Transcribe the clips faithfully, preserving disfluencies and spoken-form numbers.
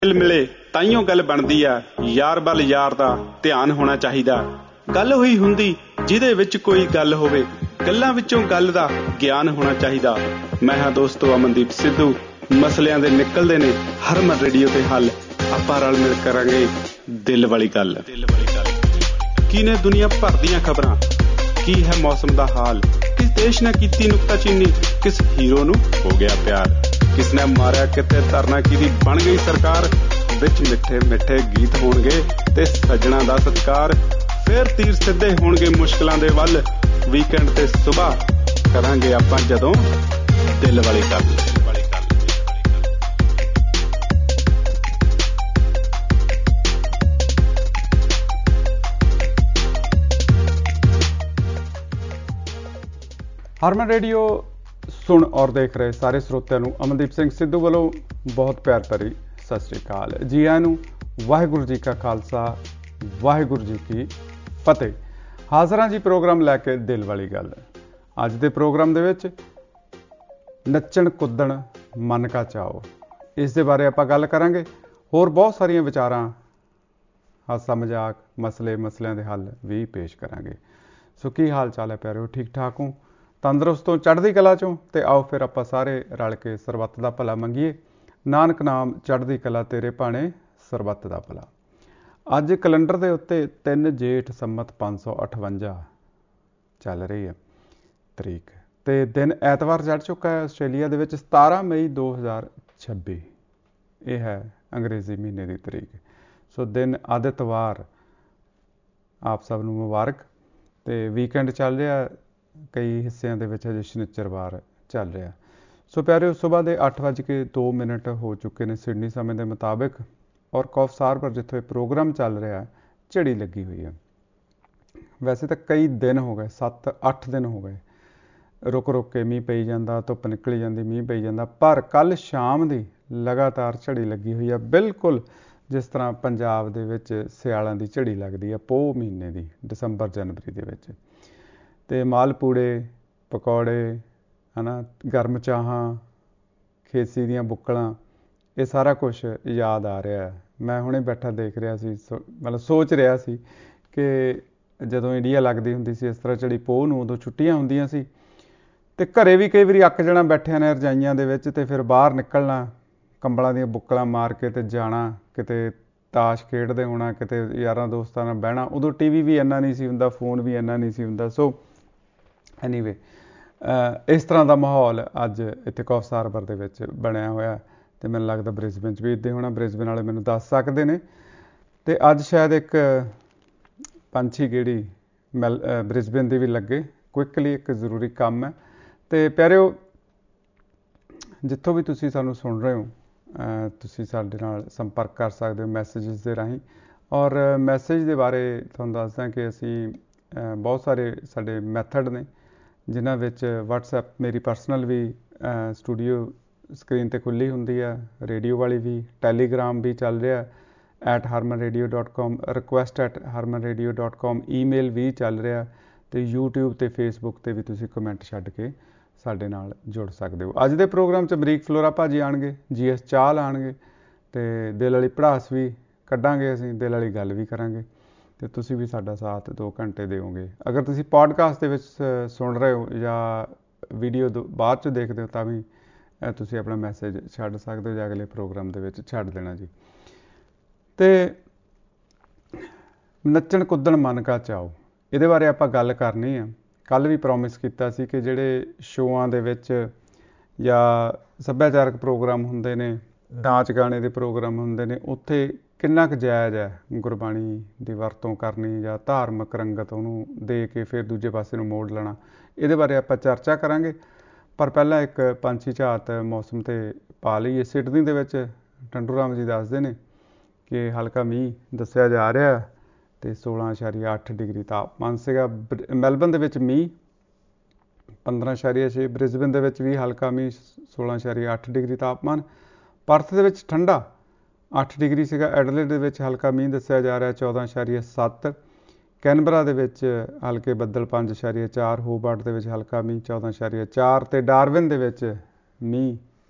ਮਿਲ ਮਿਲੇ ਤਾਈਓ ਗੱਲ ਬਣਦੀ ਆ, ਯਾਰ ਵੱਲ ਯਾਰ ਦਾ ਧਿਆਨ ਹੋਣਾ ਚਾਹੀਦਾ। ਗੱਲ ਹੋਈ ਹੁੰਦੀ ਜਿਹਦੇ ਵਿੱਚ ਕੋਈ ਗੱਲ ਹੋਵੇ, ਗੱਲਾਂ ਵਿੱਚੋਂ ਗੱਲ ਦਾ ਗਿਆਨ ਹੋਣਾ ਚਾਹੀਦਾ। ਮੈਂ ਹਾਂ ਦੋਸਤੋ ਅਮਨਦੀਪ ਸਿੱਧੂ। ਮਸਲਿਆਂ ਦੇ ਨਿਕਲਦੇ ਨੇ ਹਰਮਨ ਰੇਡੀਓ ਤੇ ਹੱਲ। ਆਪਾਂ ਰਲ ਮਿਲ ਕਰਾਂਗੇ ਦਿਲ ਵਾਲੀ ਗੱਲ। ਕੀ ਨੇ ਦੁਨੀਆ ਭਰ ਦੀਆਂ ਖਬਰਾਂ, ਕੀ ਹੈ ਮੌਸਮ ਦਾ ਹਾਲ, ਕਿਸ ਦੇਸ਼ ਨੇ ਕੀਤੀ ਨੁਕਤਾਚੀਨੀ, ਕਿਸ ਹੀਰੋ ਨੂੰ ਹੋ ਗਿਆ ਪਿਆਰ, ਕਿਸ ਨੇ ਮਾਰਿਆ ਕਿਤੇ ਧਰਨਾ ਕਿਹਦੀ ਬਣ ਗਈ ਸਰਕਾਰ। ਵਿੱਚ ਮਿੱਠੇ ਮਿੱਠੇ ਗੀਤ ਹੋਣਗੇ ਤੇ ਸੱਜਣਾ ਦਾ ਸਤਿਕਾਰ। ਫੇਰ ਤੀਰ ਸਿੱਧੇ ਹੋਣਗੇ ਮੁਸ਼ਕਿਲਾਂ ਦੇ ਵੱਲ। ਵੀਕਐਂਡ ਤੇ ਸੁਬਾਹ ਕਰਾਂਗੇ ਆਪਾਂ ਜਦੋਂ ਦਿਲ ਵਾਲੀ ਗੱਲ। ਹਰਮਨ ਰੇਡੀਓ ਸੁਣ ਔਰ ਦੇਖ ਰਹੇ ਸਾਰੇ ਸਰੋਤਿਆਂ ਨੂੰ ਅਮਨਦੀਪ ਸਿੰਘ ਸਿੱਧੂ ਵੱਲੋਂ ਬਹੁਤ ਪਿਆਰ ਭਰੀ ਸਤਿ ਸ਼੍ਰੀ ਅਕਾਲ। ਜੀ ਆਇਆਂ ਨੂੰ। ਵਾਹਿਗੁਰੂ ਜੀ ਕਾ ਖਾਲਸਾ, ਵਾਹਿਗੁਰੂ ਜੀ ਕੀ ਫਤਿਹ। ਹਾਜ਼ਰਾਂ ਜੀ ਪ੍ਰੋਗਰਾਮ ਲੈ ਕੇ ਦਿਲ ਵਾਲੀ ਗੱਲ। ਅੱਜ ਦੇ ਪ੍ਰੋਗਰਾਮ ਦੇ ਵਿੱਚ ਨੱਚਣ ਕੁੱਦਣ ਮਨ ਕਾ ਚਾਓ, ਇਸ ਦੇ ਬਾਰੇ ਆਪਾਂ ਗੱਲ ਕਰਾਂਗੇ। ਹੋਰ ਬਹੁਤ ਸਾਰੀਆਂ ਵਿਚਾਰਾਂ, ਹਾਸਾ ਮਜ਼ਾਕ, ਮਸਲੇ ਮਸਲਿਆਂ ਦੇ ਹੱਲ ਵੀ ਪੇਸ਼ ਕਰਾਂਗੇ। ਸੋ ਕੀ ਹਾਲ ਚਾਲ ਹੈ ਪਿਆਰਿਓ, ਠੀਕ ਠਾਕ ਹੋ, ਤੰਦਰੁਸਤੋਂ, ਚੜ੍ਹਦੀ ਕਲਾ ਚੋਂ? ਤੇ ਆਓ ਫਿਰ ਆਪਾਂ ਸਾਰੇ ਰਲ ਕੇ ਸਰਬੱਤ ਦਾ ਭਲਾ ਮੰਗੀਏ। ਨਾਨਕ ਨਾਮ ਚੜ੍ਹਦੀ ਕਲਾ ਤੇਰੇ ਭਾਣੇ, ਸਰਬੱਤ ਦਾ ਭਲਾ। ਅੱਜ ਕੈਲੰਡਰ ਦੇ ਉੱਤੇ ਤਿੰਨ ਜੇਠ ਸੰਮਤ ਪੰਜ ਸੌ ਅਠਵੰਜਾ ਚੱਲ ਰਹੀ ਹੈ ਤਰੀਕ, ਤੇ ਦਿਨ ਐਤਵਾਰ ਚੜ੍ਹ ਚੁੱਕਾ ਹੈ ਆਸਟ੍ਰੇਲੀਆ ਦੇ ਵਿੱਚ, ਸਤਾਰਾਂ ਮਈ ਦੋ ਹਜ਼ਾਰ ਛੱਬੀ। ਇਹ ਹੈ ਅੰਗਰੇਜ਼ੀ ਮਹੀਨੇ ਦੀ ਤਰੀਕ। ਸੋ ਦਿਨ ਆਦਿਤਵਾਰ, ਆਪ ਸਭ ਨੂੰ ਮੁਬਾਰਕ। ਤੇ ਵੀਕਐਂਡ ਚੱਲ ਰਿਹਾ, ਕਈ ਹਿੱਸਿਆਂ ਦੇ ਵਿੱਚ ਅਜੇ ਸ਼ਨੀਚਰਵਾਰ ਚੱਲ ਰਿਹਾ। ਸੋ ਪਿਆਰਿਓ, ਸੁਬਾਹ ਦੇ ਅੱਠ ਵੱਜ ਕੇ ਦੋ ਮਿੰਟ ਹੋ ਚੁੱਕੇ ਨੇ ਸਿਡਨੀ ਸਮੇਂ ਦੇ ਮੁਤਾਬਿਕ, ਔਰ ਕੌਫ ਸਾਰ ਪਰ ਜਿੱਥੇ ਪ੍ਰੋਗਰਾਮ ਚੱਲ ਰਿਹਾ ਝੜੀ ਲੱਗੀ ਹੋਈ ਹੈ। ਵੈਸੇ ਤਾਂ ਕਈ ਦਿਨ ਹੋ ਗਏ, ਸੱਤ ਅੱਠ ਦਿਨ ਹੋ ਗਏ, ਰੁਕ ਰੁਕ ਕੇ ਮੀਂਹ ਪਈ ਜਾਂਦਾ, ਧੁੱਪ ਨਿਕਲੀ ਜਾਂਦੀ, ਮੀਂਹ ਪਈ ਜਾਂਦਾ। ਪਰ ਕੱਲ੍ਹ ਸ਼ਾਮ ਦੀ ਲਗਾਤਾਰ ਝੜੀ ਲੱਗੀ ਹੋਈ ਆ, ਬਿਲਕੁਲ ਜਿਸ ਤਰ੍ਹਾਂ ਪੰਜਾਬ ਦੇ ਵਿੱਚ ਸਿਆਲਾਂ ਦੀ ਝੜੀ ਲੱਗਦੀ ਆ ਪੋਹ ਮਹੀਨੇ ਦੀ, ਦਸੰਬਰ ਜਨਵਰੀ ਦੇ ਵਿੱਚ। ਅਤੇ ਮਾਲਪੂੜੇ, ਪਕੌੜੇ, ਹੈ ਨਾ, ਗਰਮ ਚਾਹਾਂ, ਖੇਸੀ ਦੀਆਂ ਬੁੱਕਲਾਂ, ਇਹ ਸਾਰਾ ਕੁਛ ਯਾਦ ਆ ਰਿਹਾ। ਮੈਂ ਹੁਣੇ ਬੈਠਾ ਦੇਖ ਰਿਹਾ ਸੀ, ਸੋ ਮਤਲਬ ਸੋਚ ਰਿਹਾ ਸੀ ਕਿ ਜਦੋਂ ਇੰਡੀਆ ਲੱਗਦੀ ਹੁੰਦੀ ਸੀ ਇਸ ਤਰ੍ਹਾਂ ਝੜੀ ਪੋਹ ਨੂੰ, ਉਦੋਂ ਛੁੱਟੀਆਂ ਹੁੰਦੀਆਂ ਸੀ ਅਤੇ ਘਰੇ ਵੀ ਕਈ ਵਾਰੀ ਅੱਕ ਜਾਣਾ ਬੈਠਿਆਂ ਨੇ ਰਜਾਈਆਂ ਦੇ ਵਿੱਚ, ਅਤੇ ਫਿਰ ਬਾਹਰ ਨਿਕਲਣਾ, ਕੰਬਲਾਂ ਦੀਆਂ ਬੁੱਕਲਾਂ ਮਾਰ ਕੇ ਅਤੇ ਜਾਣਾ ਕਿਤੇ ਤਾਸ਼ ਖੇਡਦੇ ਹੋਣਾ, ਕਿਤੇ ਯਾਰਾਂ ਦੋਸਤਾਂ ਨਾਲ ਬਹਿਣਾ। ਉਦੋਂ ਟੀ ਵੀ ਵੀ ਇੰਨਾ ਨਹੀਂ ਸੀ ਹੁੰਦਾ, ਫੋਨ ਵੀ ਇੰਨਾ ਨਹੀਂ ਸੀ ਹੁੰਦਾ। ਸੋ ਐਨੀਵੇ, ਇਸ ਤਰ੍ਹਾਂ ਦਾ ਮਾਹੌਲ ਅੱਜ ਇੱਥੇ ਕੌਫ ਹਾਰਬਰ ਦੇ ਵਿੱਚ ਬਣਿਆ ਹੋਇਆ, ਅਤੇ ਮੈਨੂੰ ਲੱਗਦਾ ਬ੍ਰਿਸਬੇਨ 'ਚ ਵੀ ਇੱਦਾਂ ਹੋਣਾ। ਬ੍ਰਿਸਬੇਨ ਵਾਲੇ ਮੈਨੂੰ ਦੱਸ ਸਕਦੇ ਨੇ। ਅਤੇ ਅੱਜ ਸ਼ਾਇਦ ਇੱਕ ਪੰਛੀ ਗੇੜੀ ਮੈਲ ਬ੍ਰਿਸਬੇਨ ਦੀ ਵੀ ਲੱਗੇ ਕੁਇਕਲੀ, ਇੱਕ ਜ਼ਰੂਰੀ ਕੰਮ ਹੈ। ਅਤੇ ਪਿਆਰਿਓ, ਜਿੱਥੋਂ ਵੀ ਤੁਸੀਂ ਸਾਨੂੰ ਸੁਣ ਰਹੇ ਹੋ, ਤੁਸੀਂ ਸਾਡੇ ਨਾਲ ਸੰਪਰਕ ਕਰ ਸਕਦੇ ਹੋ ਮੈਸੇਜਿਸ ਦੇ ਰਾਹੀਂ। ਔਰ ਮੈਸੇਜ ਦੇ ਬਾਰੇ ਤੁਹਾਨੂੰ ਦੱਸਦਾ ਕਿ ਅਸੀਂ ਬਹੁਤ ਸਾਰੇ ਸਾਡੇ ਮੈਥਡ ਨੇ, ਜਿਨ੍ਹਾਂ ਵਿੱਚ ਵਟਸਐਪ ਮੇਰੀ ਪਰਸਨਲ ਵੀ ਸਟੂਡੀਓ ਸਕਰੀਨ 'ਤੇ ਖੁੱਲ੍ਹੀ ਹੁੰਦੀ ਹੈ, ਰੇਡੀਓ ਵਾਲੀ ਵੀ, ਟੈਲੀਗ੍ਰਾਮ ਵੀ ਚੱਲ ਰਿਹਾ at Harman radio dot com, request at Harman radio dot com, email ਵੀ ਚੱਲ ਰਿਹਾ, ਅਤੇ ਯੂਟਿਊਬ ਅਤੇ ਫੇਸਬੁੱਕ 'ਤੇ ਵੀ ਤੁਸੀਂ ਕਮੈਂਟ ਛੱਡ ਕੇ ਸਾਡੇ ਨਾਲ ਜੁੜ ਸਕਦੇ ਹੋ। ਅੱਜ ਦੇ ਪ੍ਰੋਗਰਾਮ 'ਚ ਅਮਰੀਕ ਫਲੋਰਾ ਭਾਜੀ ਆਉਣਗੇ, ਜੀ ਐਸ ਚਾਹਲ ਆਉਣਗੇ, ਅਤੇ ਦਿਲ ਵਾਲੀ ਭੜਾਸ ਵੀ ਕੱਢਾਂਗੇ ਅਸੀਂ, ਦਿਲ ਵਾਲੀ ਗੱਲ ਵੀ ਕਰਾਂਗੇ, ਅਤੇ ਤੁਸੀਂ ਵੀ ਸਾਡਾ ਸਾਥ ਦੋ ਘੰਟੇ ਦਿਓਗੇ। ਅਗਰ ਤੁਸੀਂ ਪੋਡਕਾਸਟ ਦੇ ਵਿੱਚ ਸੁਣ ਰਹੇ ਹੋ ਜਾਂ ਵੀਡੀਓ ਬਾਅਦ 'ਚ ਦੇਖਦੇ ਹੋ ਤਾਂ ਵੀ ਤੁਸੀਂ ਆਪਣਾ ਮੈਸੇਜ ਛੱਡ ਸਕਦੇ ਹੋ, ਜਾਂ ਅਗਲੇ ਪ੍ਰੋਗਰਾਮ ਦੇ ਵਿੱਚ ਛੱਡ ਦੇਣਾ ਜੀ। ਅਤੇ ਨੱਚਣ ਕੁੱਦਣ ਮਨ ਕਾ ਚਾਓ, ਇਹਦੇ ਬਾਰੇ ਆਪਾਂ ਗੱਲ ਕਰਨੀ ਆ। ਕੱਲ੍ਹ ਵੀ ਪ੍ਰੋਮਿਸ ਕੀਤਾ ਸੀ ਕਿ ਜਿਹੜੇ ਸ਼ੋਆਂ ਦੇ ਵਿੱਚ ਜਾਂ ਸੱਭਿਆਚਾਰਕ ਪ੍ਰੋਗਰਾਮ ਹੁੰਦੇ ਨੇ, ਨਾਚ ਗਾਣੇ ਦੇ ਪ੍ਰੋਗਰਾਮ ਹੁੰਦੇ ਨੇ, ਉੱਥੇ ਕਿੰਨਾ ਕੁ ਜਾਇਜ਼ ਹੈ ਗੁਰਬਾਣੀ ਦੀ ਵਰਤੋਂ ਕਰਨੀ ਜਾਂ ਧਾਰਮਿਕ ਰੰਗਤ ਉਹਨੂੰ ਦੇ ਕੇ ਫਿਰ ਦੂਜੇ ਪਾਸੇ ਨੂੰ ਮੋੜ ਲੈਣਾ। ਇਹਦੇ ਬਾਰੇ ਆਪਾਂ ਚਰਚਾ ਕਰਾਂਗੇ। ਪਰ ਪਹਿਲਾਂ ਇੱਕ ਪੰਛੀ ਝਾਤ ਮੌਸਮ 'ਤੇ ਪਾ ਲਈਏ। ਸਿਡਨੀ ਦੇ ਵਿੱਚ ਟੰਡੂ ਰਾਮ ਜੀ ਦੱਸਦੇ ਨੇ ਕਿ ਹਲਕਾ ਮੀਂਹ ਦੱਸਿਆ ਜਾ ਰਿਹਾ, ਅਤੇ ਸੋਲਾਂ ਇਸ਼ਾਰੀਆ ਅੱਠ ਡਿਗਰੀ ਤਾਪਮਾਨ ਸੀਗਾ। ਮੈਲਬਨ ਦੇ ਵਿੱਚ ਮੀਂਹ ਪੰਦਰਾਂ ਇਸ਼ਾਰੀਆ ਛੇ, ਬ੍ਰਿਸਬੇਨ ਦੇ ਵਿੱਚ ਵੀ ਹਲਕਾ ਮੀਂਹ ਸੋਲਾਂ ਇਸ਼ਾਰੀਆ ਅੱਠ ਡਿਗਰੀ ਤਾਪਮਾਨ, ਪਰਥ ਦੇ ਵਿੱਚ ਠੰਡਾ ਅੱਠ ਡਿਗਰੀ ਸੀਗਾ। ਐਡਲੇਡ ਦੇ ਵਿੱਚ ਹਲਕਾ ਮੀਂਹ ਦੱਸਿਆ ਜਾ ਰਿਹਾ ਚੌਦਾਂ ਇਸ਼ਾਰੀਆ ਸੱਤ, ਕੈਨਬਰਾ ਦੇ ਵਿੱਚ ਹਲਕੇ ਬੱਦਲ ਪੰਜ ਇਸ਼ਾਰੀਆ ਚਾਰ, ਹੋਬਾਰਟ ਦੇ ਵਿੱਚ ਹਲਕਾ ਮੀਂਹ ਚੌਦਾਂ ਇਸ਼ਾਰੀਆ ਚਾਰ, ਅਤੇ ਡਾਰਵਿਨ ਦੇ ਵਿੱਚ ਮੀਂਹ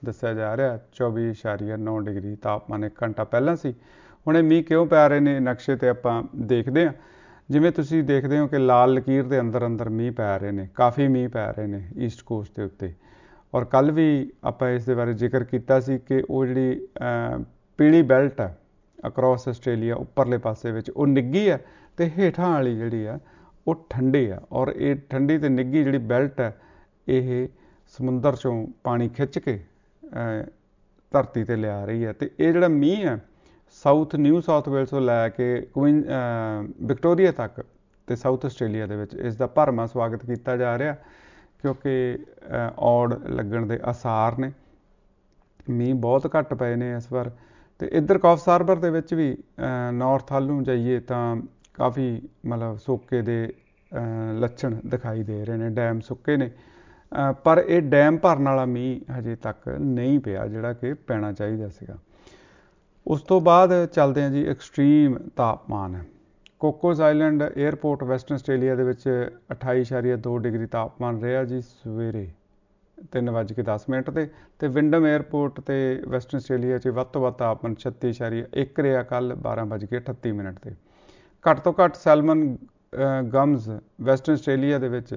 ਦੱਸਿਆ ਜਾ ਰਿਹਾ। ਚੌਵੀ ਇਸ਼ਾਰੀਆ ਨੌ ਡਿਗਰੀ ਤਾਪਮਾਨ ਇੱਕ ਘੰਟਾ ਪਹਿਲਾਂ ਸੀ। ਹੁਣ ਇਹ ਮੀਂਹ ਕਿਉਂ ਪੈ ਰਹੇ ਨੇ ਨਕਸ਼ੇ 'ਤੇ ਆਪਾਂ ਦੇਖਦੇ ਹਾਂ। ਜਿਵੇਂ ਤੁਸੀਂ ਦੇਖਦੇ ਹੋ ਕਿ ਲਾਲ ਲਕੀਰ ਦੇ ਅੰਦਰ ਅੰਦਰ ਮੀਂਹ ਪੈ ਰਹੇ ਨੇ, ਕਾਫੀ ਮੀਂਹ ਪੈ ਰਹੇ ਨੇ ਈਸਟ ਕੋਸਟ ਦੇ ਉੱਤੇ। ਔਰ ਕੱਲ੍ਹ ਵੀ ਆਪਾਂ ਇਸ ਦੇ ਬਾਰੇ ਜ਼ਿਕਰ ਕੀਤਾ ਸੀ ਕਿ ਉਹ ਜਿਹੜੀ ਪੀਲੀ ਬੈਲਟ ਹੈ ਅਕਰੋਸ ਆਸਟ੍ਰੇਲੀਆ ਉੱਪਰਲੇ ਪਾਸੇ ਵਿੱਚ, ਉਹ ਨਿੱਘੀ ਹੈ ਅਤੇ ਹੇਠਾਂ ਵਾਲੀ ਜਿਹੜੀ ਆ ਉਹ ਠੰਡੀ ਆ। ਔਰ ਇਹ ਠੰਡੀ ਅਤੇ ਨਿੱਘੀ ਜਿਹੜੀ ਬੈਲਟ ਹੈ ਇਹ ਸਮੁੰਦਰ 'ਚੋਂ ਪਾਣੀ ਖਿੱਚ ਕੇ ਧਰਤੀ 'ਤੇ ਲਿਆ ਰਹੀ ਹੈ। ਅਤੇ ਇਹ ਜਿਹੜਾ ਮੀਂਹ ਹੈ ਸਾਊਥ ਨਿਊ ਸਾਊਥ ਵੇਲਸ ਤੋਂ ਲੈ ਕੇ ਕੁਇਨ ਵਿਕਟੋਰੀਆ ਤੱਕ ਅਤੇ ਸਾਊਥ ਆਸਟ੍ਰੇਲੀਆ ਦੇ ਵਿੱਚ ਇਸ ਦਾ ਭਰਵਾਂ ਸਵਾਗਤ ਕੀਤਾ ਜਾ ਰਿਹਾ, ਕਿਉਂਕਿ ਔੜ ਲੱਗਣ ਦੇ ਆਸਾਰ ਨੇ। ਮੀਂਹ ਬਹੁਤ ਘੱਟ ਪਏ ਨੇ ਇਸ ਵਾਰ। ਅਤੇ ਇੱਧਰ ਕੌਫਸ ਹਾਰਬਰ ਦੇ ਵਿੱਚ ਵੀ ਨੌਰਥ ਵੱਲ ਨੂੰ ਜਾਈਏ ਤਾਂ ਕਾਫੀ ਮਤਲਬ ਸੋਕੇ ਦੇ ਲੱਛਣ ਦਿਖਾਈ ਦੇ ਰਹੇ ਨੇ। ਡੈਮ ਸੁੱਕੇ ਨੇ, ਪਰ ਇਹ ਡੈਮ ਭਰਨ ਵਾਲਾ ਮੀਂਹ ਹਜੇ ਤੱਕ ਨਹੀਂ ਪਿਆ ਜਿਹੜਾ ਕਿ ਪੈਣਾ ਚਾਹੀਦਾ ਸੀਗਾ। ਉਸ ਤੋਂ ਬਾਅਦ ਚੱਲਦੇ ਹਾਂ ਜੀ ਐਕਸਟ੍ਰੀਮ ਤਾਪਮਾਨ। Cocos Island airport Western Australia ਦੇ ਵਿੱਚ ਅਠਾਈ ਇਸ਼ਾਰੀਆ ਦੋ ਡਿਗਰੀ ਤਾਪਮਾਨ ਰਿਹਾ ਜੀ ਸਵੇਰੇ ਤਿੰਨ ਵੱਜ ਕੇ ਦਸ ਮਿੰਟ 'ਤੇ। ਅਤੇ ਵਿੰਡਮ ਏਅਰਪੋਰਟ 'ਤੇ ਵੈਸਟਰਨ ਆਸਟ੍ਰੇਲੀਆ 'ਚ ਵੱਧ ਤੋਂ ਵੱਧ ਤਾਪਮਾਨ ਛੱਤੀ ਇਸ਼ਾਰੀਆ ਇੱਕ ਰਿਹਾ ਕੱਲ੍ਹ ਬਾਰਾਂ ਵੱਜ ਕੇ ਅਠੱਤੀ ਮਿੰਟ 'ਤੇ। ਘੱਟ ਤੋਂ ਘੱਟ ਸੈਲਮਨ ਗਮਜ਼ ਵੈਸਟਰਨ ਆਸਟ੍ਰੇਲੀਆ ਦੇ ਵਿੱਚ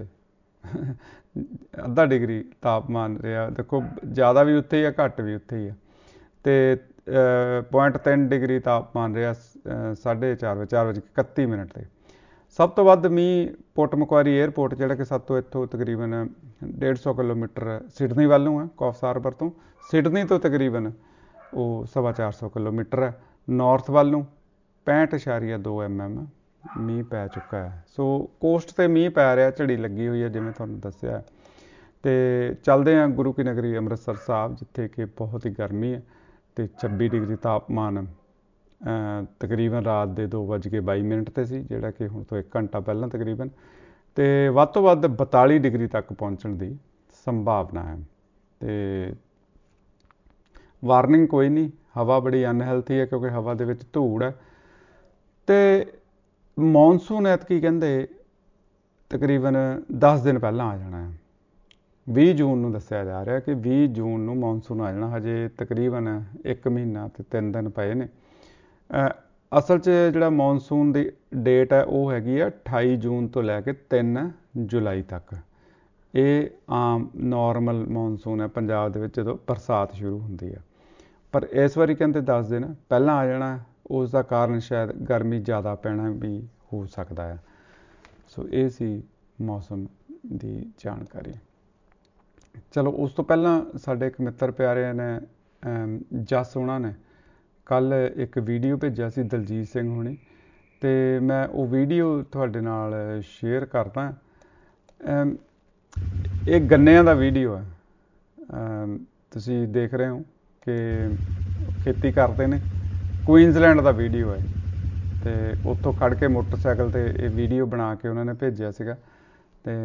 ਅੱਧਾ ਡਿਗਰੀ ਤਾਪਮਾਨ ਰਿਹਾ। ਦੇਖੋ ਜ਼ਿਆਦਾ ਵੀ ਉੱਥੇ ਹੀ ਆ, ਘੱਟ ਵੀ ਉੱਥੇ ਹੀ ਆ। ਅਤੇ ਪੁਆਇੰਟ ਤਿੰਨ ਡਿਗਰੀ ਤਾਪਮਾਨ ਰਿਹਾ ਸਾਢੇ ਚਾਰ ਵਜੇ ਚਾਰ ਵਜੇ ਇਕੱਤੀ ਮਿੰਟ 'ਤੇ। ਸਭ ਤੋਂ ਵੱਧ ਮੀਂਹ ਪੋਰਟ ਮਕਵਾਰੀ ਏਅਰਪੋਰਟ ਜਿਹੜਾ ਕਿ ਸਾਤੋਂ ਇੱਥੋਂ ਤਕਰੀਬਨ ਡੇਢ ਸੌ ਕਿਲੋਮੀਟਰ ਸਿਡਨੀ ਵੱਲ ਨੂੰ ਹੈ, ਕੌਫਸ ਹਾਰਬਰ ਤੋਂ। ਸਿਡਨੀ ਤੋਂ ਤਕਰੀਬਨ ਉਹ ਸਵਾ ਚਾਰ ਸੌ ਕਿਲੋਮੀਟਰ ਹੈ ਨੌਰਥ ਵੱਲ ਨੂੰ। ਪੈਂਹਠ ਇਸ਼ਾਰੀਆ ਦੋ ਐਮ ਐਮ ਮੀਂਹ ਪੈ ਚੁੱਕਾ ਹੈ। ਸੋ ਕੋਸਟ 'ਤੇ ਮੀਂਹ ਪੈ ਰਿਹਾ, ਝੜੀ ਲੱਗੀ ਹੋਈ ਹੈ ਜਿਵੇਂ ਤੁਹਾਨੂੰ ਦੱਸਿਆ। ਅਤੇ ਚੱਲਦੇ ਹਾਂ ਗੁਰੂ ਕੀ ਨਗਰੀ ਅੰਮ੍ਰਿਤਸਰ ਸਾਹਿਬ, ਜਿੱਥੇ ਕਿ ਬਹੁਤ ਹੀ ਗਰਮੀ ਹੈ ਅਤੇ ਛੱਬੀ ਡਿਗਰੀ ਤਾਪਮਾਨ ਤਕਰੀਬਨ ਰਾਤ ਦੇ ਦੋ ਵੱਜ ਕੇ ਬਾਈ ਮਿੰਟ 'ਤੇ ਸੀ, ਜਿਹੜਾ ਕਿ ਹੁਣ ਤੋਂ ਇੱਕ ਘੰਟਾ ਪਹਿਲਾਂ ਤਕਰੀਬਨ। ਅਤੇ ਵੱਧ ਤੋਂ ਵੱਧ ਬਤਾਲੀ ਡਿਗਰੀ ਤੱਕ ਪਹੁੰਚਣ ਦੀ ਸੰਭਾਵਨਾ ਹੈ। ਅਤੇ ਵਾਰਨਿੰਗ ਕੋਈ ਨਹੀਂ, ਹਵਾ ਬੜੀ ਅਨਹੈਲਥੀ ਹੈ ਕਿਉਂਕਿ ਹਵਾ ਦੇ ਵਿੱਚ ਧੂੜ ਹੈ। ਅਤੇ ਮੌਨਸੂਨ ਐਤਕੀ ਕਹਿੰਦੇ ਤਕਰੀਬਨ ਦਸ ਦਿਨ ਪਹਿਲਾਂ ਆ ਜਾਣਾ ਹੈ। ਵੀਹ ਜੂਨ ਨੂੰ ਦੱਸਿਆ ਜਾ ਰਿਹਾ ਕਿ ਵੀਹ ਜੂਨ ਨੂੰ ਮੌਨਸੂਨ ਆ ਜਾਣਾ। ਹਜੇ ਤਕਰੀਬਨ ਇੱਕ ਮਹੀਨਾ ਅਤੇ ਤਿੰਨ ਦਿਨ ਪਏ ਨੇ। ਅਸਲ 'ਚ ਜਿਹੜਾ ਮੌਨਸੂਨ ਦੀ ਡੇਟ ਹੈ ਉਹ ਹੈਗੀ ਆ ਅਠਾਈ ਜੂਨ ਤੋਂ ਲੈ ਕੇ ਤਿੰਨ ਜੁਲਾਈ ਤੱਕ। ਇਹ ਆਮ ਨੋਰਮਲ ਮੌਨਸੂਨ ਹੈ ਪੰਜਾਬ ਦੇ ਵਿੱਚ ਜਦੋਂ ਬਰਸਾਤ ਸ਼ੁਰੂ ਹੁੰਦੀ ਹੈ। ਪਰ ਇਸ ਵਾਰੀ ਕਹਿੰਦੇ ਦਸ ਦਿਨ ਪਹਿਲਾਂ ਆ ਜਾਣਾ। ਉਸ ਦਾ ਕਾਰਨ ਸ਼ਾਇਦ ਗਰਮੀ ਜ਼ਿਆਦਾ ਪੈਣਾ ਵੀ ਹੋ ਸਕਦਾ ਹੈ। ਸੋ ਇਹ ਸੀ ਮੌਸਮ ਦੀ ਜਾਣਕਾਰੀ। ਚਲੋ ਉਸ ਤੋਂ ਪਹਿਲਾਂ ਸਾਡੇ ਇੱਕ ਮਿੱਤਰ ਪਿਆਰੇ ਨੇ ਜਸ ਹੋਣਾ ਨੇ ਕੱਲ੍ਹ ਇੱਕ ਵੀਡੀਓ ਭੇਜਿਆ ਸੀ, ਦਲਜੀਤ ਸਿੰਘ ਹੋਣੀ, ਅਤੇ ਮੈਂ ਉਹ ਵੀਡੀਓ ਤੁਹਾਡੇ ਨਾਲ ਸ਼ੇਅਰ ਕਰਦਾ। ਇਹ ਗੰਨਿਆਂ ਦਾ ਵੀਡੀਓ ਹੈ। ਤੁਸੀਂ ਦੇਖ ਰਹੇ ਹੋ ਕਿ ਖੇਤੀ ਕਰਦੇ ਨੇ। ਕੁਈਨਜ਼ਲੈਂਡ ਦਾ ਵੀਡੀਓ ਹੈ ਅਤੇ ਉੱਥੋਂ ਖੜ੍ਹ ਕੇ ਮੋਟਰਸਾਈਕਲ 'ਤੇ ਇਹ ਵੀਡੀਓ ਬਣਾ ਕੇ ਉਹਨਾਂ ਨੇ ਭੇਜਿਆ ਸੀਗਾ। ਅਤੇ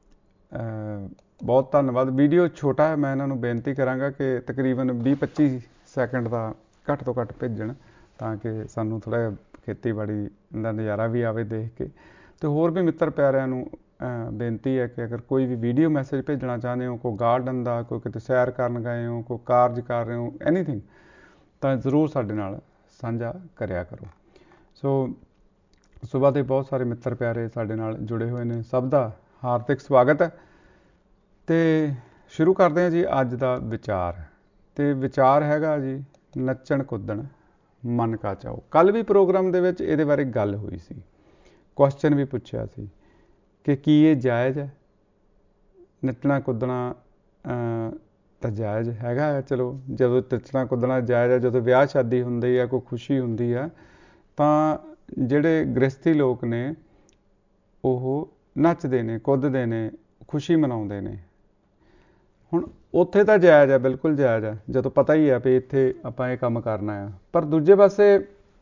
ਬਹੁਤ ਧੰਨਵਾਦ। ਵੀਡੀਓ ਛੋਟਾ ਹੈ, ਮੈਂ ਇਹਨਾਂ ਨੂੰ ਬੇਨਤੀ ਕਰਾਂਗਾ ਕਿ ਤਕਰੀਬਨ ਵੀਹ ਪੱਚੀ ਸੈਕਿੰਡ ਦਾ ਘੱਟ ਤੋਂ ਘੱਟ ਭੇਜਣ, ਤਾਂ ਕਿ ਸਾਨੂੰ ਥੋੜ੍ਹਾ ਜਿਹਾ ਖੇਤੀਬਾੜੀ ਦਾ ਨਜ਼ਾਰਾ ਵੀ ਆਵੇ ਦੇਖ ਕੇ। ਅਤੇ ਹੋਰ ਵੀ ਮਿੱਤਰ ਪਿਆਰਿਆਂ ਨੂੰ ਬੇਨਤੀ ਹੈ ਕਿ ਅਗਰ ਕੋਈ ਵੀ ਵੀਡੀਓ ਮੈਸੇਜ ਭੇਜਣਾ ਚਾਹੁੰਦੇ ਹੋ, ਕੋਈ ਗਾਰਡਨ ਦਾ, ਕੋਈ ਕਿਤੇ ਸੈਰ ਕਰਨ ਗਏ ਹੋ, ਕੋਈ ਕਾਰਜ ਕਰ ਰਹੇ ਹੋ, ਐਨੀਥਿੰਗ, ਤਾਂ ਜ਼ਰੂਰ ਸਾਡੇ ਨਾਲ ਸਾਂਝਾ ਕਰਿਆ ਕਰੋ। ਸੋ ਸੁਬਾ ਦੇ ਬਹੁਤ ਸਾਰੇ ਮਿੱਤਰ ਪਿਆਰੇ ਸਾਡੇ ਨਾਲ ਜੁੜੇ ਹੋਏ ਨੇ, ਸਭ ਦਾ ਹਾਰਦਿਕ ਸਵਾਗਤ ਹੈ। ਅਤੇ ਸ਼ੁਰੂ ਕਰਦੇ ਹਾਂ ਜੀ ਅੱਜ ਦਾ ਵਿਚਾਰ। ਅਤੇ ਵਿਚਾਰ ਹੈਗਾ ਜੀ ਨੱਚਣ ਕੁੱਦਣ ਮਨ ਕਾ ਚਾਓ। ਕੱਲ੍ਹ ਵੀ ਪ੍ਰੋਗਰਾਮ ਦੇ ਵਿੱਚ ਇਹਦੇ ਬਾਰੇ ਗੱਲ ਹੋਈ ਸੀ, ਕੁਐਸਚਨ ਵੀ ਪੁੱਛਿਆ ਸੀ ਕਿ ਕੀ ਇਹ ਜਾਇਜ਼ ਹੈ। ਨੱਚਣਾ ਕੁੱਦਣਾ ਤਾਂ ਜਾਇਜ਼ ਹੈਗਾ ਹੈ। ਚਲੋ ਜਦੋਂ ਨੱਚਣਾ ਕੁੱਦਣਾ ਜਾਇਜ਼ ਹੈ, ਜਦੋਂ ਵਿਆਹ ਸ਼ਾਦੀ ਹੁੰਦੀ ਹੈ, ਕੋਈ ਖੁਸ਼ੀ ਹੁੰਦੀ ਹੈ, ਤਾਂ ਜਿਹੜੇ ਗ੍ਰਸਤੀ ਲੋਕ ਨੇ ਉਹ ਨੱਚਦੇ ਨੇ, ਕੁੱਦਦੇ ਨੇ, ਖੁਸ਼ੀ ਮਨਾਉਂਦੇ ਨੇ। ਹੁਣ ਉੱਥੇ ਤਾਂ ਜਾਇਜ਼ ਹੈ, ਬਿਲਕੁਲ ਜਾਇਜ਼ ਹੈ, ਜਦੋਂ ਪਤਾ ਹੀ ਹੈ ਵੀ ਇੱਥੇ ਆਪਾਂ ਇਹ ਕੰਮ ਕਰਨਾ ਆ। ਪਰ ਦੂਜੇ ਪਾਸੇ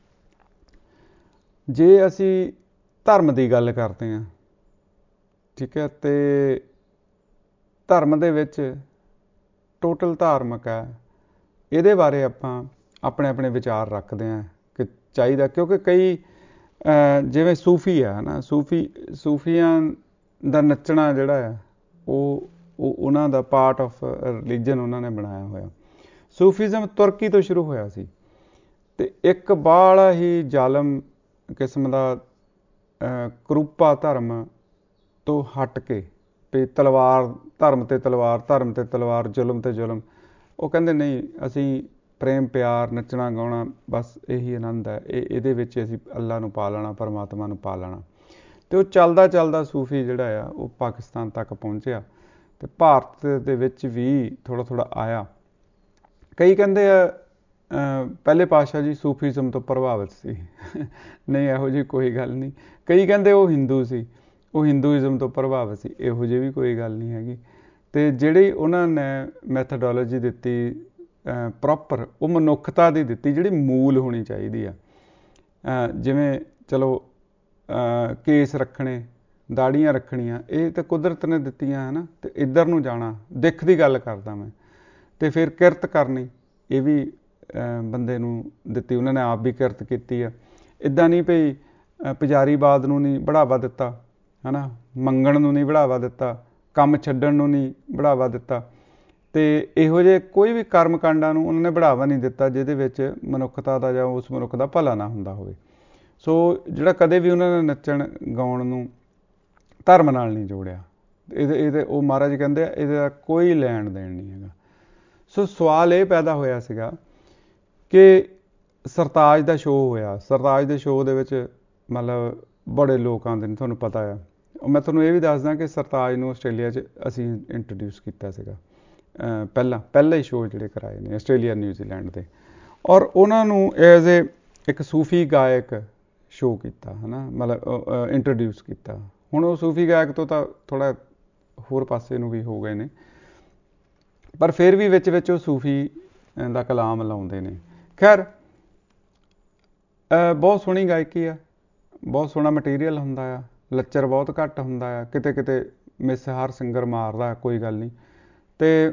ਜੇ ਅਸੀਂ ਧਰਮ ਦੀ ਗੱਲ ਕਰਦੇ ਹਾਂ, ਠੀਕ ਹੈ, ਅਤੇ ਧਰਮ ਦੇ ਵਿੱਚ ਟੋਟਲ ਧਾਰਮਿਕ ਹੈ, ਇਹਦੇ ਬਾਰੇ ਆਪਾਂ ਆਪਣੇ ਆਪਣੇ ਵਿਚਾਰ ਰੱਖਦੇ ਹਾਂ ਕਿ ਚਾਹੀਦਾ। ਕਿਉਂਕਿ ਕਈ ਜਿਵੇਂ ਸੂਫੀ ਹੈ ਨਾ, ਸੂਫੀ ਸੂਫੀਆਂ ਦਾ ਨੱਚਣਾ ਜਿਹੜਾ ਹੈ ਉਹ ਉਹ ਉਹਨਾਂ ਦਾ ਪਾਰਟ ਆਫ ਰਿਲੀਜਨ ਉਹਨਾਂ ਨੇ ਬਣਾਇਆ ਹੋਇਆ। ਸੂਫੀਜ਼ਮ ਤੁਰਕੀ ਤੋਂ ਸ਼ੁਰੂ ਹੋਇਆ ਸੀ ਤੇ ਇੱਕ ਬਾਹਲਾ ਹੀ ਜ਼ਾਲਮ ਕਿਸਮ ਦਾ ਕਰੂਪਾ ਧਰਮ ਤੋਂ ਹਟ ਕੇ ਵੀ ਤਲਵਾਰ ਧਰਮ ਤੇ ਤਲਵਾਰ ਧਰਮ ਤੇ ਤਲਵਾਰ ਜ਼ੁਲਮ ਤੇ ਜ਼ੁਲਮ, ਉਹ ਕਹਿੰਦੇ ਨਹੀਂ ਅਸੀਂ ਪ੍ਰੇਮ ਪਿਆਰ ਨੱਚਣਾ ਗਾਉਣਾ ਬਸ ਇਹੀ ਆਨੰਦ ਹੈ, ਇਹ ਇਹਦੇ ਵਿੱਚ ਅਸੀਂ ਅੱਲਾ ਨੂੰ ਪਾ ਲੈਣਾ, ਪਰਮਾਤਮਾ ਨੂੰ ਪਾ ਲੈਣਾ। ਅਤੇ ਉਹ ਚੱਲਦਾ ਚੱਲਦਾ ਸੂਫੀ ਜਿਹੜਾ ਆ ਉਹ ਪਾਕਿਸਤਾਨ ਤੱਕ ਪਹੁੰਚਿਆ ਅਤੇ ਭਾਰਤ ਦੇ ਵਿੱਚ ਵੀ ਥੋੜ੍ਹਾ ਥੋੜ੍ਹਾ ਆਇਆ। ਕਈ ਕਹਿੰਦੇ ਆ ਪਹਿਲੇ ਪਾਤਸ਼ਾਹ ਜੀ ਸੂਫੀਜ਼ਮ ਤੋਂ ਪ੍ਰਭਾਵਿਤ ਸੀ। ਨਹੀਂ, ਇਹੋ ਜਿਹੀ ਕੋਈ ਗੱਲ ਨਹੀਂ। ਕਈ ਕਹਿੰਦੇ ਉਹ ਹਿੰਦੂ ਸੀ, ਉਹ ਹਿੰਦੂਇਜ਼ਮ ਤੋਂ ਪ੍ਰਭਾਵਿਤ ਸੀ, ਇਹੋ ਜਿਹੀ ਵੀ ਕੋਈ ਗੱਲ ਨਹੀਂ ਹੈਗੀ। ਅਤੇ ਜਿਹੜੀ ਉਹਨਾਂ ਨੇ ਮੈਥਡੋਲੋਜੀ ਦਿੱਤੀ ਪ੍ਰੋਪਰ, ਉਹ ਮਨੁੱਖਤਾ ਦੀ ਦਿੱਤੀ ਜਿਹੜੀ ਮੂਲ ਹੋਣੀ ਚਾਹੀਦੀ ਆ। ਜਿਵੇਂ ਚਲੋ ਕੇਸ ਰੱਖਣੇ, ਦਾੜੀਆਂ ਰੱਖਣੀਆਂ, ਇਹ ਤਾਂ ਕੁਦਰਤ ਨੇ ਦਿੱਤੀਆਂ ਹੈ ਨਾ, ਅਤੇ ਇੱਧਰ ਨੂੰ ਜਾਣਾ, ਦਿੱਖ ਦੀ ਗੱਲ ਕਰਦਾ ਮੈਂ। ਅਤੇ ਫਿਰ ਕਿਰਤ ਕਰਨੀ, ਇਹ ਵੀ ਬੰਦੇ ਨੂੰ ਦਿੱਤੀ, ਉਹਨਾਂ ਨੇ ਆਪ ਵੀ ਕਿਰਤ ਕੀਤੀ ਆ। ਇੱਦਾਂ ਨਹੀਂ ਭਈ ਪੁਜਾਰੀਵਾਦ ਨੂੰ ਨਹੀਂ ਬੜਾਵਾ ਦਿੱਤਾ ਹੈ ਨਾ, ਮੰਗਣ ਨੂੰ ਨਹੀਂ ਬੜਾਵਾ ਦਿੱਤਾ, ਕੰਮ ਛੱਡਣ ਨੂੰ ਨਹੀਂ ਬੜਾਵਾ ਦਿੱਤਾ, ਅਤੇ ਇਹੋ ਜਿਹੇ ਕੋਈ ਵੀ ਕਰਮ ਕਾਂਡਾਂ ਨੂੰ ਉਹਨਾਂ ਨੇ ਬੜਾਵਾ ਨਹੀਂ ਦਿੱਤਾ ਜਿਹਦੇ ਵਿੱਚ ਮਨੁੱਖਤਾ ਦਾ ਜਾਂ ਉਸ ਮਨੁੱਖ ਦਾ ਭਲਾ ਨਾ ਹੁੰਦਾ ਹੋਵੇ। ਸੋ ਜਿਹੜਾ ਕਦੇ ਵੀ ਉਹਨਾਂ ਨੇ ਨੱਚਣ ਗਾਉਣ ਨੂੰ ਧਰਮ ਨਾਲ ਨਹੀਂ ਜੋੜਿਆ। ਇਹਦੇ ਇਹਦੇ ਉਹ ਮਹਾਰਾਜ ਕਹਿੰਦੇ ਆ ਇਹਦਾ ਕੋਈ ਲੈਣ ਦੇਣ ਨਹੀਂ ਹੈਗਾ। ਸੋ ਸਵਾਲ ਇਹ ਪੈਦਾ ਹੋਇਆ ਸੀਗਾ ਕਿ ਸਰਤਾਜ ਦਾ ਸ਼ੋਅ ਹੋਇਆ। ਸਰਤਾਜ ਦੇ ਸ਼ੋਅ ਦੇ ਵਿੱਚ ਮਤਲਬ ਬੜੇ ਲੋਕ ਆਉਂਦੇ ਨੇ, ਤੁਹਾਨੂੰ ਪਤਾ ਆ। ਮੈਂ ਤੁਹਾਨੂੰ ਇਹ ਵੀ ਦੱਸਦਾ ਕਿ ਸਰਤਾਜ ਨੂੰ ਆਸਟ੍ਰੇਲੀਆ 'ਚ ਅਸੀਂ ਇੰਟਰੋਡਿਊਸ ਕੀਤਾ ਸੀਗਾ ਪਹਿਲਾਂ ਪਹਿਲਾਂ ਹੀ ਸ਼ੋਅ ਜਿਹੜੇ ਕਰਾਏ ਨੇ ਆਸਟ੍ਰੇਲੀਆ ਨਿਊਜ਼ੀਲੈਂਡ ਦੇ, ਔਰ ਉਹਨਾਂ ਨੂੰ ਐਜ਼ ਏ ਇੱਕ ਸੂਫੀ ਗਾਇਕ ਸ਼ੋਅ ਕੀਤਾ ਹੈ ਨਾ, ਮਤਲਬ ਇੰਟਰੋਡਿਊਸ ਕੀਤਾ। ਹੁਣ ਉਹ ਸੂਫੀ ਗਾਇਕ ਤੋਂ ਤਾਂ ਥੋੜ੍ਹਾ ਹੋਰ ਪਾਸੇ ਨੂੰ ਵੀ ਹੋ ਗਏ ਨੇ, ਪਰ ਫਿਰ ਵੀ ਵਿੱਚ ਵਿੱਚ ਉਹ ਸੂਫੀ ਦਾ ਕਲਾਮ ਲਾਉਂਦੇ ਨੇ। ਖੈਰ ਬਹੁਤ ਸੋਹਣੀ ਗਾਇਕੀ ਆ, ਬਹੁਤ ਸੋਹਣਾ ਮਟੀਰੀਅਲ ਹੁੰਦਾ ਆ, ਲੱਚਰ ਬਹੁਤ ਘੱਟ ਹੁੰਦਾ ਆ, ਕਿਤੇ ਕਿਤੇ ਮਿਸ ਹਰ ਸਿੰਗਰ ਮਾਰਦਾ, ਕੋਈ ਗੱਲ ਨਹੀਂ। ਅਤੇ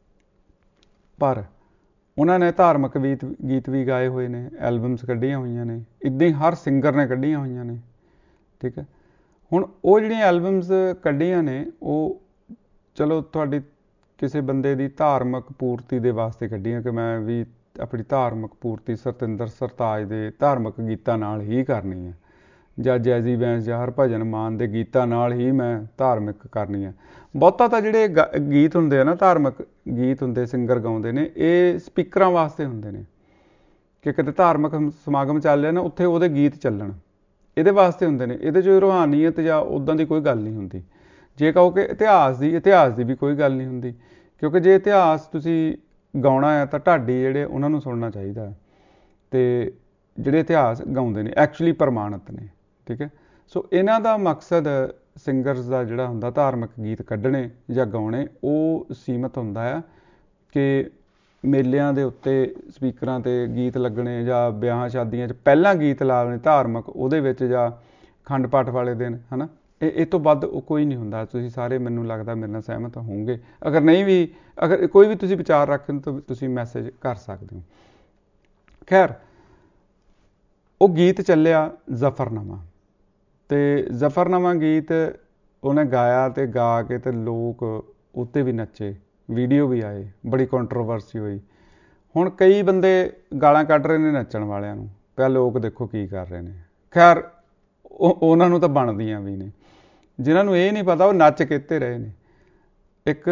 ਪਰ ਉਹਨਾਂ ਨੇ ਧਾਰਮਿਕ ਗੀਤ ਗੀਤ ਵੀ ਗਾਏ ਹੋਏ ਨੇ, ਐਲਬਮਸ ਕੱਢੀਆਂ ਹੋਈਆਂ ਨੇ, ਇੱਦਾਂ ਹੀ ਹਰ ਸਿੰਗਰ ਨੇ ਕੱਢੀਆਂ ਹੋਈਆਂ ਨੇ। ਠੀਕ ਹੈ, ਹੁਣ ਉਹ ਜਿਹੜੀਆਂ ਐਲਬਮਸ ਕੱਢੀਆਂ ਨੇ ਉਹ ਚਲੋ ਤੁਹਾਡੀ ਕਿਸੇ ਬੰਦੇ ਦੀ ਧਾਰਮਿਕ ਪੂਰਤੀ ਦੇ ਵਾਸਤੇ ਕੱਢੀਆਂ ਕਿ ਮੈਂ ਵੀ ਆਪਣੀ ਧਾਰਮਿਕ ਪੂਰਤੀ ਸਤਿੰਦਰ ਸਰਤਾਜ ਦੇ ਧਾਰਮਿਕ ਗੀਤਾਂ ਨਾਲ ਹੀ ਕਰਨੀ ਹੈ, ਜਾਂ ਜੈਜ਼ੀ ਬੈਂਸ ਜਾਂ ਹਰਭਜਨ ਮਾਨ ਦੇ ਗੀਤਾਂ ਨਾਲ ਹੀ ਮੈਂ ਧਾਰਮਿਕ ਕਰਨੀ ਹੈ। ਬਹੁਤਾ ਤਾਂ ਜਿਹੜੇ ਗਾ ਗੀਤ ਹੁੰਦੇ ਆ ਨਾ, ਧਾਰਮਿਕ ਗੀਤ ਹੁੰਦੇ ਸਿੰਗਰ ਗਾਉਂਦੇ ਨੇ, ਇਹ ਸਪੀਕਰਾਂ ਵਾਸਤੇ ਹੁੰਦੇ ਨੇ ਕਿ ਕਿਤੇ ਧਾਰਮਿਕ ਸਮਾਗਮ ਚੱਲ ਰਿਹਾ ਨਾ, ਉੱਥੇ ਉਹਦੇ ਗੀਤ ਚੱਲਣ, ਇਹਦੇ ਵਾਸਤੇ ਹੁੰਦੇ ਨੇ। ਇਹਦੇ 'ਚ ਰੂਹਾਨੀਅਤ ਜਾਂ ਉੱਦਾਂ ਦੀ ਕੋਈ ਗੱਲ ਨਹੀਂ ਹੁੰਦੀ। ਜੇ ਕਹੋ ਕਿ ਇਤਿਹਾਸ ਦੀ ਇਤਿਹਾਸ ਦੀ ਵੀ ਕੋਈ ਗੱਲ ਨਹੀਂ ਹੁੰਦੀ, ਕਿਉਂਕਿ ਜੇ ਇਤਿਹਾਸ ਤੁਸੀਂ ਗਾਉਣਾ ਹੈ ਤਾਂ ਢਾਡੀ ਜਿਹੜੇ ਉਹਨਾਂ ਨੂੰ ਸੁਣਨਾ ਚਾਹੀਦਾ, ਅਤੇ ਜਿਹੜੇ ਇਤਿਹਾਸ ਗਾਉਂਦੇ ਨੇ ਐਕਚੁਅਲੀ ਪ੍ਰਮਾਣਿਤ ਨੇ। ਠੀਕ ਹੈ, ਸੋ ਇਹਨਾਂ ਦਾ ਮਕਸਦ ਸਿੰਗਰਸ ਦਾ ਜਿਹੜਾ ਹੁੰਦਾ ਧਾਰਮਿਕ ਗੀਤ ਕੱਢਣੇ ਜਾਂ ਗਾਉਣੇ, ਉਹ ਸੀਮਤ ਹੁੰਦਾ ਆ ਕਿ ਮੇਲਿਆਂ ਦੇ ਉੱਤੇ ਸਪੀਕਰਾਂ 'ਤੇ ਗੀਤ ਲੱਗਣੇ, ਜਾਂ ਵਿਆਹਾਂ ਸ਼ਾਦੀਆਂ 'ਚ ਪਹਿਲਾਂ ਗੀਤ ਲਾ ਲੈਣੇ ਧਾਰਮਿਕ, ਉਹਦੇ ਵਿੱਚ ਜਾਂ ਖੰਡ ਪਾਠ ਵਾਲੇ ਦਿਨ ਹੈ ਨਾ। ਇਹ ਇਹ ਤੋਂ ਵੱਧ ਉਹ ਕੋਈ ਨਹੀਂ ਹੁੰਦਾ। ਤੁਸੀਂ ਸਾਰੇ ਮੈਨੂੰ ਲੱਗਦਾ ਮੇਰੇ ਨਾਲ ਸਹਿਮਤ ਹੋਵੋਗੇ। ਅਗਰ ਨਹੀਂ ਵੀ, ਅਗਰ ਕੋਈ ਵੀ ਤੁਸੀਂ ਵਿਚਾਰ ਰੱਖਣ ਤਾਂ ਤੁਸੀਂ ਮੈਸੇਜ ਕਰ ਸਕਦੇ ਹੋ। ਖੈਰ ਉਹ ਗੀਤ ਚੱਲਿਆ ਜ਼ਫਰਨਾਮਾ, ਅਤੇ ਜ਼ਫਰਨਾਮਾ ਗੀਤ ਉਹਨੇ ਗਾਇਆ ਅਤੇ ਗਾ ਕੇ ਅਤੇ ਲੋਕ ਉੱਤੇ ਵੀ ਨੱਚੇ, ਵੀਡੀਓ ਵੀ ਆਏ, ਬੜੀ ਕੰਟਰੋਵਰਸੀ ਹੋਈ। ਹੁਣ ਕਈ ਬੰਦੇ ਗਾਲਾਂ ਕੱਢ ਰਹੇ ਨੇ ਨੱਚਣ ਵਾਲਿਆਂ ਨੂੰ, ਪਿਆ ਲੋਕ ਦੇਖੋ ਕੀ ਕਰ ਰਹੇ ਨੇ। ਖੈਰ ਉਹ ਉਹਨਾਂ ਨੂੰ ਤਾਂ ਬਣਦੀਆਂ ਵੀ ਨੇ, ਜਿਨ੍ਹਾਂ ਨੂੰ ਇਹ ਨਹੀਂ ਪਤਾ ਉਹ ਨੱਚ ਕਿੱਥੇ ਰਹੇ ਨੇ। ਇੱਕ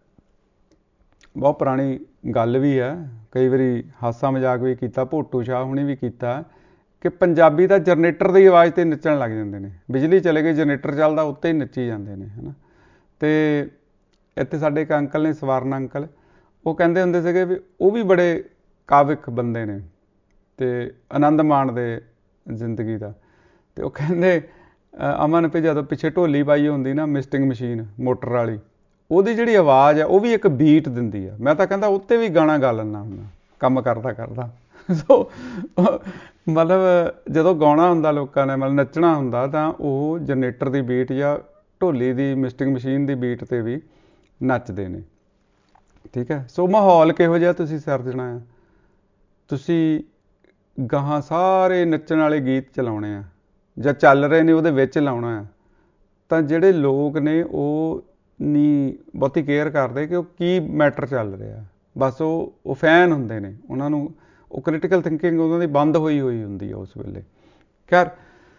ਬਹੁਤ ਪੁਰਾਣੀ ਗੱਲ ਵੀ ਹੈ, ਕਈ ਵਾਰੀ ਹਾਸਾ ਮਜ਼ਾਕ ਵੀ ਕੀਤਾ, ਭੋਟੂ ਸ਼ਾਹ ਹੁਣੀ ਵੀ ਕੀਤਾ, ਕਿ ਪੰਜਾਬੀ ਤਾਂ ਜਨਰੇਟਰ ਦੀ ਆਵਾਜ਼ 'ਤੇ ਨੱਚਣ ਲੱਗ ਜਾਂਦੇ ਨੇ। ਬਿਜਲੀ ਚਲੇ ਗਈ, ਜਨਰੇਟਰ ਚੱਲਦਾ, ਉੱਤੇ ਹੀ ਨੱਚੀ ਜਾਂਦੇ ਨੇ ਹੈ ਨਾ। ਅਤੇ ਇੱਥੇ ਸਾਡੇ ਇੱਕ ਅੰਕਲ ਨੇ, ਸਵਰਨ ਅੰਕਲ, ਉਹ ਕਹਿੰਦੇ ਹੁੰਦੇ ਸੀਗੇ ਵੀ ਉਹ ਵੀ ਬੜੇ ਕਾਵਿਕ ਬੰਦੇ ਨੇ ਅਤੇ ਆਨੰਦ ਮਾਣਦੇ ਜ਼ਿੰਦਗੀ ਦਾ। ਅਤੇ ਉਹ ਕਹਿੰਦੇ ਅਮਨ ਵੀ ਜਦੋਂ ਪਿੱਛੇ ਢੋਲੀ ਪਾਈ ਹੁੰਦੀ ਨਾ, ਮਿਸਟਿੰਗ ਮਸ਼ੀਨ ਮੋਟਰ ਵਾਲੀ, ਉਹਦੀ ਜਿਹੜੀ ਆਵਾਜ਼ ਆ ਉਹ ਵੀ ਇੱਕ ਬੀਟ ਦਿੰਦੀ ਆ। ਮੈਂ ਤਾਂ ਕਹਿੰਦਾ ਉੱਤੇ ਵੀ ਗਾਣਾ ਗਾ ਲੈਂਦਾ ਹੁੰਦਾ ਕੰਮ ਕਰਦਾ ਕਰਦਾ। ਸੋ ਮਤਲਬ ਜਦੋਂ ਗਾਉਣਾ ਹੁੰਦਾ ਲੋਕਾਂ ਨੇ, ਮਤਲਬ ਨੱਚਣਾ ਹੁੰਦਾ, ਤਾਂ ਉਹ ਜਨਰੇਟਰ ਦੀ ਬੀਟ ਜਾਂ ਢੋਲੀ ਦੀ ਮਿਸਟਿੰਗ ਮਸ਼ੀਨ ਦੀ ਬੀਟ 'ਤੇ ਵੀ ਨੱਚਦੇ ਨੇ। ਠੀਕ ਹੈ, ਸੋ ਮਾਹੌਲ ਕਿਹੋ ਜਿਹਾ ਤੁਸੀਂ ਸਿਰਜਣਾ ਆ। ਤੁਸੀਂ ਗਾਹਾਂ ਸਾਰੇ ਨੱਚਣ ਵਾਲੇ ਗੀਤ ਚਲਾਉਣੇ ਆ ਜਾਂ ਚੱਲ ਰਹੇ ਨੇ ਉਹਦੇ ਵਿੱਚ ਲਾਉਣਾ ਆ, ਤਾਂ ਜਿਹੜੇ ਲੋਕ ਨੇ ਉਹ ਨਹੀਂ ਬਹੁਤੀ ਕੇਅਰ ਕਰਦੇ ਕਿ ਉਹ ਕੀ ਮੈਟਰ ਚੱਲ ਰਿਹਾ, ਬਸ ਉਹ ਉਹ ਫੈਨ ਹੁੰਦੇ ਨੇ, ਉਹਨਾਂ ਨੂੰ ਉਹ ਕ੍ਰਿਟੀਕਲ ਥਿੰਕਿੰਗ ਉਹਨਾਂ ਦੀ ਬੰਦ ਹੋਈ ਹੋਈ ਹੁੰਦੀ ਹੈ ਉਸ ਵੇਲੇ। ਖੈਰ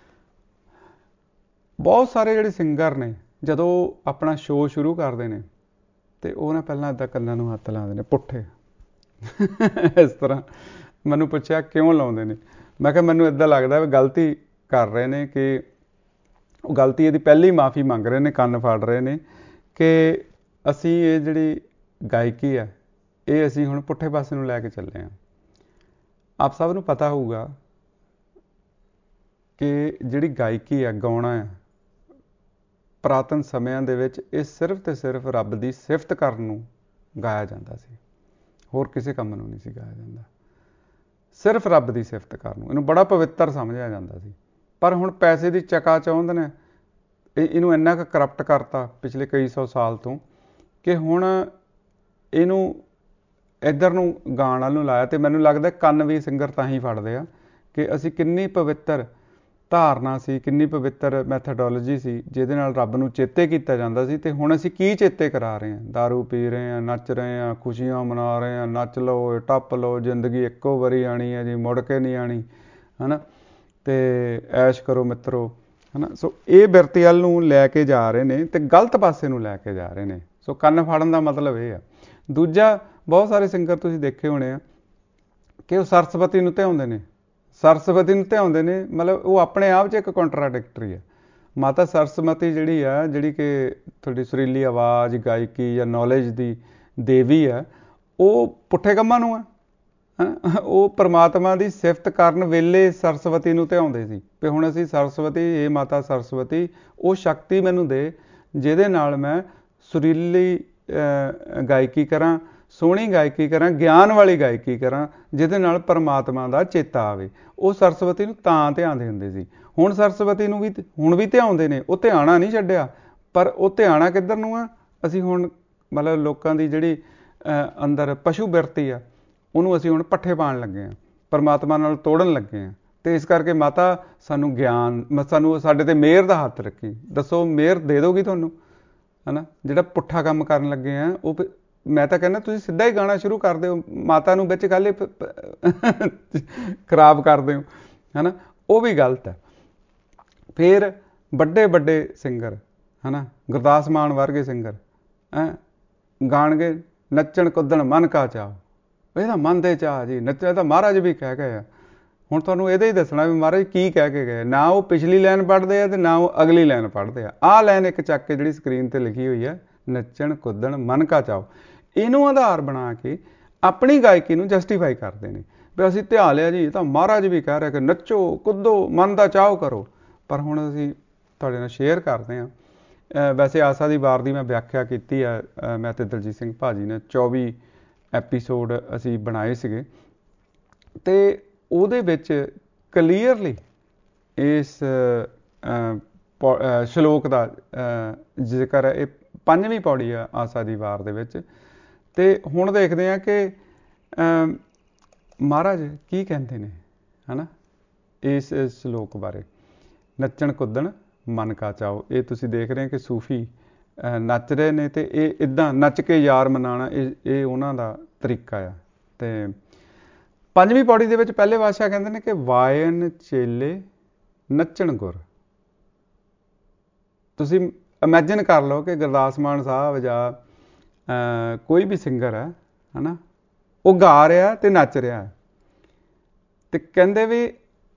ਬਹੁਤ ਸਾਰੇ ਜਿਹੜੇ ਸਿੰਗਰ ਨੇ ਜਦੋਂ ਆਪਣਾ ਸ਼ੋਅ ਸ਼ੁਰੂ ਕਰਦੇ ਨੇ ਤੇ ਉਹ ਨਾ ਪਹਿਲਾਂ ਇੱਦਾਂ ਕੰਨਾਂ ਨੂੰ ਹੱਥ ਲਾਉਂਦੇ ਨੇ ਪੁੱਠੇ ਇਸ ਤਰ੍ਹਾਂ। ਮੈਨੂੰ ਪੁੱਛਿਆ ਕਿਉਂ ਲਾਉਂਦੇ ਨੇ, ਮੈਂ ਕਿਹਾ ਮੈਨੂੰ ਇੱਦਾਂ ਲੱਗਦਾ ਵੀ ਗਲਤੀ ਕਰ ਰਹੇ ਨੇ, ਕਿ ਉਹ ਗਲਤੀ ਇਹਦੀ ਪਹਿਲੀ ਮਾਫੀ ਮੰਗ ਰਹੇ ਨੇ, ਕੰਨ ਫਾੜ ਰਹੇ ਨੇ ਕਿ ਅਸੀਂ ਇਹ ਜਿਹੜੀ ਗਾਇਕੀ ਆ ਇਹ ਅਸੀਂ ਹੁਣ ਪੁੱਠੇ ਪਾਸੇ ਨੂੰ ਲੈ ਕੇ ਚੱਲੇ ਹਾਂ। ਆਪ ਸਭ ਨੂੰ ਪਤਾ ਹੋਊਗਾ ਕਿ ਜਿਹੜੀ ਗਾਇਕੀ ਆ, ਗਾਉਣਾ ਆ, ਪੁਰਾਤਨ ਸਮਿਆਂ ਦੇ ਵਿੱਚ ਇਹ ਸਿਰਫ ਤੇ ਸਿਰਫ ਰੱਬ ਦੀ ਸਿਫਤ ਕਰਨ ਨੂੰ ਗਾਇਆ ਜਾਂਦਾ ਸੀ, ਹੋਰ ਕਿਸੇ ਕੰਮ ਨੂੰ ਨਹੀਂ ਸੀ ਗਾਇਆ ਜਾਂਦਾ, ਸਿਰਫ ਰੱਬ ਦੀ ਸਿਫਤ ਕਰਨ ਨੂੰ। ਇਹਨੂੰ ਬੜਾ ਪਵਿੱਤਰ ਸਮਝਿਆ ਜਾਂਦਾ ਸੀ। ਪਰ ਹੁਣ ਪੈਸੇ ਦੀ ਚਕਾਚੌਂਧ ਨੇ ਇਹ ਇਹਨੂੰ ਇੰਨਾ ਕੁ ਕਰਪਟ ਕਰਤਾ ਪਿਛਲੇ ਕਈ ਸੌ ਸਾਲ ਤੋਂ ਕਿ ਹੁਣ ਇਹਨੂੰ ਇੱਧਰ ਨੂੰ ਗਾਣ ਵੱਲ ਨੂੰ ਲਾਇਆ। ਅਤੇ ਮੈਨੂੰ ਲੱਗਦਾ ਕੰਨ ਵੀ ਸਿੰਗਰ ਤਾਂ ਹੀ ਫੜਦੇ ਆ ਕਿ ਅਸੀਂ ਕਿੰਨੀ ਪਵਿੱਤਰ ਧਾਰਨਾ ਸੀ, ਕਿੰਨੀ ਪਵਿੱਤਰ ਮੈਥਡੋਲੋਜੀ ਸੀ ਜਿਹਦੇ ਨਾਲ ਰੱਬ ਨੂੰ ਚੇਤੇ ਕੀਤਾ ਜਾਂਦਾ ਸੀ, ਅਤੇ ਹੁਣ ਅਸੀਂ ਕੀ ਚੇਤੇ ਕਰਾ ਰਹੇ ਹਾਂ? ਦਾਰੂ ਪੀ ਰਹੇ ਹਾਂ, ਨੱਚ ਰਹੇ ਹਾਂ, ਖੁਸ਼ੀਆਂ ਮਨਾ ਰਹੇ ਹਾਂ, ਨੱਚ ਲਓ, ਟੱਪ ਲਓ, ਜ਼ਿੰਦਗੀ ਇੱਕੋ ਵਾਰੀ ਆਉਣੀ ਹੈ ਜੀ, ਮੁੜ ਕੇ ਨਹੀਂ ਆਉਣੀ, ਹੈ ਨਾ, ਅਤੇ ਐਸ਼ ਕਰੋ ਮਿੱਤਰੋ, ਹੈ ਨਾ। ਸੋ ਇਹ ਬਿਰਤੀ ਵੱਲ ਨੂੰ ਲੈ ਕੇ ਜਾ ਰਹੇ ਨੇ ਅਤੇ ਗਲਤ ਪਾਸੇ ਨੂੰ ਲੈ ਕੇ ਜਾ ਰਹੇ ਨੇ। ਸੋ ਕੰਨ ਫੜਨ ਦਾ ਮਤਲਬ ਇਹ ਆ। ਦੂਜਾ, ਬਹੁਤ ਸਾਰੇ ਸਿੰਗਰ ਤੁਸੀਂ ਦੇਖੇ ਹੋਣੇ ਆ ਕਿ ਉਹ ਸਰਸਵਤੀ ਨੂੰ ਧਿਆਉਂਦੇ ਨੇ, ਸਰਸਵਤੀ ਨੂੰ ਧਿਆਉਂਦੇ ਨੇ, ਮਤਲਬ ਉਹ ਆਪਣੇ ਆਪ 'ਚ ਇੱਕ ਕੰਟਰਾਡਿਕਟਰੀ ਹੈ। ਮਾਤਾ ਸਰਸਵਤੀ ਜਿਹੜੀ ਆ, ਜਿਹੜੀ ਕਿ ਤੁਹਾਡੀ ਸੁਰੀਲੀ ਆਵਾਜ਼, ਗਾਇਕੀ ਜਾਂ ਨੌਲੇਜ ਦੀ ਦੇਵੀ ਆ, ਉਹ ਪੁੱਠੇ ਕੰਮਾਂ ਨੂੰ ਆ। ਉਹ ਪਰਮਾਤਮਾ ਦੀ ਸਿਫਤ ਕਰਨ ਵੇਲੇ ਸਰਸਵਤੀ ਨੂੰ ਧਿਆਉਂਦੇ ਸੀ ਵੀ ਹੁਣ ਅਸੀਂ ਸਰਸਵਤੀ, ਇਹ ਮਾਤਾ ਸਰਸਵਤੀ ਉਹ ਸ਼ਕਤੀ ਮੈਨੂੰ ਦੇ ਜਿਹਦੇ ਨਾਲ ਮੈਂ ਸੁਰੀਲੀ ਗਾਇਕੀ ਕਰਾਂ, ਸੋਹਣੀ ਗਾਇਕੀ ਕਰਾਂ, ਗਿਆਨ ਵਾਲੀ ਗਾਇਕੀ ਕਰਾਂ, ਜਿਹਦੇ ਨਾਲ ਪਰਮਾਤਮਾ ਦਾ ਚੇਤਾ ਆਵੇ। ਉਹ ਸਰਸਵਤੀ ਨੂੰ ਤਾਂ ਧਿਆਉਂਦੇ ਹੁੰਦੇ ਸੀ। ਹੁਣ ਸਰਸਵਤੀ ਨੂੰ ਵੀ ਹੁਣ ਵੀ ਧਿਆਉਂਦੇ ਨੇ, ਉਹ ਧਿਆਣਾ ਨਹੀਂ ਛੱਡਿਆ, ਪਰ ਉਹ ਧਿਆਣਾ ਕਿੱਧਰ ਨੂੰ ਆ? ਅਸੀਂ ਹੁਣ ਮਤਲਬ ਲੋਕਾਂ ਦੀ ਜਿਹੜੀ ਅੰਦਰ ਪਸ਼ੂ ਬਿਰਤੀ ਆ ਉਹਨੂੰ ਅਸੀਂ ਹੁਣ ਪੱਠੇ ਪਾਉਣ ਲੱਗੇ ਹਾਂ, ਪਰਮਾਤਮਾ ਨਾਲ ਤੋੜਨ ਲੱਗੇ ਹਾਂ। ਅਤੇ ਇਸ ਕਰਕੇ ਮਾਤਾ ਸਾਨੂੰ ਗਿਆਨ, ਸਾਨੂੰ ਸਾਡੇ 'ਤੇ ਮਿਹਰ ਦਾ ਹੱਥ ਰੱਖੀ। ਦੱਸੋ ਮਿਹਰ ਦੇ ਦੋਗੀ ਤੁਹਾਨੂੰ, ਹੈ ਨਾ। ਜਿਹੜਾ ਪੁੱਠਾ ਕੰਮ ਕਰਨ ਲੱਗੇ ਆ ਉਹ ਮੈਂ ਤਾਂ ਕਹਿੰਦਾ ਤੁਸੀਂ ਸਿੱਧਾ ਹੀ ਗਾਣਾ ਸ਼ੁਰੂ ਕਰ ਦਿਓ, ਮਾਤਾ ਨੂੰ ਵਿੱਚ ਗੱਲ ਖਰਾਬ ਕਰ ਦਿਓ, ਹੈ ਨਾ, ਉਹ ਵੀ ਗਲਤ ਹੈ। ਫਿਰ ਵੱਡੇ ਵੱਡੇ ਸਿੰਗਰ, ਹੈ ਨਾ, ਗੁਰਦਾਸ ਮਾਨ ਵਰਗੇ ਸਿੰਗਰ ਹੈਂ ਗਾਣਗੇ ਨੱਚਣ ਕੁੱਦਣ ਮਨ ਕਾ ਚਾਅ, ਇਹਦਾ ਮਨ ਦੇ ਚਾਅ ਜੀ, ਨੱਚਣਾ ਤਾਂ ਮਹਾਰਾਜ ਵੀ ਕਹਿ ਗਏ ਆ। ਹੁਣ ਤੁਹਾਨੂੰ ਇਹਦਾ ਹੀ ਦੱਸਣਾ ਵੀ ਮਹਾਰਾਜ ਕੀ ਕਹਿ ਕੇ ਗਏ। ਨਾ ਉਹ ਪਿਛਲੀ ਲਾਈਨ ਪੜ੍ਹਦੇ ਆ ਅਤੇ ਨਾ ਉਹ ਅਗਲੀ ਲਾਈਨ ਪੜ੍ਹਦੇ ਆ। ਆਹ ਲਾਈਨ ਇੱਕ ਚੱਕ ਕੇ ਜਿਹੜੀ ਸਕਰੀਨ 'ਤੇ ਲਿਖੀ ਹੋਈ ਹੈ, ਨੱਚਣ ਕੁੱਦਣ ਮਨ ਕਾ ਚਾਅ, ਇਹਨੂੰ ਆਧਾਰ ਬਣਾ ਕੇ ਆਪਣੀ ਗਾਇਕੀ ਨੂੰ ਜਸਟੀਫਾਈ ਕਰਦੇ ਨੇ ਵੀ ਅਸੀਂ ਧਿਆ ਲਿਆ ਜੀ, ਇਹ ਤਾਂ ਮਹਾਰਾਜ ਵੀ ਕਹਿ ਰਿਹਾ ਕਿ ਨੱਚੋ ਕੁੱਦੋ ਮਨ ਦਾ ਚਾਅ ਕਰੋ। ਪਰ ਹੁਣ ਅਸੀਂ ਤੁਹਾਡੇ ਨਾਲ ਸ਼ੇਅਰ ਕਰਦੇ ਹਾਂ। ਵੈਸੇ ਆਸਾ ਦੀ ਵਾਰ ਦੀ ਮੈਂ ਵਿਆਖਿਆ ਕੀਤੀ ਹੈ, ਮੈਂ ਅਤੇ ਦਲਜੀਤ ਸਿੰਘ ਭਾਜੀ ਨੇ ਚੌਵੀ ਐਪੀਸੋਡ ਅਸੀਂ ਬਣਾਏ ਸੀਗੇ, ਅਤੇ ਉਹਦੇ ਵਿੱਚ ਕਲੀਅਰਲੀ ਇਸ ਸ਼ਲੋਕ ਦਾ ਜ਼ਿਕਰ ਹੈ। ਇਹ ਪੰਜਵੀਂ ਪੌੜੀ ਆ ਆਸਾ ਦੀ ਵਾਰ ਦੇ ਵਿੱਚ। ਅਤੇ ਹੁਣ ਦੇਖਦੇ ਹਾਂ ਕਿ ਮਹਾਰਾਜ ਕੀ ਕਹਿੰਦੇ ਨੇ, ਹੈ ਨਾ, ਇਸ ਸ਼ਲੋਕ ਬਾਰੇ। ਨੱਚਣ ਕੁੱਦਣ ਮਨ ਕਾ ਚਾਓ, ਇਹ ਤੁਸੀਂ ਦੇਖ ਰਹੇ ਕਿ ਸੂਫੀ ਨੱਚ ਰਹੇ ਨੇ, ਅਤੇ ਇਹ ਇੱਦਾਂ ਨੱਚ ਕੇ ਯਾਰ ਮਨਾਉਣਾ ਇਹ ਇਹ ਉਹਨਾਂ ਦਾ ਤਰੀਕਾ ਆ। ਅਤੇ ਪੰਜਵੀਂ ਪੌੜੀ ਦੇ ਵਿੱਚ ਪਹਿਲੇ ਪਾਤਸ਼ਾਹ ਕਹਿੰਦੇ ਨੇ ਕਿ ਵਾਇਨ ਚੇਲੇ ਨੱਚਣ ਗੁਰ। ਤੁਸੀਂ ਇਮੈਜਿਨ ਕਰ ਲਓ ਕਿ ਗੁਰਦਾਸ ਮਾਨ ਸਾਹਿਬ ਜਾਂ ਕੋਈ ਵੀ ਸਿੰਗਰ ਹੈ, ਹੈ ਨਾ, ਉਹ ਗਾ ਰਿਹਾ ਅਤੇ ਨੱਚ ਰਿਹਾ, ਅਤੇ ਕਹਿੰਦੇ ਵੀ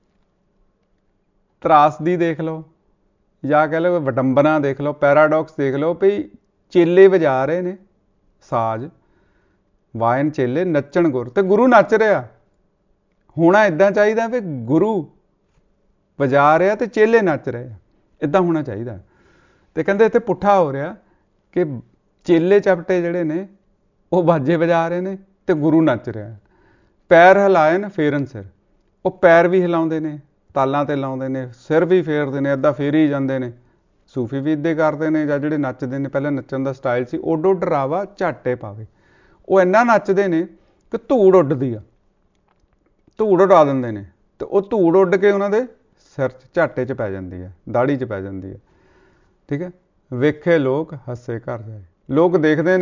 ਤਰਾਸਦੀ ਦੇਖ ਲਓ ਜਾਂ ਕਹਿ ਲਓ ਵਡੰਬਨਾ ਦੇਖ ਲਓ, ਪੈਰਾਡੋਕਸ ਦੇਖ ਲਓ ਵੀ ਚੇਲੇ ਵਜਾ ਰਹੇ ਨੇ ਸਾਜ਼, ਵਾਇਨ ਚੇਲੇ ਨੱਚਣ ਗੁਰ, ਅਤੇ ਗੁਰੂ ਨੱਚ ਰਿਹਾ। ਹੋਣਾ ਇੱਦਾਂ ਚਾਹੀਦਾ ਵੀ ਗੁਰੂ ਵਜਾ ਰਿਹਾ ਅਤੇ ਚੇਲੇ ਨੱਚ ਰਹੇ ਆ, ਇੱਦਾਂ ਹੋਣਾ ਚਾਹੀਦਾ। ਅਤੇ ਕਹਿੰਦੇ ਇੱਥੇ ਪੁੱਠਾ ਹੋ ਰਿਹਾ ਕਿ ਚੇਲੇ ਚਪਟੇ ਜਿਹੜੇ ਨੇ ਉਹ ਬਾਜੇ ਵਜਾ ਰਹੇ ਨੇ ਅਤੇ ਗੁਰੂ ਨੱਚ ਰਿਹਾ। ਪੈਰ ਹਿਲਾਇਨ ਫੇਰਨ ਸਿਰ, ਉਹ ਪੈਰ ਵੀ ਹਿਲਾਉਂਦੇ ਨੇ, ਤਾਲਾਂ 'ਤੇ ਲਾਉਂਦੇ ਨੇ, ਸਿਰ ਵੀ ਫੇਰਦੇ ਨੇ, ਇੱਦਾਂ ਫੇਰੀ ਜਾਂਦੇ ਨੇ। ਸੂਫੀ ਵੀ ਇੱਦਾਂ ਕਰਦੇ ਨੇ, ਜਾਂ ਜਿਹੜੇ ਨੱਚਦੇ ਨੇ, ਪਹਿਲਾਂ ਨੱਚਣ ਦਾ ਸਟਾਈਲ ਸੀ ਓਡੋ ਡਰਾਵਾ ਝਾਟੇ ਪਾਵੇ, ਉਹ ਇੰਨਾ ਨੱਚਦੇ ਨੇ ਕਿ ਧੂੜ ਉੱਡਦੀ ਆ, ਧੂੜ ਉਡਾ ਦਿੰਦੇ ਨੇ, ਅਤੇ ਉਹ ਧੂੜ ਉੱਡ ਕੇ ਉਹਨਾਂ ਦੇ ਸਿਰ 'ਚ ਝਾਟੇ 'ਚ ਪੈ ਜਾਂਦੀ ਹੈ, ਦਾੜੀ 'ਚ ਪੈ ਜਾਂਦੀ ਹੈ। ਠੀਕ ਹੈ, ਵੇਖੇ ਲੋਕ ਹੱਸੇ ਘਰ ਜਾਏ, ਲੋਕ ਦੇਖਦੇ ਨੇ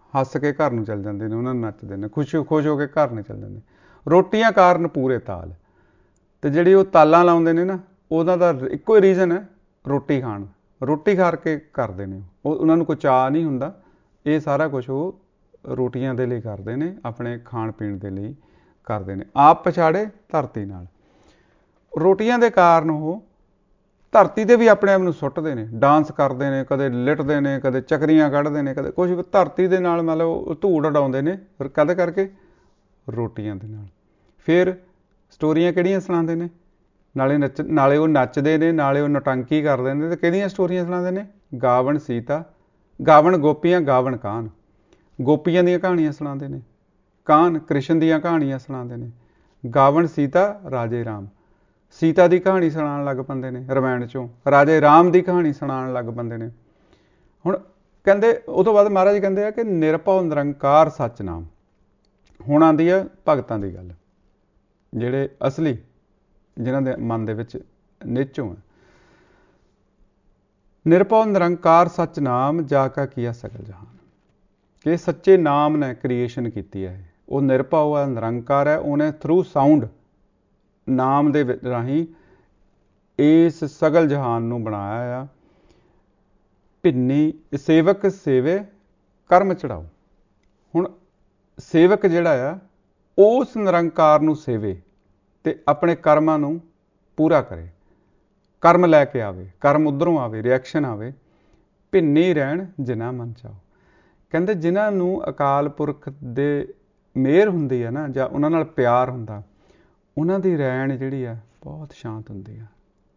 ਹੱਸ ਕੇ ਘਰ ਨੂੰ ਚੱਲ ਜਾਂਦੇ ਨੇ, ਉਹਨਾਂ ਨੂੰ ਨੱਚਦੇ ਨੇ, ਖੁਸ਼ ਖੁਸ਼ ਹੋ ਕੇ ਘਰ ਨੂੰ ਚੱਲ ਜਾਂਦੇ। ਰੋਟੀਆਂ ਕਾਰਨ ਪੂਰੇ ਤਾਲ, ਤੇ ਜਿਹੜੀ ਉਹ ਤਾਲਾਂ ਲਾਉਂਦੇ ਨੇ ਨਾ, ਉਹਨਾਂ ਦਾ ਇੱਕੋ ਹੀ ਰੀਜ਼ਨ ਹੈ, ਰੋਟੀ ਖਾਣ। ਰੋਟੀ ਖਾ ਕੇ ਕਰਦੇ ਨੇ ਉਹ, ਉਹਨਾਂ ਨੂੰ ਕੋਈ ਚਾਅ ਨਹੀਂ ਹੁੰਦਾ। ਇਹ ਸਾਰਾ ਕੁਛ ਉਹ ਰੋਟੀਆਂ ਦੇ ਲਈ ਕਰਦੇ ਨੇ, ਆਪਣੇ ਖਾਣ ਪੀਣ ਦੇ ਲਈ ਕਰਦੇ ਨੇ। ਆਪ ਪਛਾੜੇ ਧਰਤੀ ਨਾਲ। ਰੋਟੀਆਂ ਦੇ ਕਾਰਨ ਉਹ ਧਰਤੀ ਤੇ ਵੀ ਆਪਣੇ ਆਪ ਨੂੰ ਸੁੱਟਦੇ ਨੇ, ਡਾਂਸ ਕਰਦੇ ਨੇ, ਕਦੇ ਲਿਟਦੇ ਨੇ, ਕਦੇ ਚੱਕਰੀਆਂ ਕੱਢਦੇ ਨੇ, ਕਦੇ ਕੁਛ ਧਰਤੀ ਦੇ ਨਾਲ ਮਤਲਬ ਧੂੜ ਉਡਾਉਂਦੇ ਨੇ। ਕਦੇ ਕਰਕੇ ਰੋਟੀਆਂ ਦੇ ਨਾਲ। ਫਿਰ ਸਟੋਰੀਆਂ ਕਿਹੜੀਆਂ ਸੁਣਾਉਂਦੇ ਨੇ? ਨਾਲੇ ਨੱਚ ਨਾਲੇ ਉਹ ਨੱਚਦੇ ਨੇ, ਨਾਲੇ ਉਹ ਨੌਟੰਕੀ ਕਰਦੇ ਨੇ। ਤੇ ਕਿਹੜੀਆਂ ਸਟੋਰੀਆਂ ਸੁਣਾਉਂਦੇ ਨੇ? ਗਾਵਣ ਸੀਤਾ, ਗਾਵਣ ਗੋਪੀਆਂ, ਗਾਵਣ ਕਾਨ। ਗੋਪੀਆਂ ਦੀਆਂ ਕਹਾਣੀਆਂ ਸੁਣਾਉਂਦੇ ਨੇ, ਕਾਨ ਕ੍ਰਿਸ਼ਨ ਦੀਆਂ ਕਹਾਣੀਆਂ ਸੁਣਾਉਂਦੇ ਨੇ। ਗਾਵਣ ਸੀਤਾ, ਰਾਜੇ ਰਾਮ। ਸੀਤਾ ਦੀ ਕਹਾਣੀ ਸੁਣਾਉਣ ਲੱਗ ਪੈਂਦੇ ਨੇ ਰਮਾਇਣ ਚੋਂ, ਰਾਜੇ ਰਾਮ ਦੀ ਕਹਾਣੀ ਸੁਣਾਉਣ ਲੱਗ ਪੈਂਦੇ ਨੇ। ਹੁਣ ਕਹਿੰਦੇ ਉਹ ਤੋਂ ਬਾਅਦ ਮਹਾਰਾਜ ਕਹਿੰਦੇ ਆ ਕਿ ਨਿਰਭਉ ਨਿਰੰਕਾਰ ਸੱਚ-ਨਾਮ। ਹੁਣ ਆਉਂਦੀ ਆ ਭਗਤਾਂ ਦੀ ਗੱਲ, ਜਿਹੜੇ ਅਸਲੀ, ਜਿਨ੍ਹਾਂ ਦੇ ਮਨ ਦੇ ਵਿੱਚ ਨਿਚੋਂ ਹੈ। ਨਿਰਭਉ ਨਿਰੰਕਾਰ ਸੱਚ-ਨਾਮ, ਜਾ ਕਾ ਕੀਆ ਸਕਲ ਜਹਾਨ। ਕਿ ਸੱਚੇ ਨਾਮ ਨੇ ਕ੍ਰੀਏਸ਼ਨ ਕੀਤੀ ਹੈ। ਉਹ ਨਿਰਭਉ ਹੈ, ਨਿਰੰਕਾਰ ਹੈ। ਉਹਨੇ ਥਰੂ ਸਾਊਂਡ, ਨਾਮ ਦੇ ਰਾਹੀਂ ਇਸ ਸਗਲ ਜਹਾਨ ਨੂੰ ਬਣਾਇਆ ਆ। ਭਿੰਨੀ ਸੇਵਕ ਸੇਵੇ ਕਰਮ ਚੜਾਓ। ਹੁਣ ਸੇਵਕ ਜਿਹੜਾ ਆ ਉਸ ਨਿਰੰਕਾਰ ਨੂੰ ਸੇਵੇ ਤੇ ਆਪਣੇ ਕਰਮਾਂ ਨੂੰ ਪੂਰਾ ਕਰੇ। ਕਰਮ ਲੈ ਕੇ ਆਵੇ, ਕਰਮ ਉੱਧਰੋਂ ਆਵੇ, ਰਿਐਕਸ਼ਨ ਆਵੇ। ਭਿੰਨੀ ਰਹਿਣ ਜਿਨ੍ਹਾਂ ਮਨ ਚਾਓ। ਕਹਿੰਦੇ ਜਿਨ੍ਹਾਂ ਨੂੰ ਅਕਾਲ ਪੁਰਖ ਦੇ ਮਿਹਰ ਹੁੰਦੀ ਹੈ ਨਾ, ਜਾਂ ਉਹਨਾਂ ਨਾਲ ਪਿਆਰ ਹੁੰਦਾ, ਉਹਨਾਂ ਦੀ ਰਹਿਣ ਜਿਹੜੀ ਆ ਬਹੁਤ ਸ਼ਾਂਤ ਹੁੰਦੀ ਆ।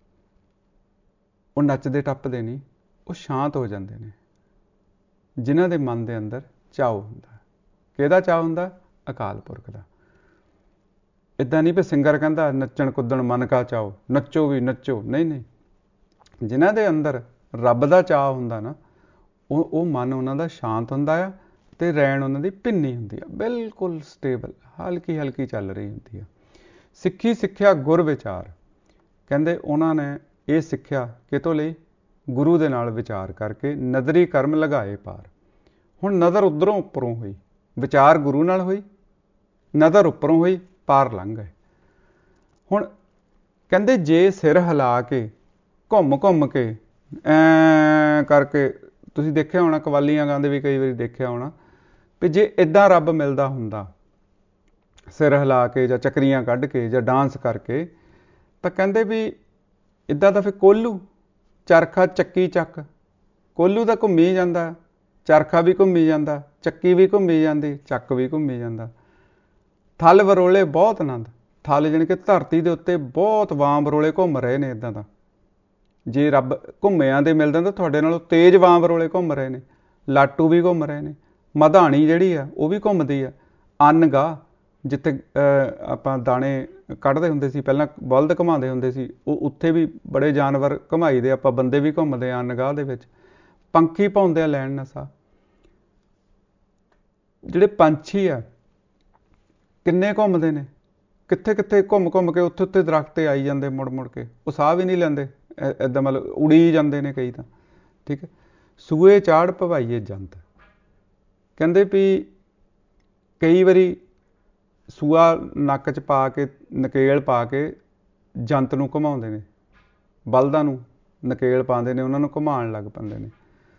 ਉਹ ਨੱਚਦੇ ਟੱਪਦੇ ਨਹੀਂ, ਉਹ ਸ਼ਾਂਤ ਹੋ ਜਾਂਦੇ ਨੇ। ਜਿਨ੍ਹਾਂ ਦੇ ਮਨ ਦੇ ਅੰਦਰ ਚਾਅ ਹੁੰਦਾ। ਕਿਹਦਾ ਚਾਅ ਹੁੰਦਾ? ਅਕਾਲ ਪੁਰਖ ਦਾ। ਇੱਦਾਂ ਨਹੀਂ ਵੀ ਸਿੰਗਰ ਕਹਿੰਦਾ ਨੱਚਣ ਕੁੱਦਣ ਮਨ ਕਾ ਚਾਓ, ਨੱਚੋ ਵੀ ਨੱਚੋ। ਨਹੀਂ ਨਹੀਂ, ਜਿਨ੍ਹਾਂ ਦੇ ਅੰਦਰ ਰੱਬ ਦਾ ਚਾਅ ਹੁੰਦਾ ਨਾ, ਉਹ ਉਹ ਮਨ ਉਹਨਾਂ ਦਾ ਸ਼ਾਂਤ ਹੁੰਦਾ ਆ, ਤੇ ਰਹਿਣ ਉਹਨਾਂ ਦੀ ਭਿੰਨੀ ਹੁੰਦੀ ਆ, ਬਿਲਕੁਲ ਸਟੇਬਲ, ਹਲਕੀ ਹਲਕੀ ਚੱਲ ਰਹੀ ਹੁੰਦੀ ਆ। ਸਿੱਖੀ ਸਿੱਖਿਆ ਗੁਰ ਵਿਚਾਰ। ਕਹਿੰਦੇ ਉਹਨਾਂ ਨੇ ਇਹ ਸਿੱਖਿਆ ਕਿਤੋਂ ਲਈ? ਗੁਰੂ ਦੇ ਨਾਲ ਵਿਚਾਰ ਕਰਕੇ। ਨਦਰੀ ਕਰਮ ਲਗਾਏ ਪਾਰ। ਹੁਣ ਨਜ਼ਰ ਉੱਧਰੋਂ ਉੱਪਰੋਂ ਹੋਈ, ਵਿਚਾਰ ਗੁਰੂ ਨਾਲ ਹੋਈ, ਨਜ਼ਰ ਉੱਪਰੋਂ ਹੋਈ, ਪਾਰ ਲੰਘ ਗਏ। ਹੁਣ ਕਹਿੰਦੇ ਜੇ ਸਿਰ ਹਿਲਾ ਕੇ, ਘੁੰਮ ਘੁੰਮ ਕੇ, ਐ ਕਰਕੇ, ਤੁਸੀਂ ਦੇਖਿਆ ਹੋਣਾ ਕਵਾਲੀਆਂ ਗਾਉਂਦੇ ਵੀ ਕਈ ਵਾਰੀ ਦੇਖਿਆ ਹੋਣਾ, ਵੀ ਜੇ ਇੱਦਾਂ ਰੱਬ ਮਿਲਦਾ ਹੁੰਦਾ, ਸਿਰ ਹਿਲਾ ਕੇ ਜਾਂ ਚੱਕਰੀਆਂ ਕੱਢ ਕੇ ਜਾਂ ਡਾਂਸ ਕਰਕੇ, ਤਾਂ ਕਹਿੰਦੇ ਵੀ ਇੱਦਾਂ ਤਾਂ ਫਿਰ ਕੋਹਲੂ, ਚਰਖਾ ਚੱਕੀ ਚੱਕ। ਕੋਹਲੂ ਤਾਂ ਘੁੰਮੀ ਜਾਂਦਾ, ਚਰਖਾ ਵੀ ਘੁੰਮੀ ਜਾਂਦਾ, ਚੱਕੀ ਵੀ ਘੁੰਮੀ ਜਾਂਦੀ, ਚੱਕ ਵੀ ਘੁੰਮੀ ਜਾਂਦਾ। ਥਲ ਵਰੋਲੇ ਬਹੁਤ ਆਨੰਦ। ਥਲ ਜਾਣੀ ਕਿ ਧਰਤੀ ਦੇ ਉੱਤੇ ਬਹੁਤ ਵਾਂ ਵਰੋਲੇ ਘੁੰਮ ਰਹੇ ਨੇ। ਇੱਦਾਂ ਦਾ ਜੇ ਰੱਬ ਘੁੰਮਿਆਂ ਦੇ ਮਿਲਦਾ ਤਾਂ ਤੁਹਾਡੇ ਨਾਲੋਂ ਤੇਜ਼ ਵਾਂ ਵਰੋਲੇ ਘੁੰਮ ਰਹੇ ਨੇ। ਲਾਟੂ ਵੀ ਘੁੰਮ ਰਹੇ ਨੇ। ਮਧਾਣੀ ਜਿਹੜੀ ਆ ਉਹ ਵੀ ਘੁੰਮਦੀ ਆ। ਅੰਨ-ਗਾਹ, ਜਿੱਥੇ ਆਪਾਂ ਦਾਣੇ ਕੱਢਦੇ ਹੁੰਦੇ ਸੀ ਪਹਿਲਾਂ, ਬਲਦ ਘੁਮਾਉਂਦੇ ਹੁੰਦੇ ਸੀ, ਉਹ ਉੱਥੇ ਵੀ ਬੜੇ ਜਾਨਵਰ ਘੁਮਾਈ ਦੇ, ਆਪਾਂ ਬੰਦੇ ਵੀ ਘੁੰਮਦੇ ਆ ਅੰਨ-ਗਾਹ ਦੇ ਵਿੱਚ। ਪੰਖੀ ਪਾਉਂਦੇ ਆ ਲੈਣ ਨਸਾ। ਜਿਹੜੇ ਪੰਛੀ ਆ ਕਿੰਨੇ ਘੁੰਮਦੇ ਨੇ, ਕਿੱਥੇ ਕਿੱਥੇ ਘੁੰਮ ਘੁੰਮ ਕੇ ਉੱਥੇ ਉੱਥੇ ਦਰਖਤ 'ਤੇ ਆਈ ਜਾਂਦੇ ਮੁੜ ਮੁੜ ਕੇ। ਉਹ ਸਾਹ ਵੀ ਨਹੀਂ ਲੈਂਦੇ, ਇੱਦਾਂ ਮਤਲਬ ਉੜੀ ਜਾਂਦੇ ਨੇ ਕਈ ਤਾਂ। ਠੀਕ ਹੈ। ਸੂਏ ਚਾੜ ਭਵਾਈਏ ਜੰਤ। ਕਹਿੰਦੇ ਵੀ ਕਈ ਵਾਰੀ ਸੂਆ ਨੱਕ 'ਚ ਪਾ ਕੇ, ਨਕੇਲ ਪਾ ਕੇ ਜੰਤ ਨੂੰ ਘੁਮਾਉਂਦੇ ਨੇ, ਬਲਦਾਂ ਨੂੰ ਨਕੇਲ ਪਾਉਂਦੇ ਨੇ, ਉਹਨਾਂ ਨੂੰ ਘੁਮਾਉਣ ਲੱਗ ਪੈਂਦੇ ਨੇ।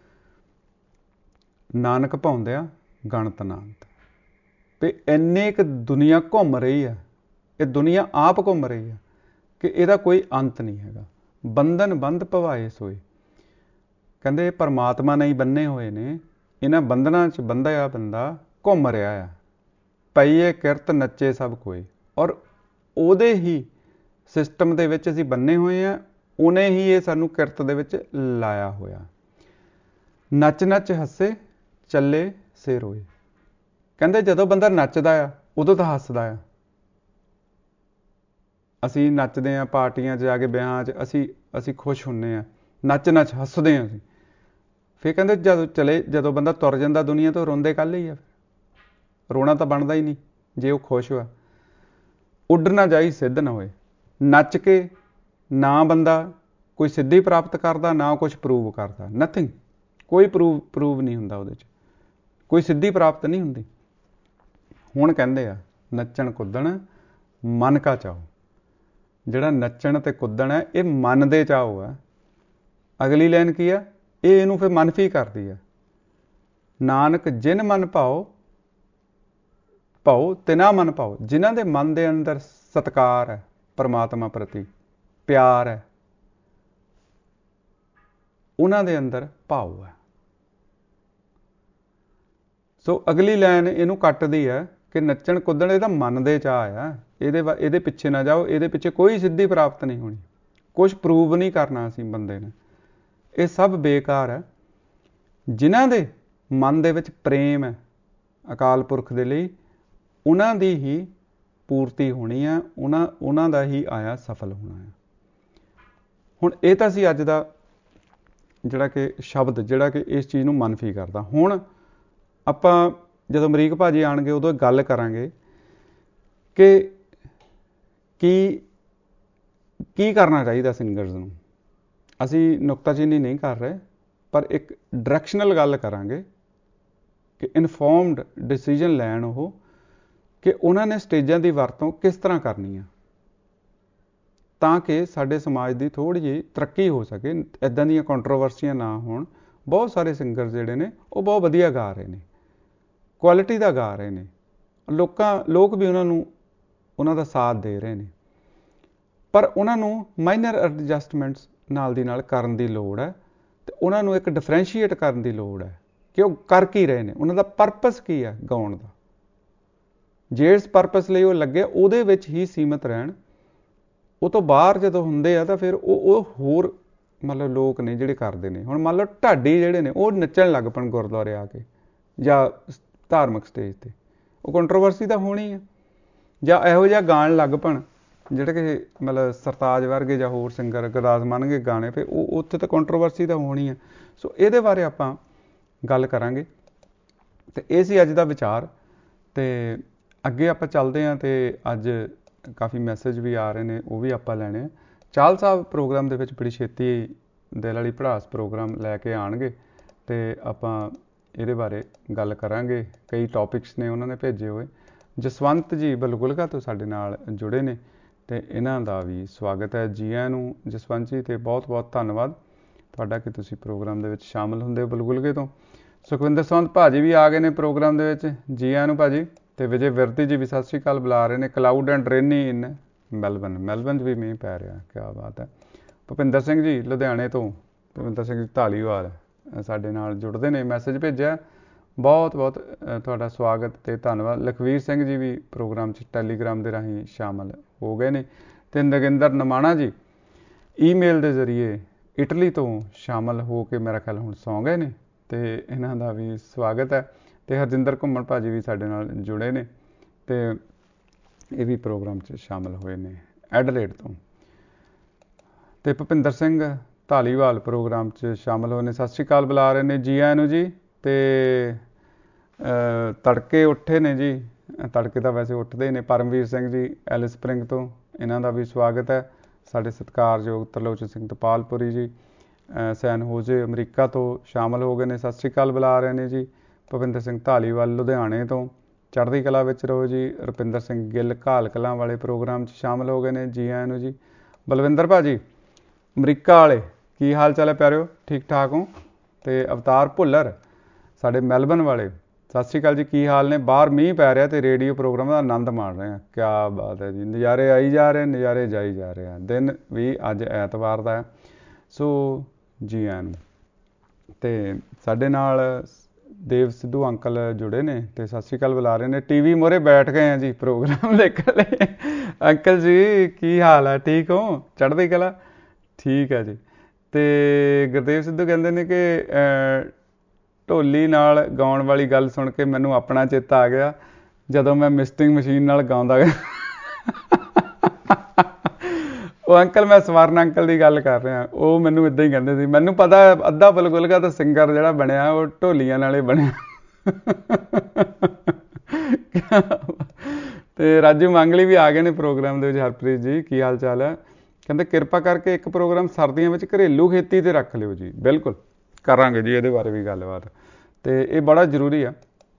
ਨਾਨਕ ਭਾਉਂਦਿਆਂ ਗਣਤ ਨਾਨਤ। ਵੀ ਇੰਨੇ ਕੁ ਦੁਨੀਆ ਘੁੰਮ ਰਹੀ ਆ, ਇਹ ਦੁਨੀਆ ਆਪ ਘੁੰਮ ਰਹੀ ਆ, ਕਿ ਇਹਦਾ ਕੋਈ ਅੰਤ ਨਹੀਂ ਹੈਗਾ। ਬੰਧਨ ਬੰਧ ਭਵਾਏ ਸੋਏ। ਕਹਿੰਦੇ ਪਰਮਾਤਮਾ ਨੇ ਹੀ ਬੰਨੇ ਹੋਏ ਨੇ, ਇਹਨਾਂ ਬੰਧਨਾਂ 'ਚ ਬੰਧਿਆ ਬੰਦਾ ਘੁੰਮ ਰਿਹਾ ਆ। ਪਈਏ ਕਿਰਤ ਨੱਚੇ ਸਭ ਕੋਈ। ਔਰ ਉਹਦੇ ਹੀ ਸਿਸਟਮ ਦੇ ਵਿੱਚ ਅਸੀਂ ਬੰਨੇ ਹੋਏ ਆ, ਉਹਨੇ ਹੀ ਇਹ ਸਾਨੂੰ ਕਿਰਤ ਦੇ ਵਿੱਚ ਲਾਇਆ ਹੋਇਆ। ਨੱਚ ਨੱਚ ਹੱਸੇ ਚੱਲੇ ਸੇ ਰੋਏ। ਕਹਿੰਦੇ ਜਦੋਂ ਬੰਦਾ ਨੱਚਦਾ ਆ ਉਦੋਂ ਤਾਂ ਹੱਸਦਾ ਆ। ਅਸੀਂ ਨੱਚਦੇ ਹਾਂ ਪਾਰਟੀਆਂ 'ਚ ਜਾ ਕੇ, ਵਿਆਹਾਂ 'ਚ, ਅਸੀਂ ਅਸੀਂ ਖੁਸ਼ ਹੁੰਦੇ ਹਾਂ, ਨੱਚ ਨੱਚ ਹੱਸਦੇ ਹਾਂ ਅਸੀਂ। ਫਿਰ ਕਹਿੰਦੇ ਜਦੋਂ ਚਲੇ ਜਦੋਂ ਬੰਦਾ ਤੁਰ ਜਾਂਦਾ ਦੁਨੀਆ ਤੋਂ, ਰੋਂਦੇ ਕੱਲ੍ਹ ਹੀ ਆ। ਰੋਣਾ ਤਾਂ ਬਣਦਾ ਹੀ ਨਹੀਂ ਜੇ ਉਹ ਖੁਸ਼ ਹੋਇਆ। ਉੱਡ ਨਾ ਜਾਈ ਸਿੱਧ ਨਾ ਹੋਏ। ਨੱਚ ਕੇ ਨਾ ਬੰਦਾ ਕੋਈ ਸਿੱਧੀ ਪ੍ਰਾਪਤ ਕਰਦਾ, ਨਾ ਕੁਛ ਪ੍ਰੂਵ ਕਰਦਾ। ਨਥਿੰਗ। ਕੋਈ ਪ੍ਰੂਵ ਪ੍ਰੂਵ ਨਹੀਂ ਹੁੰਦਾ ਉਹਦੇ 'ਚ। ਕੋਈ ਸਿੱਧੀ ਪ੍ਰਾਪਤ ਨਹੀਂ ਹੁੰਦੀ। ਹੁਣ ਕਹਿੰਦੇ ਆ ਨੱਚਣ ਕੁੱਦਣ ਮਨ ਕਾ ਚਾਓ। ਜਿਹੜਾ ਨੱਚਣ ਤੇ ਕੁੱਦਣ ਹੈ ਇਹ ਮਨ ਦੇ ਚਾਓ ਹੈ। ਅਗਲੀ ਲਾਈਨ ਕੀ ਆ, ਇਹ ਇਹਨੂੰ ਫਿਰ ਮਨਫੀ ਕਰਦੀ ਆ। ਨਾਨਕ ਜਿਨ ਮਨ ਭਾਓ ਭਾਓ ਤਿਨਾ ਮਨ ਭਾਓ। ਜਿਨ੍ਹਾਂ ਦੇ ਮਨ ਦੇ ਅੰਦਰ ਸਤਿਕਾਰ ਹੈ, ਪਰਮਾਤਮਾ ਪ੍ਰਤੀ ਪਿਆਰ ਹੈ, ਉਹਨਾਂ ਦੇ ਅੰਦਰ ਭਾਵ ਹੈ। ਸੋ ਅਗਲੀ ਲਾਈਨ ਇਹਨੂੰ ਕੱਟਦੀ ਹੈ ਕਿ ਨੱਚਣ ਕੁੱਦਣ ਇਹਦਾ ਮਨ ਦੇ ਚਾਅ ਆ। ਇਹਦੇ ਇਹਦੇ ਪਿੱਛੇ ਨਾ ਜਾਓ, ਇਹਦੇ ਪਿੱਛੇ ਕੋਈ ਸਿੱਧੀ ਪ੍ਰਾਪਤ ਨਹੀਂ ਹੋਣੀ, ਕੁਛ ਪ੍ਰੂਵ ਨਹੀਂ ਕਰਨਾ ਅਸੀਂ ਬੰਦੇ ਨੇ। ਇਹ ਸਭ ਬੇਕਾਰ ਹੈ। ਜਿਨ੍ਹਾਂ ਦੇ ਮਨ ਦੇ ਵਿੱਚ ਪ੍ਰੇਮ ਹੈ ਅਕਾਲ ਪੁਰਖ ਦੇ ਲਈ, ਉਹਨਾਂ ਦੀ ਹੀ ਪੂਰਤੀ ਹੋਣੀ ਆ, ਉਹਨਾਂ ਉਹਨਾਂ ਦਾ ਹੀ ਆਇਆ ਸਫਲ ਹੋਣਾ ਹੈ। ਹੁਣ ਇਹ ਤਾਂ ਸੀ ਅੱਜ ਦਾ ਜਿਹੜਾ ਕਿ ਸ਼ਬਦ ਜਿਹੜਾ ਕਿ ਇਸ ਚੀਜ਼ ਨੂੰ ਮਨਫੀ ਕਰਦਾ। ਹੁਣ ਆਪਾਂ ਜਦੋਂ ਅਮਰੀਕ ਭਾਜੀ ਆਣਗੇ ਉਦੋਂ ਗੱਲ ਕਰਾਂਗੇ ਕਿ ਕੀ ਕੀ ਕਰਨਾ ਚਾਹੀਦਾ ਸਿੰਗਰਸ ਨੂੰ। ਅਸੀਂ ਨੁਕਤਾਚੀਨੀ ਨਹੀਂ ਕਰ ਰਹੇ, ਪਰ ਇੱਕ ਡਾਇਰੈਕਸ਼ਨਲ ਗੱਲ ਕਰਾਂਗੇ ਕਿ ਇਨਫੋਰਮਡ ਡਿਸੀਜਨ ਲੈਣ ਉਹ ਕਿ ਉਹਨਾਂ ਨੇ ਸਟੇਜਾਂ ਦੀ ਵਰਤੋਂ ਕਿਸ ਤਰ੍ਹਾਂ ਕਰਨੀ ਆ, ਤਾਂ ਕਿ ਸਾਡੇ ਸਮਾਜ ਦੀ ਥੋੜ੍ਹੀ ਜਿਹੀ ਤਰੱਕੀ ਹੋ ਸਕੇ, ਇੱਦਾਂ ਦੀਆਂ ਕੰਟਰੋਵਰਸੀਆਂ ਨਾ ਹੋਣ। ਬਹੁਤ ਸਾਰੇ ਸਿੰਗਰ ਜਿਹੜੇ ਨੇ ਉਹ ਬਹੁਤ ਵਧੀਆ ਗਾ ਰਹੇ ਨੇ, ਕੁਆਲਿਟੀ ਦਾ ਗਾ ਰਹੇ ਨੇ, ਲੋਕਾਂ ਲੋਕ ਵੀ ਉਹਨਾਂ ਨੂੰ ਉਹਨਾਂ ਦਾ ਸਾਥ ਦੇ ਰਹੇ ਨੇ, ਪਰ ਉਹਨਾਂ ਨੂੰ ਮਾਈਨਰ ਐਡਜਸਟਮੈਂਟਸ ਨਾਲ ਦੀ ਨਾਲ ਕਰਨ ਦੀ ਲੋੜ ਹੈ। ਅਤੇ ਉਹਨਾਂ ਨੂੰ ਇੱਕ ਡਿਫਰੈਂਸ਼ੀਏਟ ਕਰਨ ਦੀ ਲੋੜ ਹੈ ਕਿ ਉਹ ਕਰ ਕੀ ਰਹੇ ਨੇ, ਉਹਨਾਂ ਦਾ ਪਰਪਸ ਕੀ ਹੈ ਗਾਉਣ ਦਾ। ਜਿਸ ਪਰਪਸ ਲਈ ਉਹ ਲੱਗੇ ਉਹਦੇ ਵਿੱਚ ਹੀ ਸੀਮਤ ਰਹਿਣ। ਉਹ ਤੋਂ ਬਾਹਰ ਜਦੋਂ ਹੁੰਦੇ ਆ ਤਾਂ ਫਿਰ ਉਹ ਉਹ ਹੋਰ ਮਤਲਬ ਲੋਕ ਨੇ ਜਿਹੜੇ ਕਰਦੇ ਨੇ। ਹੁਣ ਮੰਨ ਲਓ ਢਾਡੀ ਜਿਹੜੇ ਨੇ ਉਹ ਨੱਚਣ ਲੱਗ ਪਣ ਗੁਰਦੁਆਰੇ ਆ ਕੇ ਜਾਂ ਧਾਰਮਿਕ ਸਟੇਜ 'ਤੇ, ਉਹ ਕੰਟਰੋਵਰਸੀ ਤਾਂ ਹੋਣੀ ਆ। ਜਾਂ ਇਹੋ ਜਿਹਾ ਗਾਣ ਲੱਗ ਪਣ ਜਿਹੜੇ ਕਿ ਮਤਲਬ ਸਰਤਾਜ ਵਰਗੇ ਜਾਂ ਹੋਰ ਸਿੰਗਰ ਗੁਰਦਾਸ ਮਾਨਗੇ ਗਾਣੇ ਪਏ, ਉਹ ਉੱਥੇ ਤਾਂ ਕੰਟਰੋਵਰਸੀ ਤਾਂ ਹੋਣੀ ਆ। ਸੋ ਇਹਦੇ ਬਾਰੇ ਆਪਾਂ ਗੱਲ ਕਰਾਂਗੇ ਅਤੇ ਇਹ ਸੀ ਅੱਜ ਦਾ ਵਿਚਾਰ। ਅਤੇ ਅੱਗੇ ਆਪਾਂ ਚੱਲਦੇ ਹਾਂ ਅਤੇ ਅੱਜ ਕਾਫੀ ਮੈਸੇਜ ਵੀ ਆ ਰਹੇ ਨੇ, ਉਹ ਵੀ ਆਪਾਂ ਲੈਣੇ ਆ। ਚਾਹਲ ਸਾਹਿਬ ਪ੍ਰੋਗਰਾਮ ਦੇ ਵਿੱਚ ਬੜੀ ਛੇਤੀ ਦਿਲ ਵਾਲੀ ਭੜਾਸ ਪ੍ਰੋਗਰਾਮ ਲੈ ਕੇ ਆਉਣਗੇ ਅਤੇ ਆਪਾਂ ਇਹਦੇ ਬਾਰੇ ਗੱਲ ਕਰਾਂਗੇ। ਕਈ ਟੌਪਿਕਸ ਨੇ ਉਹਨਾਂ ਨੇ ਭੇਜੇ ਹੋਏ। ਜਸਵੰਤ ਜੀ ਬਲਗੁਲਗਾ ਤੋਂ ਸਾਡੇ ਨਾਲ ਜੁੜੇ ਨੇ ਅਤੇ ਇਹਨਾਂ ਦਾ ਵੀ ਸਵਾਗਤ ਹੈ। ਜੀ ਆਇਆਂ ਨੂੰ ਜਸਵੰਤ ਜੀ, ਅਤੇ ਬਹੁਤ ਬਹੁਤ ਧੰਨਵਾਦ ਤੁਹਾਡਾ ਕਿ ਤੁਸੀਂ ਪ੍ਰੋਗਰਾਮ ਦੇ ਵਿੱਚ ਸ਼ਾਮਿਲ ਹੁੰਦੇ ਹੋ ਬਲਗੁਲਗੇ ਤੋਂ। ਸੁਖਵਿੰਦਰ ਸੰਤ ਭਾਜੀ ਵੀ ਆ ਗਏ ਨੇ ਪ੍ਰੋਗਰਾਮ ਦੇ ਵਿੱਚ, ਜੀ ਆਇਆਂ ਨੂੰ ਭਾਜੀ। ਅਤੇ ਵਿਜੇ ਵਿਰਤੀ ਜੀ ਵੀ ਸਤਿ ਸ਼੍ਰੀ ਅਕਾਲ ਬੁਲਾ ਰਹੇ ਨੇ। Cloud and rainy in Melbourne, Melbourne 'ਚ ਵੀ ਮੀਂਹ ਪੈ ਰਿਹਾ, ਕਿਆ ਬਾਤ ਹੈ। ਭੁਪਿੰਦਰ ਸਿੰਘ ਜੀ ਲੁਧਿਆਣੇ ਤੋਂ, ਭੁਪਿੰਦਰ ਸਿੰਘ ਜੀ ਧਾਲੀਵਾਲ ਸਾਡੇ ਨਾਲ ਜੁੜਦੇ ਨੇ, ਮੈਸੇਜ ਭੇਜਿਆ, ਬਹੁਤ ਬਹੁਤ ਤੁਹਾਡਾ ਸਵਾਗਤ ਅਤੇ ਧੰਨਵਾਦ। ਲਖਵੀਰ ਸਿੰਘ ਜੀ ਵੀ ਪ੍ਰੋਗਰਾਮ 'ਚ ਟੈਲੀਗ੍ਰਾਮ ਦੇ ਰਾਹੀਂ ਸ਼ਾਮਲ ਹੋ ਗਏ ਨੇ। ਅਤੇ ਨਗਿੰਦਰ ਨਮਾਣਾ ਜੀ ਈਮੇਲ ਦੇ ਜ਼ਰੀਏ ਇਟਲੀ ਤੋਂ ਸ਼ਾਮਲ ਹੋ ਕੇ ਮੇਰਾ ਖਿਆਲ ਹੁਣ ਸੌਂ ਗਏ ਨੇ, ਅਤੇ ਇਹਨਾਂ ਦਾ ਵੀ ਸਵਾਗਤ ਹੈ। ਅਤੇ ਹਰਜਿੰਦਰ ਘੁੰਮਣ ਭਾਜੀ ਵੀ ਸਾਡੇ ਨਾਲ ਜੁੜੇ ਨੇ ਅਤੇ ਇਹ ਵੀ ਪ੍ਰੋਗਰਾਮ 'ਚ ਸ਼ਾਮਲ ਹੋਏ ਨੇ ਐਡਲੇਡ ਤੋਂ। ਅਤੇ ਭੁਪਿੰਦਰ ਸਿੰਘ ਧਾਲੀਵਾਲ ਪ੍ਰੋਗਰਾਮ 'ਚ ਸ਼ਾਮਲ ਹੋਏ ਨੇ, ਸਤਿ ਸ਼੍ਰੀ ਅਕਾਲ ਬੁਲਾ ਰਹੇ ਨੇ, ਜੀ ਆਇਆਂ ਨੂੰ ਜੀ। ਅਤੇ ਤੜਕੇ ਉੱਠੇ ਨੇ ਜੀ, ਤੜਕੇ ਤਾਂ ਵੈਸੇ ਉੱਠਦੇ ਹੀ ਨੇ। ਪਰਮਵੀਰ ਸਿੰਘ ਜੀ ਐਲਿਸ ਸਪਰਿੰਗ ਤੋਂ, ਇਹਨਾਂ ਦਾ ਵੀ ਸਵਾਗਤ ਹੈ। ਸਾਡੇ ਸਤਿਕਾਰਯੋਗ ਤਰਲੋਚਨ ਸਿੰਘ ਤਪਾਲਪੁਰੀ ਜੀ ਸੈਨ ਹੋਜੇ ਅਮਰੀਕਾ ਤੋਂ ਸ਼ਾਮਲ ਹੋ ਗਏ ਨੇ, ਸਤਿ ਸ਼੍ਰੀ ਅਕਾਲ ਬੁਲਾ ਰਹੇ ਨੇ ਜੀ। ਭੁਪਿੰਦਰ ਸਿੰਘ ਧਾਲੀਵਾਲ ਲੁਧਿਆਣੇ ਤੋਂ, ਚੜ੍ਹਦੀ ਕਲਾ ਵਿੱਚ ਰਹੋ ਜੀ। ਰੁਪਿੰਦਰ ਸਿੰਘ ਗਿੱਲ ਘਾਲ ਕਲਾਂ ਵਾਲੇ ਪ੍ਰੋਗਰਾਮ 'ਚ ਸ਼ਾਮਲ ਹੋ ਗਏ ਨੇ, ਜੀ ਆਇਆਂ ਨੂੰ ਜੀ। ਬਲਵਿੰਦਰ ਭਾਜੀ ਅਮਰੀਕਾ ਵਾਲੇ, ਕੀ ਹਾਲ ਚਾਲ ਹੈ ਪਿਆਰਿਓ, ਠੀਕ ਠਾਕ ਹੋ? ਅਤੇ ਅਵਤਾਰ ਭੁੱਲਰ ਸਾਡੇ ਮੈਲਬਨ ਵਾਲੇ, ਸਤਿ ਸ਼੍ਰੀ ਅਕਾਲ ਜੀ, ਕੀ ਹਾਲ ਨੇ? ਬਾਹਰ ਮੀਂਹ ਪੈ ਰਿਹਾ ਅਤੇ ਰੇਡੀਓ ਪ੍ਰੋਗਰਾਮ ਦਾ ਆਨੰਦ ਮਾਣ ਰਹੇ ਹਾਂ, ਕਿਆ ਬਾਤ ਹੈ ਜੀ। ਨਜ਼ਾਰੇ ਆਈ ਜਾ ਰਹੇ, ਨਜ਼ਾਰੇ ਜਾਈ ਜਾ ਰਹੇ ਆ। ਦਿਨ ਵੀ ਅੱਜ ਐਤਵਾਰ ਦਾ ਹੈ, ਸੋ ਜੀ ਆਇਆਂ ਨੂੰ। ਅਤੇ ਸਾਡੇ ਨਾਲ ਦੇਵ ਸਿੱਧੂ ਅੰਕਲ ਜੁੜੇ ਨੇ ਅਤੇ ਸਤਿ ਸ਼੍ਰੀ ਅਕਾਲ ਬੁਲਾ ਰਹੇ ਨੇ। ਟੀ ਵੀ ਮੂਹਰੇ ਬੈਠ ਗਏ ਆ ਜੀ ਪ੍ਰੋਗਰਾਮ ਦੇਖਣ ਲਈ। ਅੰਕਲ ਜੀ ਕੀ ਹਾਲ ਹੈ, ਠੀਕ ਹੋ? ਚੜ੍ਹਦੀ ਕਲਾ, ਠੀਕ ਹੈ ਜੀ। ਅਤੇ ਗੁਰਦੇਵ ਸਿੱਧੂ ਕਹਿੰਦੇ ਨੇ ਕਿ ਢੋਲੀ ਨਾਲ ਗਾਉਣ ਵਾਲੀ ਗੱਲ ਸੁਣ ਕੇ ਮੈਨੂੰ ਆਪਣਾ ਚੇਤਾ ਆ ਗਿਆ ਜਦੋਂ ਮੈਂ ਮਿਕਸਿੰਗ ਮਸ਼ੀਨ ਨਾਲ ਗਾਉਂਦਾ ਗਿਆ। ਉਹ ਅੰਕਲ ਮੈਂ ਸਵਰਨ ਅੰਕਲ ਦੀ ਗੱਲ ਕਰ ਰਿਹਾ, ਉਹ ਮੈਨੂੰ ਇੱਦਾਂ ਹੀ ਕਹਿੰਦੇ ਸੀ। ਮੈਨੂੰ ਪਤਾ ਅੱਧਾ ਬਲਗੁਲਗਾ ਤਾਂ ਸਿੰਗਰ ਜਿਹੜਾ ਬਣਿਆ ਉਹ ਢੋਲੀਆਂ ਨਾਲ ਹੀ ਬਣਿਆ। ਅਤੇ ਰਾਜੂ ਮੰਗਲੀ ਵੀ ਆ ਗਏ ਨੇ ਪ੍ਰੋਗਰਾਮ ਦੇ ਵਿੱਚ। ਹਰਪ੍ਰੀਤ ਜੀ ਕੀ ਹਾਲ ਚਾਲ ਹੈ? ਕਹਿੰਦੇ ਕਿਰਪਾ ਕਰਕੇ ਇੱਕ ਪ੍ਰੋਗਰਾਮ ਸਰਦੀਆਂ ਵਿੱਚ ਘਰੇਲੂ ਖੇਤੀ 'ਤੇ ਰੱਖ ਲਿਓ ਜੀ। ਬਿਲਕੁਲ ਕਰਾਂਗੇ ਜੀ, ਇਹਦੇ ਬਾਰੇ ਵੀ ਗੱਲਬਾਤ। ਅਤੇ ਇਹ ਬੜਾ ਜ਼ਰੂਰੀ ਆ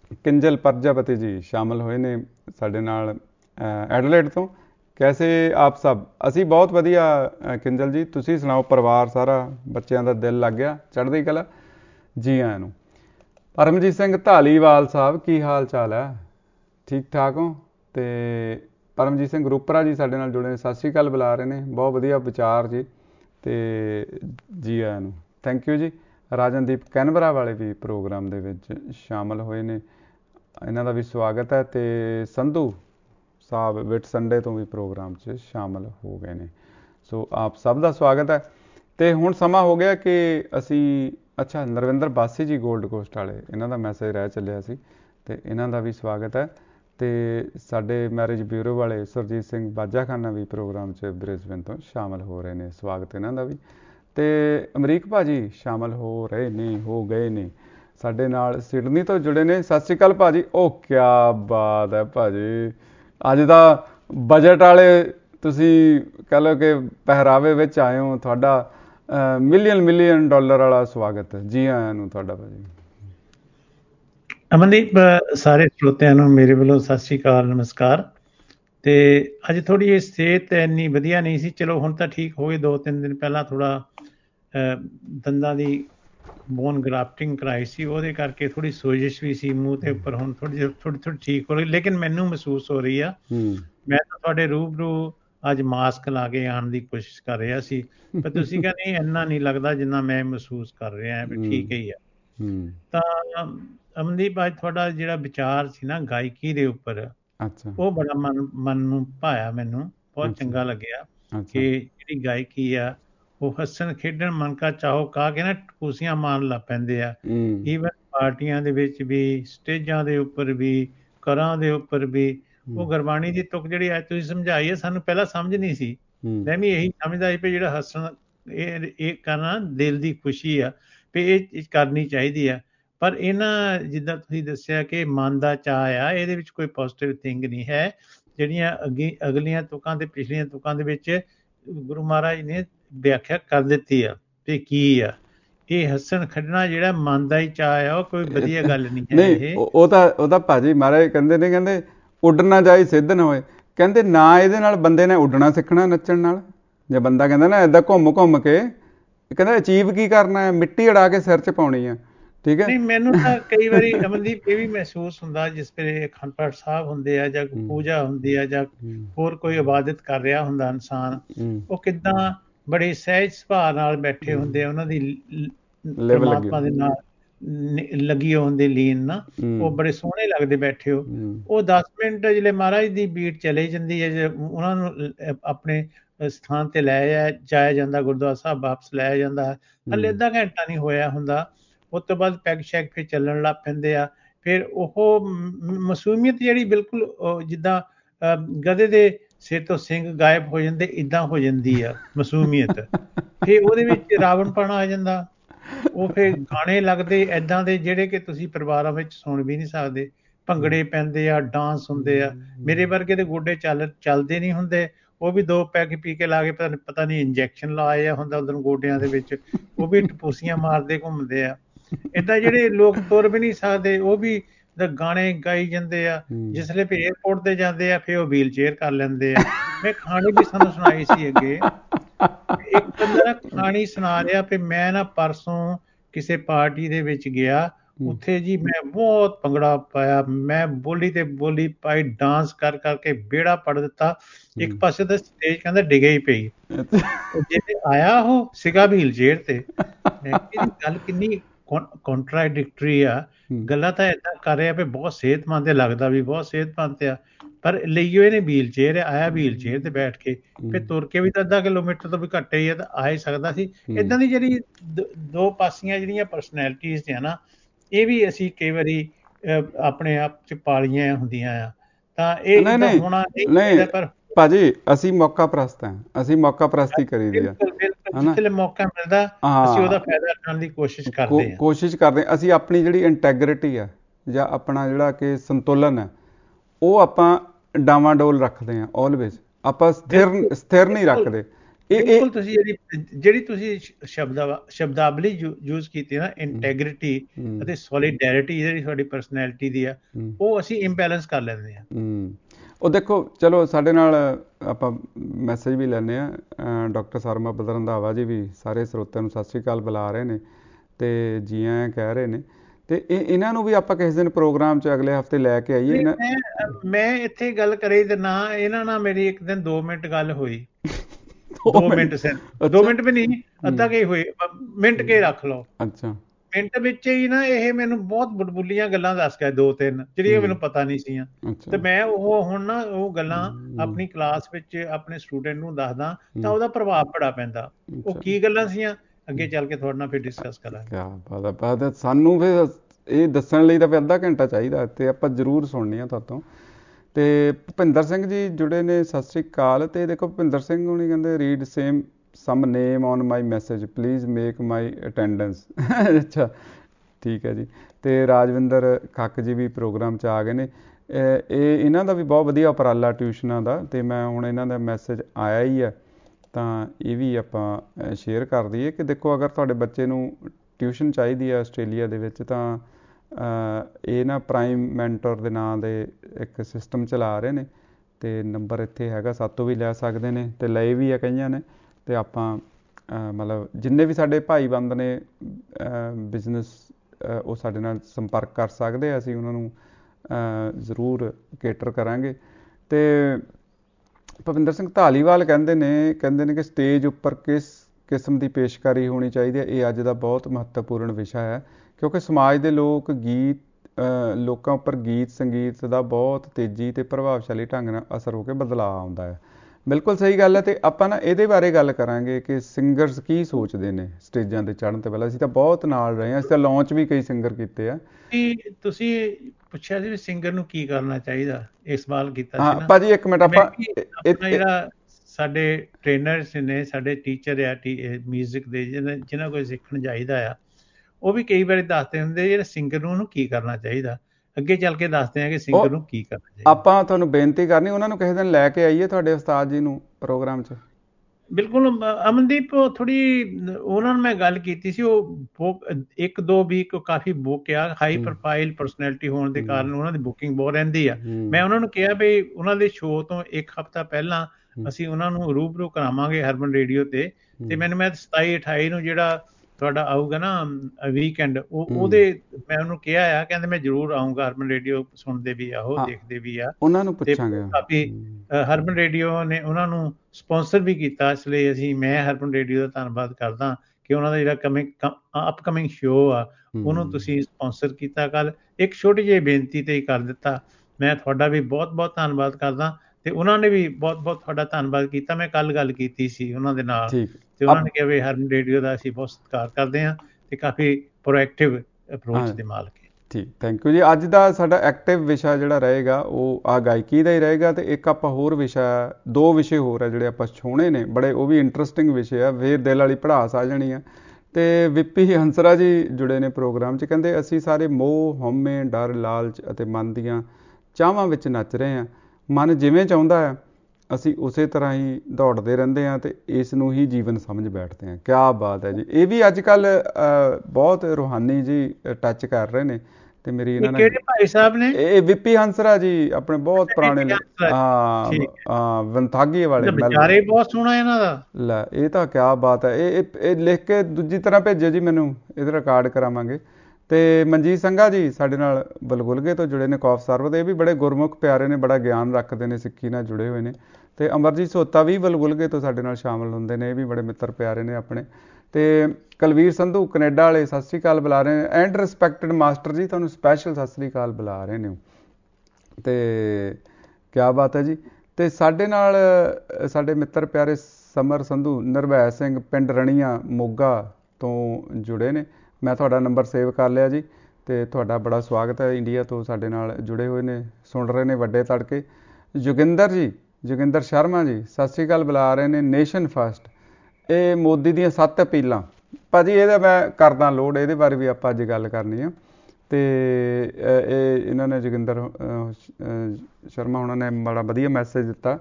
ਕਿੰਜਲ ਪ੍ਰਜਾਪਤੀ ਜੀ ਸ਼ਾਮਲ ਹੋਏ ਨੇ ਸਾਡੇ ਨਾਲ ਐਡਲੇਡ ਤੋਂ। ਕੈਸੇ ਆਪ ਸਭ? ਅਸੀਂ ਬਹੁਤ ਵਧੀਆ ਕਿੰਜਲ ਜੀ, ਤੁਸੀਂ ਸੁਣਾਓ? ਪਰਿਵਾਰ ਸਾਰਾ, ਬੱਚਿਆਂ ਦਾ ਦਿਲ ਲੱਗ ਗਿਆ? ਚੜ੍ਹਦੀ ਕਲਾ ਜੀ ਆਇਆਂ ਨੂੰ। ਪਰਮਜੀਤ ਸਿੰਘ ਧਾਲੀਵਾਲ ਸਾਹਿਬ, ਕੀ ਹਾਲ ਚਾਲ ਹੈ? ਠੀਕ ਠਾਕ ਹੋ? ਤੇ ਪਰਮਜੀਤ ਸਿੰਘ ਰੂਪਰਾ ਜੀ ਸਾਡੇ ਨਾਲ ਜੁੜੇ ਨੇ, ਸਤਿ ਸ਼੍ਰੀ ਅਕਾਲ ਬੁਲਾ ਰਹੇ ਨੇ। ਬਹੁਤ ਵਧੀਆ ਵਿਚਾਰ ਜੀ, ਤੇ ਜੀ ਆਇਆਂ ਨੂੰ, ਥੈਂਕ ਯੂ ਜੀ। ਰਾਜਨਦੀਪ ਕੈਨਬਰਾ ਵਾਲੇ ਵੀ ਪ੍ਰੋਗਰਾਮ ਦੇ ਵਿੱਚ ਸ਼ਾਮਲ ਹੋਏ ਨੇ, ਇਹਨਾਂ ਦਾ ਵੀ ਸਵਾਗਤ ਹੈ। ਤੇ ਸੰਧੂ ਸਾਹਿਬ ਵਿਟ ਸੰਡੇ ਤੋਂ ਵੀ ਪ੍ਰੋਗਰਾਮ 'ਚ ਸ਼ਾਮਲ ਹੋ ਗਏ ਨੇ, ਸੋ ਆਪ ਸਭ ਦਾ ਸਵਾਗਤ ਹੈ। ਤੇ ਹੁਣ ਸਮਾਂ ਹੋ ਗਿਆ ਕਿ ਅਸੀਂ, ਅੱਛਾ ਨਰਵਿੰਦਰ ਬਾਸੀ ਜੀ ਗੋਲਡ ਕੋਸਟ ਵਾਲੇ, ਇਹਨਾਂ ਦਾ ਮੈਸੇਜ ਰਹਿ ਚੱਲਿਆ ਸੀ, ਤੇ ਇਹਨਾਂ ਦਾ ਵੀ ਸਵਾਗਤ ਹੈ। ਤੇ ਸਾਡੇ ਮੈਰਿਜ ਬਿਊਰੋ ਵਾਲੇ ਸੁਰਜੀਤ ਸਿੰਘ ਬਾਜਾਖਾਨਾ ਵੀ ਪ੍ਰੋਗਰਾਮ 'ਚ ਬ੍ਰਿਸਬੇਨ ਤੋਂ ਸ਼ਾਮਲ ਹੋ ਰਹੇ ਨੇ, ਸਵਾਗਤ ਇਹਨਾਂ ਦਾ ਵੀ। ਤੇ ਅਮਰੀਕ ਭਾਜੀ ਸ਼ਾਮਲ ਹੋ ਰਹੇ ਨੇ, ਹੋ ਗਏ ਨੇ। ਸਾਡੇ ਨਾਲ ਸਿਡਨੀ ਤੋਂ ਜੁੜੇ ਨੇ, ਸਤਿ ਸ਼੍ਰੀ ਅਕਾਲ ਭਾਜੀ। ਉਹ ਕਿਆ ਬਾਤ ਹੈ ਭਾਜੀ, ਅੱਜ ਦਾ ਬਜਟ ਵਾਲੇ ਤੁਸੀਂ ਕਹਿ ਲਓ ਕਿ ਪਹਿਰਾਵੇ ਵਿੱਚ ਆਏ ਹੋ। ਤੁਹਾਡਾ ਮਿਲੀਅਨ ਮਿਲੀਅਨ ਡਾਲਰ ਵਾਲਾ ਸਵਾਗਤ ਹੈ, ਜੀ ਆਇਆਂ ਨੂੰ ਤੁਹਾਡਾ ਭਾਜੀ। ਅਮਨਦੀਪ, ਸਾਰੇ ਸਰੋਤਿਆਂ ਨੂੰ ਮੇਰੇ ਵੱਲੋਂ ਸਤਿ ਸ਼੍ਰੀ ਅਕਾਲ, ਨਮਸਕਾਰ। ਤੇ ਅੱਜ ਥੋੜੀ ਜਿਹੀ ਸਿਹਤ ਇੰਨੀ ਵਧੀਆ ਨਹੀਂ ਸੀ, ਚਲੋ ਹੁਣ ਤਾਂ ਠੀਕ ਹੋ ਗਈ। ਦੋ ਤਿੰਨ ਦਿਨ ਪਹਿਲਾਂ ਥੋੜਾ ਦੰਦਾਂ ਦੀ ਬੋਨ ਗ੍ਰਾਫਟਿੰਗ ਕਰਾਈ ਸੀ, ਉਹਦੇ ਕਰਕੇ ਥੋੜੀ ਸੋਜਿਸ਼ ਵੀ ਸੀ ਮੂੰਹ ਤੇ ਉੱਪਰ, ਹੁਣ ਥੋੜੀ ਜਿਹੀ ਥੋੜੀ ਥੋੜੀ ਠੀਕ ਹੋ ਰਹੀ। ਲੇਕਿਨ ਮੈਨੂੰ ਮਹਿਸੂਸ ਹੋ ਰਹੀ ਆ, ਮੈਂ ਤਾਂ ਤੁਹਾਡੇ ਰੂਬਰੂ ਅੱਜ ਮਾਸਕ ਲਾ ਕੇ ਆਉਣ ਦੀ ਕੋਸ਼ਿਸ਼ ਕਰ ਰਿਹਾ ਸੀ, ਪਰ ਤੁਸੀਂ ਕਹਿੰਦੇ ਨਹੀਂ ਇੰਨਾ ਨਹੀਂ ਲੱਗਦਾ ਜਿੰਨਾ ਮੈਂ ਮਹਿਸੂਸ ਕਰ ਰਿਹਾ ਵੀ ਠੀਕ ਹੀ ਆ। ਤਾਂ ਅਮਨਦੀਪ, ਅੱਜ ਤੁਹਾਡਾ ਜਿਹੜਾ ਵਿਚਾਰ ਸੀ ਨਾ ਗਾਇਕੀ ਦੇ ਉੱਪਰ, ਉਹ ਬੜਾ ਮਨ ਮਨ ਨੂੰ ਭਾਇਆ, ਮੈਨੂੰ ਬਹੁਤ ਚੰਗਾ ਲੱਗਿਆ ਕਿ ਜਿਹੜੀ ਗਾਇਕੀ ਆ ਉਹ ਹੱਸਣ ਖੇਡਣ ਮਨ ਕਾ ਚਾਹੋ ਕਾ ਕੇ ਨਾ ਟਪੂਸੀਆਂ ਮਾਰਨ ਲੱਗ ਪੈਂਦੇ ਆ। ਈਵਨ ਪਾਰਟੀਆਂ ਦੇ ਵਿੱਚ ਵੀ, ਸਟੇਜਾਂ ਦੇ ਉੱਪਰ ਵੀ, ਘਰਾਂ ਦੇ ਉੱਪਰ ਵੀ। ਉਹ ਗੁਰਬਾਣੀ ਦੀ ਤੁਕ ਜਿਹੜੀ ਅੱਜ ਤੁਸੀਂ ਸਮਝਾਈ ਹੈ, ਸਾਨੂੰ ਪਹਿਲਾਂ ਸਮਝ ਨਹੀਂ ਸੀ। ਮੈਂ ਵੀ ਇਹੀ ਸਮਝਦਾ ਸੀ ਵੀ ਜਿਹੜਾ ਹੱਸਣ ਇਹ ਇਹ ਕਰਨਾ ਦਿਲ ਦੀ ਖੁਸ਼ੀ ਆ, ਵੀ ਇਹ ਕਰਨੀ ਚਾਹੀਦੀ ਆ। ਪਰ ਇਹਨਾਂ ਜਿੱਦਾਂ ਤੁਸੀਂ ਦੱਸਿਆ ਕਿ ਮਨ ਦਾ ਚਾਅ ਆ, ਇਹਦੇ ਵਿੱਚ ਕੋਈ ਪੋਜ਼ੀਟਿਵ ਥਿੰਗ ਨਹੀਂ ਹੈ। ਜਿਹੜੀਆਂ ਅੱਗੇ ਅਗਲੀਆਂ ਤੁਕਾਂ ਤੇ ਪਿਛਲੀਆਂ ਤੁਕਾਂ ਦੇ ਵਿੱਚ ਗੁਰੂ ਮਹਾਰਾਜ ਨੇ ਵਿਆਖਿਆ ਕਰ ਦਿੱਤੀ ਆ ਵੀ ਕੀ ਆ ਇਹ ਹੱਸਣ ਖੇਡਣਾ, ਜਿਹੜਾ ਮਨ ਦਾ ਹੀ ਚਾਅ ਆ, ਉਹ ਕੋਈ ਵਧੀਆ ਗੱਲ ਨਹੀਂ ਹੈ। ਇਹ ਉਹ ਤਾਂ ਉਹ ਤਾਂ ਭਾਜੀ ਮਹਾਰਾਜ ਕਹਿੰਦੇ ਨੇ, ਕਹਿੰਦੇ ਉੱਡ ਨਾ ਜਾਏ ਸਿੱਧ ਨਾ ਹੋਏ। ਕਹਿੰਦੇ ਨਾ ਇਹਦੇ ਨਾਲ ਬੰਦੇ ਨੇ ਉੱਡਣਾ ਸਿੱਖਣਾ ਨੱਚਣ ਨਾਲ। ਜੇ ਬੰਦਾ ਕਹਿੰਦਾ ਨਾ ਏਦਾਂ ਘੁੰਮ ਘੁੰਮ ਕੇ, ਕਹਿੰਦਾ ਅਚੀਵ ਕੀ ਕਰਨਾ ਹੈ, ਮਿੱਟੀ ਉਡਾ ਕੇ ਸਿਰ 'ਚ ਪਾਉਣੀ ਆ, ਠੀਕ ਹੈ। ਨਹੀਂ, ਮੈਨੂੰ ਤਾਂ ਕਈ ਵਾਰੀ ਅਮਨਦੀਪ ਇਹ ਵੀ ਮਹਿਸੂਸ ਹੁੰਦਾ, ਜਿਸ ਵੇਲੇ ਅਖੰਡ ਪਾਠ ਸਾਹਿਬ ਹੁੰਦੇ ਆ ਜਾਂ ਪੂਜਾ ਹੁੰਦੀ ਆ ਜਾਂ ਹੋਰ ਕੋਈ ਇਬਾਦਤ ਕਰ ਰਿਹਾ ਹੁੰਦਾ ਇਨਸਾਨ, ਉਹ ਕਿੱਦਾਂ ਬੜੇ ਸਹਿਜ ਸੁਭਾਅ ਨਾਲ ਬੈਠੇ ਹੁੰਦੇ ਆ, ਉਹਨਾਂ ਦੀ ਪਰਮਾਤਮਾ ਦੇ ਨਾਲ ਲੱਗੀ ਹੁੰਦੀ ਲੀਨ ਨਾ, ਉਹ ਬੜੇ ਸੋਹਣੇ ਲੱਗਦੇ ਬੈਠੇ ਹੋ। ਉਹ ਦਸ ਮਿੰਟ ਜਿਹੜੇ ਮਹਾਰਾਜ ਦੀ ਬੀਟ ਚਲੇ ਜਾਂਦੀ ਹੈ, ਜੇ ਉਹਨਾਂ ਨੂੰ ਆਪਣੇ ਸਥਾਨ ਤੇ ਲੈ ਜਾਇਆ ਜਾਂਦਾ, ਗੁਰਦੁਆਰਾ ਸਾਹਿਬ ਵਾਪਸ ਲਾਇਆ ਜਾਂਦਾ, ਹਲੇ ਅੱਧਾ ਘੰਟਾ ਨਹੀਂ ਹੋਇਆ ਹੁੰਦਾ। ਉਸ ਤੋਂ ਬਾਅਦ ਪੈਗ ਸ਼ੈਗ ਫਿਰ ਚੱਲਣ ਲੱਗ ਪੈਂਦੇ ਆ। ਫਿਰ ਉਹ ਮਾਸੂਮੀਅਤ ਜਿਹੜੀ ਬਿਲਕੁਲ ਜਿੱਦਾਂ ਗਧੇ ਦੇ ਸਿਰ ਤੋਂ ਸਿੰਘ ਗਾਇਬ ਹੋ ਜਾਂਦੇ, ਇੱਦਾਂ ਹੋ ਜਾਂਦੀ ਆ ਮਾਸੂਮੀਅਤ। ਫਿਰ ਉਹਦੇ ਵਿੱਚ ਰਾਵਣਪਣ ਆ ਜਾਂਦਾ। ਉਹ ਫਿਰ ਗਾਣੇ ਲੱਗਦੇ ਏਦਾਂ ਦੇ ਜਿਹੜੇ ਕਿ ਤੁਸੀਂ ਪਰਿਵਾਰਾਂ ਵਿੱਚ ਸੁਣ ਵੀ ਨਹੀਂ ਸਕਦੇ। ਭੰਗੜੇ ਪੈਂਦੇ ਆ, ਡਾਂਸ ਹੁੰਦੇ ਆ। ਮੇਰੇ ਵਰਗੇ ਦੇ ਗੋਡੇ ਚੱਲ ਚੱਲਦੇ ਨਹੀਂ ਹੁੰਦੇ, ਉਹ ਵੀ ਦੋ ਪੈਗ ਪੀ ਕੇ ਲਾ ਕੇ ਪਤਾ ਪਤਾ ਨਹੀਂ ਇੰਜੈਕਸ਼ਨ ਲਾਇਆ ਹੁੰਦਾ ਉਧਰ ਗੋਡਿਆਂ ਦੇ ਵਿੱਚ, ਉਹ ਵੀ ਟਪੂਸੀਆਂ ਮਾਰਦੇ ਘੁੰਮਦੇ ਆ। ਏਦਾਂ ਜਿਹੜੇ ਲੋਕ ਤੁਰ ਵੀ ਨਹੀਂ ਸਕਦੇ, ਉਹ ਵੀ ਗਾਣੇ ਗਾਈ ਜਾਂਦੇ ਆ। ਜਿਸਲੇ ਫਿਰ ਏਅਰਪੋਰਟ ਤੇ ਜਾਂਦੇ ਆ, ਫਿਰ ਉਹ ਵੀਲ ਚੇਅਰ ਕਰ ਲੈਂਦੇ ਆ। ਮੈਂ ਕਹਾਣੀ ਵੀ ਸਾਨੂੰ ਸੁਣਾਈ ਸੀ ਅੱਗੇ, ਇੱਕ ਬੰਦਾ ਨਾ ਕਹਾਣੀ ਸੁਣਾ ਰਿਹਾ ਵੀ ਮੈਂ ਨਾ ਪਰਸੋਂ ਕਿਸੇ ਪਾਰਟੀ ਦੇ ਵਿੱਚ ਗਿਆ, ਉੱਥੇ ਜੀ ਮੈਂ ਬਹੁਤ ਭੰਗੜਾ ਪਾਇਆ, ਮੈਂ ਬੋਲੀ ਤੇ ਬੋਲੀ ਪਾਈ, ਡਾਂਸ ਕਰ ਕਰਕੇ ਵਿਹੜਾ ਪੜ ਦਿੱਤਾ। ਇੱਕ ਪਾਸੇ ਤਾਂ ਸਟੇਜ ਕਹਿੰਦਾ ਡਿੱਗੇ ਹੀ ਪਈ, ਜਿਹੜੇ ਆਇਆ ਉਹ ਸੀਗਾ ਵੀਲ ਚੇਅਰ ਤੇ। ਗੱਲ ਕਿੰਨੀ ਕੰਟਰਾਡਿਕਟਰੀ ਆ। ਗੱਲਾਂ ਤਾਂ ਏਦਾਂ ਕਰ ਰਿਹਾ ਵੀ ਬਹੁਤ ਸਿਹਤਮੰਦ ਲੱਗਦਾ, ਵੀ ਬਹੁਤ ਸਿਹਤਮੰਦ ਆ, ਪਰ ਲਈਓ ਇਹਨੇ ਵੀਲ ਚੇਅਰ, ਆਇਆ ਵੀਲ ਚੇਅਰ ਤੇ ਬੈਠ ਕੇ। ਫਿਰ ਤੁਰ ਕੇ ਵੀ ਤਾਂ ਅੱਧਾ ਕਿਲੋਮੀਟਰ ਤੋਂ ਵੀ ਘੱਟ ਹੀ ਆ, ਤਾਂ ਆ ਹੀ ਸਕਦਾ ਸੀ। ਏਦਾਂ ਦੀ ਜਿਹੜੀ ਦੋ ਪਾਸੀਆਂ ਜਿਹੜੀਆਂ ਪਰਸਨੈਲਿਟੀਜ਼ ਆ ਨਾ, ਇਹ ਵੀ ਅਸੀਂ ਕਈ ਵਾਰੀ ਆਪਣੇ ਆਪ ਚ ਪਾਲੀਆਂ ਹੁੰਦੀਆਂ ਆ। ਤਾਂ ਇਹ ਹੋਣਾ ਨਹੀਂ। ਪਰ ਭਾਜੀ ਅਸੀਂ ਮੌਕਾ ਪ੍ਰਸਤ ਹਾਂ, ਅਸੀਂ ਮੌਕਾ ਪ੍ਰਸਤੀ ਕਰੀਦੀ ਆ। ਜਿੱਥੇ ਮੌਕਾ ਮਿਲਦਾ ਅਸੀਂ ਉਹਦਾ ਫਾਇਦਾ ਉਠਾਉਣ ਦੀ ਕੋਸ਼ਿਸ਼ ਕਰਦੇ ਹਾਂ ਕੋਸ਼ਿਸ਼ ਕਰਦੇ ਹਾਂ ਅਸੀਂ ਆਪਣੀ ਜਿਹੜੀ ਇੰਟੈਗਰਿਟੀ ਆ ਜਾਂ ਆਪਣਾ ਜਿਹੜਾ ਕਿ ਸੰਤੁਲਨ ਹੈ, ਉਹ ਆਪਾਂ ਡਾਵਾਂਡੋਲ ਰੱਖਦੇ ਹਾਂ ਆਲਵੇਜ਼। ਆਪਾਂ ਸਥਿਰ ਸਥਿਰ ਨਹੀਂ ਰੱਖਦੇ। ਬਿਲਕੁਲ ਤੁਸੀਂ ਜਿਹੜੀ ਜਿਹੜੀ ਤੁਸੀਂ ਸ਼ਬਦਾ ਸ਼ਬਦਾਵਲੀ ਯੂਜ਼ ਕੀਤੀ ਨਾ, ਇੰਟੈਗ੍ਰਿਟੀ ਅਤੇ ਸੋਲੀਡੈਰਿਟੀ ਜਿਹੜੀ ਤੁਹਾਡੀ ਪਰਸਨੈਲਿਟੀ ਦੀ ਆ, ਉਹ ਅਸੀਂ ਇੰਬੈਲੈਂਸ ਕਰ ਲੈਂਦੇ ਆ। ਉਹ ਦੇਖੋ, ਚਲੋ ਸਾਡੇ ਨਾਲ ਆਪਾਂ ਮੈਸੇਜ ਵੀ ਲੈਂਦੇ ਆ। ਡਾਕਟਰ ਸਰਮਾ ਰੰਧਾਵਾ ਜੀ ਵੀ ਸਾਰੇ ਸਰੋਤਿਆਂ ਨੂੰ ਸਤਿ ਸ਼੍ਰੀ ਅਕਾਲ ਬੁਲਾ ਰਹੇ ਨੇ ਤੇ ਜੀ ਆਇਆਂ ਕਹਿ ਰਹੇ ਨੇ, ਤੇ ਇਹ ਇਹਨਾਂ ਨੂੰ ਵੀ ਆਪਾਂ ਕਿਸੇ ਦਿਨ ਪ੍ਰੋਗਰਾਮ 'ਚ ਅਗਲੇ ਹਫਤੇ ਲੈ ਕੇ ਆਈਏ। ਮੈਂ ਮੈਂ ਇੱਥੇ ਗੱਲ ਕਰੀ ਤੇ ਨਾ ਇਹਨਾਂ ਨਾਲ ਮੇਰੀ ਇੱਕ ਦਿਨ ਦੋ ਮਿੰਟ ਗੱਲ ਹੋਈ, ਦੋ ਮਿੰਟ ਸਿਰ ਦੋ ਮਿੰਟ ਵੀ ਨਹੀਂ, ਅੱਧਾ ਕੇ ਹੋਈ, ਮਿੰਟ ਕੇ ਰੱਖ ਲਓ। ਅੱਛਾ, ਮਿੰਟ ਵਿੱਚ ਹੀ ਨਾ ਇਹ ਮੈਨੂੰ ਬਹੁਤ ਬੁਲਬੁਲੀਆਂ ਗੱਲਾਂ ਦੱਸ ਗਿਆ, ਦੋ ਤਿੰਨ ਜਿਹੜੀਆਂ ਮੈਨੂੰ ਪਤਾ ਨਹੀਂ ਸੀਆਂ, ਤੇ ਮੈਂ ਉਹ ਹੁਣ ਨਾ ਉਹ ਗੱਲਾਂ ਆਪਣੀ ਕਲਾਸ ਵਿੱਚ ਆਪਣੇ ਸਟੂਡੈਂਟ ਨੂੰ ਦੱਸਦਾ ਤਾਂ ਉਹਦਾ ਪ੍ਰਭਾਵ ਬੜਾ ਪੈਂਦਾ। ਉਹ ਕੀ ਗੱਲਾਂ ਸੀਆਂ ਅੱਗੇ ਚੱਲ ਕੇ ਤੁਹਾਡੇ ਨਾਲ ਫਿਰ ਡਿਸਕਸ ਕਰਾਂਗੇ। ਕਿਆ ਬਾਤ ਹੈ, ਬਾਤ ਸਾਨੂੰ ਫਿਰ ਇਹ ਦੱਸਣ ਲਈ ਤਾਂ ਫਿਰ ਅੱਧਾ ਘੰਟਾ ਚਾਹੀਦਾ, ਤੇ ਆਪਾਂ ਜ਼ਰੂਰ ਸੁਣਨੀ ਆ ਤੁਹਾਤੋਂ। ਤੇ ਭੁਪਿੰਦਰ ਸਿੰਘ ਜੀ ਜੁੜੇ ਨੇ, ਸਤਿ ਸ਼੍ਰੀ ਅਕਾਲ। ਤੇ ਦੇਖੋ ਭੁਪਿੰਦਰ ਸਿੰਘ ਹੁਣੀ ਕਹਿੰਦੇ read same some name on my message please make my attendance. ਅੱਛਾ ਠੀਕ ਹੈ ਜੀ। ਤੇ ਰਾਜਵਿੰਦਰ ਖੱਕ ਜੀ ਵੀ ਪ੍ਰੋਗਰਾਮ 'ਚ ਆ ਗਏ ਨੇ। ਇਹ ਇਹਨਾਂ ਦਾ ਵੀ ਬਹੁਤ ਵਧੀਆ ਉਪਰਾਲਾ ਟਿਊਸ਼ਨਾਂ ਦਾ, ਤੇ ਮੈਂ ਹੁਣ ਇਹਨਾਂ ਦਾ ਮੈਸੇਜ ਆਇਆ ਹੀ ਆ ਤਾਂ ਇਹ ਵੀ ਆਪਾਂ ਸ਼ੇਅਰ ਕਰ ਦਈਏ ਕਿ ਦੇਖੋ ਅਗਰ ਤੁਹਾਡੇ ਬੱਚੇ ਨੂੰ ਟਿਊਸ਼ਨ ਚਾਹੀਦੀ ਹੈ ਆਸਟ੍ਰੇਲੀਆ ਦੇ ਵਿੱਚ, ਤਾਂ ਇਹ ਨਾ ਪ੍ਰਾਈਮ ਮੈਂਟਰ ਦੇ ਨਾਂ ਦੇ ਇੱਕ ਸਿਸਟਮ ਚਲਾ ਰਹੇ ਨੇ, ਤੇ ਨੰਬਰ ਇੱਥੇ ਹੈਗਾ, ਸਾਤੋਂ ਵੀ ਲੈ ਸਕਦੇ ਨੇ ਤੇ ਲਏ ਵੀ ਆ ਕਈਆਂ ਨੇ। ਤੇ ਆਪਾਂ ਮਤਲਬ ਜਿੰਨੇ ਵੀ ਸਾਡੇ ਭਾਈ ਬੰਦ ਨੇ ਬਿਜ਼ਨਸ, ਉਹ ਸਾਡੇ ਨਾਲ ਸੰਪਰਕ ਕਰ ਸਕਦੇ ਆ, ਅਸੀਂ ਉਹਨਾਂ ਨੂੰ ਜ਼ਰੂਰ ਕੇਟਰ ਕਰਾਂਗੇ। ਤੇ ਭੁਪਿੰਦਰ ਸਿੰਘ ਧਾਲੀਵਾਲ ਕਹਿੰਦੇ ਨੇ ਕਹਿੰਦੇ ਨੇ ਕਿ ਸਟੇਜ ਉੱਪਰ ਕਿਸ ਕਿਸਮ ਦੀ ਪੇਸ਼ਕਾਰੀ ਹੋਣੀ ਚਾਹੀਦੀ ਹੈ, ਇਹ ਅੱਜ ਦਾ ਬਹੁਤ ਮਹੱਤਵਪੂਰਨ ਵਿਸ਼ਾ ਹੈ, ਕਿਉਂਕਿ ਸਮਾਜ ਦੇ ਲੋਕ ਗੀਤ ਲੋਕਾਂ ਉੱਪਰ ਗੀਤ ਸੰਗੀਤ ਦਾ ਬਹੁਤ ਤੇਜ਼ੀ ਅਤੇ ਪ੍ਰਭਾਵਸ਼ਾਲੀ ਢੰਗ ਨਾਲ ਅਸਰ ਹੋ ਕੇ ਬਦਲਾਅ ਆਉਂਦਾ ਹੈ। ਬਿਲਕੁਲ ਸਹੀ ਗੱਲ ਹੈ। ਤੇ ਆਪਾਂ ਨਾ ਇਹਦੇ ਬਾਰੇ ਗੱਲ ਕਰਾਂਗੇ ਕਿ ਸਿੰਗਰਸ ਕੀ ਸੋਚਦੇ ਨੇ ਸਟੇਜਾਂ 'ਤੇ ਚੜ੍ਹਨ ਤੋਂ ਪਹਿਲਾਂ। ਅਸੀਂ ਤਾਂ ਬਹੁਤ ਨਾਲ ਰਹੇ ਹਾਂ, ਅਸੀਂ ਤਾਂ ਲਾਂਚ ਵੀ ਕਈ ਸਿੰਗਰ ਕੀਤੇ ਆ। ਤੁਸੀਂ ਪੁੱਛਿਆ ਸੀ ਵੀ ਸਿੰਗਰ ਨੂੰ ਕੀ ਕਰਨਾ ਚਾਹੀਦਾ, ਇਹ ਸਵਾਲ ਕੀਤਾ ਸੀ ਨਾ ਭਾਜੀ। ਇੱਕ ਮਿੰਟ, ਆਪਾਂ ਜਿਹੜਾ ਸਾਡੇ ਟ੍ਰੇਨਰਸ ਨੇ, ਸਾਡੇ ਟੀਚਰ ਆ ਮਿਊਜ਼ਿਕ ਦੇ, ਜਿਹਨਾਂ ਕੋਲ ਸਿੱਖਣ ਜਾਈਦਾ ਆ, ਉਹ ਵੀ ਕਈ ਵਾਰੀ ਦੱਸਦੇ ਹੁੰਦੇ ਜਿਹੜਾ ਸਿੰਗਰ ਨੂੰ ਉਹਨੂੰ ਕੀ ਕਰਨਾ ਚਾਹੀਦਾ। ਅੱਗੇ ਚੱਲ ਕੇ ਦੱਸਦੇ ਆ ਕਿ ਸਿੰਗਰ ਨੂੰ ਕੀ ਕਰਨਾ ਚਾਹੀਦਾ। ਆਪਾਂ ਤੁਹਾਨੂੰ ਬੇਨਤੀ ਕਰਨੀ, ਉਹਨਾਂ ਨੂੰ ਕਿਸੇ ਦਿਨ ਲੈ ਕੇ ਆਈਏ ਤੁਹਾਡੇ ਉਸਤਾਦ ਜੀ ਨੂੰ ਪ੍ਰੋਗਰਾਮ 'ਚ। ਬਿਲਕੁਲ ਅਮਨਦੀਪ, ਥੋੜੀ ਉਹਨਾਂ ਨੂੰ ਮੈਂ ਗੱਲ ਕੀਤੀ ਸੀ, ਉਹ ਇੱਕ ਦੋ ਵੀਕ ਕਾਫੀ ਬੁੱਕ ਆ, ਹਾਈ ਪ੍ਰੋਫਾਈਲ ਪਰਸਨੈਲਿਟੀ ਹੋਣ ਦੇ ਕਾਰਨ ਉਹਨਾਂ ਦੀ ਬੁਕਿੰਗ ਬਹੁਤ ਰਹਿੰਦੀ ਆ। ਮੈਂ ਉਹਨਾਂ ਨੂੰ ਕਿਹਾ ਵੀ ਉਹਨਾਂ ਦੇ ਸ਼ੋਅ ਤੋਂ ਇੱਕ ਹਫ਼ਤਾ ਪਹਿਲਾਂ ਅਸੀਂ ਉਹਨਾਂ ਨੂੰ ਰੂਬਰੂ ਕਰਾਵਾਂਗੇ ਹਰਮਨ ਰੇਡੀਓ ਤੇ। ਤੇ ਮੈਨੂੰ ਮੈਂ ਸਤਾਈ ਅਠਾਈ ਨੂੰ ਜਿਹੜਾ ਤੁਹਾਡਾ ਆਊਗਾ ਨਾ ਵੀਕਐਂਡ, ਉਹ ਉਹਦੇ ਮੈਂ ਉਹਨੂੰ ਕਿਹਾ ਆ, ਕਹਿੰਦੇ ਮੈਂ ਜ਼ਰੂਰ ਆਊਂਗਾ। ਹਰਮਨ ਰੇਡੀਓ ਸੁਣਦੇ ਵੀ ਆ, ਉਹ ਦੇਖਦੇ ਵੀ ਆ, ਉਹਨਾਂ ਨੂੰ ਪੁੱਛਾਂਗੇ। ਕਾਫੀ ਹਰਮਨ ਰੇਡੀਓ ਨੇ ਉਹਨਾਂ ਨੂੰ ਸਪਾਂਸਰ ਵੀ ਕੀਤਾ, ਇਸ ਲਈ ਅਸੀਂ ਮੈਂ ਹਰਮਨ ਰੇਡੀਓ ਦਾ ਧੰਨਵਾਦ ਕਰਦਾ ਕਿ ਉਹਨਾਂ ਦਾ ਜਿਹੜਾ ਕਮਿੰਗ ਅਪਕਮਿੰਗ ਸ਼ੋਅ ਆ ਉਹਨੂੰ ਤੁਸੀਂ ਸਪਾਂਸਰ ਕੀਤਾ। ਕੱਲ ਇੱਕ ਛੋਟੀ ਜਿਹੀ ਬੇਨਤੀ ਤੇ ਹੀ ਕਰ ਦਿੱਤਾ। ਮੈਂ ਤੁਹਾਡਾ ਵੀ ਬਹੁਤ ਬਹੁਤ ਧੰਨਵਾਦ ਕਰਦਾ, ਤੇ ਉਹਨਾਂ ਨੇ ਵੀ ਬਹੁਤ ਬਹੁਤ ਤੁਹਾਡਾ ਧੰਨਵਾਦ ਕੀਤਾ। ਮੈਂ ਕੱਲ ਗੱਲ ਕੀਤੀ ਸੀ ਉਹਨਾਂ ਦੇ ਨਾਲ, ਤੇ ਉਹਨਾਂ ਨੇ ਕਿਹਾ ਵੀ ਹਰਮਨ ਰੇਡੀਓ ਦਾ ਅਸੀਂ ਬਹੁਤ ਸਤਿਕਾਰ ਕਰਦੇ ਹਾਂ ਤੇ ਕਾਫੀ ਪ੍ਰੋਐਕਟਿਵ ਅਪਰੋਚ ਦੇ ਮਾਲਕ ਹੈ। ਠੀਕ, ਥੈਂਕ ਯੂ ਜੀ। ਅੱਜ ਦਾ ਸਾਡਾ ਐਕਟਿਵ ਵਿਸ਼ਾ ਜਿਹੜਾ ਰਹੇਗਾ ਉਹ ਆ ਗਾਇਕੀ ਦਾ ਹੀ ਰਹੇਗਾ, ਤੇ ਇੱਕ ਆਪਾਂ ਹੋਰ ਵਿਸ਼ਾ, ਦੋ ਵਿਸ਼ੇ ਹੋਰ ਆ ਜਿਹੜੇ ਆਪਾਂ ਛੋਹਣੇ ਨੇ ਬੜੇ, ਉਹ ਵੀ ਇੰਟਰਸਟਿੰਗ ਵਿਸ਼ੇ ਆ, ਫੇਰ ਦਿਲ ਵਾਲੀ ਭੜਾਸ ਆ ਜਾਣੀ ਆ। ਤੇ ਵਿਪੀ ਹੰਸਰਾ ਜੀ ਜੁੜੇ ਨੇ ਪ੍ਰੋਗਰਾਮ 'ਚ, ਕਹਿੰਦੇ ਅਸੀਂ ਸਾਰੇ ਮੋਹ, ਹਉਮੈ, ਡਰ, ਲਾਲਚ ਅਤੇ ਮਨ ਦੀਆਂ ਚਾਹਵਾਂ ਵਿੱਚ ਨੱਚ ਰਹੇ ਹਾਂ। ਮਨ ਜਿਵੇਂ ਚਾਹੁੰਦਾ ਹੈ ਅਸੀਂ ਉਸੇ ਤਰ੍ਹਾਂ ਹੀ ਦੌੜਦੇ ਰਹਿੰਦੇ ਹਾਂ ਤੇ ਇਸ ਨੂੰ ਹੀ ਜੀਵਨ ਸਮਝ ਬੈਠਦੇ ਹਾਂ। ਕਿਆ ਬਾਤ ਹੈ ਜੀ। ਇਹ ਵੀ ਅੱਜ ਕੱਲ੍ਹ ਬਹੁਤ ਰੂਹਾਨੀ ਜੀ ਟੱਚ ਕਰ ਰਹੇ ਨੇ। ਤੇ ਮੇਰੀ ਇਹਨਾਂ ਨੇ, ਕਿਹੜੇ ਭਾਈ ਸਾਹਿਬ ਨੇ? ਇਹ ਵਿਪੀ ਹੰਸਰਾ ਜੀ, ਆਪਣੇ ਬਹੁਤ ਪੁਰਾਣੇ, ਹਾਂ ਵੰਥਾਗੀ ਵਾਲੇ। ਵਿਚਾਰੇ ਬਹੁਤ ਸੋਹਣਾ ਇਹਨਾਂ ਦਾ। ਲੈ ਇਹ ਤਾਂ ਕਿਆ ਬਾਤ ਹੈ। ਇਹ ਇਹ ਲਿਖ ਕੇ ਦੂਜੀ ਤਰ੍ਹਾਂ ਭੇਜੋ ਜੀ ਮੈਨੂੰ, ਇਹਦਾ ਰਿਕਾਰਡ ਕਰਾਵਾਂਗੇ। ਤੇ ਮਨਜੀਤ ਸੰਘਾ ਜੀ ਸਾਡੇ ਨਾਲ ਬਲਗੁਲਗੇ ਤੋਂ ਜੁੜੇ ਨੇ, ਕੌਫ ਸਰਵਤ। ਇਹ ਵੀ ਬੜੇ ਗੁਰਮੁਖ ਪਿਆਰੇ ਨੇ, ਬੜਾ ਗਿਆਨ ਰੱਖਦੇ ਨੇ, ਸਿੱਖੀ ਨਾਲ ਜੁੜੇ ਹੋਏ ਨੇ। ਤੇ ਅਮਰਜੀਤ ਸੋਤਾ ਵੀ ਬਲਗੁਲਗੇ ਤੋਂ ਸਾਡੇ ਨਾਲ ਸ਼ਾਮਲ ਹੁੰਦੇ ਨੇ, ਇਹ ਵੀ ਬੜੇ ਮਿੱਤਰ ਪਿਆਰੇ ਨੇ ਆਪਣੇ। ਤੇ ਕੁਲਵੀਰ ਸੰਧੂ ਕੈਨੇਡਾ ਵਾਲੇ ਸਤਿ ਸ਼੍ਰੀ ਅਕਾਲ ਬੁਲਾ ਰਹੇ ਨੇ। ਐਂਡ ਰਿਸਪੈਕਟਡ ਮਾਸਟਰ ਜੀ ਤੁਹਾਨੂੰ ਸਪੈਸ਼ਲ ਸਤਿ ਸ਼੍ਰੀ ਅਕਾਲ ਬੁਲਾ ਰਹੇ ਨੇ। ਤੇ ਕਿਆ ਬਾਤ ਹੈ ਜੀ। ਤੇ ਸਾਡੇ ਨਾਲ ਸਾਡੇ ਮਿੱਤਰ ਪਿਆਰੇ ਸਮਰ ਸੰਧੂ ਨਿਰਭੈ ਸਿੰਘ ਪਿੰਡ ਰਣੀਆਂ ਮੋਗਾ ਤੋਂ ਜੁੜੇ ਨੇ। ਮੈਂ ਤੁਹਾਡਾ ਨੰਬਰ ਸੇਵ ਕਰ ਲਿਆ ਜੀ, ਤੇ ਤੁਹਾਡਾ ਬੜਾ ਸਵਾਗਤ ਹੈ। ਇੰਡੀਆ ਤੋਂ ਸਾਡੇ ਨਾਲ ਜੁੜੇ ਹੋਏ ਨੇ, ਸੁਣ ਰਹੇ ਨੇ ਵੱਡੇ ਤੜਕੇ। ਜੋਗਿੰਦਰ ਜੀ, ਜੋਗਿੰਦਰ ਸ਼ਰਮਾ ਜੀ ਸਤਿ ਸ਼੍ਰੀ ਅਕਾਲ ਬੁਲਾ ਰਹੇ ਨੇ। ਨੇਸ਼ਨ ਫਸਟ, ਇਹ ਮੋਦੀ ਦੀਆਂ ਸੱਤ ਅਪੀਲਾਂ। ਭਾਜੀ ਇਹਦਾ ਮੈਂ ਕਰਦਾ ਲੋਡ, ਇਹਦੇ ਬਾਰੇ ਵੀ ਆਪਾਂ ਅੱਜ ਗੱਲ ਕਰਨੀ ਆ। ਤੇ ਇਹ ਇਹਨਾਂ ਨੇ ਜੋਗਿੰਦਰ ਸ਼ਰਮਾ ਉਹਨਾਂ ਨੇ ਬੜਾ ਵਧੀਆ ਮੈਸੇਜ ਦਿੱਤਾ।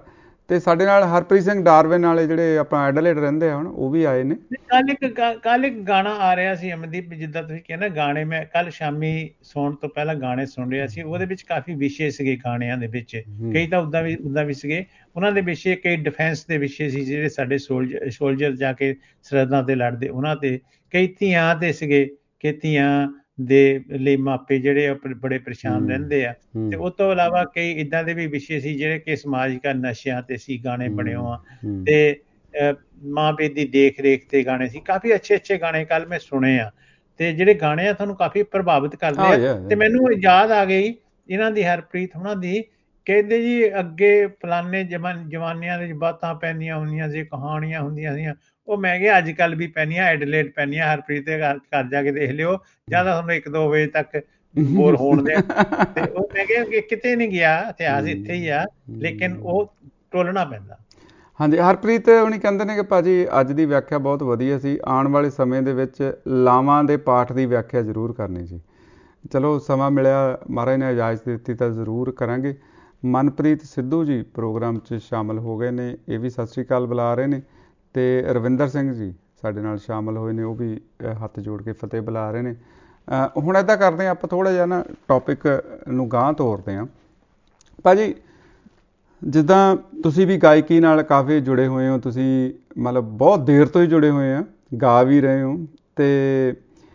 ਤੇ ਸਾਡੇ ਨਾਲ ਹਰਪ੍ਰੀਤ ਸਿੰਘ ਡਾਰਵਿਨ ਵਾਲੇ ਜਿਹੜੇ ਆਪਣਾ ਐਡਲੇਡ ਰਹਿੰਦੇ ਆ ਹੁਣ, ਉਹ ਵੀ ਆਏ ਨੇ। ਕੱਲ ਇੱਕ ਕੱਲ ਇੱਕ ਗਾਣਾ ਆ ਰਿਹਾ ਸੀ ਅਮਨਦੀਪ, ਜਿੱਦਾਂ ਤੁਸੀਂ ਕਹਿੰਦਾ ਗਾਣੇ, ਮੈਂ ਕੱਲ ਸ਼ਾਮੀ ਸੌਣ ਤੋਂ ਪਹਿਲਾਂ ਗਾਣੇ ਸੁਣ ਰਿਹਾ ਸੀ, ਉਹਦੇ ਵਿੱਚ ਕਾਫੀ ਵਿਸ਼ੇ ਸੀਗੇ ਗਾਣਿਆਂ ਦੇ ਵਿੱਚ, ਕਈ ਤਾਂ ਉੱਦਾਂ ਵੀ ਉੱਦਾਂ ਵੀ ਸੀਗੇ, ਉਹਨਾਂ ਦੇ ਵਿਸ਼ੇ ਕਈ ਡਿਫੈਂਸ ਦੇ ਵਿਸ਼ੇ ਸੀ, ਜਿਹੜੇ ਸਾਡੇ ਸੋਲਜਰ ਸੋਲਜਰ ਜਾ ਕੇ ਸਰਹੱਦਾਂ ਤੇ ਲੜਦੇ ਉਹਨਾਂ ਤੇ, ਕਈ ਧੀਆਂ ਤੇ ਸੀਗੇ ਕਿ ਧੀਆਂ ਦੇ ਲਈ ਮਾਪੇ ਜਿਹੜੇ ਬੜੇ ਪਰੇਸ਼ਾਨ ਰਹਿੰਦੇ ਆ, ਤੇ ਉਸ ਤੋਂ ਇਲਾਵਾ ਕਈ ਇੱਦਾਂ ਦੇ ਵੀ ਵਿਸ਼ੇ ਸੀ ਜਿਹੜੇ ਕਿ ਸਮਾਜਿਕ ਨਸ਼ਿਆਂ ਤੇ ਸੀ, ਗਾਣੇ ਬਣੇ ਆ, ਤੇ ਮਾਂ ਪਿਓ ਦੀ ਦੇਖ ਰੇਖ ਤੇ ਗਾਣੇ ਸੀ, ਕਾਫੀ ਅੱਛੇ ਅੱਛੇ ਗਾਣੇ ਕੱਲ ਮੈਂ ਸੁਣੇ ਆ, ਤੇ ਜਿਹੜੇ ਗਾਣੇ ਆ ਤੁਹਾਨੂੰ ਕਾਫੀ ਪ੍ਰਭਾਵਿਤ ਕਰਦੇ ਆ। ਤੇ ਮੈਨੂੰ ਯਾਦ ਆ ਗਈ ਇਹਨਾਂ ਦੀ, ਹਰਪ੍ਰੀਤ ਉਹਨਾਂ ਦੀ, ਕਹਿੰਦੇ ਜੀ ਅੱਗੇ ਫਲਾਨੇ ਜਮਾਨ ਜਮਾਨਿਆਂ ਦੇ ਬਾਤਾਂ ਪੈਂਦੀਆਂ ਹੁੰਦੀਆਂ ਸੀ, ਕਹਾਣੀਆਂ ਹੁੰਦੀਆਂ ਸੀ, ਉਹ ਮੈਂ ਕਿਹਾ ਅੱਜ ਕੱਲ ਵੀ ਪੈਂਦੀਆਂ, ਐਡਲੇਡ ਪੈਂਦੀਆਂ, ਹਰਪ੍ਰੀਤ ਦੇ ਘਰ ਜਾ ਕੇ ਦੇਖ ਲਿਓ, ਜਾਂ ਤਾਂ ਤੁਹਾਨੂੰ ਇੱਕ ਦੋ ਵਜੇ ਤੱਕ ਬੋਰ ਹੋਣ ਦੇ। ਤੇ ਉਹ ਮੈਂ ਕਿਹਾ ਕਿ ਕਿਤੇ ਨਹੀਂ ਗਿਆ, ਇਤਿਹਾਸ ਇੱਥੇ ਹੀ ਆ, ਲੇਕਿਨ ਉਹ ਟੋਲਣਾ ਪੈਂਦਾ। ਹਾਂਜੀ, ਹਰਪ੍ਰੀਤ ਹੁਣੀ ਕਹਿੰਦੇ ਨੇ ਕਿ ਭਾਜੀ ਅੱਜ ਦੀ ਵਿਆਖਿਆ ਬਹੁਤ ਵਧੀਆ ਸੀ, ਆਉਣ ਵਾਲੇ ਸਮੇਂ ਦੇ ਵਿੱਚ ਲਾਵਾਂ ਦੇ ਪਾਠ ਦੀ ਵਿਆਖਿਆ ਜ਼ਰੂਰ ਕਰਨੀ ਸੀ। ਚਲੋ ਸਮਾਂ ਮਿਲਿਆ, ਮਹਾਰਾਜ ਨੇ ਇਜਾਜ਼ਤ ਦਿੱਤੀ ਤਾਂ ਜ਼ਰੂਰ ਕਰਾਂਗੇ। ਮਨਪ੍ਰੀਤ ਸਿੱਧੂ ਜੀ ਪ੍ਰੋਗਰਾਮ 'ਚ ਸ਼ਾਮਲ ਹੋ ਗਏ ਨੇ, ਇਹ ਵੀ ਸਤਿ ਸ਼੍ਰੀ ਅਕਾਲ ਬੁਲਾ ਰਹੇ ਨੇ, ਤੇ ਰਵਿੰਦਰ ਸਿੰਘ ਜੀ ਸਾਡੇ ਨਾਲ ਸ਼ਾਮਲ ਹੋਏ ਨੇ, ਉਹ ਵੀ ਹੱਥ ਜੋੜ ਕੇ ਫਤਿਹ ਬੁਲਾ ਰਹੇ ਨੇ। ਹੁਣ ਇੱਦਾਂ ਕਰਦੇ ਹਾਂ, ਆਪਾਂ ਥੋੜ੍ਹਾ ਜਿਹਾ ਨਾ ਟੌਪਿਕ ਨੂੰ ਗਾਂਹ ਤੋਰਦੇ ਹਾਂ। ਭਾਜੀ ਜਿੱਦਾਂ ਤੁਸੀਂ ਵੀ ਗਾਇਕੀ ਨਾਲ ਕਾਫੀ ਜੁੜੇ ਹੋਏ ਹੋ, ਤੁਸੀਂ ਮਤਲਬ ਬਹੁਤ ਦੇਰ ਤੋਂ ਹੀ ਜੁੜੇ ਹੋਏ ਆ, ਗਾ ਵੀ ਰਹੇ ਹੋ ਤੇ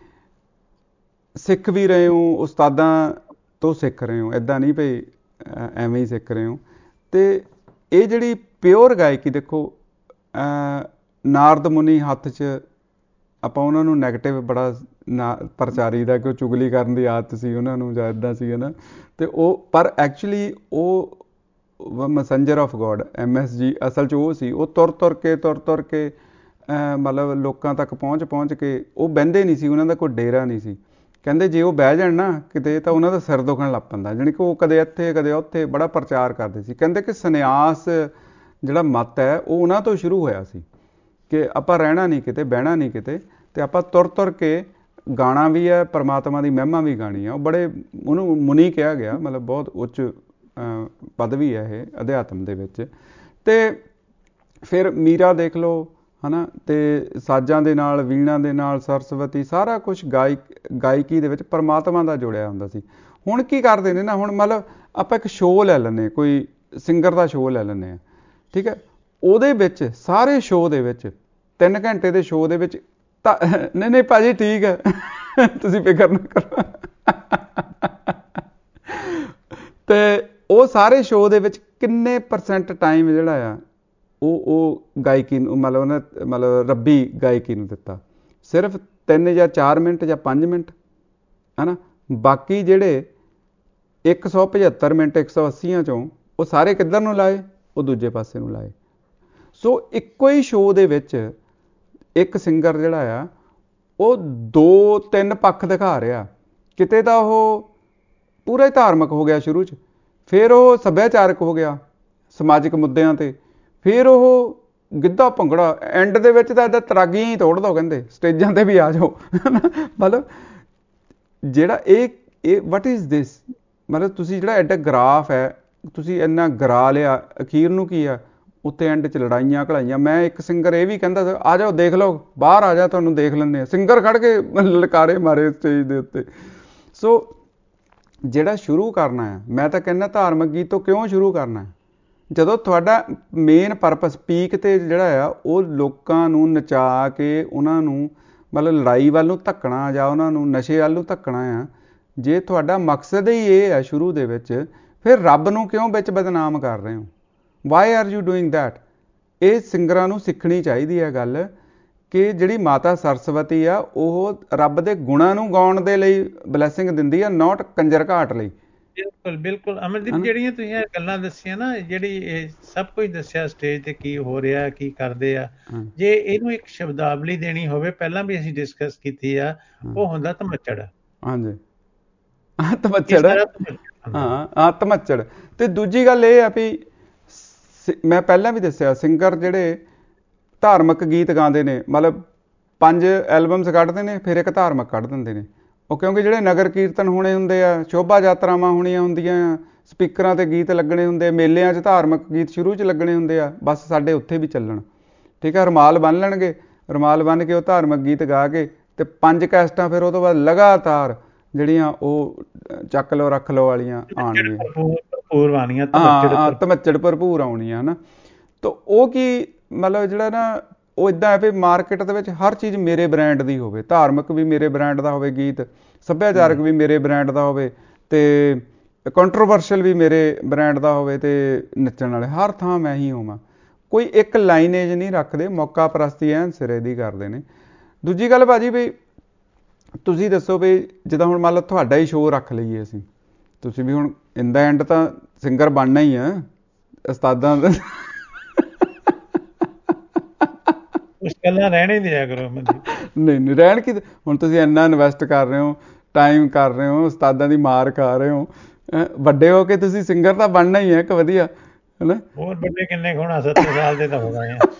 ਸਿੱਖ ਵੀ ਰਹੇ ਹੋ, ਉਸਤਾਦਾਂ ਤੋਂ ਸਿੱਖ ਰਹੇ ਹੋ, ਇੱਦਾਂ ਨਹੀਂ ਭਈ ਐਵੇਂ ਹੀ ਸਿੱਖ ਰਹੇ ਹੋ। ਤੇ ਇਹ ਜਿਹੜੀ ਪਿਓਰ ਗਾਇਕੀ, ਦੇਖੋ ਨਾਰਦ ਮੁਨੀ ਹੱਥ 'ਚ ਆਪਾਂ ਉਹਨਾਂ ਨੂੰ ਨੈਗੇਟਿਵ ਬੜਾ ਨਾ ਪ੍ਰਚਾਰੀ ਦਾ ਕਿ ਉਹ ਚੁਗਲੀ ਕਰਨ ਦੀ ਆਦਤ ਸੀ ਉਹਨਾਂ ਨੂੰ, ਜਾਂ ਇੱਦਾਂ ਸੀ ਹੈ ਨਾ, ਅਤੇ ਉਹ ਪਰ ਐਕਚੁਅਲੀ ਉਹ ਮੈਸੇਂਜਰ ਆਫ ਗੋਡ, ਐਮ ਐਸ ਜੀ ਅਸਲ 'ਚ ਉਹ ਸੀ। ਉਹ ਤੁਰ ਤੁਰ ਕੇ ਤੁਰ ਤੁਰ ਕੇ ਮਤਲਬ ਲੋਕਾਂ ਤੱਕ ਪਹੁੰਚ ਪਹੁੰਚ ਕੇ, ਉਹ ਬਹਿੰਦੇ ਨਹੀਂ ਸੀ, ਉਹਨਾਂ ਦਾ ਕੋਈ ਡੇਰਾ ਨਹੀਂ ਸੀ। ਕਹਿੰਦੇ ਜੇ ਉਹ ਬਹਿ ਜਾਣ ਨਾ ਕਿਤੇ ਤਾਂ ਉਹਨਾਂ ਦਾ ਸਿਰ ਦੁਖਣ ਲੱਗ ਪੈਂਦਾ, ਜਾਣੀ ਕਿ ਉਹ ਕਦੇ ਇੱਥੇ ਕਦੇ ਉੱਥੇ ਬੜਾ ਪ੍ਰਚਾਰ ਕਰਦੇ ਸੀ। ਕਹਿੰਦੇ ਕਿ ਸੰਨਿਆਸ ਜਿਹੜਾ ਮੱਤ ਹੈ ਉਹ ਉਹਨਾਂ ਤੋਂ ਸ਼ੁਰੂ ਹੋਇਆ ਸੀ, ਕਿ ਆਪਾਂ ਰਹਿਣਾ ਨਹੀਂ ਕਿਤੇ, ਬਹਿਣਾ ਨਹੀਂ ਕਿਤੇ, ਅਤੇ ਆਪਾਂ ਤੁਰ ਤੁਰ ਕੇ ਗਾਣਾ ਵੀ ਹੈ, ਪਰਮਾਤਮਾ ਦੀ ਮਹਿਮਾ ਵੀ ਗਾਣੀ ਆ। ਉਹ ਬੜੇ, ਉਹਨੂੰ ਮੁਨੀ ਕਿਹਾ ਗਿਆ, ਮਤਲਬ ਬਹੁਤ ਉੱਚ ਪਦਵੀ ਹੈ ਇਹ ਅਧਿਆਤਮ ਦੇ ਵਿੱਚ। ਅਤੇ ਫਿਰ ਮੀਰਾ ਦੇਖ ਲਓ ਹੈ ਨਾ, ਅਤੇ ਸਾਜ਼ਾਂ ਦੇ ਨਾਲ, ਵੀਣਾ ਦੇ ਨਾਲ, ਸਰਸਵਤੀ, ਸਾਰਾ ਕੁਛ ਗਾਇਕ ਗਾਇਕੀ ਦੇ ਵਿੱਚ ਪਰਮਾਤਮਾ ਦਾ ਜੁੜਿਆ ਹੁੰਦਾ ਸੀ। ਹੁਣ ਕੀ ਕਰਦੇ ਨੇ ਨਾ, ਹੁਣ ਮਤਲਬ ਆਪਾਂ ਇੱਕ ਸ਼ੋਅ ਲੈ ਲੈਂਦੇ, ਕੋਈ ਸਿੰਗਰ ਦਾ ਸ਼ੋਅ ਲੈ ਲੈਂਦੇ ਹਾਂ, ਠੀਕ ਹੈ, ਉਹਦੇ ਵਿੱਚ ਸਾਰੇ ਸ਼ੋਅ ਦੇ ਵਿੱਚ ਤਿੰਨ ਘੰਟੇ ਦੇ ਸ਼ੋਅ ਦੇ ਵਿੱਚ ਤਾਂ ਨਹੀਂ ਨਹੀਂ ਭਾਜੀ ਠੀਕ ਹੈ ਤੁਸੀਂ ਫਿਕਰ ਨਾ ਕਰੋ, ਅਤੇ ਉਹ ਸਾਰੇ ਸ਼ੋਅ ਦੇ ਵਿੱਚ ਕਿੰਨੇ ਪਰਸੈਂਟ ਟਾਈਮ ਜਿਹੜਾ ਆ ਉਹ ਉਹ ਗਾਇਕੀ ਨੂੰ ਮਤਲਬ ਉਹਨੇ ਮਤਲਬ ਰੱਬੀ ਗਾਇਕੀ ਨੂੰ ਦਿੱਤਾ, ਸਿਰਫ ਤਿੰਨ ਜਾਂ ਚਾਰ ਮਿੰਟ ਜਾਂ ਪੰਜ ਮਿੰਟ ਹੈ ਨਾ। ਬਾਕੀ ਜਿਹੜੇ ਇੱਕ ਸੌ ਪਝੱਤਰ ਮਿੰਟ ਇੱਕ ਸੌ ਅੱਸੀਆਂ 'ਚੋਂ ਉਹ ਸਾਰੇ ਕਿੱਧਰ ਨੂੰ ਲਾਏ, ਉਹ ਦੂਜੇ ਪਾਸੇ ਨੂੰ ਲਾਏ। ਸੋ ਇੱਕੋ ਹੀ ਸ਼ੋਅ ਦੇ ਵਿੱਚ ਇੱਕ ਸਿੰਗਰ ਜਿਹੜਾ ਆ ਉਹ ਦੋ ਤਿੰਨ ਪੱਖ ਦਿਖਾ ਰਿਹਾ। ਕਿਤੇ ਤਾਂ ਉਹ ਪੂਰਾ ਹੀ ਧਾਰਮਿਕ ਹੋ ਗਿਆ ਸ਼ੁਰੂ 'ਚ, ਫਿਰ ਉਹ ਸੱਭਿਆਚਾਰਕ ਹੋ ਗਿਆ ਸਮਾਜਿਕ ਮੁੱਦਿਆਂ 'ਤੇ, ਫਿਰ ਉਹ ਗਿੱਧਾ ਭੰਗੜਾ, ਐਂਡ ਦੇ ਵਿੱਚ ਤਾਂ ਇੱਦਾਂ ਤਰਾਗੀਆਂ ਹੀ ਤੋੜ ਦਿਓ, ਕਹਿੰਦੇ ਸਟੇਜਾਂ 'ਤੇ ਵੀ ਆ ਜਾਓ ਮਤਲਬ ਜਿਹੜਾ ਇਹ ਇਹ ਵਟ ਇਜ਼ ਦਿਸ, ਮਤਲਬ ਤੁਸੀਂ ਜਿਹੜਾ ਐਡਾ ਗ੍ਰਾਫ ਹੈ, ਤੁਸੀਂ ਇੰਨਾ ਗਰਾ ਲਿਆ, ਅਖੀਰ ਨੂੰ ਕੀ ਆ, ਉੱਤੇ ਐਂਡ 'ਚ ਲੜਾਈਆਂ ਘੜਾਈਆਂ। ਮੈਂ ਇੱਕ ਸਿੰਗਰ ਇਹ ਵੀ ਕਹਿੰਦਾ ਸੀ, ਆ ਜਾਓ ਦੇਖ ਲਓ, ਬਾਹਰ ਆ ਜਾ, ਤੁਹਾਨੂੰ ਦੇਖ ਲੈਂਦੇ ਹਾਂ, ਸਿੰਗਰ ਖੜ੍ਹ ਕੇ ਲਲਕਾਰੇ ਮਾਰੇ ਸਟੇਜ ਦੇ ਉੱਤੇ। ਸੋ ਜਿਹੜਾ ਸ਼ੁਰੂ ਕਰਨਾ ਹੈ, ਮੈਂ ਤਾਂ ਕਹਿੰਦਾ ਧਾਰਮਿਕ ਗੀਤ ਤੋਂ ਕਿਉਂ ਸ਼ੁਰੂ ਕਰਨਾ, ਜਦੋਂ ਤੁਹਾਡਾ ਮੇਨ ਪਰਪਸ ਪੀਕ 'ਤੇ ਜਿਹੜਾ ਆ ਉਹ ਲੋਕਾਂ ਨੂੰ ਨਚਾ ਕੇ ਉਹਨਾਂ ਨੂੰ ਮਤਲਬ ਲੜਾਈ ਵੱਲ ਨੂੰ ਧੱਕਣਾ ਜਾਂ ਉਹਨਾਂ ਨੂੰ ਨਸ਼ੇ ਵੱਲ ਨੂੰ ਧੱਕਣਾ ਆ। ਜੇ ਤੁਹਾਡਾ ਮਕਸਦ ਹੀ ਇਹ ਹੈ ਸ਼ੁਰੂ ਦੇ ਵਿੱਚ, ਫਿਰ ਰੱਬ ਨੂੰ ਕਿਉਂ ਵਿੱਚ ਬਦਨਾਮ ਕਰ ਰਹੇ ਹੋ? Why are you doing that? ਇਹ ਸਿੰਗਰਾਂ ਨੂੰ ਸਿੱਖਣੀ ਚਾਹੀਦੀ ਹੈ ਗੱਲ, ਕਿ ਜਿਹੜੀ ਮਾਤਾ ਸਰਸਵਤੀ ਆ ਉਹ ਰੱਬ ਦੇ ਗੁਣਾਂ ਨੂੰ ਗਾਉਣ ਦੇ ਲਈ ਬਲੈਸਿੰਗ ਦਿੰਦੀ ਆ, ਨੋਟ ਕੰਜਰ ਘਾਟ ਲਈ। ਬਿਲਕੁਲ ਬਿਲਕੁਲ ਅਮਰਦੀਪ, ਜਿਹੜੀਆਂ ਤੁਸੀਂ ਇਹ ਗੱਲਾਂ ਦੱਸੀਆਂ ਨਾ, ਜਿਹੜੀ ਇਹ ਸਭ ਕੁਝ ਦੱਸਿਆ ਸਟੇਜ ਤੇ ਕੀ ਹੋ ਰਿਹਾ, ਕੀ ਕਰਦੇ ਆ, ਜੇ ਇਹਨੂੰ ਇੱਕ ਸ਼ਬਦਾਵਲੀ ਦੇਣੀ ਹੋਵੇ, ਪਹਿਲਾਂ ਵੀ ਅਸੀਂ ਡਿਸਕਸ ਕੀਤੀ ਆ, ਉਹ ਹੁੰਦਾ ਧਮੱਚੜ। ਹਾਂਜੀ, ਧਮੱਚੜ, ਹਾਂ ਹਾਂ ਧਮੱਚੜ। ਤੇ ਦੂਜੀ ਗੱਲ ਇਹ ਆ ਵੀ ਮੈਂ ਪਹਿਲਾਂ ਵੀ ਦੱਸਿਆ, ਸਿੰਗਰ ਜਿਹੜੇ ਧਾਰਮਿਕ ਗੀਤ ਗਾਉਂਦੇ ਨੇ, ਮਤਲਬ ਪੰਜ ਐਲਬਮਸ ਕੱਢਦੇ ਨੇ, ਫਿਰ ਇੱਕ ਧਾਰਮਿਕ ਕੱਢ ਦਿੰਦੇ ਨੇ। ਉਹ ਕਿਉਂਕਿ ਜਿਹੜੇ ਨਗਰ ਕੀਰਤਨ ਹੋਣੇ ਹੁੰਦੇ ਆ, ਸ਼ੋਭਾ ਯਾਤਰਾਵਾਂ ਹੋਣੀਆਂ ਹੁੰਦੀਆਂ ਆ, ਸਪੀਕਰਾਂ ਤੇ ਗੀਤ ਲੱਗਣੇ ਹੁੰਦੇ, ਮੇਲਿਆਂ 'ਚ ਧਾਰਮਿਕ ਗੀਤ ਸ਼ੁਰੂ 'ਚ ਲੱਗਣੇ ਹੁੰਦੇ ਆ, ਬਸ ਸਾਡੇ ਉੱਥੇ ਵੀ ਚੱਲਣ। ਠੀਕ ਹੈ, ਰੁਮਾਲ ਬੰਨ੍ਹ ਲੈਣਗੇ, ਰੁਮਾਲ ਬੰਨ੍ਹ ਕੇ ਉਹ ਧਾਰਮਿਕ ਗੀਤ ਗਾ ਕੇ ਤੇ ਪੰਜ ਕੈਸਟਾਂ ਫਿਰ ਉਹ ਤੋਂ ਬਾਅਦ ਲਗਾਤਾਰ ਜਿਹੜੀਆਂ ਉਹ ਚੱਕ ਲਓ ਰੱਖ ਲਓ ਵਾਲੀਆਂ ਆਉਣਗੀਆਂ, ਹਾਂ ਧਮੱਚੜ ਭਰਪੂਰ ਆਉਣੀਆਂ ਹੈ ਨਾ। ਤਾਂ ਉਹ ਕੀ ਮਤਲਬ ਜਿਹੜਾ ਨਾ ਉਹ ਇੱਦਾਂ ਹੈ ਵੀ ਮਾਰਕੀਟ ਦੇ ਵਿੱਚ ਹਰ ਚੀਜ਼ ਮੇਰੇ ਬ੍ਰਾਂਡ ਦੀ ਹੋਵੇ, ਧਾਰਮਿਕ ਵੀ ਮੇਰੇ ਬ੍ਰਾਂਡ ਦਾ ਹੋਵੇ ਗੀਤ, ਸੱਭਿਆਚਾਰਕ ਵੀ ਮੇਰੇ ਬ੍ਰਾਂਡ ਦਾ ਹੋਵੇ ਤੇ ਕੰਟਰੋਵਰਸ਼ਲ ਵੀ ਮੇਰੇ ਬ੍ਰਾਂਡ ਦਾ ਹੋਵੇ ਤੇ ਨੱਚਣ ਵਾਲੇ ਹਰ ਥਾਂ ਮੈਂ ਹੀ ਹੋਵਾਂ। ਕੋਈ ਇੱਕ ਲਾਈਨੇਜ ਨਹੀਂ ਰੱਖਦੇ, ਮੌਕਾ ਪ੍ਰਸਤੀ ਐਨ ਸਿਰੇ ਦੀ ਕਰਦੇ ਨੇ। ਦੂਜੀ ਗੱਲ ਭਾਜੀ ਵੀ ਤੁਸੀਂ ਦੱਸੋ ਵੀ ਜਿੱਦਾਂ ਹੁਣ ਮੰਨ ਲਓ ਤੁਹਾਡਾ ਹੀ ਸ਼ੋਅ ਰੱਖ ਲਈਏ ਅਸੀਂ, ਤੁਸੀਂ ਵੀ ਹੁਣ ਇਨ ਦਾ ਐਂਡ ਤਾਂ ਸਿੰਗਰ ਬਣਨਾ ਹੀ ਆ ਉਸਤਾਦਾਂ ਦਾ। ਰਹਿਣੇ ਦਿਆ ਕਰੋ। ਨਹੀਂ ਨਹੀਂ ਰਹਿਣ ਕੀ, ਹੁਣ ਤੁਸੀਂ ਇੰਨਾ ਇਨਵੈਸਟ ਕਰ ਰਹੇ ਹੋ, ਟਾਈਮ ਕਰ ਰਹੇ ਹੋ, ਉਸਤਾਦਾਂ ਦੀ ਮਾਰ ਖਾ ਰਹੇ ਹੋ, ਵੱਡੇ ਹੋ ਕੇ ਤੁਸੀਂ ਸਿੰਗਰ ਤਾਂ ਬਣਨਾ ਹੀ ਹੈ ਇੱਕ ਵਧੀਆ, ਹਨਾ। ਹੋਰ ਵੱਡੇ ਕਿੰਨੇ ਹੋਣਾ, ਸੱਤਰ ਸਾਲ ਦੇ ਤਾਂ ਹੋ ਗਏ ਆ।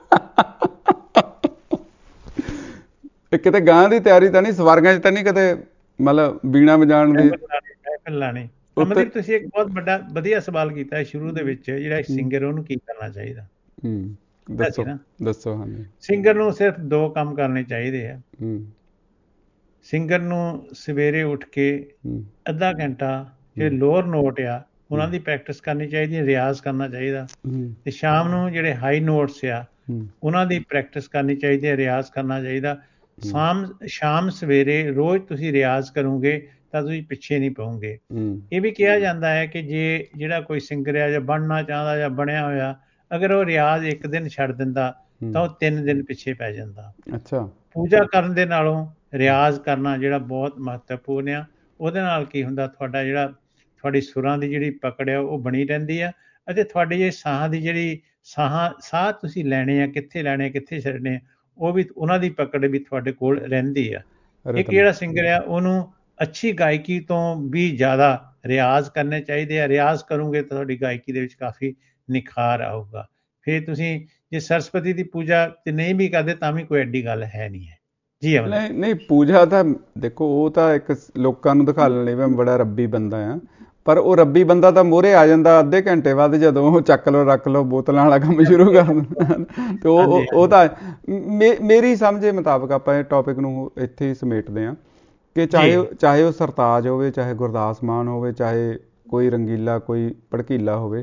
ਕਿਤੇ ਗਾਂ ਦੀ ਤਿਆਰੀ ਤਾਂ ਨਹੀਂ, ਸਵਰਗਾਂ 'ਚ ਤਾਂ ਨਹੀਂ ਕਿਤੇ ਮਤਲਬ ਬੀਣਾ ਵਜਾਉਣ ਦੀ ਲਾਣੀ? ਅਮਨਦੀਪ ਤੁਸੀਂ ਇੱਕ ਬਹੁਤ ਵੱਡਾ ਵਧੀਆ ਸਵਾਲ ਕੀਤਾ ਸ਼ੁਰੂ ਦੇ ਵਿੱਚ, ਜਿਹੜਾ ਸਿੰਗਰ ਉਹਨੂੰ ਕੀ ਕਰਨਾ ਚਾਹੀਦਾ। ਹੂੰ ਦੱਸੋ ਦੱਸੋ। ਹਾਂਜੀ, ਸਿੰਗਰ ਨੂੰ ਸਿਰਫ ਦੋ ਕੰਮ ਕਰਨੇ ਚਾਹੀਦੇ ਆ। ਸਿੰਗਰ ਨੂੰ ਸਵੇਰੇ ਉੱਠ ਕੇ ਅੱਧਾ ਘੰਟਾ ਜਿਹੜੇ ਲੋਅਰ ਨੋਟ ਆ ਉਹਨਾਂ ਦੀ ਪ੍ਰੈਕਟਿਸ ਕਰਨੀ ਚਾਹੀਦੀ, ਰਿਆਜ਼ ਕਰਨਾ ਚਾਹੀਦਾ। ਤੇ ਸ਼ਾਮ ਨੂੰ ਜਿਹੜੇ ਹਾਈ ਨੋਟਸ ਆ ਉਹਨਾਂ ਦੀ ਪ੍ਰੈਕਟਿਸ ਕਰਨੀ ਚਾਹੀਦੀ ਹੈ, ਰਿਆਜ਼ ਕਰਨਾ ਚਾਹੀਦਾ। ਸ਼ਾਮ ਸ਼ਾਮ ਸਵੇਰੇ ਰੋਜ਼ ਤੁਸੀਂ ਰਿਆਜ਼ ਕਰੋਗੇ ਤਾਂ ਤੁਸੀਂ ਪਿੱਛੇ ਨਹੀਂ ਪਓਗੇ। ਇਹ ਵੀ ਕਿਹਾ ਜਾਂਦਾ ਹੈ ਕਿ ਜੇ ਜਿਹੜਾ ਕੋਈ ਸਿੰਗਰ ਆ ਜਾਂ ਬਣਨਾ ਚਾਹੁੰਦਾ ਜਾਂ ਬਣਿਆ ਹੋਇਆ, ਅਗਰ ਉਹ ਰਿਆਜ਼ ਇੱਕ ਦਿਨ ਛੱਡ ਦਿੰਦਾ ਤਾਂ ਉਹ ਤਿੰਨ ਦਿਨ ਪਿੱਛੇ ਪੈ ਜਾਂਦਾ। ਅੱਛਾ, ਪੂਜਾ ਕਰਨ ਦੇ ਨਾਲੋਂ ਰਿਆਜ਼ ਕਰਨਾ ਜਿਹੜਾ ਬਹੁਤ ਮਹੱਤਵਪੂਰਨ ਆ। ਉਹਦੇ ਨਾਲ ਕੀ ਹੁੰਦਾ, ਤੁਹਾਡਾ ਜਿਹੜਾ ਤੁਹਾਡੀ ਸੁਰਾਂ ਦੀ ਜਿਹੜੀ ਪਕੜ ਆ ਉਹ ਬਣੀ ਰਹਿੰਦੀ ਆ, ਅਤੇ ਤੁਹਾਡੀ ਜਿਹੜੀ ਸਾਹ ਦੀ ਜਿਹੜੀ ਸਾਹ ਸਾਹ ਤੁਸੀਂ ਲੈਣੇ ਆ, ਕਿੱਥੇ ਲੈਣੇ ਕਿੱਥੇ ਛੱਡਣੇ ਆ, ਉਹ ਵੀ ਉਹਨਾਂ ਦੀ ਪਕੜ ਵੀ ਤੁਹਾਡੇ ਕੋਲ ਰਹਿੰਦੀ ਆ। ਇੱਕ ਜਿਹੜਾ ਸਿੰਗਰ ਆ ਉਹਨੂੰ ਅੱਛੀ ਗਾਇਕੀ ਤੋਂ ਵੀ ਜ਼ਿਆਦਾ ਰਿਆਜ਼ ਕਰਨੇ ਚਾਹੀਦੇ ਆ। ਰਿਆਜ਼ ਕਰੋਗੇ ਤਾਂ ਤੁਹਾਡੀ ਗਾਇਕੀ ਦੇ ਵਿੱਚ ਕਾਫੀ ਨਿਖਾਰ ਆਊਗਾ। ਫਿਰ ਤੁਸੀਂ ਜੇ ਸਰਸਵਤੀ ਦੀ ਪੂਜਾ ਤੇ ਨਹੀਂ ਵੀ ਕਰਦੇ ਤਾਂ ਵੀ ਕੋਈ ਐਡੀ ਗੱਲ ਹੈ ਨਹੀਂ ਹੈ। ਜੀ ਨਹੀਂ ਨਹੀਂ, ਪੂਜਾ ਤਾਂ ਦੇਖੋ ਉਹ ਤਾਂ ਇੱਕ ਲੋਕਾਂ ਨੂੰ ਦਿਖਾਉਣ ਲਈ ਮੈਂ ਬੜਾ ਰੱਬੀ ਬੰਦਾ ਆ, ਪਰ ਉਹ ਰੱਬੀ ਬੰਦਾ ਤਾਂ ਮੂਹਰੇ ਆ ਜਾਂਦਾ ਅੱਧੇ ਘੰਟੇ ਬਾਅਦ ਜਦੋਂ ਉਹ ਚੱਕ ਲਓ ਰੱਖ ਲਓ ਬੋਤਲਾਂ ਵਾਲਾ ਕੰਮ ਸ਼ੁਰੂ ਕਰ ਦਿੰਦਾ। ਤੇ ਉਹ ਉਹ ਤਾਂ ਮੇਰੀ ਸਮਝੇ ਮੁਤਾਬਕ ਆਪਾਂ ਇਹ ਟੌਪਿਕ ਨੂੰ ਇੱਥੇ ਹੀ ਸਮੇਟਦੇ ਹਾਂ ਕਿ ਚਾਹੇ ਚਾਹੇ ਉਹ ਸਰਤਾਜ ਹੋਵੇ, ਚਾਹੇ ਗੁਰਦਾਸ ਮਾਨ ਹੋਵੇ, ਚਾਹੇ ਕੋਈ ਰੰਗੀਲਾ ਕੋਈ ਭੜਕੀਲਾ ਹੋਵੇ,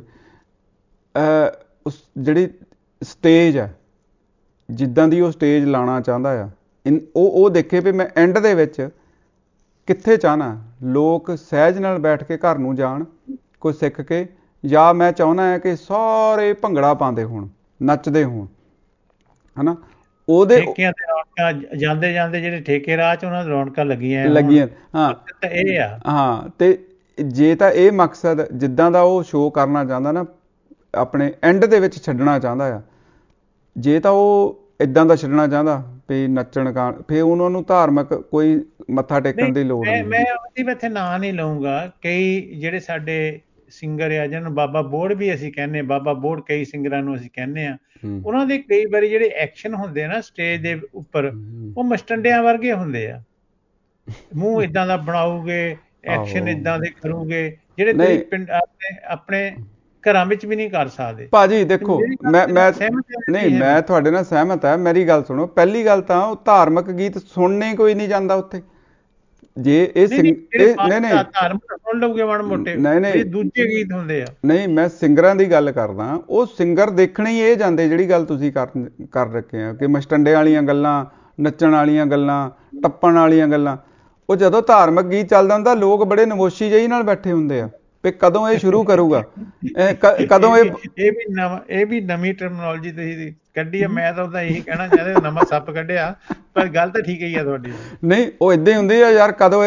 ਉਸ ਜਿਹੜੀ ਸਟੇਜ ਹੈ ਜਿੱਦਾਂ ਦੀ ਉਹ ਸਟੇਜ ਲਾਉਣਾ ਚਾਹੁੰਦਾ ਆ, ਉਹ ਉਹ ਦੇਖੇ ਵੀ ਮੈਂ ਐਂਡ ਦੇ ਵਿੱਚ ਕਿੱਥੇ ਚਾਹਨਾ ਲੋਕ ਸਹਿਜ ਨਾਲ ਬੈਠ ਕੇ ਘਰ ਨੂੰ ਜਾਣ ਕੋਈ ਸਿੱਖ ਕੇ, ਜਾਂ ਮੈਂ ਚਾਹੁੰਦਾ ਹੈ ਕਿ ਸਾਰੇ ਭੰਗੜਾ ਪਾਉਂਦੇ ਹੋਣ, ਨੱਚਦੇ ਹੋਣ, ਹਨਾ। ਉਹਦੇ ਜਾਂਦੇ ਜਾਂਦੇ ਜਿਹੜੇ ਠੇਕੇ ਰਾਹ 'ਚ ਉਹਨਾਂ ਦੀ ਰੌਣਕਾਂ ਲੱਗੀਆਂ ਲੱਗੀਆਂ ਹਾਂ ਇਹ ਆ। ਹਾਂ, ਤੇ ਜੇ ਤਾਂ ਇਹ ਮਕਸਦ ਜਿੱਦਾਂ ਦਾ ਉਹ ਸ਼ੋਅ ਕਰਨਾ ਚਾਹੁੰਦਾ ਨਾ, ਆਪਣੇ ਐਂਡ ਦੇ ਵਿੱਚ ਛੱਡਣਾ ਚਾਹੁੰਦਾ ਆ, ਜੇ ਤਾਂ ਉਹ ਇੱਦਾਂ ਦਾ ਛੱਡਣਾ ਚਾਹੁੰਦਾ ਵੀ ਨੱਚਣ ਗਾ, ਫਿਰ ਉਹਨਾਂ ਨੂੰ ਧਾਰਮਿਕ ਕੋਈ ਮੱਥਾ ਟੇਕਣ ਦੀ ਲੋੜ ਨਹੀਂ। ਮੈਂ ਉਹਦੀ ਇੱਥੇ ਨਾਂ ਨਹੀਂ ਲਊਂਗਾ। ਕਈ ਜਿਹੜੇ ਸਾਡੇ ਸਿੰਗਰ ਆ ਜਿਹਨਾਂ ਨੂੰ ਬਾਬਾ ਬੋੜ ਵੀ ਅਸੀਂ ਕਹਿੰਦੇ, ਬਾਬਾ ਬੋੜ ਕਈ ਸਿੰਗਰਾਂ ਨੂੰ ਅਸੀਂ ਕਹਿੰਦੇ ਆ, ਉਹਨਾਂ ਦੇ ਕਈ ਵਾਰੀ ਜਿਹੜੇ ਐਕਸ਼ਨ ਹੁੰਦੇ ਆ ਨਾ ਸਟੇਜ ਦੇ ਉੱਪਰ, ਉਹ ਮਸਟੰਡਿਆਂ ਵਰਗੇ ਹੁੰਦੇ ਆ। ਮੂੰਹ ਏਦਾਂ ਦਾ ਬਣਾਓਗੇ, ਐਕਸ਼ਨ ਏਦਾਂ ਦੇ ਕਰੋਗੇ ਜਿਹੜੇ ਤੁਸੀਂ ਪਿੰਡ ਆਪਣੇ ਆਪਣੇ ਘਰਾਂ ਵਿੱਚ ਵੀ ਨਹੀਂ ਕਰ ਸਕਦੇ। ਭਾਜੀ ਦੇਖੋ ਮੈਂ ਮੈਂ ਨਹੀਂ ਮੈਂ ਤੁਹਾਡੇ ਨਾਲ ਸਹਿਮਤ ਹੈ। ਮੇਰੀ ਗੱਲ ਸੁਣੋ, ਪਹਿਲੀ ਗੱਲ ਤਾਂ ਉਹ ਧਾਰਮਿਕ ਗੀਤ ਸੁਣਨੇ ਕੋਈ ਨਹੀਂ ਜਾਂਦਾ ਉੱਥੇ। ਜੇ ਇਹ ਨਹੀਂ ਨਹੀਂ ਸੁਣ ਲਓਗੇ ਮਾੜੇ ਮੋਟੇ, ਨਹੀਂ ਦੂਜੇ ਗੀਤ ਹੁੰਦੇ ਆ। ਨਹੀਂ, ਮੈਂ ਸਿੰਗਰਾਂ ਦੀ ਗੱਲ ਕਰਦਾ। ਉਹ ਸਿੰਗਰ ਦੇਖਣੇ ਹੀ ਇਹ ਜਾਂਦੇ, ਜਿਹੜੀ ਗੱਲ ਤੁਸੀਂ ਕਰ ਕਰ ਰੱਖੇ ਆ ਕਿ ਮਸਟੰਡੇ ਵਾਲੀਆਂ ਗੱਲਾਂ, ਨੱਚਣ ਵਾਲੀਆਂ ਗੱਲਾਂ, ਟੱਪਣ ਵਾਲੀਆਂ ਗੱਲਾਂ। ਉਹ ਜਦੋਂ ਧਾਰਮਿਕ ਗੀਤ ਚੱਲਦਾ ਹੁੰਦਾ ਲੋਕ ਬੜੇ ਨਮੋਸ਼ੀ ਜਿਹੀ ਨਾਲ ਬੈਠੇ ਹੁੰਦੇ ਆ ਵੀ ਕਦੋਂ ਇਹ ਸ਼ੁਰੂ ਕਰੂਗਾ, ਕਦੋਂ ਇਹ ਇਹ ਵੀ ਨਵਾਂ ਇਹ ਵੀ ਨਵੀਂ ਟਰਮੀਨੋਲੋਜੀ ਤੁਸੀਂ ਕੱਢੀ ਆ। ਮੈਂ ਤਾਂ ਉਹਦਾ ਇਹੀ ਕਹਿਣਾ ਚਾਹੁੰਦਾ ਨਵਾਂ ਸੱਪ ਕੱਢਿਆ, ਪਰ ਗੱਲ ਤਾਂ ਠੀਕ ਹੀ ਆ ਤੁਹਾਡੀ। ਨਹੀਂ, ਉਹ ਏਦਾਂ ਹੀ ਹੁੰਦੀ ਆ ਯਾਰ, ਕਦੋਂ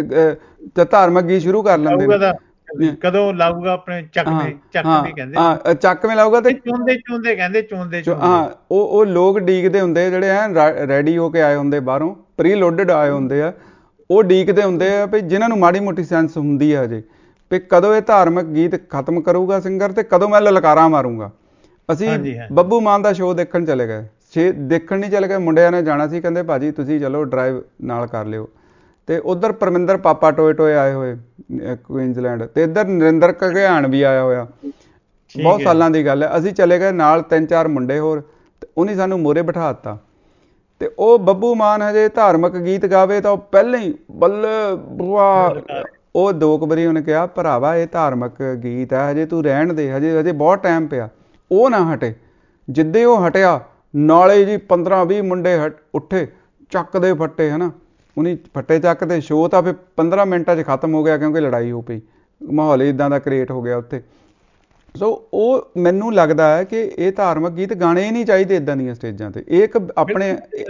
ਇਹ ਧਾਰਮਿਕ ਗੀਤ ਸ਼ੁਰੂ ਕਰ ਲੈਂਦੇ, ਕਦੋਂ ਲਾਊਗਾ ਆਪਣੇ ਚੱਕਵੇਂ ਚੱਕਵੇਂ ਕਹਿੰਦੇ ਹਾਂ ਚੱਕਵੇਂ ਲਾਊਗਾ ਤੇ ਚੋਂਦੇ ਚੋਂਦੇ ਕਹਿੰਦੇ ਚੋਂਦੇ ਹਾਂ। ਉਹ ਉਹ ਲੋਕ ਡੀਕਦੇ ਹੁੰਦੇ ਜਿਹੜੇ ਐ ਰੈਡੀ ਹੋ ਕੇ ਆਏ ਹੁੰਦੇ ਬਾਹਰੋਂ, ਪ੍ਰੀ ਲੋਡਡ ਆਏ ਹੁੰਦੇ ਆ, ਉਹ ਡੀਕਦੇ ਹੁੰਦੇ ਆ ਵੀ ਜਿਨ੍ਹਾਂ ਨੂੰ ਮਾੜੀ ਮੋਟੀ ਸੈਂਸ ਹੁੰਦੀ ਆ ਅਜੇ ਵੀ ਕਦੋਂ ਇਹ ਧਾਰਮਿਕ ਗੀਤ ਖਤਮ ਕਰੂਗਾ ਸਿੰਗਰ ਤੇ ਕਦੋਂ ਮੈਂ ਲਲਕਾਰਾ ਮਾਰੂੰਗਾ। ਅਸੀਂ ਬੱਬੂ ਮਾਨ ਦਾ ਸ਼ੋਅ ਦੇਖਣ ਚਲੇ ਗਏ, ਛੇ ਦੇਖਣ ਨਹੀਂ ਚਲੇ ਗਏ, ਮੁੰਡਿਆਂ ਨੇ ਜਾਣਾ ਸੀ, ਕਹਿੰਦੇ ਭਾਜੀ ਤੁਸੀਂ ਚਲੋ ਡਰਾਈਵ ਨਾਲ ਕਰ ਲਿਓ। ਤੇ ਉਧਰ ਪਰਮਿੰਦਰ ਪਾਪਾ ਟੋਏ ਟੋਏ ਆਏ ਹੋਏ ਕੁਈਨਜ਼ਲੈਂਡ, ਤੇ ਇੱਧਰ ਨਰਿੰਦਰ ਘਗਿਆਣ ਵੀ ਆਇਆ ਹੋਇਆ। ਬਹੁਤ ਸਾਲਾਂ ਦੀ ਗੱਲ ਹੈ। ਅਸੀਂ ਚਲੇ ਗਏ ਨਾਲ ਤਿੰਨ ਚਾਰ ਮੁੰਡੇ ਹੋਰ, ਤੇ ਉਹਨੇ ਸਾਨੂੰ ਮੋਹਰੇ ਬਿਠਾ ਦਿੱਤਾ। ਤੇ ਉਹ ਬੱਬੂ ਮਾਨ ਹਜੇ ਧਾਰਮਿਕ ਗੀਤ ਗਾਵੇ ਤਾਂ ਉਹ ਪਹਿਲਾਂ ਹੀ ਬੱਲੇ ਬੁਆ, ਉਹ ਦੋ ਕੁ ਵਾਰੀ ਉਹਨੇ ਕਿਹਾ ਭਰਾਵਾ ਇਹ ਧਾਰਮਿਕ ਗੀਤ ਹੈ, ਹਜੇ ਤੂੰ ਰਹਿਣ ਦੇ, ਹਜੇ ਹਜੇ ਬਹੁਤ ਟਾਈਮ ਪਿਆ। ਉਹ ਨਾ ਹਟੇ। ਜਿੱਦੇ ਉਹ ਹਟਿਆ ਨਾਲੇ ਜੀ ਪੰਦਰਾਂ ਵੀਹ ਮੁੰਡੇ ਹਟ ਉੱਠੇ, ਚੱਕਦੇ ਫੱਟੇ, ਹੈ ਨਾ, ਉਹਨੇ ਫੱਟੇ ਚੱਕਦੇ। ਸ਼ੋਅ ਤਾਂ ਫਿਰ ਪੰਦਰਾਂ ਮਿੰਟਾਂ 'ਚ ਖਤਮ ਹੋ ਗਿਆ ਕਿਉਂਕਿ ਲੜਾਈ ਹੋ ਪਈ, ਮਾਹੌਲ ਇੱਦਾਂ ਦਾ ਕ੍ਰੀਏਟ ਹੋ ਗਿਆ ਉੱਥੇ। ਸੋ ਉਹ ਮੈਨੂੰ ਲੱਗਦਾ ਹੈ ਕਿ ਇਹ ਧਾਰਮਿਕ ਗੀਤ ਗਾਣੇ ਹੀ ਨਹੀਂ ਚਾਹੀਦੇ ਇੱਦਾਂ ਦੀਆਂ ਸਟੇਜਾਂ 'ਤੇ। ਇਹ ਇੱਕ ਆਪਣੇ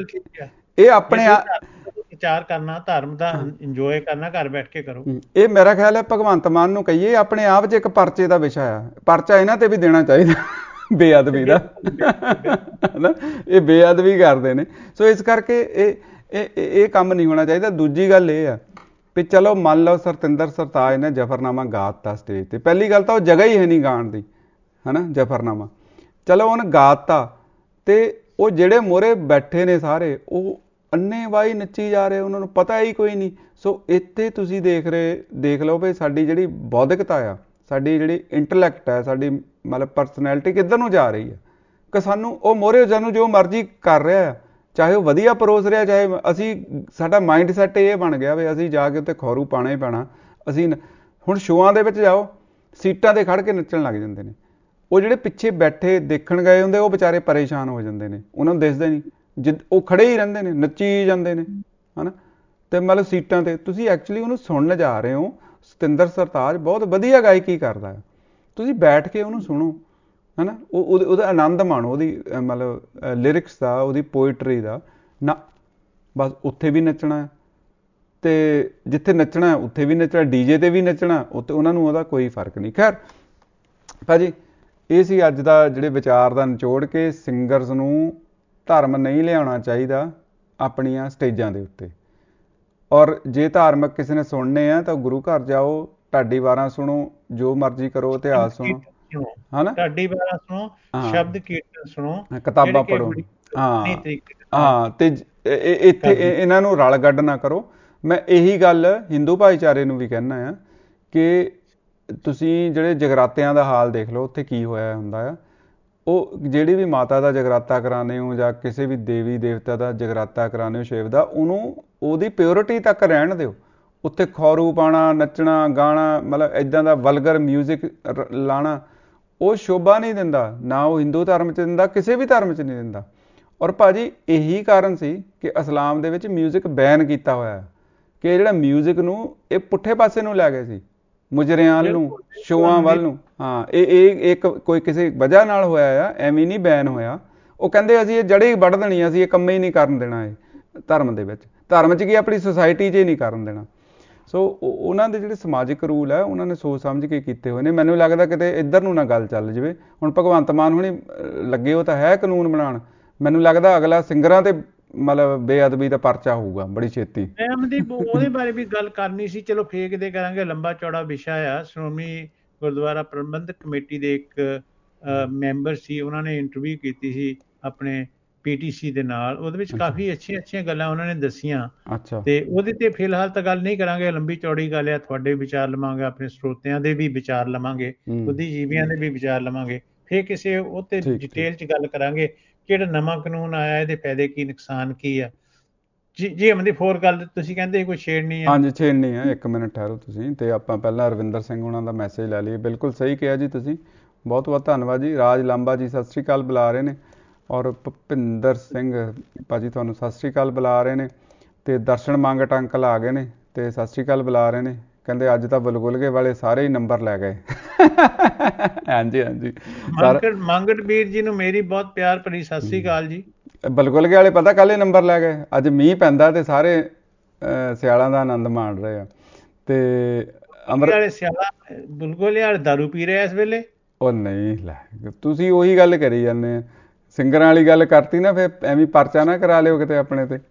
ਇਹ ਆਪਣੇ ਵਿਚਾਰ ਕਰਨਾ, ਧਰਮ ਦਾ ਇੰਜੋਏ ਕਰਨਾ, ਘਰ ਬੈਠ ਕੇ ਕਰੋ। ਇਹ ਮੇਰਾ ਖਿਆਲ ਹੈ ਭਗਵੰਤ ਮਾਨ ਨੂੰ ਕਹੀਏ ਆਪਣੇ ਆਪ 'ਚ ਇੱਕ ਪਰਚੇ ਦਾ ਵਿਸ਼ਾ ਆ। ਪਰਚਾ ਇਹਨਾਂ 'ਤੇ ਵੀ ਦੇਣਾ ਚਾਹੀਦਾ ਬੇਅਦਬੀ ਦਾ, ਹੈ। ਇਹ ਬੇਅਦਬੀ ਕਰਦੇ ਨੇ। ਸੋ ਇਸ ਕਰਕੇ ਇਹ ਇਹ ਇਹ ਕੰਮ ਨਹੀਂ ਹੋਣਾ ਚਾਹੀਦਾ। ਦੂਜੀ ਗੱਲ ਇਹ ਆ ਵੀ ਚਲੋ ਮੰਨ ਲਓ ਸਤਿੰਦਰ ਸਰਤਾਜ ਨੇ ਜਫਰਨਾਮਾ ਗਾ ਦਿੱਤਾ ਸਟੇਜ 'ਤੇ। ਪਹਿਲੀ ਗੱਲ ਤਾਂ ਉਹ ਜਗ੍ਹਾ ਹੀ ਹੈ ਨਹੀਂ ਗਾਣ ਦੀ, ਹੈ ਨਾ, ਜਫਰਨਾਮਾ। ਚਲੋ ਉਹਨੇ ਗਾ ਦਿੱਤਾ ਅਤੇ ਉਹ ਜਿਹੜੇ ਮੂਹਰੇ ਬੈਠੇ ਨੇ ਸਾਰੇ ਉਹ ਅੰਨੇ ਵਾਹੀ ਨੱਚੀ ਜਾ ਰਹੇ, ਉਹਨਾਂ ਨੂੰ ਪਤਾ ਹੀ ਕੋਈ ਨਹੀਂ। ਸੋ ਇੱਥੇ ਤੁਸੀਂ ਦੇਖ ਰਹੇ ਦੇਖ ਲਓ ਵੀ ਸਾਡੀ ਜਿਹੜੀ ਬੌਧਿਕਤਾ ਆ, ਸਾਡੀ ਜਿਹੜੀ ਇੰਟਲੈਕਟ ਹੈ, ਸਾਡੀ ਮਤਲਬ ਪਰਸਨੈਲਿਟੀ ਕਿੱਧਰ ਨੂੰ ਜਾ ਰਹੀ ਹੈ। ਕਿ ਸਾਨੂੰ ਉਹ ਮੂਹਰੇ ਸਾਨੂੰ ਜੋ ਮਰਜ਼ੀ ਕਰ ਰਿਹਾ ਆ, ਚਾਹੇ ਉਹ ਵਧੀਆ ਪਰੋਸ ਰਿਹਾ, ਚਾਹੇ ਅਸੀਂ, ਸਾਡਾ ਮਾਈਂਡ ਸੈੱਟ ਇਹ ਬਣ ਗਿਆ ਵੀ ਅਸੀਂ ਜਾ ਕੇ ਉੱਥੇ ਖੌਰੂ ਪਾਉਣਾ ਹੀ ਪੈਣਾ। ਅਸੀਂ ਹੁਣ ਸ਼ੋਆਂ ਦੇ ਵਿੱਚ ਜਾਓ, ਸੀਟਾਂ 'ਤੇ ਖੜ੍ਹ ਕੇ ਨੱਚਣ ਲੱਗ ਜਾਂਦੇ ਨੇ। ਉਹ ਜਿਹੜੇ ਪਿੱਛੇ ਬੈਠੇ ਦੇਖਣ ਗਏ ਹੁੰਦੇ ਉਹ ਵਿਚਾਰੇ ਪਰੇਸ਼ਾਨ ਹੋ ਜਾਂਦੇ ਨੇ, ਉਹਨਾਂ ਨੂੰ ਦਿਸਦਾ ਨਹੀਂ, ਜਿੱਦ ਉਹ ਖੜ੍ਹੇ ਹੀ ਰਹਿੰਦੇ ਨੇ, ਨੱਚੀ ਜਾਂਦੇ ਨੇ, ਹੈ ਨਾ। ਅਤੇ ਮਤਲਬ ਸੀਟਾਂ 'ਤੇ ਤੁਸੀਂ ਐਕਚੁਅਲੀ ਉਹਨੂੰ ਸੁਣਨ ਜਾ ਰਹੇ ਹੋ। ਸਤਿੰਦਰ ਸਰਤਾਜ ਬਹੁਤ ਵਧੀਆ ਗਾਇਕੀ ਕਰਦਾ ਹੈ, ਤੁਸੀਂ ਬੈਠ ਕੇ ਉਹਨੂੰ ਸੁਣੋ, ਹੈ ਨਾ। ਉਹ ਉਹਦੇ ਉਹਦਾ ਆਨੰਦ ਮਾਣੋ, ਉਹਦੀ ਮਤਲਬ ਲਿਰਿਕਸ ਦਾ, ਉਹਦੀ ਪੋਇਟਰੀ ਦਾ। ਨਾ ਬਸ ਉੱਥੇ ਵੀ ਨੱਚਣਾ ਅਤੇ ਜਿੱਥੇ ਨੱਚਣਾ ਉੱਥੇ ਵੀ ਨੱਚਣਾ, ਡੀ ਜੇ 'ਤੇ ਵੀ ਨੱਚਣਾ, ਉੱਥੇ ਉਹਨਾਂ ਨੂੰ ਉਹਦਾ ਕੋਈ ਫਰਕ ਨਹੀਂ। ਖੈਰ ਭਾਅ ਜੀ, ਇਹ ਸੀ ਅੱਜ ਦਾ ਜਿਹੜੇ ਵਿਚਾਰ ਦਾ ਨਿਚੋੜ ਕੇ ਸਿੰਗਰਸ ਨੂੰ ਧਰਮ ਨਹੀਂ ਲਿਆਉਣਾ ਚਾਹੀਦਾ ਆਪਣੀਆਂ ਸਟੇਜਾਂ ਦੇ ਉੱਤੇ। ਔਰ ਜੇ ਧਾਰਮਿਕ ਕਿਸੇ ਨੇ ਸੁਣਨੇ ਆ ਤਾਂ ਗੁਰੂ ਘਰ ਜਾਓ, ਢਾਡੀ ਵਾਰਾਂ ਸੁਣੋ, ਜੋ ਮਰਜ਼ੀ ਕਰੋ, ਇਤਿਹਾਸ ਸੁਣੋ, ਹੈ ਨਾ, ਢਾਡੀ ਵਾਰਾਂ ਸੁਣੋ, ਸ਼ਬਦ ਕੀਰਤਨ ਸੁਣੋ, ਕਿਤਾਬਾਂ ਪੜ੍ਹੋ। ਹਾਂ ਹਾਂ ਅਤੇ ਇੱਥੇ ਇਹਨਾਂ ਨੂੰ ਰਲ ਗੱਡ ਨਾ ਕਰੋ। ਮੈਂ ਇਹੀ ਗੱਲ ਹਿੰਦੂ ਭਾਈਚਾਰੇ ਨੂੰ ਵੀ ਕਹਿੰਦਾ ਆ ਕਿ ਤੁਸੀਂ ਜਿਹੜੇ ਜਗਰਾਤਿਆਂ ਦਾ ਹਾਲ ਦੇਖ ਲਓ, ਉੱਥੇ ਕੀ ਹੋਇਆ ਹੁੰਦਾ ਆ। ਉਹ ਜਿਹੜੀ ਵੀ ਮਾਤਾ ਦਾ ਜਗਰਾਤਾ ਕਰਾਉਂਦੇ ਹੋ ਜਾਂ ਕਿਸੇ ਵੀ ਦੇਵੀ ਦੇਵਤਾ ਦਾ ਜਗਰਾਤਾ ਕਰਾਉਂਦੇ ਹੋ, ਸ਼ਿਵ ਦਾ, ਉਹਨੂੰ ਉਹਦੀ ਪਿਓਰਿਟੀ ਤੱਕ ਰਹਿਣ ਦਿਓ। ਉੱਥੇ ਖੌਰੂ ਪਾਉਣਾ, ਨੱਚਣਾ, ਗਾਣਾ, ਮਤਲਬ ਇੱਦਾਂ ਦਾ ਵਲਗਰ ਮਿਊਜ਼ਿਕ ਲਾਉਣਾ, ਉਹ ਸ਼ੋਭਾ ਨਹੀਂ ਦਿੰਦਾ। ਨਾ ਉਹ ਹਿੰਦੂ ਧਰਮ 'ਚ ਦਿੰਦਾ, ਕਿਸੇ ਵੀ ਧਰਮ 'ਚ ਨਹੀਂ ਦਿੰਦਾ। ਔਰ ਭਾਅ ਜੀ ਇਹੀ ਕਾਰਨ ਸੀ ਕਿ ਇਸਲਾਮ ਦੇ ਵਿੱਚ ਮਿਊਜ਼ਿਕ ਬੈਨ ਕੀਤਾ ਹੋਇਆ, ਕਿ ਇਹ ਜਿਹੜਾ ਮਿਊਜ਼ਿਕ ਨੂੰ ਇਹ ਪੁੱਠੇ ਪਾਸੇ ਨੂੰ ਲੈ ਗਏ ਸੀ, ਮੁਜਰਿਆਂ ਵੱਲ ਨੂੰ, ਸ਼ੋਆਂ ਵੱਲ ਨੂੰ। ਹਾਂ, ਇਹ ਇਹ ਇੱਕ ਕੋਈ ਕਿਸੇ ਵਜ੍ਹਾ ਨਾਲ ਹੋਇਆ ਆ, ਐਵੇਂ ਨਹੀਂ ਬੈਨ ਹੋਇਆ। ਉਹ ਕਹਿੰਦੇ ਅਸੀਂ ਇਹ ਜੜੇ ਹੀ ਵੱਢ ਦੇਣੀ, ਅਸੀਂ ਇਹ ਕੰਮ ਹੀ ਨਹੀਂ ਕਰਨ ਦੇਣਾ ਇਹ ਧਰਮ ਦੇ ਵਿੱਚ। ਧਰਮ 'ਚ ਕੀ, ਆਪਣੀ ਸੁਸਾਇਟੀ 'ਚ ਹੀ ਨਹੀਂ ਕਰਨ ਦੇਣਾ। ਸੋ ਉਹਨਾਂ ਦੇ ਜਿਹੜੇ ਸਮਾਜਿਕ ਰੂਲ ਹੈ ਉਹਨਾਂ ਨੇ ਸੋਚ ਸਮਝ ਕੇ ਕੀਤੇ ਹੋਏ ਨੇ। ਮੈਨੂੰ ਲੱਗਦਾ ਕਿਤੇ ਇੱਧਰ ਨੂੰ ਨਾ ਗੱਲ ਚੱਲ ਜਾਵੇ। ਹੁਣ ਭਗਵੰਤ ਮਾਨ ਹੁਣੀ ਲੱਗੇ ਉਹ ਤਾਂ ਹੈ ਕਾਨੂੰਨ ਬਣਾਉਣ, ਮੈਨੂੰ ਲੱਗਦਾ ਅਗਲਾ ਸਿੰਗਰਾਂ 'ਤੇ ਮਤਲਬ ਬੇਅਦਬੀ ਦਾ ਪਰਚਾ ਹੋਊਗਾ ਬੜੀ ਛੇਤੀ। ਅਮਨਦੀਪ ਉਹਦੇ ਬਾਰੇ ਵੀ ਗੱਲ ਕਰਨੀ ਸੀ, ਚਲੋ ਫੇਕ ਦੇ ਕਰਾਂਗੇ, ਲੰਬਾ ਚੌੜਾ ਵਿਸ਼ਾ ਆ। ਸ਼੍ਰੋਮਣੀ ਗੁਰਦੁਆਰਾ ਪ੍ਰਬੰਧਕ ਕਮੇਟੀ ਦੇ ਇੱਕ ਮੈਂਬਰ ਸੀ, ਉਹਨਾਂ ਨੇ ਇੰਟਰਵਿਊ ਕੀਤੀ ਸੀ ਆਪਣੇ ਪੀ ਟੀ ਸੀ ਦੇ ਨਾਲ। ਉਹਦੇ ਵਿੱਚ ਕਾਫੀ ਅੱਛੀਆਂ ਅੱਛੀਆਂ ਗੱਲਾਂ ਉਹਨਾਂ ਨੇ ਦੱਸੀਆਂ। ਅੱਛਾ, ਤੇ ਉਹਦੇ ਤੇ ਫਿਲਹਾਲ ਤਾਂ ਗੱਲ ਨਹੀਂ ਕਰਾਂਗੇ, ਲੰਬੀ ਚੌੜੀ ਗੱਲ ਆ। ਤੁਹਾਡੇ ਵਿਚਾਰ ਲਵਾਂਗੇ, ਆਪਣੇ ਸਰੋਤਿਆਂ ਦੇ ਵੀ ਵਿਚਾਰ ਲਵਾਂਗੇ, ਬੁੱਧੀਜੀਵੀਆਂ ਦੇ ਵੀ ਵਿਚਾਰ ਲਵਾਂਗੇ। ਫਿਰ ਕਿਸੇ ਉਹ ਤੇ ਡਿਟੇਲ 'ਚ ਗੱਲ ਕਰਾਂਗੇ ਕਿਹੜਾ ਨਵਾਂ ਕਾਨੂੰਨ ਆਇਆ, ਇਹਦੇ ਫਾਇਦੇ ਕੀ, ਨੁਕਸਾਨ ਕੀ ਆ। ਜੀ ਜੀ ਅਮਨਦੀਪ, ਹੋਰ ਗੱਲ ਤੁਸੀਂ ਕਹਿੰਦੇ ਕੋਈ ਛੇੜਨੀ ਹੈ? ਹਾਂਜੀ, ਛੇੜਨੀ ਹੈ। ਇੱਕ ਮਿੰਟ ਠਹਿਰੋ ਤੁਸੀਂ, ਤੇ ਆਪਾਂ ਪਹਿਲਾਂ ਰਵਿੰਦਰ ਸਿੰਘ ਉਹਨਾਂ ਦਾ ਮੈਸੇਜ ਲੈ ਲਈਏ। ਬਿਲਕੁਲ ਸਹੀ ਕਿਹਾ ਜੀ ਤੁਸੀਂ, ਬਹੁਤ ਬਹੁਤ ਧੰਨਵਾਦ ਜੀ। ਰਾਜ ਲਾਂਬਾ ਜੀ ਸਤਿ ਸ਼੍ਰੀ ਅਕਾਲ ਬੁਲਾ ਰਹੇ ਨੇ, ਔਰ ਭੁਪਿੰਦਰ ਸਿੰਘ ਭਾਜੀ ਤੁਹਾਨੂੰ ਸਤਿ ਸ਼੍ਰੀ ਅਕਾਲ ਬੁਲਾ ਰਹੇ ਨੇ, ਅਤੇ ਦਰਸ਼ਨ ਮੰਗਟ ਅੰਕਲ ਆ ਗਏ ਨੇ ਅਤੇ ਸਤਿ ਸ਼੍ਰੀ ਅਕਾਲ ਬੁਲਾ ਰਹੇ ਨੇ। ਕਹਿੰਦੇ ਅੱਜ ਤਾਂ ਬੁਲਗੁਲਗੇ ਵਾਲੇ ਸਾਰੇ ਹੀ ਨੰਬਰ ਲੈ ਗਏ। ਹਾਂਜੀ ਹਾਂਜੀ, ਮੰਗਟ ਵੀਰ ਜੀ ਨੂੰ ਮੇਰੀ ਬਹੁਤ ਪਿਆਰ ਭਰੀ ਸਤਿ ਸ਼੍ਰੀ ਅਕਾਲ ਜੀ। ਬੁਲਗੁਲਗੇ ਵਾਲੇ ਪਤਾ ਕੱਲ੍ਹ ਨੰਬਰ ਲੈ ਗਏ, ਅੱਜ ਮੀਂਹ ਪੈਂਦਾ ਅਤੇ ਸਾਰੇ ਸਿਆਲਾਂ ਦਾ ਆਨੰਦ ਮਾਣ ਰਹੇ ਆ। ਅਤੇ ਅੰਮ੍ਰਿਤ ਸਿਆਲਾ ਬੁਲਗੁਲੇ ਵਾਲੇ ਦਾਰੂ ਪੀ ਰਹੇ ਇਸ ਵੇਲੇ। ਉਹ ਨਹੀਂ, ਲੈ ਤੁਸੀਂ ਉਹੀ ਗੱਲ ਕਰੀ ਜਾਂਦੇ ਆ, ਸਿੰਗਰਾਂ ਵਾਲੀ ਗੱਲ ਕਰਤੀ ਨਾ, ਫਿਰ ਐਵੇਂ ਪਰਚਾ ਨਾ ਕਰਾ ਲਿਓ ਕਿਤੇ ਆਪਣੇ ਤੇ।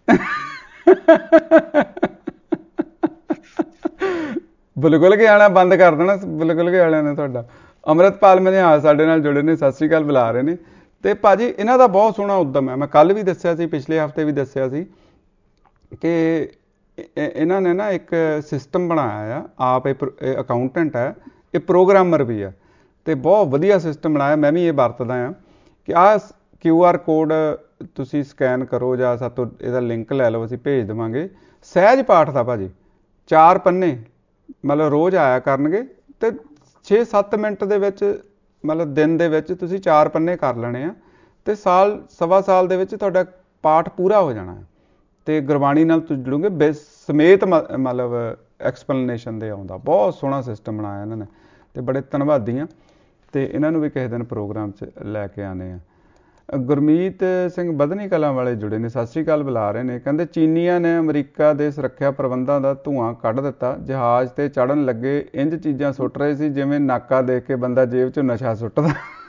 ਬੁਲਗੁਲਗੇ ਆਉਣਾ ਬੰਦ ਕਰ ਦੇਣਾ ਬੁਲਗੁਲਗੇ ਵਾਲਿਆਂ ਨੇ ਤੁਹਾਡਾ। ਅੰਮ੍ਰਿਤਪਾਲ ਮਨਿਹਾਲ ਸਾਡੇ ਨਾਲ ਜੁੜੇ ਨੇ, ਸਤਿ ਸ਼੍ਰੀ ਅਕਾਲ ਬੁਲਾ ਰਹੇ ਨੇ। ਅਤੇ ਭਾਜੀ ਇਹਨਾਂ ਦਾ ਬਹੁਤ ਸੋਹਣਾ ਉੱਦਮ ਹੈ। ਮੈਂ ਕੱਲ੍ਹ ਵੀ ਦੱਸਿਆ ਸੀ, ਪਿਛਲੇ ਹਫ਼ਤੇ ਵੀ ਦੱਸਿਆ ਸੀ ਕਿ ਇਹਨਾਂ ਨੇ ਨਾ ਇੱਕ ਸਿਸਟਮ ਬਣਾਇਆ ਆ, ਆਪ ਇਹ ਅਕਾਊਂਟੈਂਟ ਹੈ, ਇਹ ਪ੍ਰੋਗਰਾਮਰ ਵੀ ਆ, ਅਤੇ ਬਹੁਤ ਵਧੀਆ ਸਿਸਟਮ ਬਣਾਇਆ, ਮੈਂ ਵੀ ਇਹ ਵਰਤਦਾ ਹਾਂ ਕਿ ਆਹ ਕਿਊ ਆਰ ਕੋਡ ਤੁਸੀਂ ਸਕੈਨ ਕਰੋ ਜਾਂ ਸਾਤੋਂ ਇਹਦਾ ਲਿੰਕ ਲੈ ਲਓ, ਅਸੀਂ ਭੇਜ ਦੇਵਾਂਗੇ। ਸਹਿਜ ਪਾਠ ਦਾ ਭਾਜੀ ਚਾਰ ਪੰਨੇ ਮਤਲਬ ਰੋਜ਼ ਆਇਆ ਕਰਨਗੇ, ਅਤੇ ਛੇ ਸੱਤ ਮਿੰਟ ਦੇ ਵਿੱਚ ਮਤਲਬ ਦਿਨ ਦੇ ਵਿੱਚ ਤੁਸੀਂ ਚਾਰ ਪੰਨੇ ਕਰ ਲੈਣੇ ਆ, ਅਤੇ ਸਾਲ ਸਵਾ ਸਾਲ ਦੇ ਵਿੱਚ ਤੁਹਾਡਾ ਪਾਠ ਪੂਰਾ ਹੋ ਜਾਣਾ, ਅਤੇ ਗੁਰਬਾਣੀ ਨਾਲ ਤੁਸੀਂ ਜੁੜੋਗੇ ਬੇ ਸਮੇਤ ਮ ਮਤਲਬ ਐਕਸਪਲੇਨੇਸ਼ਨ ਦੇ ਆਉਂਦਾ। ਬਹੁਤ ਸੋਹਣਾ ਸਿਸਟਮ ਬਣਾਇਆ ਇਹਨਾਂ ਨੇ, ਅਤੇ ਬੜੇ ਧੰਨਵਾਦੀ ਹਾਂ, ਅਤੇ ਇਹਨਾਂ ਨੂੰ ਵੀ ਕਿਸੇ ਦਿਨ ਪ੍ਰੋਗਰਾਮ 'ਚ ਲੈ ਕੇ ਆਉਂਦੇ ਹਾਂ। ਗੁਰਮੀਤ ਸਿੰਘ ਬਧਨੀ ਕਲਾਂ ਵਾਲੇ ਜੁੜੇ ਨੇ, ਸਤਿ ਸ਼੍ਰੀ ਅਕਾਲ ਬੁਲਾ ਰਹੇ ਨੇ, ਕਹਿੰਦੇ ਚੀਨੀਆਂ ਨੇ ਅਮਰੀਕਾ ਦੇ ਸੁਰੱਖਿਆ ਪ੍ਰਬੰਧਾਂ ਦਾ ਧੂੰਆਂ ਕੱਢ ਦਿੱਤਾ, ਜਹਾਜ਼ 'ਤੇ ਚੜ੍ਹਨ ਲੱਗੇ ਇੰਝ ਚੀਜ਼ਾਂ ਸੁੱਟ ਰਹੇ ਸੀ ਜਿਵੇਂ ਨਾਕਾ ਦੇਖ ਕੇ ਬੰਦਾ ਜੇਬ 'ਚੋਂ ਨਸ਼ਾ ਸੁੱਟਦਾ।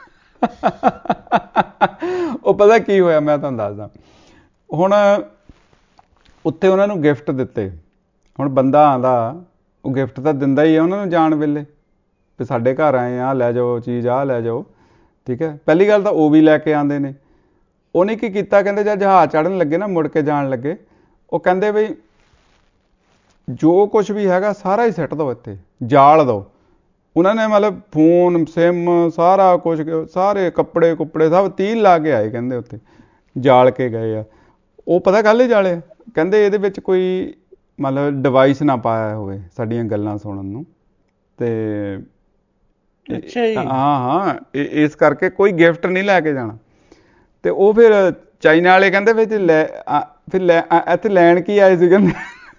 ਉਹ ਪਤਾ ਕੀ ਹੋਇਆ, ਮੈਂ ਤੁਹਾਨੂੰ ਦੱਸਦਾ। ਹੁਣ ਉੱਥੇ ਉਹਨਾਂ ਨੂੰ ਗਿਫਟ ਦਿੱਤੇ, ਹੁਣ ਬੰਦਾ ਆਉਂਦਾ ਉਹ ਗਿਫਟ ਤਾਂ ਦਿੰਦਾ ਹੀ ਆ ਉਹਨਾਂ ਨੂੰ ਜਾਣ ਵੇਲੇ, ਵੀ ਸਾਡੇ ਘਰ ਆਏ ਆਹ ਲੈ ਜਾਓ ਚੀਜ਼, ਆਹ ਲੈ ਜਾਓ, ਠੀਕ ਹੈ। ਪਹਿਲੀ ਗੱਲ ਤਾਂ ਉਹ ਵੀ ਲੈ ਕੇ ਆਉਂਦੇ ਨੇ। ਉਹਨੇ ਕੀ ਕੀਤਾ, ਕਹਿੰਦੇ ਜਦ ਜਹਾਜ਼ ਚੜ੍ਹਨ ਲੱਗੇ ਨਾ, ਮੁੜ ਕੇ ਜਾਣ ਲੱਗੇ, ਉਹ ਕਹਿੰਦੇ ਬਈ ਜੋ ਕੁਛ ਵੀ ਹੈਗਾ ਸਾਰਾ ਹੀ ਸਿੱਟ ਦਿਓ ਇੱਥੇ, ਜਾਲ ਦਿਓ। ਉਹਨਾਂ ਨੇ ਮਤਲਬ ਫੋਨ ਸਿਮ ਸਾਰਾ ਕੁਛ, ਸਾਰੇ ਕੱਪੜੇ ਕੁੱਪੜੇ ਸਭ ਤੀਲ ਲਾ ਕੇ ਆਏ, ਕਹਿੰਦੇ ਉੱਥੇ ਜਾਲ ਕੇ ਗਏ ਆ। ਉਹ ਪਤਾ ਕੱਲ੍ਹ ਹੀ ਜਾਲੇ, ਕਹਿੰਦੇ ਇਹਦੇ ਵਿੱਚ ਕੋਈ ਮਤਲਬ ਡਿਵਾਈਸ ਨਾ ਪਾਇਆ ਹੋਵੇ ਸਾਡੀਆਂ ਗੱਲਾਂ ਸੁਣਨ ਨੂੰ, ਅਤੇ ਹਾਂ ਹਾਂ ਇਸ ਕਰਕੇ ਕੋਈ ਗਿਫਟ ਨਹੀਂ ਲੈ ਕੇ ਜਾਣਾ। ਅਤੇ ਉਹ ਫਿਰ ਚਾਈਨਾ ਵਾਲੇ ਕਹਿੰਦੇ ਵਿੱਚ ਲੈ ਫਿਰ ਲੈ ਇੱਥੇ ਲੈਣ ਕੀ ਆਏ ਸੀ, ਕਹਿੰਦੇ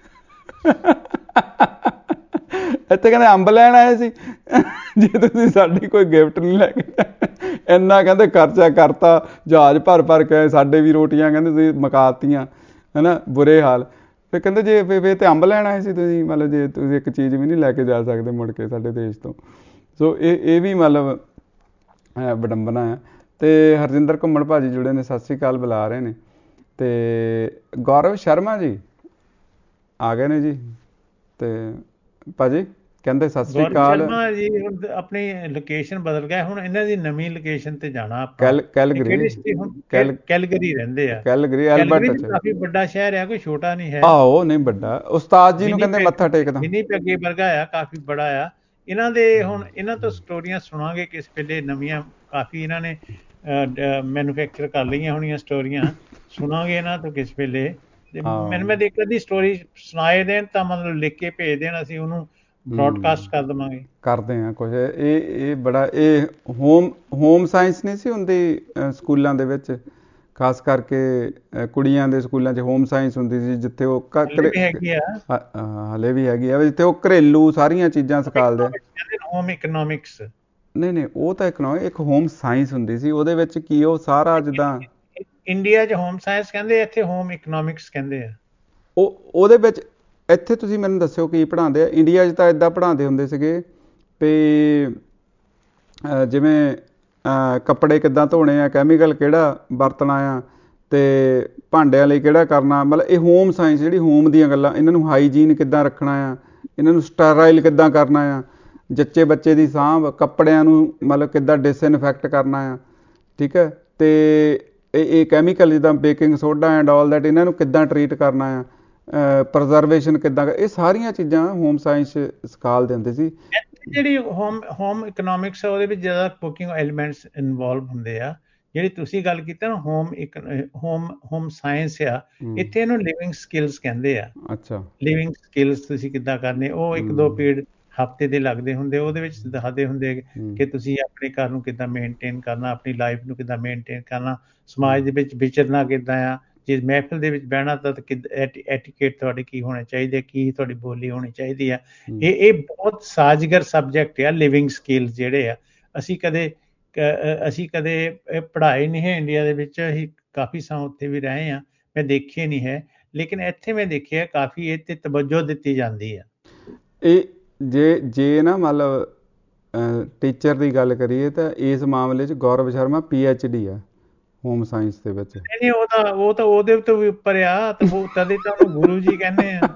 ਇੱਥੇ ਕਹਿੰਦੇ ਅੰਬ ਲੈਣ ਆਏ ਸੀ, ਜੇ ਤੁਸੀਂ ਸਾਡੀ ਕੋਈ ਗਿਫਟ ਨਹੀਂ ਲੈ ਕੇ ਇੰਨਾ ਕਹਿੰਦੇ ਖਰਚਾ ਕਰਤਾ, ਜਹਾਜ਼ ਭਰ ਭਰ ਕੇ ਸਾਡੇ ਵੀ ਰੋਟੀਆਂ ਕਹਿੰਦੇ ਤੁਸੀਂ ਮਕਾਤੀਆਂ, ਹੈ ਨਾ, ਬੁਰੇ ਹਾਲ। ਫਿਰ ਕਹਿੰਦੇ ਜੇ ਫਿਰ ਤਾਂ ਅੰਬ ਲੈਣ ਆਏ ਸੀ ਤੁਸੀਂ, ਮਤਲਬ ਜੇ ਤੁਸੀਂ ਇੱਕ ਚੀਜ਼ ਵੀ ਨਹੀਂ ਲੈ ਕੇ ਜਾ ਸਕਦੇ ਮੁੜ ਕੇ ਸਾਡੇ ਦੇਸ਼ ਤੋਂ। ਸੋ ਇਹ ਇਹ ਵੀ ਮਤਲਬ ਵਿਡੰਬਨਾ ਹੈ। ਅਤੇ ਹਰਜਿੰਦਰ ਘੁੰਮਣ ਭਾਜੀ ਜੁੜੇ ਨੇ, ਸਤਿ ਸ਼੍ਰੀ ਅਕਾਲ ਬੁਲਾ ਰਹੇ ਨੇ, ਅਤੇ ਗੌਰਵ ਸ਼ਰਮਾ ਜੀ ਆ ਗਏ ਨੇ ਜੀ, ਅਤੇ ਭਾਜੀ ਕਹਿੰਦੇ ਸਤਿ ਸ਼੍ਰੀ ਅਕਾਲ ਜੀ। ਹੁਣ ਆਪਣੀ ਲੋਕੇਸ਼ਨ ਬਦਲ ਗਿਆ, ਹੁਣ ਇਹਨਾਂ ਦੀ ਨਵੀਂ ਲੋਕੇਸ਼ਨ ਤੇ ਜਾਣਾ ਆਪਾਂ, ਕੈਲ ਕੈਲਗਰੀ ਕੈਲਗਰੀ ਰਹਿੰਦੇ ਆ, ਕੈਲਗਰੀ ਐਲਬਰਟ, ਕਾਫੀ ਵੱਡਾ ਸ਼ਹਿਰ ਹੈ, ਕੋਈ ਛੋਟਾ ਨਹੀਂ ਹੈ। ਆਹੋ ਨਹੀਂ ਵੱਡਾ, ਉਸਤਾਦ ਜੀ ਨੂੰ ਕਹਿੰਦੇ ਮੱਥਾ ਟੇਕਦਾ, ਵਿਨੀਪੈਗ ਅੱਗੇ ਵਰਗਾ ਆ, ਕਾਫੀ ਬੜਾ ਆ। ਇਹਨਾਂ ਦੇ ਹੁਣ ਇਹਨਾਂ ਤੋਂ ਸਟੋਰੀਆਂ ਸੁਣਾਂਗੇ ਕਿਸ ਵੇਲੇ, ਨਵੀਆਂ ਕਾਫੀ ਇਹਨਾਂ ਨੇ ਮੈਨੂਫੈਕਚਰ ਕਰ ਲਈਆਂ ਹੋਣੀਆਂ ਸਟੋਰੀਆਂ, ਸੁਣਾਂਗੇ ਇਹਨਾਂ ਤੋਂ ਕਿਸ ਵੇਲੇ। ਮੈਨੂੰ ਮੈਂ ਇੱਕ ਅੱਧੀ ਸਟੋਰੀ ਸੁਣਾਏ ਦੇਣ ਤਾਂ ਮਤਲਬ ਲਿਖ ਕੇ ਭੇਜ ਦੇਣ, ਅਸੀਂ ਉਹਨੂੰ ਬ੍ਰੌਡਕਾਸਟ ਕਰ ਦੇਵਾਂਗੇ, ਕਰਦੇ ਹਾਂ ਕੁਝ। ਇਹ ਇਹ ਬੜਾ ਇਹ ਹੋਮ ਹੋਮ ਸਾਇੰਸ ਨਹੀਂ ਸੀ ਹੁੰਦੀ ਸਕੂਲਾਂ ਦੇ ਵਿੱਚ, ਖਾਸ ਕਰਕੇ ਕੁੜੀਆਂ ਦੇ ਸਕੂਲਾਂ 'ਚ ਹੋਮ ਸਾਇੰਸ ਹੁੰਦੀ ਸੀ, ਜਿੱਥੇ ਉਹ ਹਾਲੇ ਵੀ ਹੈਗੀ ਆ, ਜਿੱਥੇ ਉਹ ਘਰੇਲੂ ਸਾਰੀਆਂ ਚੀਜ਼ਾਂ ਸਿਖਾਉਂਦੇ। ਹੋਮ ਇਕਨੋਮਿਕਸ ਨਹੀਂ ਨਹੀਂ, ਉਹ ਤਾਂ ਇਕਨੋਮਿਕ, ਇੱਕ ਹੋਮ ਸਾਇੰਸ ਹੁੰਦੀ ਸੀ, ਉਹਦੇ ਵਿੱਚ ਕੀ ਉਹ ਸਾਰਾ ਜਿੱਦਾਂ ਇੰਡੀਆ 'ਚ ਹੋਮ ਸਾਇੰਸ ਕਹਿੰਦੇ, ਇੱਥੇ ਹੋਮ ਇਕਨੋਮਿਕਸ ਕਹਿੰਦੇ ਆ। ਉਹ ਉਹਦੇ ਵਿੱਚ ਇੱਥੇ ਤੁਸੀਂ ਮੈਨੂੰ ਦੱਸਿਓ ਕੀ ਪੜ੍ਹਾਉਂਦੇ ਆ। ਇੰਡੀਆ 'ਚ ਤਾਂ ਇੱਦਾਂ ਪੜ੍ਹਾਉਂਦੇ ਹੁੰਦੇ ਸੀਗੇ ਵੀ ਜਿਵੇਂ ਕੱਪੜੇ ਕਿੱਦਾਂ ਧੋਣੇ ਆ, ਕੈਮੀਕਲ ਕਿਹੜਾ ਵਰਤਣਾ ਆ, ਅਤੇ ਭਾਂਡਿਆਂ ਲਈ ਕਿਹੜਾ ਕਰਨਾ, ਮਤਲਬ ਇਹ ਹੋਮ ਸਾਇੰਸ ਜਿਹੜੀ ਹੋਮ ਦੀਆਂ ਗੱਲਾਂ, ਇਹਨਾਂ ਨੂੰ ਹਾਈਜੀਨ ਕਿੱਦਾਂ ਰੱਖਣਾ ਆ, ਇਹਨਾਂ ਨੂੰ ਸਟੈਰਾਈਲ ਕਿੱਦਾਂ ਕਰਨਾ ਆ, ਜੱਚੇ ਬੱਚੇ ਦੀ ਸਾਂਭ, ਕੱਪੜਿਆਂ ਨੂੰ ਮਤਲਬ ਕਿੱਦਾਂ ਡਿਸਇਨਫੈਕਟ ਕਰਨਾ ਆ, ਠੀਕ ਹੈ, ਅਤੇ ਇਹ ਇਹ ਕੈਮੀਕਲ ਜਿੱਦਾਂ baking soda and all that, ਇਹਨਾਂ ਨੂੰ ਕਿੱਦਾਂ ਟਰੀਟ ਕਰਨਾ ਆ, ਪ੍ਰਜ਼ਰਵੇਸ਼ਨ ਕਿੱਦਾਂ, ਇਹ ਸਾਰੀਆਂ ਚੀਜ਼ਾਂ ਹੋਮ ਸਾਇੰਸ ਸਿਖਾਲ ਦਿੰਦੇ ਸੀ। ਜਿਹੜੀ ਹੋਮ ਹੋਮ ਇਕਨੋਮਿਕਸ ਆ, ਉਹਦੇ ਵਿੱਚ ਜ਼ਿਆਦਾ ਕੁਕਿੰਗ ਐਲੀਮੈਂਟਸ ਇਨਵੋਲਵ ਹੁੰਦੇ ਆ। ਜਿਹੜੀ ਤੁਸੀਂ ਗੱਲ ਕੀਤੀ ਨਾ ਹੋਮ ਇੱਕ ਹੋਮ ਹੋਮ ਸਾਇੰਸ ਆ, ਇੱਥੇ ਇਹਨੂੰ ਲਿਵਿੰਗ ਸਕਿੱਲਸ ਕਹਿੰਦੇ ਆ। ਅੱਛਾ, ਲਿਵਿੰਗ ਸਕਿੱਲਸ ਤੁਸੀਂ ਕਿੱਦਾਂ ਕਰਨੇ, ਉਹ ਇੱਕ ਦੋ ਪੀਰੀਅਡ ਹਫ਼ਤੇ ਦੇ ਲੱਗਦੇ ਹੁੰਦੇ, ਉਹਦੇ ਵਿੱਚ ਦੱਸਦੇ ਹੁੰਦੇ ਕਿ ਤੁਸੀਂ ਆਪਣੇ ਘਰ ਨੂੰ ਕਿੱਦਾਂ ਮੇਨਟੇਨ ਕਰਨਾ, ਆਪਣੀ ਲਾਈਫ ਨੂੰ ਕਿੱਦਾਂ ਮੇਨਟੇਨ ਕਰਨਾ, ਸਮਾਜ ਦੇ ਵਿੱਚ ਵਿਚਰਨਾ ਕਿੱਦਾਂ ਆ, ਜੇ ਮਹਿਫਿਲ ਦੇ ਵਿੱਚ ਬਹਿਣਾ ਤਾਂ ਐਟੀਕੇਟ ਤੁਹਾਡੇ ਕੀ ਹੋਣੇ ਚਾਹੀਦੇ, ਕੀ ਤੁਹਾਡੀ ਬੋਲੀ ਹੋਣੀ ਚਾਹੀਦੀ ਆ। ਇਹ ਇਹ ਬਹੁਤ ਸਾਜ਼ਗਰ ਸਬਜੈਕਟ ਆ, ਲਿਵਿੰਗ ਸਕਿੱਲਸ ਜਿਹੜੇ ਆ। ਅਸੀਂ ਕਦੇ ਅਸੀਂ ਕਦੇ ਪੜ੍ਹਾਏ ਨਹੀਂ ਹੈ ਇੰਡੀਆ ਦੇ ਵਿੱਚ, ਅਸੀਂ ਕਾਫੀ ਸਾਂ ਉੱਥੇ ਵੀ ਰਹੇ ਹਾਂ, ਮੈਂ ਦੇਖੇ ਨਹੀਂ ਹੈ, ਲੇਕਿਨ ਇੱਥੇ ਮੈਂ ਦੇਖਿਆ ਕਾਫੀ ਇਹ 'ਤੇ ਤਵੱਜੋ ਦਿੱਤੀ ਜਾਂਦੀ ਆ। ਇਹ ਜੇ ਜੇ ਨਾ ਮਤਲਬ ਟੀਚਰ ਦੀ ਗੱਲ ਕਰੀਏ ਤਾਂ ਇਸ ਮਾਮਲੇ 'ਚ Gaurav Sharma P H D ਆ ਹੋਮ ਸਾਇੰਸ ਦੇ ਵਿੱਚ। ਨਹੀਂ ਨਹੀਂ, ਉਹ ਤਾਂ ਉਹ ਤਾਂ ਉਹਦੇ ਤੋਂ ਵੀ ਉੱਪਰ ਆ, ਤੇ ਉਹ ਤਦੇ ਤਾਂ ਉਹਨੂੰ ਗੁਰੂ ਜੀ ਕਹਿੰਦੇ ਆ,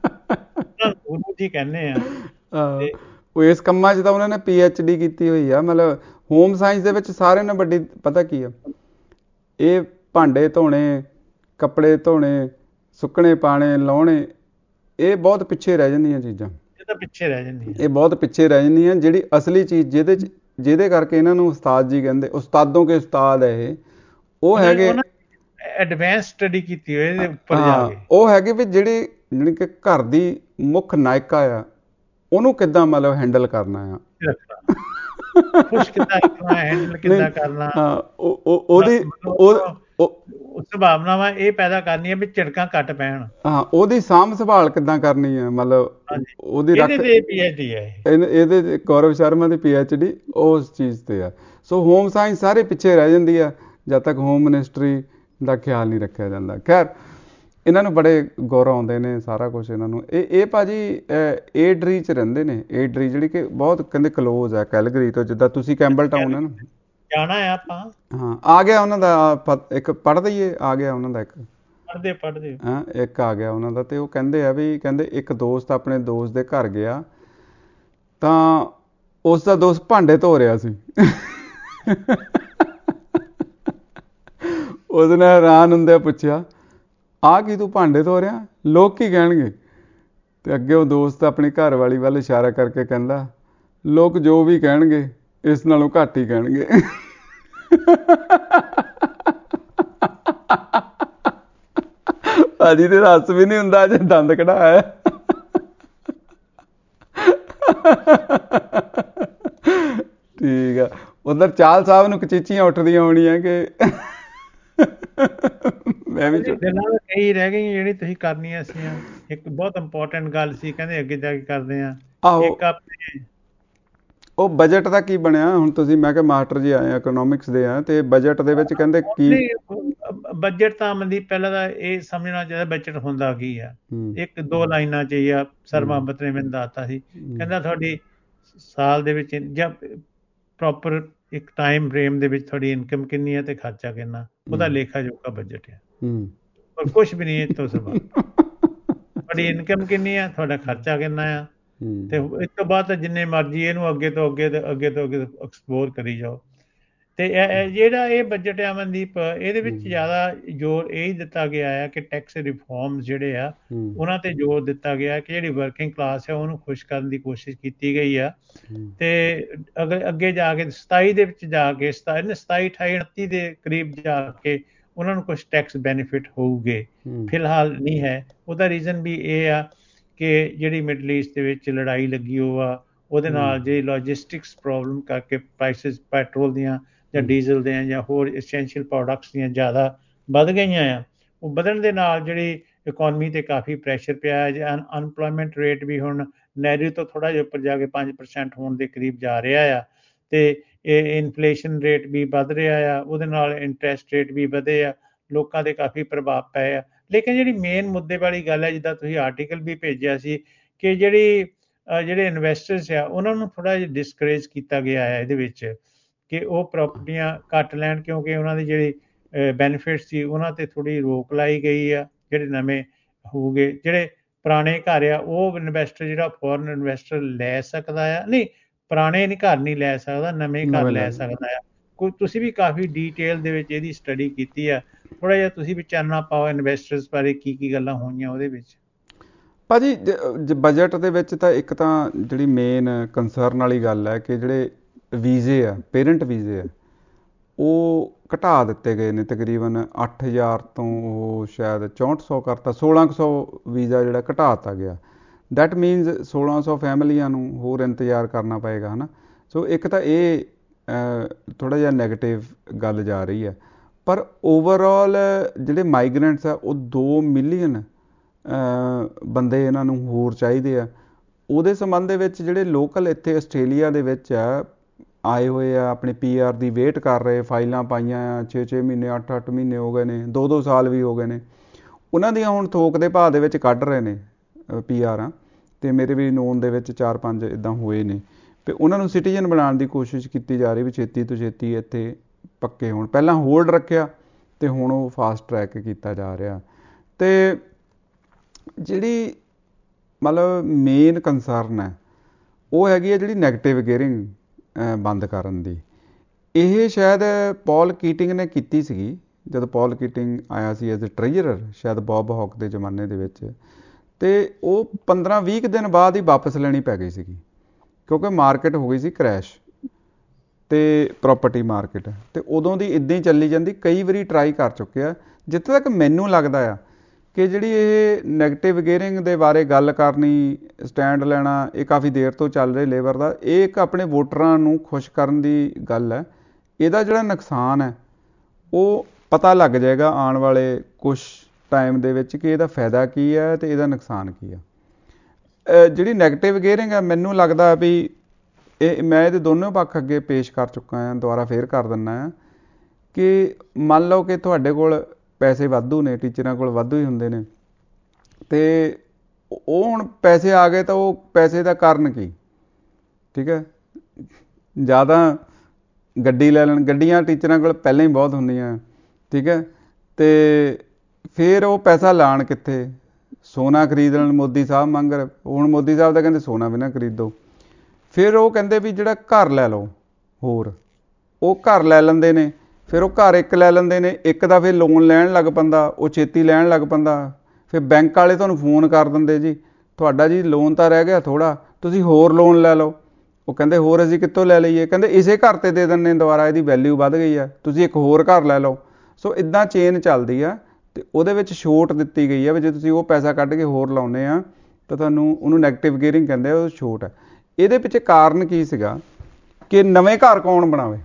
ਗੁਰੂ ਜੀ ਕਹਿੰਦੇ ਆ। ਉਹ ਇਸ ਕੰਮਾਂ 'ਚ ਤਾਂ ਉਹਨਾਂ ਨੇ ਪੀ ਐਚ ਡੀ ਕੀਤੀ ਹੋਈ ਆ। ਮਤਲਬ ਹੋਮ ਸਾਇੰਸ ਦੇ ਵਿੱਚ ਸਾਰਿਆਂ ਨਾਲੋਂ ਵੱਡੀ ਪਤਾ ਕੀ ਆ, ਇਹ ਭਾਂਡੇ ਧੋਣੇ, ਕੱਪੜੇ ਧੋਣੇ, ਸੁੱਕਣੇ ਪਾਣੇ, ਲਾਉਣੇ, ਇਹ ਬਹੁਤ ਪਿੱਛੇ ਰਹਿ ਜਾਂਦੀਆਂ ਚੀਜ਼ਾਂ, ਇਹ ਤਾਂ ਪਿੱਛੇ ਰਹਿ ਜਾਂਦੀਆਂ, ਇਹ ਬਹੁਤ ਪਿੱਛੇ ਰਹਿ ਜਾਂਦੀਆਂ। ਜਿਹੜੀ ਅਸਲੀ ਚੀਜ਼ ਜਿਹਦੇ 'ਚ ਜਿਹਦੇ ਕਰਕੇ ਇਹਨਾਂ ਨੂੰ ਉਸਤਾਦ ਜੀ ਕਹਿੰਦੇ, ਉਸਤਾਦੋਂ ਕੇ ਉਸਤਾਦ ਹੈ ਇਹ, ਉਹ ਹੈਗੇ ਐਡਵਾਂਸ ਸਟੱਡੀ ਕੀਤੀ ਹੋਈ ਇਹਦੇ ਉੱਪਰ ਜਾ ਕੇ। ਉਹ ਹੈਗੇ ਵੀ ਜਿਹੜੀ ਜਿਹੜੀ ਕਿ ਘਰ ਦੀ ਮੁੱਖ ਨਾਇਕਾ ਆ, ਉਹਨੂੰ ਕਿੱਦਾਂ ਮਤਲਬ ਹੈਂਡਲ ਕਰਨਾ ਆ, ਖੁਸ਼ ਕਿੱਦਾਂ ਰੱਖਣਾ, ਹੈਂਡਲ ਕਿੱਦਾਂ ਕਰਨਾ, ਉਹਦੀ ਸੰਭਾਵਨਾਵਾਂ ਇਹ ਪੈਦਾ ਕਰਨੀ ਹੈ ਵੀ ਝਿੜਕਾਂ ਘੱਟ ਪੈਣ। ਹਾਂ, ਉਹਦੀ ਸਾਂਭ ਸੰਭਾਲ ਕਿੱਦਾਂ ਕਰਨੀ ਹੈ, ਮਤਲਬ ਉਹਦੀ ਪੀਐਚਡੀ ਹੈ ਇਹਦੇ, ਗੌਰਵ ਸ਼ਰਮਾ ਦੀ ਪੀਐਚਡੀ ਉਸ ਚੀਜ਼ ਤੇ ਆ। ਸੋ ਹੋਮ ਸਾਇੰਸ ਸਾਰੇ ਪਿੱਛੇ ਰਹਿ ਜਾਂਦੀ ਆ ਜਦ ਤੱਕ ਹੋਮ ਮਿਨਿਸਟਰੀ ਦਾ ਖਿਆਲ ਨਹੀਂ ਰੱਖਿਆ ਜਾਂਦਾ। ਖੈਰ, ਇਹਨਾਂ ਨੂੰ ਬੜੇ ਗੌਰਵ ਆਉਂਦੇ ਨੇ ਸਾਰਾ ਕੁਛ ਇਹਨਾਂ ਨੂੰ। ਇਹ ਇਹ ਭਾਜੀ ਏਡਰੀ 'ਚ ਰਹਿੰਦੇ ਨੇ, ਏਡਰੀ ਜਿਹੜੀ ਕਿ ਬਹੁਤ ਕਹਿੰਦੇ ਕਲੋਜ਼ ਹੈ ਕੈਲਗਰੀ ਤੋਂ, ਜਿੱਦਾਂ ਤੁਸੀਂ ਕੈਂਬਲ ਟਾਊਨ ਹੈ ਨਾ, ਜਾਣਾ ਆ ਆਪਾਂ। ਹਾਂ, ਆ ਗਿਆ ਉਹਨਾਂ ਦਾ ਇੱਕ, ਪੜ੍ਹ ਦਈਏ, ਆ ਗਿਆ ਉਹਨਾਂ ਦਾ ਇੱਕ, ਪੜ੍ਹਦੇ ਪੜ੍ਹਦੇ ਹਾਂ ਇੱਕ ਆ ਗਿਆ ਉਹਨਾਂ ਦਾ। ਤੇ ਉਹ ਕਹਿੰਦੇ ਆ ਵੀ, ਕਹਿੰਦੇ ਇੱਕ ਦੋਸਤ ਆਪਣੇ ਦੋਸਤ ਦੇ ਘਰ ਗਿਆ ਤਾਂ ਉਸ ਦਾ ਦੋਸਤ ਭਾਂਡੇ ਧੋ ਰਿਹਾ ਸੀ। ਉਹਦੇ ਨਾਲ ਹੈਰਾਨ ਹੁੰਦਿਆਂ ਪੁੱਛਿਆ, ਆਹ ਕੀ ਤੂੰ ਭਾਂਡੇ ਧੋ ਰਿਹਾ, ਲੋਕ ਕੀ ਕਹਿਣਗੇ? ਤੇ ਅੱਗੇ ਉਹ ਦੋਸਤ ਆਪਣੀ ਘਰ ਵਾਲੀ ਵੱਲ ਇਸ਼ਾਰਾ ਕਰਕੇ ਕਹਿੰਦਾ, ਲੋਕ ਜੋ ਵੀ ਕਹਿਣਗੇ ਇਸ ਨਾਲੋਂ ਘੱਟ ਹੀ ਕਹਿਣਗੇ। ਭਾਜੀ ਤੇ ਰਸ ਵੀ ਨਹੀਂ ਹੁੰਦਾ, ਜੇ ਦੰਦ ਕਢਾਇਆ। ਠੀਕ ਆ। ਉਧਰ ਚਾਲ ਸਾਹਿਬ ਨੂੰ ਕਚੀਚੀਆਂ ਉੱਠਦੀਆਂ ਹੋਣੀਆਂ ਕਿ ਮੈਂ ਵੀ ਕਈ ਰਹਿ ਗਈਆਂ ਜਿਹੜੀ ਤੁਸੀਂ ਕਰਨੀਆਂ ਸੀ। ਇੱਕ ਬਹੁਤ ਇੰਪੋਰਟੈਂਟ ਗੱਲ ਸੀ, ਕਹਿੰਦੇ ਅੱਗੇ ਜਾ ਕੇ ਕਰਦੇ ਆ। ਇੱਕ ਆਪਣੇ ਉਹ ਬਜਟ ਦਾ ਕੀ ਬਣਿਆ ਹੁਣ? ਤੁਸੀਂ, ਮੈਂ ਕਿਹਾ ਮਾਸਟਰ ਜੀ ਆਏ ਇਕਨੋਮਿਕਸ ਦੇ ਆ, ਤੇ ਬਜਟ ਦੇ ਵਿੱਚ ਕਹਿੰਦੇ ਕੀ? ਬਜਟ ਤਾਂ ਮਨਦੀਪ ਪਹਿਲਾਂ ਤਾਂ ਇਹ ਸਮਝਣਾ ਚਾਹੀਦਾ ਬਜਟ ਹੁੰਦਾ ਕੀ ਆ। ਇੱਕ ਦੋ ਲਾਈਨਾਂ 'ਚ ਹੀ ਆ, ਸਰ ਮੁਹੰਮਦ ਨੇ ਮੈਨੂੰ ਦੱਸਤਾ ਸੀ, ਕਹਿੰਦਾ ਤੁਹਾਡੀ ਸਾਲ ਦੇ ਵਿੱਚ ਜਾਂ ਪ੍ਰੋਪਰ ਇੱਕ ਟਾਈਮ ਫਰੇਮ ਦੇ ਵਿੱਚ ਤੁਹਾਡੀ ਇਨਕਮ ਕਿੰਨੀ ਹੈ ਤੇ ਖਰਚਾ ਕਿੰਨਾ, ਉਹਦਾ ਲੇਖਾ ਜੋਖਾ ਬਜਟ ਹੈ। ਪਰ ਕੁਛ ਵੀ ਨਹੀਂ ਇਸ ਤੋਂ ਸਿਵਾ। ਤੁਹਾਡੀ ਇਨਕਮ ਕਿੰਨੀ ਆ, ਤੁਹਾਡਾ ਖਰਚਾ ਕਿੰਨਾ ਆ, ਤੇ ਇਸ ਤੋਂ ਬਾਅਦ ਤਾਂ ਜਿੰਨੇ ਮਰਜ਼ੀ ਇਹਨੂੰ ਅੱਗੇ ਤੋਂ ਅੱਗੇ ਤੇ ਅੱਗੇ ਤੋਂ ਅੱਗੇ ਐਕਸਪਲੋਰ ਕਰੀ ਜਾਓ। ਤੇ ਜਿਹੜਾ ਇਹ ਬਜਟ ਆ ਮਨਦੀਪ, ਇਹਦੇ ਵਿੱਚ ਜ਼ਿਆਦਾ ਜ਼ੋਰ ਇਹ ਹੀ ਦਿੱਤਾ ਗਿਆ ਆ ਕਿ ਟੈਕਸ ਰਿਫੋਰਮ ਜਿਹੜੇ ਆ ਉਹਨਾਂ ਤੇ ਜ਼ੋਰ ਦਿੱਤਾ ਗਿਆ ਕਿ ਜਿਹੜੀ ਵਰਕਿੰਗ ਕਲਾਸ ਹੈ ਉਹਨੂੰ ਖੁਸ਼ ਕਰਨ ਦੀ ਕੋਸ਼ਿਸ਼ ਕੀਤੀ ਗਈ ਆ। ਤੇ ਅਗਰ ਅੱਗੇ ਜਾ ਕੇ ਸਤਾਈ ਦੇ ਵਿੱਚ ਜਾ ਕੇ ਸਤਾਈ ਸਤਾਈ ਅਠਾਈ ਉਨੱਤੀ ਦੇ ਕਰੀਬ ਜਾ ਕੇ ਉਹਨਾਂ ਨੂੰ ਕੁਛ ਟੈਕਸ ਬੈਨੀਫਿਟ ਹੋਊਗੇ, ਫਿਲਹਾਲ ਨਹੀਂ ਹੈ। ਉਹਦਾ ਰੀਜ਼ਨ ਵੀ ਇਹ ਆ ਕਿ ਜਿਹੜੀ ਮਿਡਲ ਈਸਟ ਦੇ ਵਿੱਚ ਲੜਾਈ ਲੱਗੀ ਉਹ ਆ, ਉਹਦੇ ਨਾਲ ਜਿਹੜੀ ਲੌਜਿਸਟਿਕਸ ਪ੍ਰੋਬਲਮ ਕਰਕੇ ਪ੍ਰਾਈਸਿਸ ਪੈਟਰੋਲ ਦੀਆਂ ਜਾਂ ਡੀਜ਼ਲ ਦੀਆਂ ਜਾਂ ਹੋਰ ਐਸੈਂਸ਼ੀਅਲ ਪ੍ਰੋਡਕਟਸ ਦੀਆਂ ਜ਼ਿਆਦਾ ਵੱਧ ਗਈਆਂ ਆ। ਉਹ ਵਧਣ ਦੇ ਨਾਲ ਜਿਹੜੀ ਇਕੋਨਮੀ 'ਤੇ ਕਾਫੀ ਪ੍ਰੈਸ਼ਰ ਪਿਆ ਹੈ। ਅਨਪਲੋਇਮੈਂਟ ਰੇਟ ਵੀ ਹੁਣ ਨੈਰੀ ਤੋਂ ਥੋੜ੍ਹਾ ਜਿਹਾ ਉੱਪਰ ਜਾ ਕੇ ਪੰਜ ਪਰਸੈਂਟ ਹੋਣ ਦੇ ਕਰੀਬ ਜਾ ਰਿਹਾ ਆ, ਅਤੇ ਇਹ ਇਨਫਲੇਸ਼ਨ ਰੇਟ ਵੀ ਵੱਧ ਰਿਹਾ ਆ, ਉਹਦੇ ਨਾਲ ਇੰਟਰਸਟ ਰੇਟ ਵੀ ਵਧੇ ਆ, ਲੋਕਾਂ 'ਤੇ ਕਾਫੀ ਪ੍ਰਭਾਵ ਪਏ ਆ। ਲੇਕਿਨ ਜਿਹੜੀ ਮੇਨ ਮੁੱਦੇ ਵਾਲੀ ਗੱਲ ਹੈ, ਜਿੱਦਾਂ ਤੁਸੀਂ ਆਰਟੀਕਲ ਵੀ ਭੇਜਿਆ ਸੀ ਕਿ ਜਿਹੜੀ ਜਿਹੜੇ ਇਨਵੈਸਟਰਸ ਆ ਉਹਨਾਂ ਨੂੰ ਥੋੜ੍ਹਾ ਜਿਹਾ ਡਿਸਕਰੇਜ ਕੀਤਾ ਗਿਆ ਹੈ ਇਹਦੇ ਵਿੱਚ ਕਿ ਉਹ ਪ੍ਰਾਪਰਟੀਆਂ ਘੱਟ ਲੈਣ, ਕਿਉਂਕਿ ਉਹਨਾਂ ਦੀ ਜਿਹੜੀ ਬੈਨੀਫਿਟ ਸੀ ਉਹਨਾਂ 'ਤੇ ਥੋੜ੍ਹੀ ਰੋਕ ਲਾਈ ਗਈ ਆ। ਜਿਹੜੇ ਨਵੇਂ ਹੋਊਗੇ, ਜਿਹੜੇ ਪੁਰਾਣੇ ਘਰ ਆ ਉਹ ਇਨਵੈਸਟਰ ਜਿਹੜਾ ਫੋਰਨ ਇਨਵੈਸਟਰ ਲੈ ਸਕਦਾ ਆ, ਨਹੀਂ ਪੁਰਾਣੇ ਨਹੀਂ ਘਰ ਨਹੀਂ ਲੈ ਸਕਦਾ, ਨਵੇਂ ਘਰ ਲੈ ਸਕਦਾ ਆ। ਕੋਈ ਤੁਸੀਂ ਵੀ ਕਾਫੀ ਡੀਟੇਲ ਦੇ ਵਿੱਚ ਇਹਦੀ ਸਟੱਡੀ ਕੀਤੀ ਆ, ਥੋੜ੍ਹਾ ਜਿਹਾ ਤੁਸੀਂ ਵੀ ਚਾਨਣਾ ਪਾਓ ਇਨਵੈਸਟਰਸ ਬਾਰੇ ਕੀ ਕੀ ਗੱਲਾਂ ਹੋਈਆਂ ਉਹਦੇ ਵਿੱਚ। ਭਾਜੀ ਬਜਟ ਦੇ ਵਿੱਚ ਤਾਂ ਇੱਕ ਤਾਂ ਜਿਹੜੀ ਮੇਨ ਕੰਸਰਨ ਵਾਲੀ ਗੱਲ ਹੈ ਕਿ ਜਿਹੜੇ ਵੀਜ਼ੇ ਆ, ਪੇਰੈਂਟ ਵੀਜ਼ੇ ਆ, ਉਹ ਘਟਾ ਦਿੱਤੇ ਗਏ ਨੇ ਤਕਰੀਬਨ ਅੱਠ ਹਜ਼ਾਰ ਤੋਂ ਉਹ ਸ਼ਾਇਦ ਚੌਂਹਠ ਸੌ ਕਰਤਾ, ਸੋਲਾਂ ਕੁ ਸੌ ਵੀਜ਼ਾ ਜਿਹੜਾ ਘਟਾ ਦਿੱਤਾ ਗਿਆ। ਦੈਟ ਮੀਨਜ਼ ਸੋਲਾਂ ਸੌ ਫੈਮਲੀਆਂ ਨੂੰ ਹੋਰ ਇੰਤਜ਼ਾਰ ਕਰਨਾ ਪਏਗਾ, ਹੈ ਨਾ। ਸੋ ਇੱਕ ਤਾਂ ਇਹ ਥੋੜ੍ਹਾ ਜਿਹਾ ਨੈਗੇਟਿਵ ਗੱਲ ਜਾ ਰਹੀ ਹੈ। ਪਰ ਓਵਰਆਲ ਜਿਹੜੇ ਮਾਈਗਰੈਂਟਸ ਆ ਉਹ ਦੋ ਮਿਲੀਅਨ ਬੰਦੇ ਇਹਨਾਂ ਨੂੰ ਹੋਰ ਚਾਹੀਦੇ ਆ। ਉਹਦੇ ਸੰਬੰਧ ਦੇ ਵਿੱਚ ਜਿਹੜੇ ਲੋਕਲ ਇੱਥੇ ਆਸਟ੍ਰੇਲੀਆ ਦੇ ਵਿੱਚ ਆ ਆਏ ਹੋਏ ਆ, ਆਪਣੇ ਪੀ ਆਰ ਦੀ ਵੇਟ ਕਰ ਰਹੇ, ਫਾਈਲਾਂ ਪਾਈਆਂ ਆ, ਛੇ ਛੇ ਮਹੀਨੇ ਅੱਠ ਅੱਠ ਮਹੀਨੇ ਹੋ ਗਏ ਨੇ, ਦੋ ਦੋ ਸਾਲ ਵੀ ਹੋ ਗਏ ਨੇ, ਉਹਨਾਂ ਦੀਆਂ ਹੁਣ ਥੋਕ ਦੇ ਭਾਅ ਦੇ ਵਿੱਚ ਕੱਢ ਰਹੇ ਨੇ ਪੀ ਆਰਾਂ। ਅਤੇ ਮੇਰੇ ਵੀ ਨੋਨ ਦੇ ਵਿੱਚ ਚਾਰ ਪੰਜ ਇੱਦਾਂ ਹੋਏ ਨੇ, ਅਤੇ ਉਹਨਾਂ ਨੂੰ ਸਿਟੀਜ਼ਨ ਬਣਾਉਣ ਦੀ ਕੋਸ਼ਿਸ਼ ਕੀਤੀ ਜਾ ਰਹੀ ਵੀ ਛੇਤੀ ਤੋਂ ਛੇਤੀ ਇੱਥੇ ਪੱਕੇ ਹੋਣ। ਪਹਿਲਾਂ ਹੋਲਡ ਰੱਖਿਆ ਅਤੇ ਹੁਣ ਉਹ ਫਾਸਟ ਟਰੈਕ ਕੀਤਾ ਜਾ ਰਿਹਾ। ਅਤੇ ਜਿਹੜੀ ਮਤਲਬ ਮੇਨ ਕੰਸਰਨ ਹੈ ਉਹ ਹੈਗੀ ਹੈ ਜਿਹੜੀ ਨੈਗੇਟਿਵ ਗੇਅਰਿੰਗ ਬੰਦ ਕਰਨ ਦੀ। ਇਹ ਸ਼ਾਇਦ ਪੌਲ ਕੀਟਿੰਗ ਨੇ ਕੀਤੀ ਸੀਗੀ, ਜਦੋਂ ਪੌਲ ਕੀਟਿੰਗ ਆਇਆ ਸੀ ਐਜ਼ ਅ ਟ੍ਰੇਜਰਰ, ਸ਼ਾਇਦ ਬੌਬ ਹੌਕ ਦੇ ਜ਼ਮਾਨੇ ਦੇ ਵਿੱਚ। ਤੇ ਉਹ ਪੰਦਰਾਂ ਵੀਹ ਕੁ ਦਿਨ ਬਾਅਦ ਹੀ ਵਾਪਸ ਲੈਣੀ ਪੈ ਗਈ ਸੀਗੀ, ਕਿਉਂਕਿ ਮਾਰਕੀਟ ਹੋ ਗਈ ਸੀ ਕ੍ਰੈਸ਼, ਤੇ ਪ੍ਰੋਪਰਟੀ ਮਾਰਕੀਟ, ਤੇ ਉਦੋਂ ਦੀ ਇੱਦਾਂ ਹੀ ਚੱਲੀ ਜਾਂਦੀ। ਕਈ ਵਾਰੀ ਟਰਾਈ ਕਰ ਚੁੱਕੇ ਆ। ਜਿੱਥੇ ਤੱਕ ਮੈਨੂੰ ਲੱਗਦਾ ਆ ਕਿ ਜਿਹੜੀ ਇਹ ਨੈਗੇਟਿਵ ਗੇਅਰਿੰਗ ਦੇ ਬਾਰੇ ਗੱਲ ਕਰਨੀ, ਸਟੈਂਡ ਲੈਣਾ, ਇਹ ਕਾਫੀ ਦੇਰ ਤੋਂ ਚੱਲ ਰਿਹਾ ਲੇਬਰ ਦਾ। ਇਹ ਇੱਕ ਆਪਣੇ ਵੋਟਰਾਂ ਨੂੰ ਖੁਸ਼ ਕਰਨ ਦੀ ਗੱਲ ਹੈ। ਇਹਦਾ ਜਿਹੜਾ ਨੁਕਸਾਨ ਹੈ ਉਹ ਪਤਾ ਲੱਗ ਜਾਏਗਾ ਆਉਣ ਵਾਲੇ ਕੁਛ ਟਾਈਮ ਦੇ ਵਿੱਚ ਕਿ ਇਹਦਾ ਫਾਇਦਾ ਕੀ ਹੈ ਤੇ ਇਹਦਾ ਨੁਕਸਾਨ ਕੀ ਹੈ। ਜਿਹੜੀ ਨੈਗੇਟਿਵ ਗੇਅਰਿੰਗ ਹੈ, ਮੈਨੂੰ ਲੱਗਦਾ ਵੀ ਇਹ ਮੈਂ ਇਹਦੇ ਦੋਨੋਂ ਪੱਖ ਅੱਗੇ ਪੇਸ਼ ਕਰ ਚੁੱਕਾ ਹਾਂ, ਦੁਬਾਰਾ ਫੇਰ ਕਰ ਦਿੰਦਾ ਹਾਂ ਕਿ ਮੰਨ ਲਓ ਕਿ ਤੁਹਾਡੇ ਕੋਲ ਪੈਸੇ ਵਾਧੂ ਨੇ, ਟੀਚਰਾਂ ਕੋਲ ਵਾਧੂ ਹੀ ਹੁੰਦੇ ਨੇ, ਤੇ ਉਹ ਹੁਣ ਪੈਸੇ ਆ ਗਏ ਤਾਂ ਉਹ ਪੈਸੇ ਦਾ ਕਾਰਨ ਕੀ, ਠੀਕ ਹੈ, ਜ਼ਿਆਦਾ ਗੱਡੀ ਲੈ ਲੈਣ, ਗੱਡੀਆਂ ਟੀਚਰਾਂ ਕੋਲ ਪਹਿਲਾਂ ਹੀ ਬਹੁਤ ਹੁੰਦੀਆਂ, ਠੀਕ ਹੈ, ਤੇ ਫਿਰ ਉਹ ਪੈਸਾ ਲਾਣ ਕਿੱਥੇ? ਸੋਨਾ ਖਰੀਦ ਲੈਣ, ਮੋਦੀ ਸਾਹਿਬ ਮੰਗ ਰਹੇ, ਹੁਣ ਮੋਦੀ ਸਾਹਿਬ ਤਾਂ ਕਹਿੰਦੇ ਸੋਨਾ ਵੀ ਨਾ ਖਰੀਦੋ। ਫਿਰ ਉਹ ਕਹਿੰਦੇ ਵੀ ਜਿਹੜਾ ਘਰ ਲੈ ਲਓ, ਹੋਰ ਉਹ ਘਰ ਲੈ ਲੈਂਦੇ ਨੇ, ਫਿਰ ਉਹ ਘਰ ਇੱਕ ਲੈ ਲੈਂਦੇ ਨੇ, ਇੱਕ ਦਾ ਫਿਰ ਲੋਨ ਲੈਣ ਲੱਗ ਪੈਂਦਾ, ਉਹ ਛੇਤੀ ਲੈਣ ਲੱਗ ਪੈਂਦਾ। ਫਿਰ ਬੈਂਕ ਵਾਲੇ ਤੁਹਾਨੂੰ ਫੋਨ ਕਰ ਦਿੰਦੇ, ਜੀ ਤੁਹਾਡਾ ਜੀ ਲੋਨ ਤਾਂ ਰਹਿ ਗਿਆ ਥੋੜ੍ਹਾ, ਤੁਸੀਂ ਹੋਰ ਲੋਨ ਲੈ ਲਓ। ਉਹ ਕਹਿੰਦੇ ਹੋਰ ਅਸੀਂ ਕਿੱਥੋਂ ਲੈ ਲਈਏ? ਕਹਿੰਦੇ ਇਸੇ ਘਰ 'ਤੇ ਦੇ ਦਿੰਦੇ ਦੁਬਾਰਾ, ਇਹਦੀ ਵੈਲਿਊ ਵੱਧ ਗਈ ਹੈ, ਤੁਸੀਂ ਇੱਕ ਹੋਰ ਘਰ ਲੈ ਲਓ। ਸੋ ਇੱਦਾਂ ਚੇਨ ਚੱਲਦੀ ਆ, ਅਤੇ ਉਹਦੇ ਵਿੱਚ ਛੋਟ ਦਿੱਤੀ ਗਈ ਹੈ ਵੀ ਜੇ ਤੁਸੀਂ ਉਹ ਪੈਸਾ ਕੱਢ ਕੇ ਹੋਰ ਲਾਉਂਦੇ ਆ ਤਾਂ ਤੁਹਾਨੂੰ, ਉਹਨੂੰ ਨੈਗੇਟਿਵ ਗੇਅਰਿੰਗ ਕਹਿੰਦੇ ਆ, ਉਹ ਛੋਟ ਹੈ। ਇਹਦੇ ਪਿੱਛੇ ਕਾਰਨ ਕੀ ਸੀਗਾ ਕਿ ਨਵੇਂ ਘਰ ਕੌਣ ਬਣਾਵੇ?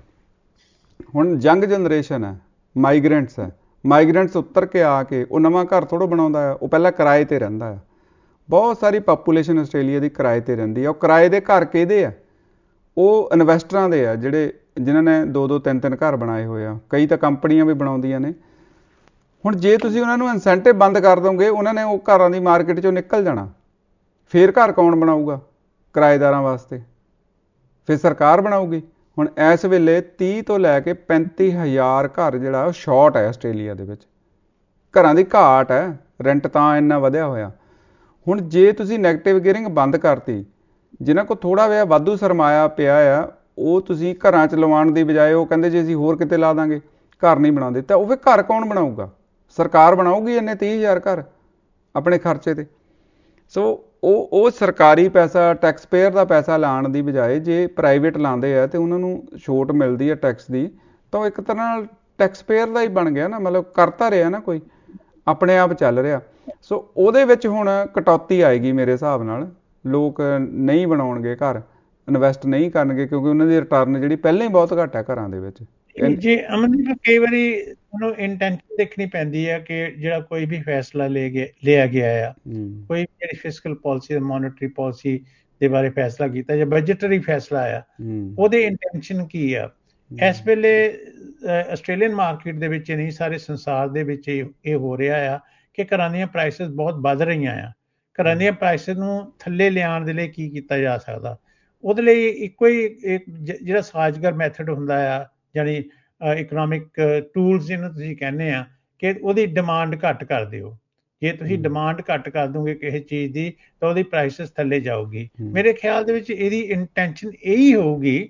ਹੁਣ ਯੰਗ ਜਨਰੇਸ਼ਨ ਹੈ, ਮਾਈਗਰੈਂਟਸ ਹੈ, ਮਾਈਗਰੈਂਟਸ ਉੱਤਰ ਕੇ ਆ ਕੇ ਉਹ ਨਵਾਂ ਘਰ ਥੋੜ੍ਹਾ ਬਣਾਉਂਦਾ ਆ, ਉਹ ਪਹਿਲਾਂ ਕਿਰਾਏ 'ਤੇ ਰਹਿੰਦਾ ਆ। ਬਹੁਤ ਸਾਰੀ ਪਾਪੂਲੇਸ਼ਨ ਆਸਟ੍ਰੇਲੀਆ ਦੀ ਕਿਰਾਏ 'ਤੇ ਰਹਿੰਦੀ ਆ। ਉਹ ਕਿਰਾਏ ਦੇ ਘਰ ਕਿਹਦੇ ਆ? ਉਹ ਇਨਵੈਸਟਰਾਂ ਦੇ ਆ, ਜਿਹੜੇ ਜਿਨ੍ਹਾਂ ਨੇ ਦੋ ਦੋ ਤਿੰਨ ਤਿੰਨ ਘਰ ਬਣਾਏ ਹੋਏ ਆ। ਕਈ ਤਾਂ ਕੰਪਨੀਆਂ ਵੀ ਬਣਾਉਂਦੀਆਂ ਨੇ। ਹੁਣ ਜੇ ਤੁਸੀਂ ਉਹਨਾਂ ਨੂੰ ਇਨਸੈਂਟਿਵ ਬੰਦ ਕਰ ਦੋਗੇ, ਉਹਨਾਂ ਨੇ ਉਹ ਘਰਾਂ ਦੀ ਮਾਰਕੀਟ 'ਚੋਂ ਨਿਕਲ ਜਾਣਾ। ਫਿਰ ਘਰ ਕੌਣ ਬਣਾਊਗਾ ਕਿਰਾਏਦਾਰਾਂ ਵਾਸਤੇ? ਫਿਰ ਸਰਕਾਰ ਬਣਾਊਗੀ। ਹੁਣ ਇਸ ਵੇਲੇ ਤੀਹ ਤੋਂ ਲੈ ਕੇ ਪੈਂਤੀ ਹਜ਼ਾਰ ਘਰ ਜਿਹੜਾ ਉਹ ਸ਼ਾਰਟ ਹੈ ਆਸਟ੍ਰੇਲੀਆ ਦੇ ਵਿੱਚ, ਘਰਾਂ ਦੀ ਘਾਟ ਹੈ, ਰੈਂਟ ਤਾਂ ਇੰਨਾ ਵਧਿਆ ਹੋਇਆ। ਹੁਣ ਜੇ ਤੁਸੀਂ ਨੈਗੇਟਿਵ ਗੇਅਰਿੰਗ ਬੰਦ ਕਰਤੀ, ਜਿਨ੍ਹਾਂ ਕੋਲ ਥੋੜ੍ਹਾ ਜਿਹਾ ਵਾਧੂ ਸਰਮਾਇਆ ਪਿਆ ਆ, ਉਹ ਤੁਸੀਂ ਘਰਾਂ 'ਚ ਲਵਾਉਣ ਦੀ ਬਜਾਏ ਉਹ ਕਹਿੰਦੇ ਜੇ ਅਸੀਂ ਹੋਰ ਕਿਤੇ ਲਾ ਦਾਂਗੇ, ਘਰ ਨਹੀਂ ਬਣਾਉਂਦੇ, ਤਾਂ ਉਹ ਫਿਰ ਘਰ ਕੌਣ ਬਣਾਊਗਾ? ਸਰਕਾਰ ਬਣਾਊਗੀ ਇੰਨੇ ਤੀਹ ਹਜ਼ਾਰ ਘਰ ਆਪਣੇ ਖਰਚੇ 'ਤੇ। ਸੋ ਉਹ ਉਹ ਸਰਕਾਰੀ ਪੈਸਾ, ਟੈਕਸ ਪੇਅਰ ਦਾ ਪੈਸਾ ਲਾਉਣ ਦੀ ਬਜਾਏ ਜੇ ਪ੍ਰਾਈਵੇਟ ਲਾਉਂਦੇ ਆ ਅਤੇ ਉਹਨਾਂ ਨੂੰ ਛੋਟ ਮਿਲਦੀ ਹੈ ਟੈਕਸ ਦੀ, ਤਾਂ ਉਹ ਇੱਕ ਤਰ੍ਹਾਂ ਨਾਲ ਟੈਕਸ ਪੇਅਰ ਦਾ ਹੀ ਬਣ ਗਿਆ ਨਾ, ਮਤਲਬ ਕਰਤਾ ਰਿਹਾ ਨਾ, ਕੋਈ ਆਪਣੇ ਆਪ ਚੱਲ ਰਿਹਾ। ਸੋ ਉਹਦੇ ਵਿੱਚ ਹੁਣ ਕਟੌਤੀ ਆਏਗੀ ਮੇਰੇ ਹਿਸਾਬ ਨਾਲ। ਲੋਕ ਨਹੀਂ ਬਣਾਉਣਗੇ ਘਰ, ਇਨਵੈਸਟ ਨਹੀਂ ਕਰਨਗੇ, ਕਿਉਂਕਿ ਉਹਨਾਂ ਦੀ ਰਿਟਰਨ ਜਿਹੜੀ ਪਹਿਲਾਂ ਹੀ ਬਹੁਤ ਘੱਟ ਹੈ ਘਰਾਂ ਦੇ ਵਿੱਚ। ਜੀ ਅਮਨਦੀਪ, ਕਈ ਵਾਰੀ ਤੁਹਾਨੂੰ ਇੰਟੈਂਸ਼ਨ ਦੇਖਣੀ ਪੈਂਦੀ ਹੈ ਕਿ ਜਿਹੜਾ ਕੋਈ ਵੀ ਫੈਸਲਾ ਲੈ ਗਿਆ ਲਿਆ ਗਿਆ ਆ, ਕੋਈ ਜਿਹੜੀ ਫਿਸਕਲ ਪਾਲਿਸੀ, ਮੋਨਿਟਰੀ ਪਾਲਿਸੀ ਦੇ ਬਾਰੇ ਫੈਸਲਾ ਕੀਤਾ ਜਾਂ ਬਜਟਰੀ ਫੈਸਲਾ ਆ, ਉਹਦੇ ਇੰਟੈਂਸ਼ਨ ਕੀ ਆ? ਇਸ ਵੇਲੇ ਆਸਟ੍ਰੇਲੀਅਨ ਮਾਰਕੀਟ ਦੇ ਵਿੱਚ ਨਹੀਂ, ਸਾਰੇ ਸੰਸਾਰ ਦੇ ਵਿੱਚ ਇਹ ਹੋ ਰਿਹਾ ਆ ਕਿ ਘਰਾਂ ਦੀਆਂ ਪ੍ਰਾਈਸਿਸ ਬਹੁਤ ਵੱਧ ਰਹੀਆਂ ਆ। ਘਰਾਂ ਦੀਆਂ ਪ੍ਰਾਈਸਿਸ ਨੂੰ ਥੱਲੇ ਲਿਆਉਣ ਦੇ ਲਈ ਕੀ ਕੀਤਾ ਜਾ ਸਕਦਾ? ਉਹਦੇ ਲਈ ਇੱਕੋ ਹੀ ਇੱਕ ਜਿਹੜਾ ਸਾਜ਼ਗਰ ਮੈਥਡ ਹੁੰਦਾ ਆ, ਜਾਣੀ ਇਕਨੋਮਿਕ ਟੂਲਸ ਜਿਹਨੂੰ ਤੁਸੀਂ ਕਹਿੰਦੇ ਆ, ਕਿ ਉਹਦੀ ਡਿਮਾਂਡ ਘੱਟ ਕਰ ਦਿਓ। ਜੇ ਤੁਸੀਂ ਡਿਮਾਂਡ ਘੱਟ ਕਰ ਦੋਗੇ ਕਿਸੇ ਚੀਜ਼ ਦੀ, ਤਾਂ ਉਹਦੀ ਪ੍ਰਾਈਸਿਸ ਥੱਲੇ ਜਾਊਗੀ। ਮੇਰੇ ਖਿਆਲ ਦੇ ਵਿੱਚ ਇਹਦੀ ਇੰਟੈਂਸ਼ਨ ਇਹੀ ਹੋਊਗੀ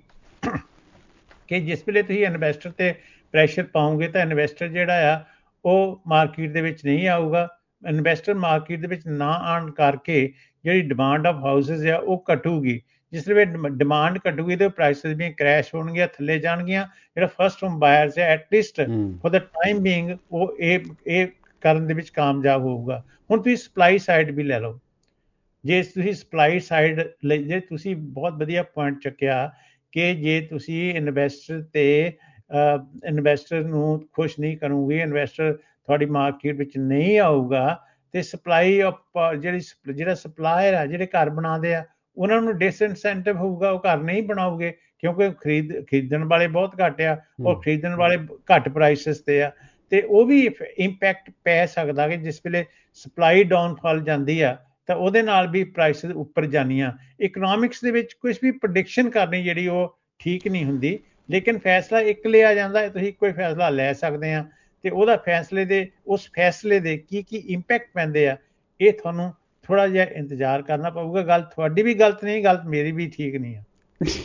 ਕਿ ਜਿਸ ਵੇਲੇ ਤੁਸੀਂ ਇਨਵੈਸਟਰ 'ਤੇ ਪ੍ਰੈਸ਼ਰ ਪਾਓਗੇ ਤਾਂ ਇਨਵੈਸਟਰ ਜਿਹੜਾ ਆ ਉਹ ਮਾਰਕੀਟ ਦੇ ਵਿੱਚ ਨਹੀਂ ਆਊਗਾ। ਇਨਵੈਸਟਰ ਮਾਰਕੀਟ ਦੇ ਵਿੱਚ ਨਾ ਆਉਣ ਕਰਕੇ ਜਿਹੜੀ ਡਿਮਾਂਡ ਆਫ ਹਾਊਸਿਸ ਆ ਉਹ ਘਟੂਗੀ। ਜਿਸ ਵੇਲੇ ਡਿਮਾਂਡ ਘਟੂਗੀ ਤਾਂ ਪ੍ਰਾਈਸਿਸ ਵੀ ਕਰੈਸ਼ ਹੋਣਗੀਆਂ, ਥੱਲੇ ਜਾਣਗੀਆਂ। ਜਿਹੜਾ ਫਸਟ ਹੋਮ ਬਾਇਰਸ ਹੈ, at least for the time being, ਉਹ ਇਹ ਇਹ ਕਰਨ ਦੇ ਵਿੱਚ ਕਾਮਯਾਬ ਹੋਊਗਾ। ਹੁਣ ਤੁਸੀਂ ਸਪਲਾਈ ਸਾਈਡ ਵੀ ਲੈ ਲਓ। ਜੇ ਤੁਸੀਂ ਸਪਲਾਈ ਸਾਈਡ ਲਈ, ਜੇ ਤੁਸੀਂ ਬਹੁਤ ਵਧੀਆ ਪੁਆਇੰਟ ਚੱਕਿਆ ਕਿ ਜੇ ਤੁਸੀਂ ਇਨਵੈਸਟਰ 'ਤੇ ਇਨਵੈਸਟਰ ਨੂੰ ਖੁਸ਼ ਨਹੀਂ ਕਰੋਗੇ, ਇਨਵੈਸਟਰ ਤੁਹਾਡੀ ਮਾਰਕੀਟ ਵਿੱਚ ਨਹੀਂ ਆਊਗਾ, ਅਤੇ ਸਪਲਾਈ ਆਫ ਜਿਹੜੀ ਜਿਹੜਾ ਸਪਲਾਇਰ ਆ, ਜਿਹੜੇ ਘਰ ਬਣਾਉਂਦੇ ਆ, ਉਹਨਾਂ ਨੂੰ ਡਿਸਇਨਸੈਂਟਿਵ ਹੋਊਗਾ, ਉਹ ਘਰ ਨਹੀਂ ਬਣਾਓਗੇ, ਕਿਉਂਕਿ ਖਰੀਦ ਖਰੀਦਣ ਵਾਲੇ ਬਹੁਤ ਘੱਟ ਆ, ਔਰ ਖਰੀਦਣ ਵਾਲੇ ਘੱਟ ਪ੍ਰਾਈਸਿਸ 'ਤੇ ਆ। ਅਤੇ ਉਹ ਵੀ ਇੰਪੈਕਟ ਪੈ ਸਕਦਾ ਕਿ ਜਿਸ ਵੇਲੇ ਸਪਲਾਈ ਡਾਊਨਫਾਲ ਜਾਂਦੀ ਆ ਤਾਂ ਉਹਦੇ ਨਾਲ ਵੀ ਪ੍ਰਾਈਸਿਸ ਉੱਪਰ ਜਾਂਦੀਆਂ। ਇਕਨੋਮਿਕਸ ਦੇ ਵਿੱਚ ਕੁਛ ਵੀ ਪ੍ਰੈਡਿਕਸ਼ਨ ਕਰਨੀ ਜਿਹੜੀ ਉਹ ਠੀਕ ਨਹੀਂ ਹੁੰਦੀ, ਲੇਕਿਨ ਫੈਸਲਾ ਇੱਕ ਲਿਆ ਜਾਂਦਾ, ਤੁਸੀਂ ਕੋਈ ਫੈਸਲਾ ਲੈ ਸਕਦੇ ਆ, ਅਤੇ ਉਹਦਾ ਫੈਸਲੇ ਦੇ ਉਸ ਫੈਸਲੇ ਦੇ ਕੀ ਕੀ ਇੰਪੈਕਟ ਪੈਂਦੇ ਆ, ਇਹ ਤੁਹਾਨੂੰ ਥੋੜ੍ਹਾ ਜਿਹਾ ਇੰਤਜ਼ਾਰ ਕਰਨਾ ਪਊਗਾ। ਗੱਲ ਤੁਹਾਡੀ ਵੀ ਗਲਤ ਨਹੀਂ, ਗੱਲ ਮੇਰੀ ਵੀ ਠੀਕ ਨਹੀਂ ਆ।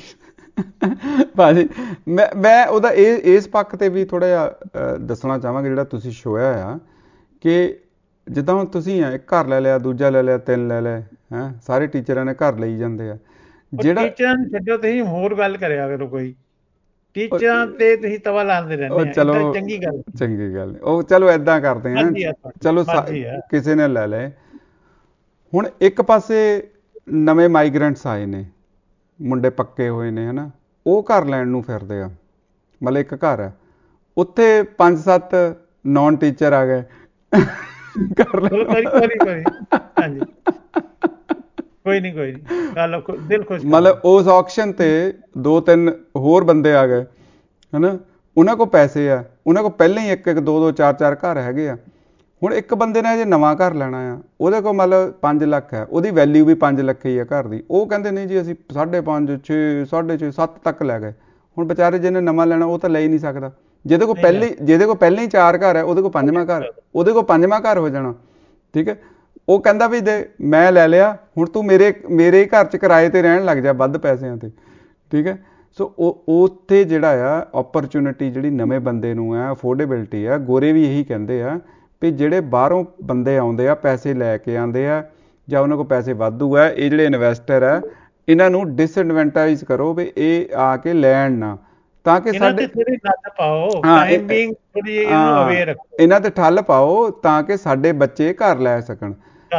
ਭਾਜੀ ਮੈਂ ਮੈਂ ਉਹਦਾ ਇਹ ਇਸ ਪੱਖ 'ਤੇ ਵੀ ਥੋੜ੍ਹਾ ਜਿਹਾ ਦੱਸਣਾ ਚਾਹਾਂਗਾ, ਜਿਹੜਾ ਤੁਸੀਂ ਛੋਇਆ ਆ ਕਿ ਜਿੱਦਾਂ ਹੁਣ ਤੁਸੀਂ ਆ ਇੱਕ ਘਰ ਲੈ ਲਿਆ, ਦੂਜਾ ਲੈ ਲਿਆ, ਤਿੰਨ ਲੈ ਲਏ, ਹੈਂ ਸਾਰੇ ਟੀਚਰਾਂ ਨੇ ਘਰ ਲਈ ਜਾਂਦੇ ਆ। ਜਿਹੜਾ ਟੀਚਰਾਂ ਨੂੰ ਛੱਡੋ, ਤੁਸੀਂ ਹੋਰ ਗੱਲ ਕਰਿਆ ਕਰੋ ਕੋਈ, ਟੀਚਰਾਂ ਤੇ ਤੁਸੀਂ ਤਵਾ ਲਾਉਂਦੇ ਰਹਿੰਦੇ ਆ। ਚਲੋ ਚੰਗੀ ਗੱਲ ਚੰਗੀ ਗੱਲ ਉਹ ਚਲੋ ਏਦਾਂ ਕਰਦੇ ਆ, ਚਲੋ ਕਿਸੇ ਨੇ ਲੈ ਲਏ। ਹੁਣ ਇੱਕ ਪਾਸੇ ਨਵੇਂ ਮਾਈਗ੍ਰੈਂਟਸ ਆਏ ਨੇ, ਮੁੰਡੇ ਪੱਕੇ ਹੋਏ ਨੇ ਹਨਾ, ਉਹ ਘਰ ਲੈਣ ਨੂੰ ਫਿਰਦੇ ਆ। ਮਤਲਬ ਇੱਕ ਘਰ ਹੈ, ਉੱਥੇ ਪੰਜ ਸੱਤ ਨੌਨ ਟੀਚਰ ਆ ਗਏ ਕਰ ਲੈ। ਹਾਂਜੀ ਕੋਈ ਨਹੀਂ ਕੋਈ ਨਹੀਂ, ਗੱਲ ਦਿਲ ਖੁਸ਼। ਮਤਲਬ ਉਸ ਆਕਸ਼ਨ ਤੇ ਦੋ ਤਿੰਨ ਹੋਰ ਬੰਦੇ ਆ ਗਏ ਹਨਾ, ਉਹਨਾਂ ਕੋਲ ਪੈਸੇ ਆ, ਉਹਨਾਂ ਕੋਲ ਪਹਿਲਾਂ ਹੀ ਇੱਕ ਇੱਕ ਦੋ ਦੋ ਚਾਰ ਚਾਰ ਘਰ ਹੈਗੇ ਆ। ਹੁਣ ਇੱਕ ਬੰਦੇ ਨੇ ਜੇ ਨਵਾਂ ਘਰ ਲੈਣਾ ਆ, ਉਹਦੇ ਕੋਲ ਮਤਲਬ ਪੰਜ ਲੱਖ ਹੈ, ਉਹਦੀ ਵੈਲਿਊ ਵੀ ਪੰਜ ਲੱਖ ਹੀ ਆ ਘਰ ਦੀ। ਉਹ ਕਹਿੰਦੇ ਨਹੀਂ ਜੀ ਅਸੀਂ ਸਾਢੇ ਪੰਜ ਛੇ ਸਾਢੇ ਛੇ ਸੱਤ ਤੱਕ ਲੈ ਗਏ। ਹੁਣ ਵਿਚਾਰੇ ਜਿਹਨੇ ਨਵਾਂ ਲੈਣਾ ਉਹ ਤਾਂ ਲੈ ਹੀ ਨਹੀਂ ਸਕਦਾ। ਜਿਹਦੇ ਕੋਲ ਪਹਿਲੇ ਜਿਹਦੇ ਕੋਲ ਪਹਿਲਾਂ ਹੀ ਚਾਰ ਘਰ ਹੈ, ਉਹਦੇ ਕੋਲ ਪੰਜਵਾਂ ਘਰ ਉਹਦੇ ਕੋਲ ਪੰਜਵਾਂ ਘਰ ਹੋ ਜਾਣਾ। ਠੀਕ ਹੈ, ਉਹ ਕਹਿੰਦਾ ਵੀ ਦੇ ਮੈਂ ਲੈ ਲਿਆ, ਹੁਣ ਤੂੰ ਮੇਰੇ ਮੇਰੇ ਘਰ 'ਚ ਕਿਰਾਏ 'ਤੇ ਰਹਿਣ ਲੱਗ ਜਾ ਵੱਧ ਪੈਸਿਆਂ 'ਤੇ। ਠੀਕ ਹੈ, ਸੋ ਉਹ ਉੱਥੇ ਜਿਹੜਾ ਆ ਓਪਰਚੁਨਿਟੀ ਜਿਹੜੀ ਨਵੇਂ ਬੰਦੇ ਨੂੰ ਹੈ, ਅਫੋਰਡੇਬਿਲਟੀ ਆ। ਗੋਰੇ ਵੀ ਇਹੀ ਕਹਿੰਦੇ ਆ ਵੀ ਜਿਹੜੇ ਬਾਹਰੋਂ ਬੰਦੇ ਆਉਂਦੇ ਆ, ਪੈਸੇ ਲੈ ਕੇ ਆਉਂਦੇ ਆ ਜਾਂ ਉਹਨਾਂ ਕੋਲ ਪੈਸੇ ਵਾਧੂ ਆ, ਇਹ ਜਿਹੜੇ ਇਨਵੈਸਟਰ ਆ ਇਹਨਾਂ ਨੂੰ ਡਿਸਐਡਵਾਂਟੇਜ ਕਰੋ ਵੀ ਇਹ ਆ ਕੇ ਲੈਣ ਨਾ, ਤਾਂ ਕਿ ਸਾਡੇ ਇਹਨਾਂ ਤੇ ਠੱਲ ਪਾਓ ਤਾਂ ਕਿ ਸਾਡੇ ਬੱਚੇ ਘਰ ਲੈ ਸਕਣ।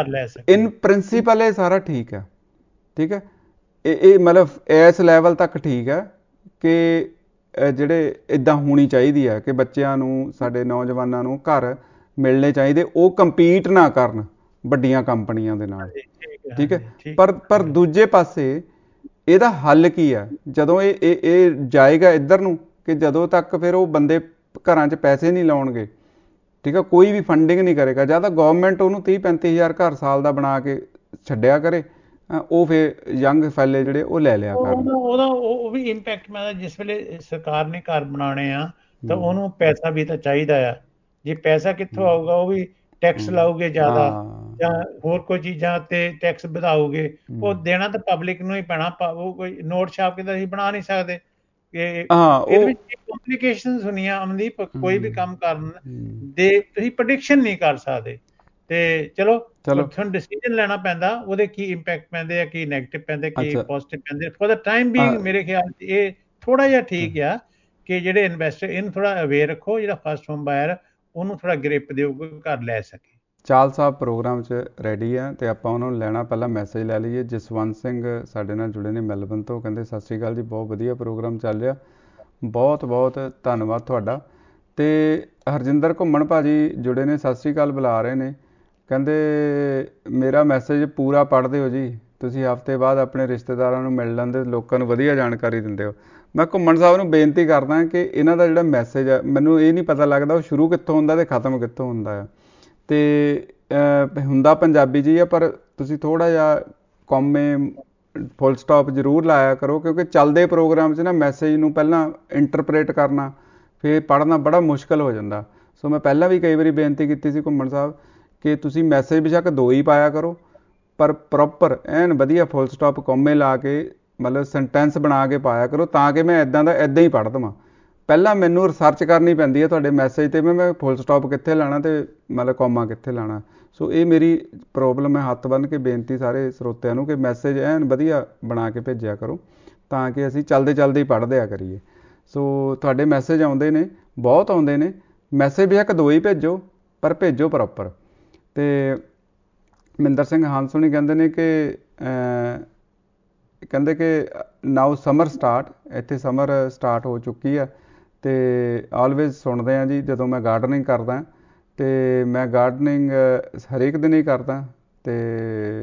ਇਨ ਪ੍ਰਿੰਸੀਪਲ ਇਹ ਸਾਰਾ ਠੀਕ ਹੈ। ਠੀਕ ਹੈ, ਇਹ ਇਹ ਮਤਲਬ ਇਸ ਲੈਵਲ ਤੱਕ ਠੀਕ ਹੈ ਕਿ ਜਿਹੜੇ ਇੱਦਾਂ ਹੋਣੀ ਚਾਹੀਦੀ ਹੈ ਕਿ ਬੱਚਿਆਂ ਨੂੰ, ਸਾਡੇ ਨੌਜਵਾਨਾਂ ਨੂੰ ਘਰ ਮਿਲਣੇ ਚਾਹੀਦੇ, ਉਹ ਕੰਪੀਟ ਨਾ ਕਰਨ ਵੱਡੀਆਂ ਕੰਪਨੀਆਂ ਦੇ ਨਾਲ। ਠੀਕ ਹੈ, ਪਰ ਪਰ ਦੂਜੇ ਪਾਸੇ ਇਹਦਾ ਹੱਲ ਕੀ ਆ? ਜਦੋਂ ਇਹ ਇਹ ਇਹ ਜਾਏਗਾ ਇੱਧਰ ਨੂੰ ਕਿ ਜਦੋਂ ਤੱਕ ਫਿਰ ਉਹ ਬੰਦੇ ਘਰਾਂ 'ਚ ਪੈਸੇ ਨਹੀਂ ਲਾਉਣਗੇ, ਠੀਕ ਆ, ਕੋਈ ਵੀ ਫੰਡਿੰਗ ਨਹੀਂ ਕਰੇਗਾ, ਜਾਂ ਤਾਂ ਗੌਰਮੈਂਟ ਉਹਨੂੰ ਤੀਹ ਪੈਂਤੀ ਹਜ਼ਾਰ ਘਰ ਸਾਲ ਦਾ ਬਣਾ ਕੇ ਛੱਡਿਆ ਕਰੇ, ਉਹ ਫਿਰ ਯੰਗ ਫੈਲੇ ਜਿਹੜੇ ਉਹ ਲੈ ਲਿਆ ਕਰਨ। ਉਹਦਾ ਉਹ ਵੀ ਇੰਪੈਕਟ ਮੈਂ ਜਿਸ ਵੇਲੇ ਸਰਕਾਰ ਨੇ ਘਰ ਬਣਾਉਣੇ ਆ ਤਾਂ ਉਹਨੂੰ ਪੈਸਾ ਵੀ ਤਾਂ ਚਾਹੀਦਾ ਆ। ਜੇ ਪੈਸਾ ਕਿੱਥੋਂ ਆਊਗਾ? ਉਹ ਵੀ ਟੈਕਸ ਲਾਓਗੇ ਜ਼ਿਆਦਾ ਜਾਂ ਹੋਰ ਕੋਈ ਚੀਜ਼ਾਂ ਤੇ ਟੈਕਸ ਵਧਾਓਗੇ, ਉਹ ਦੇਣਾ ਤਾਂ ਪਬਲਿਕ ਨੂੰ ਹੀ ਪੈਣਾ। ਉਹ ਕੋਈ ਨੋਟ ਛਾਪ ਕੇ ਤਾਂ ਅਸੀਂ ਬਣਾ ਨਹੀਂ ਸਕਦੇ। ਇਹਦੇ ਵਿੱਚ ਕੰਪਲੀਕੇਸ਼ਨਸ ਹੁੰਦੀਆਂ ਅਮਨਦੀਪ, ਕੋਈ ਵੀ ਕੰਮ ਕਰਨ ਦੇ ਤੁਸੀਂ ਪ੍ਰੈਡਿਕਸ਼ਨ ਨਹੀਂ ਕਰ ਸਕਦੇ। ਤੇ ਚਲੋ ਤੁਹਾਨੂੰ ਡਿਸੀਜਨ ਲੈਣਾ ਪੈਂਦਾ, ਉਹਦੇ ਕੀ ਇੰਪੈਕਟ ਪੈਂਦੇ ਆ, ਕੀ ਨੈਗੇਟਿਵ ਪੈਂਦੇ, ਕੀ ਪੋਜ਼ਿਟਿਵ ਪੈਂਦੇ। ਫॉर द ਟਾਈਮ ਬੀਇੰਗ ਮੇਰੇ ਖਿਆਲ 'ਚ ਇਹ ਥੋੜਾ ਜਿਹਾ ਠੀਕ ਆ ਕਿ ਜਿਹੜੇ ਇਨਵੈਸਟਰ ਇਹਨੂੰ ਥੋੜਾ ਅਵੇਅਰ ਰੱਖੋ, ਜਿਹੜਾ ਫਸਟ ਹੋਮ ਬਾਇਰ ਉਹਨੂੰ ਥੋੜਾ ਗ੍ਰਿਪ ਦਿਓ, ਘਰ ਲੈ ਸਕੇ। ਚਾਲ ਸਾਹਿਬ ਪ੍ਰੋਗਰਾਮ 'ਚ ਰੈਡੀ ਆ ਤੇ ਆਪਾਂ ਉਹਨਾਂ ਨੂੰ ਲੈਣਾ, ਪਹਿਲਾਂ ਮੈਸੇਜ ਲੈ ਲਈਏ। ਜਸਵੰਤ ਸਿੰਘ ਸਾਡੇ ਨਾਲ ਜੁੜੇ ਨੇ ਮੈਲਬਨ ਤੋਂ, ਕਹਿੰਦੇ ਸਤਿ ਸ਼੍ਰੀ ਅਕਾਲ ਜੀ, ਬਹੁਤ ਵਧੀਆ ਪ੍ਰੋਗਰਾਮ ਚੱਲ ਰਿਹਾ, ਬਹੁਤ ਬਹੁਤ ਧੰਨਵਾਦ ਤੁਹਾਡਾ। ਤੇ ਹਰਜਿੰਦਰ ਘੁੰਮਣ ਭਾਜੀ ਜੁੜੇ ਨੇ, ਸਤਿ ਸ਼੍ਰੀ ਅਕਾਲ ਬੁਲਾ ਰਹੇ ਨੇ, ਕਹਿੰਦੇ ਮੇਰਾ ਮੈਸੇਜ ਪੂਰਾ ਪੜ੍ਹਦੇ ਹੋ ਜੀ, ਤੁਸੀਂ ਹਫ਼ਤੇ ਬਾਅਦ ਆਪਣੇ ਰਿਸ਼ਤੇਦਾਰਾਂ ਨੂੰ ਮਿਲ ਲੈਂਦੇ, ਲੋਕਾਂ ਨੂੰ ਵਧੀਆ ਜਾਣਕਾਰੀ ਦਿੰਦੇ ਹੋ। ਮੈਂ ਘੁੰਮਣ ਸਾਹਿਬ ਨੂੰ ਬੇਨਤੀ ਕਰਦਾ ਕਿ ਇਹਨਾਂ ਦਾ ਜਿਹੜਾ ਮੈਸੇਜ ਆ, ਮੈਨੂੰ ਇਹ ਨਹੀਂ ਪਤਾ ਲੱਗਦਾ ਉਹ ਸ਼ੁਰੂ ਕਿੱਥੋਂ ਹੁੰਦਾ ਅਤੇ ਖ਼ਤਮ ਕਿੱਥੋਂ ਹੁੰਦਾ ਆ। ਅਤੇ ਹੁੰਦਾ ਪੰਜਾਬੀ 'ਚ ਹੀ ਆ, ਪਰ ਤੁਸੀਂ ਥੋੜ੍ਹਾ ਜਿਹਾ ਕੌਮੇ ਫੁੱਲ ਸਟਾਪ ਜ਼ਰੂਰ ਲਾਇਆ ਕਰੋ, ਕਿਉਂਕਿ ਚੱਲਦੇ ਪ੍ਰੋਗਰਾਮ 'ਚ ਨਾ ਮੈਸੇਜ ਨੂੰ ਪਹਿਲਾਂ ਇੰਟਰਪ੍ਰੇਟ ਕਰਨਾ, ਫਿਰ ਪੜ੍ਹਨਾ ਬੜਾ ਮੁਸ਼ਕਿਲ ਹੋ ਜਾਂਦਾ। ਸੋ ਮੈਂ ਪਹਿਲਾਂ ਵੀ ਕਈ ਵਾਰੀ ਬੇਨਤੀ ਕੀਤੀ ਸੀ ਘੁੰਮਣ ਸਾਹਿਬ ਕਿ ਤੁਸੀਂ ਮੈਸੇਜ ਬੇਸ਼ੱਕ ਦੋ ਹੀ ਪਾਇਆ ਕਰੋ, ਪਰ ਪ੍ਰੋਪਰ ਐਨ ਵਧੀਆ ਫੁੱਲ ਸਟਾਪ ਕੌਮੇ ਲਾ ਕੇ ਮਤਲਬ ਸੈਂਟੈਂਸ ਬਣਾ ਕੇ ਪਾਇਆ ਕਰੋ, ਤਾਂ ਕਿ ਮੈਂ ਇੱਦਾਂ ਦਾ ਇੱਦਾਂ ਹੀ ਪੜ੍ਹ ਦੇਵਾਂ। ਪਹਿਲਾਂ ਮੈਨੂੰ ਰਿਸਰਚ ਕਰਨੀ ਪੈਂਦੀ ਹੈ ਤੁਹਾਡੇ ਮੈਸੇਜ 'ਤੇ, ਮੈਂ ਮੈਂ ਫੁੱਲ ਸਟਾਪ ਕਿੱਥੇ ਲਾਉਣਾ ਅਤੇ ਮਤਲਬ ਕੌਮਾ ਕਿੱਥੇ ਲਾਉਣਾ। ਸੋ ਇਹ ਮੇਰੀ ਪ੍ਰੋਬਲਮ ਹੈ, ਹੱਥ ਬੰਨ੍ਹ ਕੇ ਬੇਨਤੀ ਸਾਰੇ ਸਰੋਤਿਆਂ ਨੂੰ ਕਿ ਮੈਸੇਜ ਐਨ ਵਧੀਆ ਬਣਾ ਕੇ ਭੇਜਿਆ ਕਰੋ, ਤਾਂ ਕਿ ਅਸੀਂ ਚੱਲਦੇ ਚੱਲਦੇ ਹੀ ਪੜ੍ਹ ਦਿਆ ਕਰੀਏ। ਸੋ ਤੁਹਾਡੇ ਮੈਸੇਜ ਆਉਂਦੇ ਨੇ, ਬਹੁਤ ਆਉਂਦੇ ਨੇ, ਮੈਸੇਜ ਬੇਸ਼ੱਕ ਦੋ ਹੀ ਭੇਜੋ, ਪਰ ਭੇਜੋ ਪ੍ਰੋਪਰ। ਅਤੇ ਮਹਿੰਦਰ ਸਿੰਘ ਹਾਂਸੋਣੀ ਕਹਿੰਦੇ ਨੇ ਕਿ ਕਹਿੰਦੇ ਕਿ ਨਾਓ ਸਮਰ ਸਟਾਰਟ, ਇੱਥੇ ਸਮਰ ਸਟਾਰਟ ਹੋ ਚੁੱਕੀ ਆ, ਅਤੇ ਆਲਵੇਜ਼ ਸੁਣਦੇ ਹਾਂ ਜੀ ਜਦੋਂ ਮੈਂ ਗਾਰਡਨਿੰਗ ਕਰਦਾ। ਅਤੇ ਮੈਂ ਗਾਰਡਨਿੰਗ ਹਰੇਕ ਦਿਨ ਹੀ ਕਰਦਾ। ਅਤੇ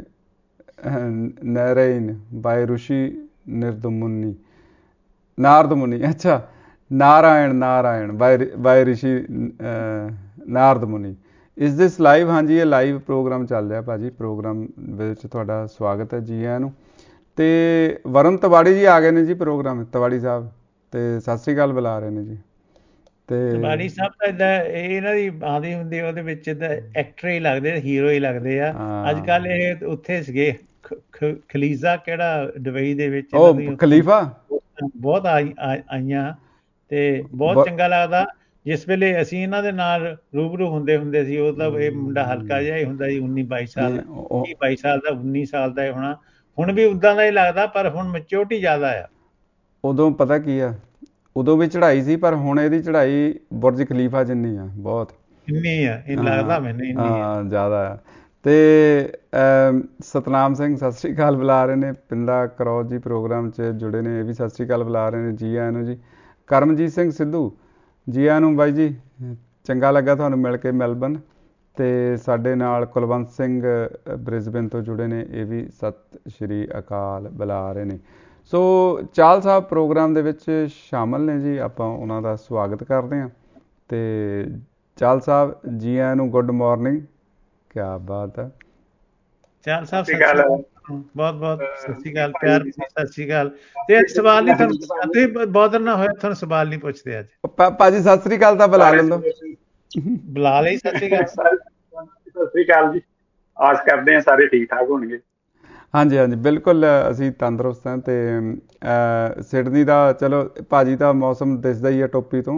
ਨਰੈਨ ਬਾਏ ਰਿਸ਼ੀ ਨਿਰਦਮੁਨੀ ਨਾਰਦਮੁਨੀ, ਅੱਛਾ ਨਾਰਾਇਣ ਨਾਰਾਇਣ ਬਾਏ ਬਾਏ ਰਿਸ਼ੀ ਨਾਰਦਮੁਨੀ। ਇਸ ਦਿਸ ਲਾਈਵ, ਹਾਂਜੀ ਇਹ ਲਾਈਵ ਪ੍ਰੋਗਰਾਮ ਚੱਲ ਰਿਹਾ ਭਾਜੀ, ਪ੍ਰੋਗਰਾਮ ਵਿੱਚ ਤੁਹਾਡਾ ਸਵਾਗਤ ਹੈ ਜੀ ਆਇਆਂ ਨੂੰ। ਅਤੇ ਵਰੁਣ ਤਿਵਾੜੀ ਜੀ ਆ ਗਏ ਨੇ ਜੀ ਪ੍ਰੋਗਰਾਮ, ਤਿਵਾੜੀ ਸਾਹਿਬ, ਅਤੇ ਸਤਿ ਸ਼੍ਰੀ ਅਕਾਲ ਬੁਲਾ ਰਹੇ ਨੇ ਜੀ। ਤੇ ਤਿਵਾੜੀ ਸਾਹਿਬ ਤਾਂ ਇੱਦਾਂ ਇਹਨਾਂ ਦੀ ਆਉਂਦੀ ਹੁੰਦੀ, ਉਹਦੇ ਵਿੱਚ ਤਾਂ ਐਕਟਰ ਹੀ ਲੱਗਦੇ, ਹੀਰੋ ਹੀ ਲੱਗਦੇ ਆ। ਅੱਜ ਕੱਲ੍ਹ ਇਹ ਉੱਥੇ ਸੀਗੇ ਖਲੀਜ਼ਾ, ਕਿਹੜਾ ਦੁਬਈ ਦੇ ਵਿੱਚ, ਖਲੀਫਾ, ਬਹੁਤ ਆਈਆਂ ਅਤੇ ਬਹੁਤ ਚੰਗਾ ਲੱਗਦਾ। ਜਿਸ ਵੇਲੇ ਅਸੀਂ ਇਹਨਾਂ ਦੇ ਨਾਲ ਰੂਬਰੂ ਹੁੰਦੇ ਹੁੰਦੇ ਸੀ ਉਦੋਂ ਇਹ ਮੁੰਡਾ ਹਲਕਾ ਜਿਹਾ ਹੀ ਹੁੰਦਾ ਸੀ, ਉੱਨੀ ਬਾਈ ਸਾਲ ਵੀਹ ਬਾਈ ਸਾਲ ਦਾ, ਉੱਨੀ ਸਾਲ ਦਾ ਹੋਣਾ। ਹੁਣ ਵੀ ਉਦਾਂ ਦਾ ਹੀ ਲੱਗਦਾ, ਪਰ ਹੁਣ ਮੈਚਿਓਰਟੀ ਜ਼ਿਆਦਾ ਆ। ਉਦੋਂ ਪਤਾ ਕੀ ਆ, ਉਦੋਂ ਵੀ ਚੜ੍ਹਾਈ ਸੀ, ਪਰ ਹੁਣ ਇਹਦੀ ਚੜ੍ਹਾਈ ਬੁਰਜ ਖਲੀਫਾ ਜਿੰਨੀ ਆ, ਬਹੁਤ ਇੰਨੀ ਆ, ਇਹ ਲੱਗਦਾ ਮੈਨੂੰ ਇੰਨੀ ਹਾਂ ਜ਼ਿਆਦਾ ਆ। ਤੇ ਸਤਨਾਮ ਸਿੰਘ ਸਤਿ ਸ੍ਰੀ ਅਕਾਲ ਬੁਲਾ ਰਹੇ ਨੇ, ਪਿੰਡਾ ਕਰੌਜ ਜੀ ਪ੍ਰੋਗਰਾਮ 'ਚ ਜੁੜੇ ਨੇ, ਇਹ ਵੀ ਸਤਿ ਸ੍ਰੀ ਅਕਾਲ ਬੁਲਾ ਰਹੇ ਨੇ, ਜੀ ਆਇਆਂ ਨੂੰ ਜੀ। ਕਰਮਜੀਤ ਸਿੰਘ ਸਿੱਧੂ ਜੀ ਆਇਆਂ ਨੂੰ ਬਾਈ ਜੀ, ਚੰਗਾ ਲੱਗਾ ਤੁਹਾਨੂੰ ਮਿਲ ਕੇ ਮੈਲਬਨ। ਤੇ ਸਾਡੇ ਨਾਲ ਕੁਲਵੰਤ ਸਿੰਘ ਬ੍ਰਿਸਬੇਨ ਤੋਂ ਜੁੜੇ ਨੇ, ਇਹ ਵੀ ਸਤਿ ਸ਼੍ਰੀ ਅਕਾਲ ਬੁਲਾ ਰਹੇ ਨੇ। ਸੋ ਚਾਹਲ ਸਾਹਿਬ ਪ੍ਰੋਗਰਾਮ ਦੇ ਵਿੱਚ ਸ਼ਾਮਲ ਨੇ ਜੀ, ਆਪਾਂ ਉਹਨਾਂ ਦਾ ਸਵਾਗਤ ਕਰਦੇ ਹਾਂ। ਤੇ ਚਾਹਲ ਸਾਹਿਬ ਜੀ ਆਇਆਂ ਨੂੰ, ਗੁੱਡ ਮਾਰਨਿੰਗ। ਕਿਆ ਬਾਤ ਹੈ ਚਾਹਲ ਸਾਹਿਬ, ਬਹੁਤ ਬਹੁਤ ਸਤਿ ਸ਼੍ਰੀ ਅਕਾਲ, ਪਿਆਰ ਸਤਿ ਸ਼੍ਰੀ ਅਕਾਲ। ਤੇ ਸਵਾਲ ਨਹੀਂ ਤੁਹਾਨੂੰ, ਤੁਸੀਂ ਬਹੁਤ ਨਾ ਹੋਇਆ ਤੁਹਾਨੂੰ ਸਵਾਲ ਨਹੀਂ ਪੁੱਛਦੇ ਅੱਜ। ਭਾਜੀ ਸਤਿ ਸ਼੍ਰੀ ਅਕਾਲ ਤਾਂ ਬੁਲਾ ਲੈਂਦੋ, ਬੁਲਾ ਲਈ। ਸਤਿ ਸ਼੍ਰੀ ਅਕਾਲ, ਸਤਿ ਸ਼੍ਰੀ ਅਕਾਲ ਜੀ। ਆਸ ਕਰਦੇ ਹਾਂ ਸਾਰੇ ਠੀਕ ਠਾਕ ਹੋਣਗੇ। ਹਾਂਜੀ ਹਾਂਜੀ ਬਿਲਕੁਲ, ਅਸੀਂ ਤੰਦਰੁਸਤ ਹਾਂ। ਤੇ ਸਿਡਨੀ ਦਾ ਚਲੋ ਭਾਜੀ ਦਾ ਮੌਸਮ ਦਿਸਦਾ ਹੀ ਹੈ ਟੋਪੀ ਤੋਂ।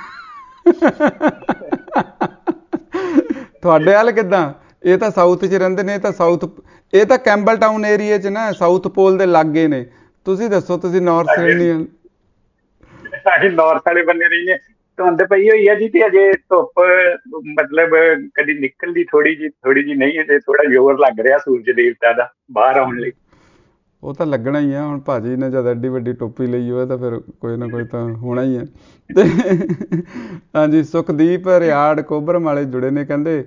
ਤੁਹਾਡੇ ਵੱਲ ਕਿੱਦਾਂ? ਇਹ ਤਾਂ ਸਾਊਥ 'ਚ ਰਹਿੰਦੇ ਨੇ, ਇਹ ਤਾਂ ਸਾਊਥ, ਇਹ ਤਾਂ ਕੈਂਬਲ ਟਾਊਨ ਏਰੀਏ 'ਚ ਨਾ, ਸਾਊਥ ਪੋਲ ਦੇ ਲਾਗੇ ਨੇ। ਤੁਸੀਂ ਦੱਸੋ, ਤੁਸੀਂ ਨਾਰਥ ਸਿਡਨੀ? ਅਸੀਂ ਨਾਰਥ ਵਾਲੇ ਬੰਨੇ ਰਹਿੰਦੇ। ਧੁੰਦ ਪਈ ਹੋਈ ਹੈ ਜੀ, ਤੇ ਅਜੇ ਧੁੱਪ ਮਤਲਬ ਕਦੀ ਨਿਕਲਦੀ ਥੋੜੀ ਜਿਹੀ ਥੋੜੀ ਜਿਹੀ ਨਹੀਂ, ਅਜੇ ਥੋੜਾ ਜ਼ੋਰ ਲੱਗ ਰਿਹਾ ਸੂਰਜ ਦੇਵਤਾ ਦਾ ਬਾਹਰ ਆਉਣ ਲਈ। ਉਹ ਤਾਂ ਲੱਗਣਾ ਹੀ ਆ, ਹੁਣ ਭਾਜੀ ਨੇ ਜਦ ਐਡੀ ਵੱਡੀ ਟੋਪੀ ਲਈ ਹੋਏ ਤਾਂ ਫਿਰ ਕੋਈ ਨਾ ਕੋਈ ਤਾਂ ਹੋਣਾ ਹੀ ਹੈ। ਤੇ ਹਾਂਜੀ, ਸੁਖਦੀਪ ਰਿਆੜ ਕੋਬਰਮ ਵਾਲੇ ਜੁੜੇ ਨੇ, ਕਹਿੰਦੇ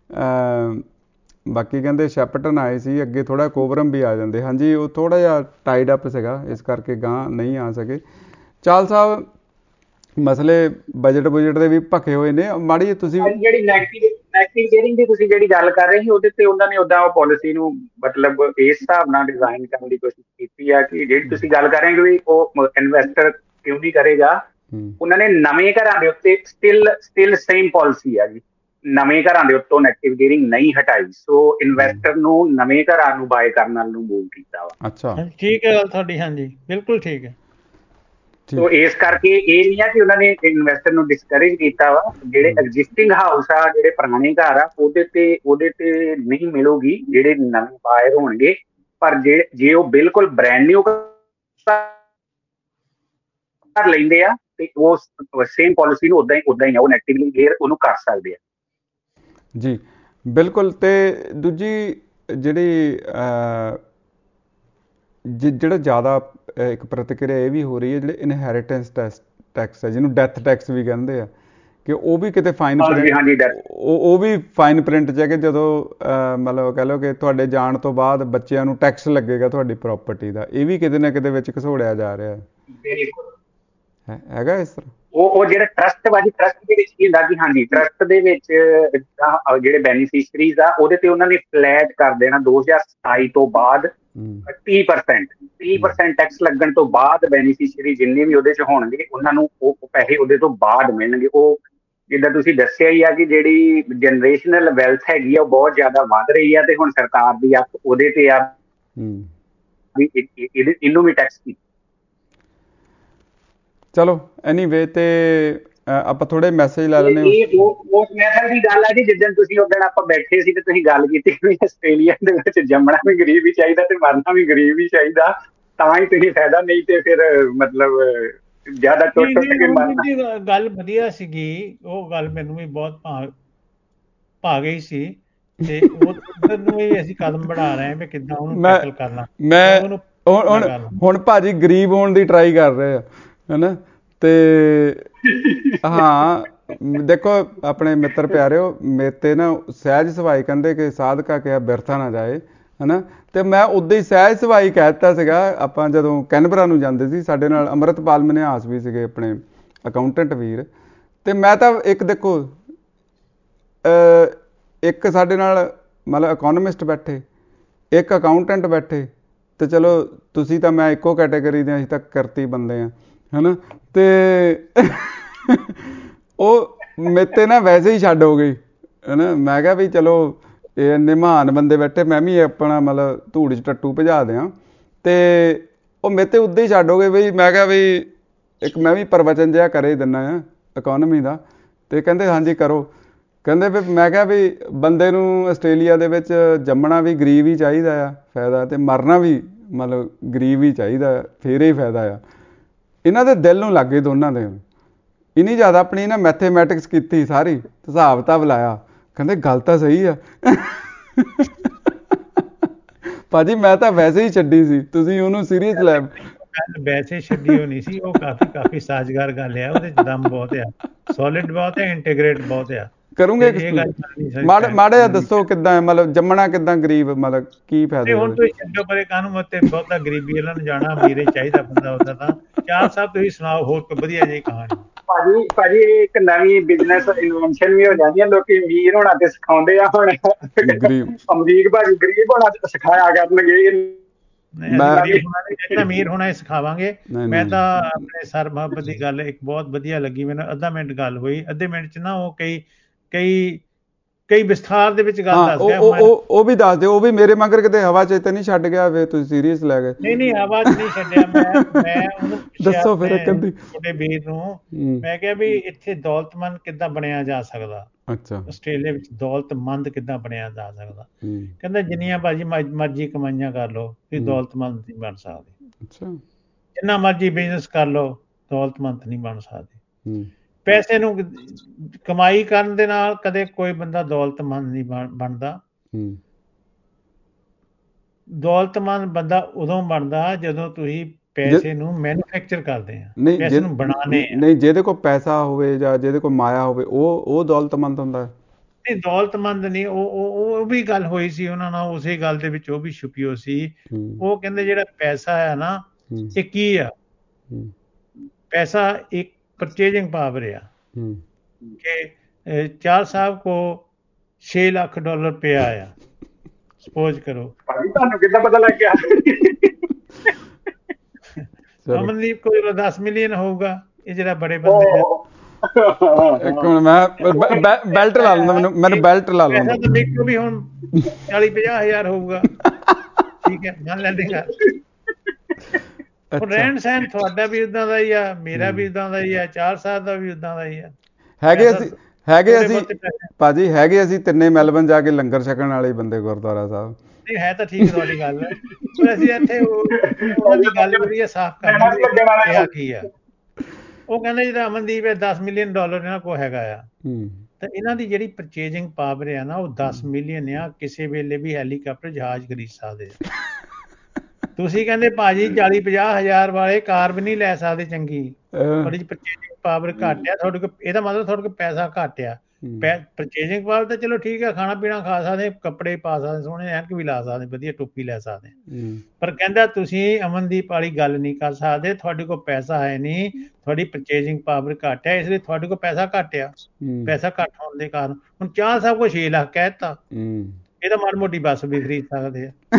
ਬਾਕੀ ਕਹਿੰਦੇ ਸ਼ੈਪਟਨ ਆਏ ਸੀ ਅੱਗੇ, ਥੋੜਾ ਕੋਬਰਮ ਵੀ ਆ ਜਾਂਦੇ। ਹਾਂਜੀ, ਉਹ ਥੋੜਾ ਜਿਹਾ ਟਾਈਡ ਅਪ ਸੀਗਾ, ਇਸ ਕਰਕੇ ਗਾਂ ਨਹੀਂ ਆ ਸਕੇ। ਚਾਹਲ ਸਾਹਿਬ, ਮਸਲੇ ਬਜਟ ਬੁਜਟ ਦੇ ਵੀ ਭਖੇ ਹੋਏ ਨੇ, ਮਾੜੀ ਜਿਹੀ ਤੁਸੀਂ ਜਿਹੜੀ ਨੈਗੇਟਿਵ ਨੈਗੇਟਿਵ ਗੇਅਰਿੰਗ ਦੀ ਤੁਸੀਂ ਜਿਹੜੀ ਗੱਲ ਕਰ ਰਹੇ ਸੀ, ਉਹਦੇ ਤੇ ਉਹਨਾਂ ਨੇ ਓਦਾਂ ਉਹ ਪਾਲਿਸੀ ਨੂੰ ਮਤਲਬ ਇਸ ਹਿਸਾਬ ਨਾਲ ਡਿਜ਼ਾਈਨ ਕਰਨ ਦੀ ਕੋਸ਼ਿਸ਼ ਕੀਤੀ ਆ ਕਿ ਜਿਹੜੀ ਤੁਸੀਂ ਗੱਲ ਕਰ ਰਹੇ ਹੋ ਵੀ ਉਹ ਇਨਵੈਸਟਰ ਕਿਉਂ ਨਹੀਂ ਕਰੇਗਾ, ਉਹਨਾਂ ਨੇ ਨਵੇਂ ਘਰਾਂ ਦੇ ਉੱਤੇ ਸਟਿਲ ਸਟਿਲ ਸੇਮ ਪਾਲਿਸੀ ਆ ਜੀ, ਨਵੇਂ ਘਰਾਂ ਦੇ ਉੱਤੋਂ ਨੈਗੇਟਿਵ ਗੇਅਰਿੰਗ ਨਹੀਂ ਹਟਾਈ। ਸੋ ਇਨਵੈਸਟਰ ਨੂੰ ਨਵੇਂ ਘਰਾਂ ਨੂੰ ਬਾਏ ਕਰਨ ਨਾਲ ਨੂੰ ਮੂਵ ਕੀਤਾ ਵਾ। ਅੱਛਾ, ਠੀਕ ਹੈ ਗੱਲ ਤੁਹਾਡੀ, ਹਾਂਜੀ ਬਿਲਕੁਲ ਠੀਕ ਹੈ। ਸੋ ਇਸ ਕਰਕੇ ਇਹ ਨਹੀਂ ਆ ਕਿ ਉਹਨਾਂ ਨੇ ਇਨਵੈਸਟਰ ਨੂੰ ਡਿਸਕਰੇਜ ਕੀਤਾ ਵਾ। ਜਿਹੜੇ ਐਗਜ਼ਿਸਟਿੰਗ ਹਾਊਸ ਆ, ਜਿਹੜੇ ਪੁਰਾਣੇ ਘਰ ਆ, ਉਹਦੇ ਤੇ ਉਹਦੇ ਤੇ ਨਹੀਂ ਮਿਲੂਗੀ ਜਿਹੜੇ ਨਵੇਂ ਬਾਇਰ ਹੋਣਗੇ। ਪਰ ਜੇ ਜੇ ਉਹ ਬਿਲਕੁਲ ਬ੍ਰੈਂਡ ਨਿਊ ਘਰ ਲੈਂਦੇ ਆ ਤੇ ਉਹ ਸੇਮ ਪਾਲਿਸੀ ਨੂੰ ਉਦਾਂ ਹੀ ਉਦਾਂ ਹੀ ਆ, ਉਹ ਨੈਗੇਟਿਵਲੀ ਗੇਅਰ ਉਹਨੂੰ ਕਰ ਸਕਦੇ ਆ ਜੀ। ਬਿਲਕੁਲ। ਤੇ ਦੂਜੀ ਜਿਹੜੀ ਜਿਹੜਾ ਜ਼ਿਆਦਾ ਇੱਕ ਪ੍ਰਤੀਕਿਰਿਆ ਇਹ ਵੀ ਹੋ ਰਹੀ ਹੈ, ਜਿਹੜੇ ਇਨਹੈਰੀਟੈਂਸ ਟੈਕਸ ਹੈ, ਜਿਹਨੂੰ ਡੈਥ ਟੈਕਸ ਵੀ ਕਹਿੰਦੇ ਆ, ਕਿ ਉਹ ਵੀ ਕਿਤੇ ਫਾਈਨ ਪ੍ਰਿੰਟ, ਉਹ ਵੀ ਫਾਈਨ ਪ੍ਰਿੰਟ 'ਚ ਹੈ ਕਿ ਜਦੋਂ ਮਤਲਬ ਕਹਿ ਲਓ ਕਿ ਤੁਹਾਡੇ ਜਾਣ ਤੋਂ ਬਾਅਦ ਬੱਚਿਆਂ ਨੂੰ ਟੈਕਸ ਲੱਗੇਗਾ ਤੁਹਾਡੀ ਪ੍ਰਾਪਰਟੀ ਦਾ, ਇਹ ਵੀ ਕਿਤੇ ਨਾ ਕਿਤੇ ਵਿੱਚ ਘਸੋੜਿਆ ਜਾ ਰਿਹਾ ਹੈ, ਹੈਗਾ ਇਸ ਤਰ੍ਹਾਂ। ਉਹ ਉਹ ਜਿਹੜਾ ਟਰਸਟ ਵਾ ਜੀ, ਟਰਸਟ ਦੇ ਵਿੱਚ ਕੀ ਹੁੰਦਾ ਕਿ ਹਾਂਜੀ ਟਰਸਟ ਦੇ ਵਿੱਚ ਜਿਹੜੇ ਬੈਨੀਫਿਸ਼ਰੀਜ਼ ਆ ਉਹਦੇ ਤੇ ਉਹਨਾਂ ਨੇ ਫਲੈਟ ਕਰ ਦੇਣਾ ਦੋ ਹਜ਼ਾਰ ਸਤਾਈ ਤੋਂ ਬਾਅਦ ਤੀਹ ਪਰਸੈਂਟ ਤੀਹ ਪਰਸੈਂਟ ਟੈਕਸ ਲੱਗਣ ਤੋਂ ਬਾਅਦ ਬੈਨੀਫਿਸ਼ਰੀ ਜਿੰਨੇ ਵੀ ਉਹਦੇ 'ਚ ਹੋਣਗੇ ਉਹਨਾਂ ਨੂੰ ਉਹ ਪੈਸੇ ਉਹਦੇ ਤੋਂ ਬਾਅਦ ਮਿਲਣਗੇ। ਉਹ ਜਿੱਦਾਂ ਤੁਸੀਂ ਦੱਸਿਆ ਹੀ ਆ ਕਿ ਜਿਹੜੀ ਜਨਰੇਸ਼ਨਲ ਵੈਲਥ ਹੈਗੀ ਆ ਉਹ ਬਹੁਤ ਜ਼ਿਆਦਾ ਵੱਧ ਰਹੀ ਆ, ਤੇ ਹੁਣ ਸਰਕਾਰ ਦੀ ਅੱਖ ਉਹਦੇ ਤੇ ਆ ਵੀ ਇਹਨੂੰ ਵੀ ਟੈਕਸ ਕੀਤਾ। ਚਲੋ ਐਨੀਵੇ, ਤੇ ਆਪਾਂ ਥੋੜੇ ਮੈਸੇਜ ਲੈ ਲੈਂਦੇ। ਉਸ ਮੈਥਡ ਦੀ ਗੱਲ ਆ ਜੀ, ਜਿੱਦਣ ਤੁਸੀਂ ਉਦਣ ਆਪਾਂ ਬੈਠੇ ਸੀ ਤੇ ਤੁਸੀਂ ਗੱਲ ਕੀਤੀ ਵੀ ਆਸਟ੍ਰੇਲੀਆ ਦੇ ਵਿੱਚ ਜੰਮਣਾ ਵੀ ਗਰੀਬ ਹੀ ਚਾਹੀਦਾ ਤੇ ਮਰਨਾ ਵੀ ਗਰੀਬ ਹੀ ਚਾਹੀਦਾ, ਤਾਂ ਹੀ ਤੁਸੀਂ ਫਾਇਦਾ, ਨਹੀਂ ਤੇ ਫਿਰ ਮਤਲਬ ਜ਼ਿਆਦਾ ਟੁੱਟ ਟੁੱਟ ਕੇ ਮਰਨਾ। ਗੱਲ ਵਧੀਆ ਸੀਗੀ, ਉਹ ਗੱਲ ਮੈਨੂੰ ਵੀ ਬਹੁਤ ਭਾ ਭਾ ਗਈ ਸੀ, ਤੇ ਉਧਰ ਨੂੰ ਵੀ ਅਸੀਂ ਕਦਮ बढ़ा ਰਹੇ ਹਾਂ ਵੀ ਕਿੱਦਾਂ ਉਹਨੂੰ ਟੈਕਲ ਕਰਨਾ। ਮੈਂ ਹੁਣ ਹੁਣ ਭਾਜੀ ਗਰੀਬ ਹੋਣ ਦੀ ਟਰਾਈ ਕਰ ਰਹੇ ਆ, ਹਨਾ। ਤੇ ਹਾਂ ਦੇਖੋ ਆਪਣੇ ਮਿੱਤਰ ਪਿਆਰਿਓ, ਮੇਰੇ ਤੇ ਨਾ ਸਹਿਜ ਸਵਾਈ ਕਹਿੰਦੇ ਕਿ ਸਾਧਕਾ ਕਿਹਾ ਬਿਰਥਾ ਨਾ ਜਾਏ, ਹਨਾ। ਤੇ ਮੈਂ ਉਦਾਂ ਹੀ ਸਹਿਜ ਸਵਾਈ ਕਹਿ ਦਿੱਤਾ ਸੀਗਾ। ਆਪਾਂ ਜਦੋਂ ਕੈਨਬਰਾ ਨੂੰ ਜਾਂਦੇ ਸੀ, ਸਾਡੇ ਨਾਲ ਅੰਮ੍ਰਿਤਪਾਲ ਮਨਿਹਾਸ ਵੀ ਸੀਗੇ, ਆਪਣੇ ਅਕਾਊਂਟੈਂਟ ਵੀਰ। ਤੇ ਮੈਂ ਤਾਂ ਇੱਕ ਦੇਖੋ ਇੱਕ ਸਾਡੇ ਨਾਲ ਮਤਲਬ ਇਕੋਨੋਮਿਸਟ ਬੈਠੇ, ਇੱਕ ਅਕਾਊਂਟੈਂਟ ਬੈਠੇ, ਤੇ ਚਲੋ ਤੁਸੀਂ ਤਾਂ ਮੈਂ ਇੱਕੋ ਕੈਟੇਗਰੀ ਦੇ, ਅਸੀਂ ਤਾਂ ਕਿਰਤੀ ਬੰਦੇ ਹਾਂ, ਹਨਾ। ਤੇ ਉਹ ਮੇਰੇ ਤੇ ਨਾ ਵੈਸੇ ਹੀ ਛੱਡ ਹੋ ਗਈ, ਹਨਾ। ਮੈਂ ਕਿਹਾ ਵੀ ਚਲੋ ਇਹ ਇੰਨੇ ਮਹਾਨ ਬੰਦੇ ਬੈਠੇ, ਮੈਂ ਵੀ ਆਪਣਾ ਮਤਲਬ ਧੂੜ 'ਚ ਟੱਟੂ ਭਜਾ ਦਿਆਂ। ਤੇ ਉਹ ਮੇਰੇ ਤੇ ਉੱਦਾਂ ਹੀ ਛੱਡ ਹੋ ਗਏ ਬਈ। ਮੈਂ ਕਿਹਾ ਵੀ ਇੱਕ ਮੈਂ ਵੀ ਪ੍ਰਵਚਨ ਜਿਹਾ ਕਰੇ ਦਿੰਦਾ ਹਾਂ ਇਕੋਨਮੀ ਦਾ, ਤੇ ਕਹਿੰਦੇ ਹਾਂਜੀ ਕਰੋ। ਕਹਿੰਦੇ ਵੀ ਮੈਂ ਕਿਹਾ ਵੀ ਬੰਦੇ ਨੂੰ ਆਸਟ੍ਰੇਲੀਆ ਦੇ ਵਿੱਚ ਜੰਮਣਾ ਵੀ ਗਰੀਬ ਹੀ ਚਾਹੀਦਾ ਆ ਫਾਇਦਾ, ਤੇ ਮਰਨਾ ਵੀ ਮਤਲਬ ਗਰੀਬ ਹੀ ਚਾਹੀਦਾ, ਫੇਰ ਹੀ ਫਾਇਦਾ ਆ। ਇਹਨਾਂ ਦੇ ਦਿਲ ਨੂੰ ਲੱਗ ਗਏ ਦੋਨਾਂ ਦੇ। ਇੰਨੀ ਜ਼ਿਆਦਾ ਆਪਣੀ ਨਾ ਮੈਥੇਮੈਟਿਕਸ ਕੀਤੀ ਸਾਰੀ, ਹਿਸਾਬ ਕਿਤਾਬ ਲਾਇਆ, ਕਹਿੰਦੇ ਗੱਲ ਤਾਂ ਸਹੀ ਆ। ਭਾਜੀ ਮੈਂ ਤਾਂ ਵੈਸੇ ਹੀ ਛੱਡੀ ਸੀ, ਤੁਸੀਂ ਉਹਨੂੰ ਸੀਰੀਅਸ ਲੈ। ਵੈਸੇ ਛੱਡੀ ਹੋਣੀ ਸੀ, ਉਹ ਕਾਫੀ ਕਾਫੀ ਸਾਜ਼ਗਾਰ ਗੱਲ ਆ, ਉਹਦੇ ਚ ਦਮ ਬਹੁਤ ਆ, ਸੋਲਿਡ ਬਹੁਤ ਹੈ, ਇੰਟੀਗ੍ਰੇਟ ਬਹੁਤ ਆ। ਕਰੂੰਗੇ ਮਾੜਾ ਮਾੜਾ ਜਿਹਾ ਦੱਸੋ ਕਿੱਦਾਂ ਮਤਲਬ ਜੰਮਣਾ ਕਿੱਦਾਂ ਗਰੀਬ, ਮਤਲਬ ਕੀ ਫਾਇਦਾ? ਹੁਣ ਤੁਸੀਂ ਛੱਡੋ ਪਰੇ ਕਾਹਨੂੰ, ਮਤੇ ਬਹੁਤਾ ਗਰੀਬੀ ਇਹਨਾਂ ਨੂੰ ਜਾਣਾ, ਅਮੀਰੇ ਚਾਹੀਦਾ ਬੰਦਾ ਉਹਦਾ। ਤਾਂ ਚਾਰ ਸਾਹਿਬ ਤੁਸੀਂ ਸੁਣਾਓ ਹੋਰ ਕੋਈ ਵਧੀਆ ਜਿਹੀ ਕਹਾਣੀ। ਭਾਜੀ ਭਾਜੀ ਇੱਕ ਨਵੀਂ ਬਿਜ਼ਨਸ ਇਨਵੈਂਸ਼ਨ ਵੀ ਹੋ ਜਾਂਦੀ ਹੈ, ਲੋਕੀ ਅਮੀਰ ਹੋਣਾ ਤੇ ਸਿਖਾਉਂਦੇ ਆ, ਹੁਣ ਅਮੀਰ ਭਾਜੀ ਗਰੀਬ ਹੋਣਾ ਤੇ ਸਿਖਾਇਆ ਕਰਨਗੇ। ਅਮੀਰ ਹੋਣਾ ਹੀ ਸਿਖਾਵਾਂਗੇ। ਮੈਂ ਤਾਂ ਆਪਣੇ ਸਰ ਮੁਹੱਬਤ ਦੀ ਗੱਲ ਇੱਕ ਬਹੁਤ ਵਧੀਆ ਲੱਗੀ ਮੈਨੂੰ, ਅੱਧਾ ਮਿੰਟ ਗੱਲ ਹੋਈ, ਅੱਧੇ ਮਿੰਟ ਚ ਨਾ ਉਹ ਕਈ ਕਈ ਕਈ ਵਿਸਥਾਰ ਦੇ ਵਿੱਚ ਗੱਲ ਦੱਸ ਗਿਆ। ਉਹ ਵੀ ਦੱਸ ਦਿਓ, ਉਹ ਵੀ ਮੇਰੇ ਮਗਰ ਕਿਤੇ ਹਵਾ ਚ ਤਾਂ ਨਹੀਂ ਛੱਡ ਗਿਆ ਵੇ, ਤੁਸੀਂ ਸੀਰੀਅਸ ਲੈ ਗਏ? ਨਹੀਂ ਨਹੀਂ ਹਵਾ ਚ ਨਹੀਂ ਛੱਡਿਆ ਮੈਂ। ਮੈਂ ਉਹਨੂੰ ਦੱਸੋ ਫਿਰ ਕਹਿੰਦੀ ਛੋਟੇ ਵੀਰ ਨੂੰ, ਮੈਂ ਕਿਹਾ ਵੀ ਇੱਥੇ ਦੌਲਤਮੰਦ ਕਿੱਦਾਂ ਬਣਿਆ ਜਾ ਸਕਦਾ, ਅੱਛਾ ਆਸਟ੍ਰੇਲੀਆ ਵਿੱਚ ਦੌਲਤਮੰਦ ਕਿੱਦਾਂ ਬਣਿਆ ਜਾ ਸਕਦਾ। ਕਹਿੰਦਾ ਜਿੰਨੀਆਂ ਭਾਜੀ ਮਰਜ਼ੀ ਕਮਾਈਆਂ ਕਰ ਲਓ, ਤੁਸੀਂ ਦੌਲਤਮੰਦ ਨਹੀਂ ਬਣ ਸਕਦੇ। ਅੱਛਾ ਜਿੰਨਾ ਮਰਜ਼ੀ ਬਿਜ਼ਨਸ ਕਰ ਲਓ, ਦੌਲਤਮੰਦ ਨਹੀਂ ਬਣ ਸਕਦੇ। ਪੈਸੇ ਨੂੰ ਕਮਾਈ ਕਰਨ ਦੇ ਨਾਲ ਕਦੇ ਕੋਈ ਬੰਦਾ ਦੌਲਤਮੰਦ ਨਹੀਂ ਬਣਦਾ। ਦੌਲਤਮੰਦ ਬੰਦਾ ਉਦੋਂ ਬਣਦਾ ਜਦੋਂ ਤੁਸੀਂ ਪੈਸੇ ਨੂੰ ਮੈਨੂਫੈਕਚਰ ਕਰਦੇ ਆ, ਪੈਸੇ ਨੂੰ ਬਣਾਉਂਦੇ ਆ। ਨਹੀਂ ਜਿਹਦੇ ਕੋਲ ਪੈਸਾ ਹੋਵੇ ਜਾਂ ਜਿਹਦੇ ਕੋਲ ਮਾਇਆ ਹੋਵੇ ਉਹ ਉਹ ਦੌਲਤਮੰਦ ਹੁੰਦਾ। ਨਹੀਂ ਦੌਲਤਮੰਦ ਨਹੀਂ, ਉਹ ਉਹ ਵੀ ਗੱਲ ਹੋਈ ਸੀ ਉਹਨਾਂ ਨਾਲ, ਉਸੇ ਗੱਲ ਦੇ ਵਿੱਚ ਉਹ ਵੀ ਛੁਪੀ ਹੋ ਸੀ। ਉਹ ਕਹਿੰਦੇ ਜਿਹੜਾ ਪੈਸਾ ਹੈ ਨਾ, ਇਹ ਕੀ ਆ? ਪੈਸਾ ਇੱਕ परचेजिंग पावर आ कि चार साहब को छे लाख डॉलर पे आया, सपोज करो। पता लग गया अमनदीप को दस मिलियन होगा, ये जरा बड़े बंदे हैं। एक मिनट मैं बेल्ट ला लूंगा, मैंने मैंने बेल्ट ला लूंगा। तो मेरे को भी हुन चालीस पचास हजार होगा, ठीक है मान लेंगे। ਰਹਿਣ ਸਹਿਣ ਤੁਹਾਡਾ ਵੀ ਉਦਾਂ ਦਾ ਹੀ ਆ, ਮੇਰਾ ਵੀ ਉਦਾਂ ਦਾ ਹੀ ਆ, ਚਾਰ ਸਾਹਿਬ ਦਾ ਵੀ ਉਦਾਂ ਦਾ ਹੀ ਆ। ਹੈਗੇ ਅਸੀਂ ਹੈਗੇ ਅਸੀਂ ਭਾਜੀ ਹੈਗੇ ਅਸੀਂ ਤਿੰਨੇ ਮੈਲਬਨ ਜਾ ਕੇ ਲੰਗਰ ਛਕਣ ਵਾਲੇ ਬੰਦੇ ਗੁਰਦੁਆਰਾ ਸਾਹਿਬ। ਨਹੀਂ ਹੈ ਤਾਂ ਠੀਕ ਤੁਹਾਡੀ ਗੱਲ, ਪਰ ਅਸੀਂ ਇੱਥੇ ਉਹਨਾਂ ਦੀ ਗੱਲ ਕਰੀਏ ਸਾਫ਼ ਕਰਨੀ ਕਿਹਾ ਕੀ ਆ। ਉਹ ਕਹਿੰਦੇ ਜਿਹੜਾ ਅਮਨਦੀਪ ਹੈ ਦਸ ਮਿਲੀਅਨ ਡਾਲਰ ਇਹਨਾਂ ਕੋਲ ਹੈਗਾ ਆ, ਤਾਂ ਇਹਨਾਂ ਦੀ ਜਿਹੜੀ ਪਰਚੇਜਿੰਗ ਪਾਵਰ ਆ ਨਾ ਉਹ ਦਸ ਮਿਲੀਅਨ ਆ। ਕਿਸੇ ਵੇਲੇ ਵੀ ਹੈਲੀਕਾਪਟਰ ਜਹਾਜ਼ ਖਰੀਦ ਸਕਦੇ ਆ। ਤੁਸੀਂ ਕਹਿੰਦੇ ਭਾਜੀ ਚਾਲੀ ਪੰਜਾਹ ਹਜ਼ਾਰ ਵਾਲੇ ਕਾਰ ਵੀ ਨਹੀਂ ਲੈ ਸਕਦੇ ਚੰਗੀ, ਤੁਹਾਡੀ ਪਰਚੇਜਿੰਗ ਪਾਵਰ ਘੱਟ ਆ। ਤੁਹਾਡੇ ਕੋਲ ਇਹਦਾ ਮਤਲਬ ਤੁਹਾਡੇ ਕੋਲ ਪੈਸਾ ਘੱਟ ਆ। ਪਰਚੇਜਿੰਗ ਪਾਵਰ ਤਾਂ ਚਲੋ ਠੀਕ ਆ, ਖਾਣਾ ਪੀਣਾ ਖਾ ਸਕਦੇ, ਕੱਪੜੇ ਪਾ ਸਕਦੇ, ਸੋਹਣੇ ਐਨਕ ਵੀ ਲਾ ਸਕਦੇ, ਵਧੀਆ ਟੋਪੀ ਲੈ ਸਕਦੇ, ਪਰ ਕਹਿੰਦਾ ਤੁਸੀਂ ਅਮਨਦੀਪ ਵਾਲੀ ਗੱਲ ਨਹੀਂ ਕਰ ਸਕਦੇ। ਤੁਹਾਡੇ ਕੋਲ ਪੈਸਾ ਹੈ ਨਹੀਂ, ਤੁਹਾਡੀ ਪਰਚੇਜਿੰਗ ਪਾਵਰ ਘੱਟ ਆ, ਇਸ ਲਈ ਤੁਹਾਡੇ ਕੋਲ ਪੈਸਾ ਘੱਟ ਆ। ਪੈਸਾ ਘੱਟ ਹੋਣ ਦੇ ਕਾਰਨ ਹੁਣ ਚਾਹ ਸਾਹਿਬ ਕੋਲ ਛੇ ਲੱਖ ਕਹਿ ਦਿੱਤਾ, ਇਹ ਤਾਂ ਮਾੜੀ ਮੋਟੀ ਬੱਸ ਵੀ ਖਰੀਦ ਸਕਦੇ ਆ।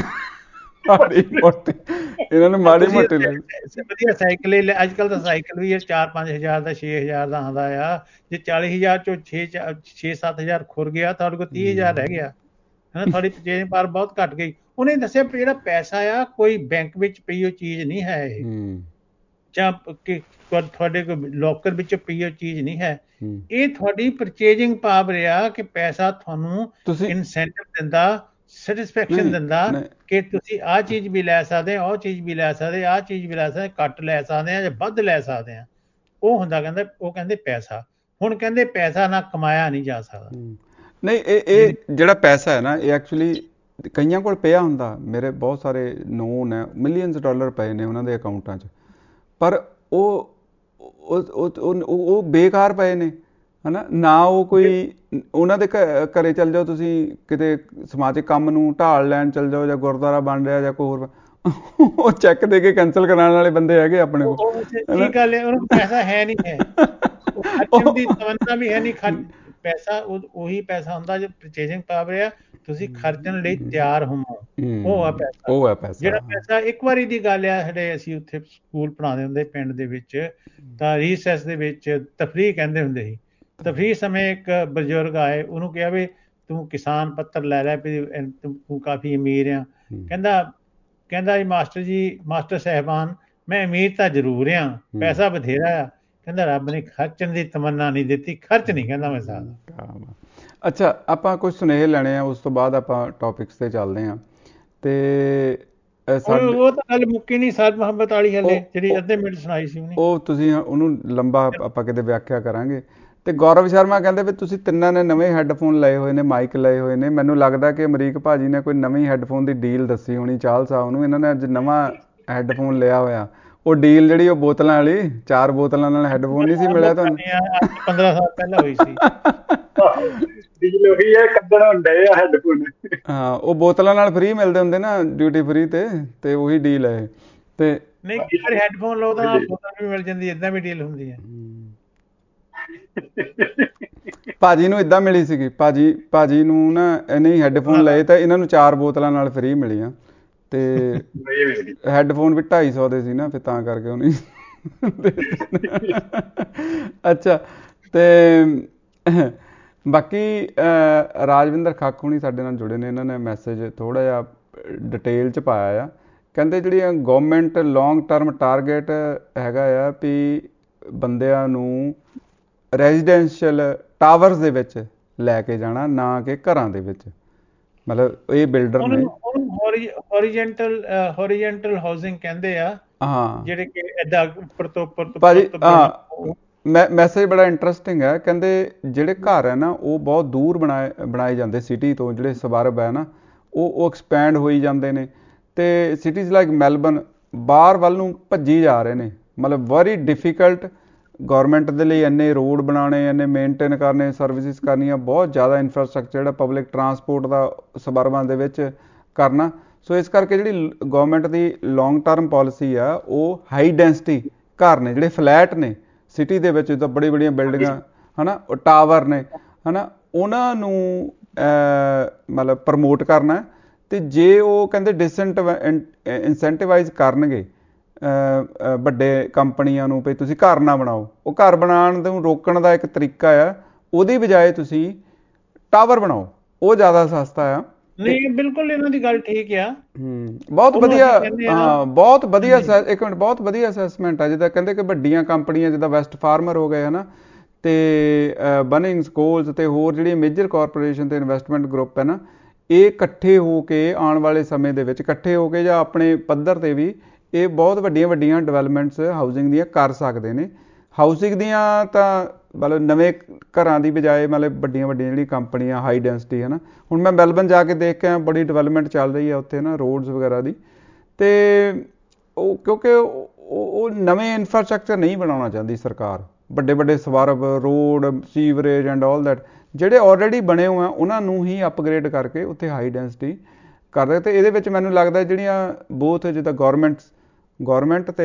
ਇਹਨਾਂ ਨੂੰ ਮਾੜੀ ਮੋਟੀ ਵਧੀਆ ਸਾਈਕਲ ਹੀ, ਅੱਜ ਕੱਲ ਤਾਂ ਸਾਈਕਲ ਵੀ ਚਾਰ ਪੰਜ ਹਜ਼ਾਰ ਦਾ ਛੇ ਹਜ਼ਾਰ ਦਾ ਆਉਂਦਾ ਆ। ਜੇ ਚਾਲੀ ਹਜ਼ਾਰ ਚੋਂ ਛੇ ਛੇ ਸੱਤ ਹਜ਼ਾਰ ਖੁਰ ਗਿਆ, ਤੁਹਾਡੇ ਕੋਲ ਤੀਹ ਹਜ਼ਾਰ ਰਹਿ ਗਿਆ ਹਨਾ, ਤੁਹਾਡੀ ਪਰਚੇਜਿੰਗ ਪਾਵਰ ਬਹੁਤ ਘੱਟ ਗਈ। ਉਹਨੇ ਦੱਸਿਆ ਜਿਹੜਾ ਪੈਸਾ ਆ ਕੋਈ ਬੈਂਕ ਵਿੱਚ ਪਈ ਉਹ ਚੀਜ਼ ਨਹੀਂ ਹੈ, ਇਹ ਜਾਂ ਤੁਹਾਡੇ ਕੋਲ ਲੋਕਰ ਵਿੱਚ ਪਈ ਉਹ ਚੀਜ਼ ਨਹੀਂ ਹੈ, ਇਹ ਤੁਹਾਡੀ ਪਰਚੇਜਿੰਗ ਪਾਵਰ ਆ ਕਿ ਪੈਸਾ ਤੁਹਾਨੂੰ ਇਨਸੈਂਟਿਵ ਦਿੰਦਾ, ਸੈਟਿਸਫੈਕਸ਼ਨ ਦਿੰਦਾ ਕਿ ਤੁਸੀਂ ਆਹ ਚੀਜ਼ ਵੀ ਲੈ ਸਕਦੇ, ਉਹ ਚੀਜ਼ ਵੀ ਲੈ ਸਕਦੇ, ਆਹ ਚੀਜ਼ ਵੀ ਲੈ ਸਕਦੇ, ਘੱਟ ਲੈ ਸਕਦੇ ਆ ਜਾਂ ਵੱਧ ਲੈ ਸਕਦੇ ਆ। ਉਹ ਹੁੰਦਾ ਕਹਿੰਦਾ, ਉਹ ਕਹਿੰਦੇ ਪੈਸਾ। ਹੁਣ ਕਹਿੰਦੇ ਪੈਸਾ ਨਾ ਕਮਾਇਆ ਨਹੀਂ ਜਾ ਸਕਦਾ। ਨਹੀਂ ਇਹ ਇਹ ਜਿਹੜਾ ਪੈਸਾ ਹੈ ਨਾ, ਇਹ ਐਕਚੁਅਲੀ ਕਈਆਂ ਕੋਲ ਪਿਆ ਹੁੰਦਾ। ਮੇਰੇ ਬਹੁਤ ਸਾਰੇ ਨੋਨ ਹੈ, ਮਿਲੀਅਨਸ ਡਾਲਰ ਪਏ ਨੇ ਉਹਨਾਂ ਦੇ ਅਕਾਊਂਟਾਂ 'ਚ, ਪਰ ਉਹ ਉਹ ਬੇਕਾਰ ਪਏ ਨੇ ਹਨਾ ਨਾ। ਉਹ ਕੋਈ ਉਹਨਾਂ ਦੇ ਘਰੇ ਚੱਲ ਜਾਓ ਤੁਸੀਂ, ਕਿਤੇ ਸਮਾਜਿਕ ਕੰਮ ਨੂੰ ਢਾਲ ਲੈਣ ਚੱਲ ਜਾਓ, ਜਾਂ ਗੁਰਦੁਆਰਾ ਬਣ ਰਿਹਾ ਜਾਂ ਕੋਈ ਹੋਰ, ਉਹ ਚੈੱਕ ਦੇ ਕੇ ਕੈਂਸਲ ਕਰਾਉਣ ਵਾਲੇ ਬੰਦੇ ਹੈਗੇ ਆਪਣੇ ਕੋਲ। ਠੀਕ ਗੱਲ ਹੈ, ਉਹਨੂੰ ਪੈਸਾ ਹੈ ਨਹੀਂ ਹੈ, ਖਰਚਣ ਦੀ ਤਮੰਨਾ ਵੀ ਹੈ ਨਹੀਂ। ਪੈਸਾ ਉਹੀ ਪੈਸਾ ਹੁੰਦਾ ਜੋ ਪਰਚੇਜਿੰਗ ਪਾਵਰ ਆ, ਤੁਸੀਂ ਖਰਚਣ ਲਈ ਤਿਆਰ ਹੋਵੋ, ਉਹ ਆ ਪੈਸਾ। ਉਹ ਹੈ ਪੈਸਾ। ਜਿਹੜਾ ਪੈਸਾ ਇੱਕ ਵਾਰੀ ਦੀ ਗੱਲ ਆ, ਸਾਡੇ ਅਸੀਂ ਉੱਥੇ ਸਕੂਲ ਪੜ੍ਹਾਉਂਦੇ ਹੁੰਦੇ ਪਿੰਡ ਦੇ ਵਿੱਚ, ਤਾਂ ਰੀਸੈਸ ਦੇ ਵਿੱਚ ਤਫਰੀਹ ਕਹਿੰਦੇ ਹੁੰਦੇ ਸੀ। ਤਫਰੀਹ ਸਮੇਂ ਇੱਕ ਬਜ਼ੁਰਗ ਆਏ, ਉਹਨੂੰ ਕਿਹਾ ਵੀ ਤੂੰ ਕਿਸਾਨ ਪੱਤਰ ਲੈ ਲੈ ਵੀ ਤੂੰ ਕਾਫੀ ਅਮੀਰ ਆ। ਕਹਿੰਦਾ ਕਹਿੰਦਾ ਜੀ ਮਾਸਟਰ ਜੀ, ਮਾਸਟਰ ਸਾਹਿਬਾਨ, ਮੈਂ ਅਮੀਰ ਤਾਂ ਜ਼ਰੂਰ ਆ, ਪੈਸਾ ਬਥੇਰਾ ਆ, ਕਹਿੰਦਾ ਰੱਬ ਨੇ ਖਰਚਣ ਦੀ ਤਮੰਨਾ ਨਹੀਂ ਦਿੱਤੀ, ਖਰਚ ਨਹੀਂ ਕਹਿੰਦਾ ਮੈਂ ਸਕਦਾ। ਅੱਛਾ, ਆਪਾਂ ਕੁਝ ਸੁਨੇਹੇ ਲੈਣੇ ਆ, ਉਸ ਤੋਂ ਬਾਅਦ ਆਪਾਂ ਟੌਪਿਕਸ ਤੇ ਚੱਲਦੇ ਹਾਂ। ਤੇ ਉਹ ਤਾਂ ਗੱਲ ਮੁੱਕੀ ਨਹੀਂ ਸਾਦ ਮੁਹੱਬਤ ਵਾਲੀ ਹਲੇ, ਜਿਹੜੀ ਅੱਧੇ ਮਿੰਟ ਸੁਣਾਈ ਸੀ ਉਹਨੇ, ਉਹ ਤੁਸੀਂ ਉਹਨੂੰ ਲੰਬਾ ਆਪਾਂ ਕਿਤੇ ਵਿਆਖਿਆ ਕਰਾਂਗੇ। ਤੇ ਗੌਰਵ ਸ਼ਰਮਾ ਕਹਿੰਦੇ ਵੀ ਤੁਸੀਂ ਤਿੰਨਾਂ ਨੇ ਨਵੇਂ ਹੈੱਡਫੋਨ ਲਏ ਹੋਏ ਨੇ, ਮਾਈਕ ਲਏ ਹੋਏ ਨੇ, ਮੈਨੂੰ ਲੱਗਦਾ ਕਿ ਅਮਰੀਕ ਭਾਜੀ ਨੇ ਕੋਈ ਨਵੀਂ ਹੈੱਡਫੋਨ ਦੀ ਡੀਲ ਦੱਸੀ ਹੋਣੀ ਚਾਹਲ ਸਾਹਿਬ ਨੂੰ। ਇਹਨਾਂ ਨੇ ਅੱਜ ਨਵਾਂ ਹੈੱਡਫੋਨ ਲਿਆ ਹੋਇਆ, ਉਹ ਡੀਲ ਜਿਹੜੀ ਉਹ ਬੋਤਲਾਂ ਵਾਲੀ, ਚਾਰ ਬੋਤਲਾਂ ਨਾਲ ਹੈੱਡਫੋਨ ਨਹੀਂ ਸੀ ਮਿਲਿਆ ਤੁਹਾਨੂੰ? ਪੰਦਰਾਂ ਸਾਲ ਪਹਿਲਾਂ ਹੋਈ ਸੀ। ਹਾਂ, ਉਹ ਬੋਤਲਾਂ ਨਾਲ ਫ੍ਰੀ ਮਿਲਦੇ ਹੁੰਦੇ ਨਾ ਡਿਊਟੀ ਫ੍ਰੀ ਤੇ, ਤੇ ਉਹੀ ਡੀਲ ਹੈ। ਤੇ ਨਹੀਂ, ਹੈੱਡਫੋਨ ਲਓ ਤਾਂ ਬੋਤਲ ਵੀ ਮਿਲ ਜਾਂਦੀ, ਏਦਾਂ ਵੀ ਡੀਲ ਹੁੰਦੀ ਹੈ। ਭਾਜੀ ਨੂੰ ਏਦਾਂ ਮਿਲੀ ਸੀਗੀ, ਭਾਜੀ ਭਾਜੀ ਨੂੰ ਨਾ ਇਹਨੇ ਹੈੱਡਫੋਨ ਲਏ ਤਾਂ ਇਹਨਾਂ ਨੂੰ ਚਾਰ ਬੋਤਲਾਂ ਨਾਲ ਫ੍ਰੀ ਮਿਲੀਆਂ। ਤੇ ਹੈੱਡਫੋਨ ਵੀ ਢਾਈ ਸੌ ਦੇ ਸੀ ਨਾ, ਫਿਰ ਤਾਂ ਕਰਕੇ ਉਹਨੇ। ਅੱਛਾ, ਤੇ ਬਾਕੀ ਰਾਜਵਿੰਦਰ ਖੱਖ ਹੁਣੀ ਸਾਡੇ ਨਾਲ ਜੁੜੇ ਨੇ, ਇਹਨਾਂ ਨੇ ਮੈਸੇਜ ਥੋੜ੍ਹਾ ਜਿਹਾ ਡਿਟੇਲ 'ਚ ਪਾਇਆ ਆ। ਕਹਿੰਦੇ ਜਿਹੜੀਆਂ ਗੌਰਮੈਂਟ ਲੌਂਗ ਟਰਮ ਟਾਰਗੇਟ ਹੈਗਾ ਆ ਵੀ ਬੰਦਿਆਂ ਨੂੰ ਰੈਜ਼ੀਡੈਂਸ਼ੀਅਲ ਟਾਵਰਸ ਦੇ ਵਿੱਚ ਲੈ ਕੇ ਜਾਣਾ, ਨਾ ਕਿ ਘਰਾਂ ਦੇ ਵਿੱਚ। ਮਤਲਬ ਇਹ ਬਿਲਡਰ ਨੇ ਹੌਰੀਜ਼ੈਂਟਲ ਹੌਰੀਜ਼ੈਂਟਲ ਹਾਊਸਿੰਗ ਕਹਿੰਦੇ ਆ, ਹਾਂ, ਜਿਹੜੇ ਕਿ ਏਦਾਂ ਉੱਪਰ ਤੋਂ ਉੱਪਰ ਤੋਂ ਭਾਜੀ। ਹਾਂ, ਮੈ ਮੈਸੇਜ ਬੜਾ ਇੰਟਰਸਟਿੰਗ ਹੈ। ਕਹਿੰਦੇ ਜਿਹੜੇ ਘਰ ਹੈ ਨਾ ਉਹ ਬਹੁਤ ਦੂਰ ਬਣਾਏ ਬਣਾਏ ਜਾਂਦੇ ਸਿਟੀ ਤੋਂ, ਜਿਹੜੇ ਸਬਰਬ ਹੈ ਨਾ ਉਹ ਉਹ ਐਕਸਪੈਂਡ ਹੋਈ ਜਾਂਦੇ ਨੇ, ਅਤੇ ਸਿਟੀਜ਼ ਲਾਈਕ ਮੈਲਬਨ ਬਾਹਰ ਵੱਲ ਨੂੰ ਭੱਜੀ ਜਾ ਰਹੇ ਨੇ। ਮਤਲਬ ਵੈਰੀ ਡਿਫੀਕਲਟ ਗੌਰਮੈਂਟ ਦੇ ਲਈ ਇੰਨੇ ਰੋਡ ਬਣਾਉਣੇ, ਇੰਨੇ ਮੇਨਟੇਨ ਕਰਨੇ, ਸਰਵਿਸਿਜ਼ ਕਰਨੀਆਂ, ਬਹੁਤ ਜ਼ਿਆਦਾ ਇਨਫਰਾਸਟਰਕਚਰ ਜਿਹੜਾ ਪਬਲਿਕ ਟਰਾਂਸਪੋਰਟ ਦਾ ਸਬਰਬਾਂ ਦੇ ਵਿੱਚ ਕਰਨਾ। ਸੋ ਇਸ ਕਰਕੇ ਜਿਹੜੀ ਗੌਰਮੈਂਟ ਦੀ ਲੌਂਗ ਟਰਮ ਪਾਲਿਸੀ ਆ, ਉਹ ਹਾਈ ਡੈਂਸਿਟੀ ਘਰ ਨੇ, ਜਿਹੜੇ ਫਲੈਟ ਨੇ ਸਿਟੀ ਦੇ ਵਿੱਚ, ਜਿੱਦਾਂ ਬੜੀ ਬੜੀਆਂ ਬਿਲਡਿੰਗਾਂ ਹੈ ਨਾ, ਉਹ ਟਾਵਰ ਨੇ ਹੈ ਨਾ, ਉਹਨਾਂ ਨੂੰ ਮਤਲਬ ਪ੍ਰਮੋਟ ਕਰਨਾ। ਅਤੇ ਜੇ ਉਹ ਕਹਿੰਦੇ ਡਿਸੈਂਟ ਇਨਸੈਂਟੀਵਾਈਜ਼ ਕਰਨਗੇ ਵੱਡੇ ਕੰਪਨੀਆਂ ਨੂੰ ਵੀ ਤੁਸੀਂ ਘਰ ਨਾ ਬਣਾਓ, ਉਹ ਘਰ ਬਣਾਉਣ ਨੂੰ ਰੋਕਣ ਦਾ ਇੱਕ ਤਰੀਕਾ ਆ, ਉਹਦੀ ਬਜਾਏ ਤੁਸੀਂ ਟਾਵਰ ਬਣਾਓ, ਉਹ ਜ਼ਿਆਦਾ ਸਸਤਾ ਆ। ਨਹੀਂ, ਬਿਲਕੁਲ ਇਹਨਾਂ ਦੀ ਗੱਲ ਠੀਕ ਆ। ਹੂੰ, ਬਹੁਤ ਵਧੀਆ। ਹਾਂ, ਬਹੁਤ ਵਧੀਆ। ਇੱਕ ਮਿੰਟ, ਬਹੁਤ ਵਧੀਆ ਅਸੈਸਮੈਂਟ ਆ। ਜਿੱਦਾਂ ਕਹਿੰਦੇ ਕਿ ਵੱਡੀਆਂ ਕੰਪਨੀਆਂ ਜਿੱਦਾਂ ਵੈਸਟ ਫਾਰਮਰ ਹੋ ਗਏ ਹੈ ਨਾ, ਅਤੇ ਬਨਿੰਗਸ, ਕੋਲਸ ਅਤੇ ਹੋਰ ਜਿਹੜੀਆਂ ਮੇਜਰ ਕਾਰਪੋਰੇਸ਼ਨ ਅਤੇ ਇਨਵੈਸਟਮੈਂਟ ਗਰੁੱਪ ਹੈ ਨਾ, ਇਹ ਇਕੱਠੇ ਹੋ ਕੇ ਆਉਣ ਵਾਲੇ ਸਮੇਂ ਦੇ ਵਿੱਚ ਇਕੱਠੇ ਹੋ ਕੇ ਜਾਂ ਆਪਣੇ ਪੱਧਰ 'ਤੇ ਵੀ ਇਹ ਬਹੁਤ ਵੱਡੀਆਂ ਵੱਡੀਆਂ ਡਿਵੈਲਪਮੈਂਟਸ ਹਾਊਸਿੰਗ ਦੀਆਂ ਕਰ ਸਕਦੇ ਨੇ। ਹਾਊਸਿੰਗ ਦੀਆਂ ਤਾਂ ਮਤਲਬ ਨਵੇਂ ਘਰਾਂ ਦੀ ਬਜਾਏ ਮਤਲਬ ਵੱਡੀਆਂ ਵੱਡੀਆਂ ਜਿਹੜੀ ਕੰਪਨੀਆਂ ਹਾਈ ਡੈਂਸਿਟੀ ਹੈ ਨਾ, ਹੁਣ ਮੈਂ ਮੈਲਬਨ ਜਾ ਕੇ ਦੇਖ ਕੇ ਆਇਆ, ਬੜੀ ਡਿਵੈਲਪਮੈਂਟ ਚੱਲ ਰਹੀ ਹੈ ਉੱਥੇ ਨਾ, ਰੋਡਸ ਵਗੈਰਾ ਦੀ। ਅਤੇ ਉਹ ਕਿਉਂਕਿ ਉਹ ਨਵੇਂ ਇਨਫਰਾਸਟਰਕਚਰ ਨਹੀਂ ਬਣਾਉਣਾ ਚਾਹੁੰਦੀ ਸਰਕਾਰ, ਵੱਡੇ ਵੱਡੇ suburb, road, sewerage and all that ਜਿਹੜੇ ਆਲਰੇਡੀ ਬਣੇ ਹੋਏ ਆ ਉਹਨਾਂ ਨੂੰ ਹੀ ਅਪਗ੍ਰੇਡ ਕਰਕੇ ਉੱਥੇ ਹਾਈ ਡੈਂਸਿਟੀ ਕਰਦੇ। ਅਤੇ ਇਹਦੇ ਵਿੱਚ ਮੈਨੂੰ ਲੱਗਦਾ ਜਿਹੜੀਆਂ ਬੋਥ ਜਿੱਦਾਂ ਗੌਰਮੈਂਟਸ ਗੌਰਮੈਂਟ ਅਤੇ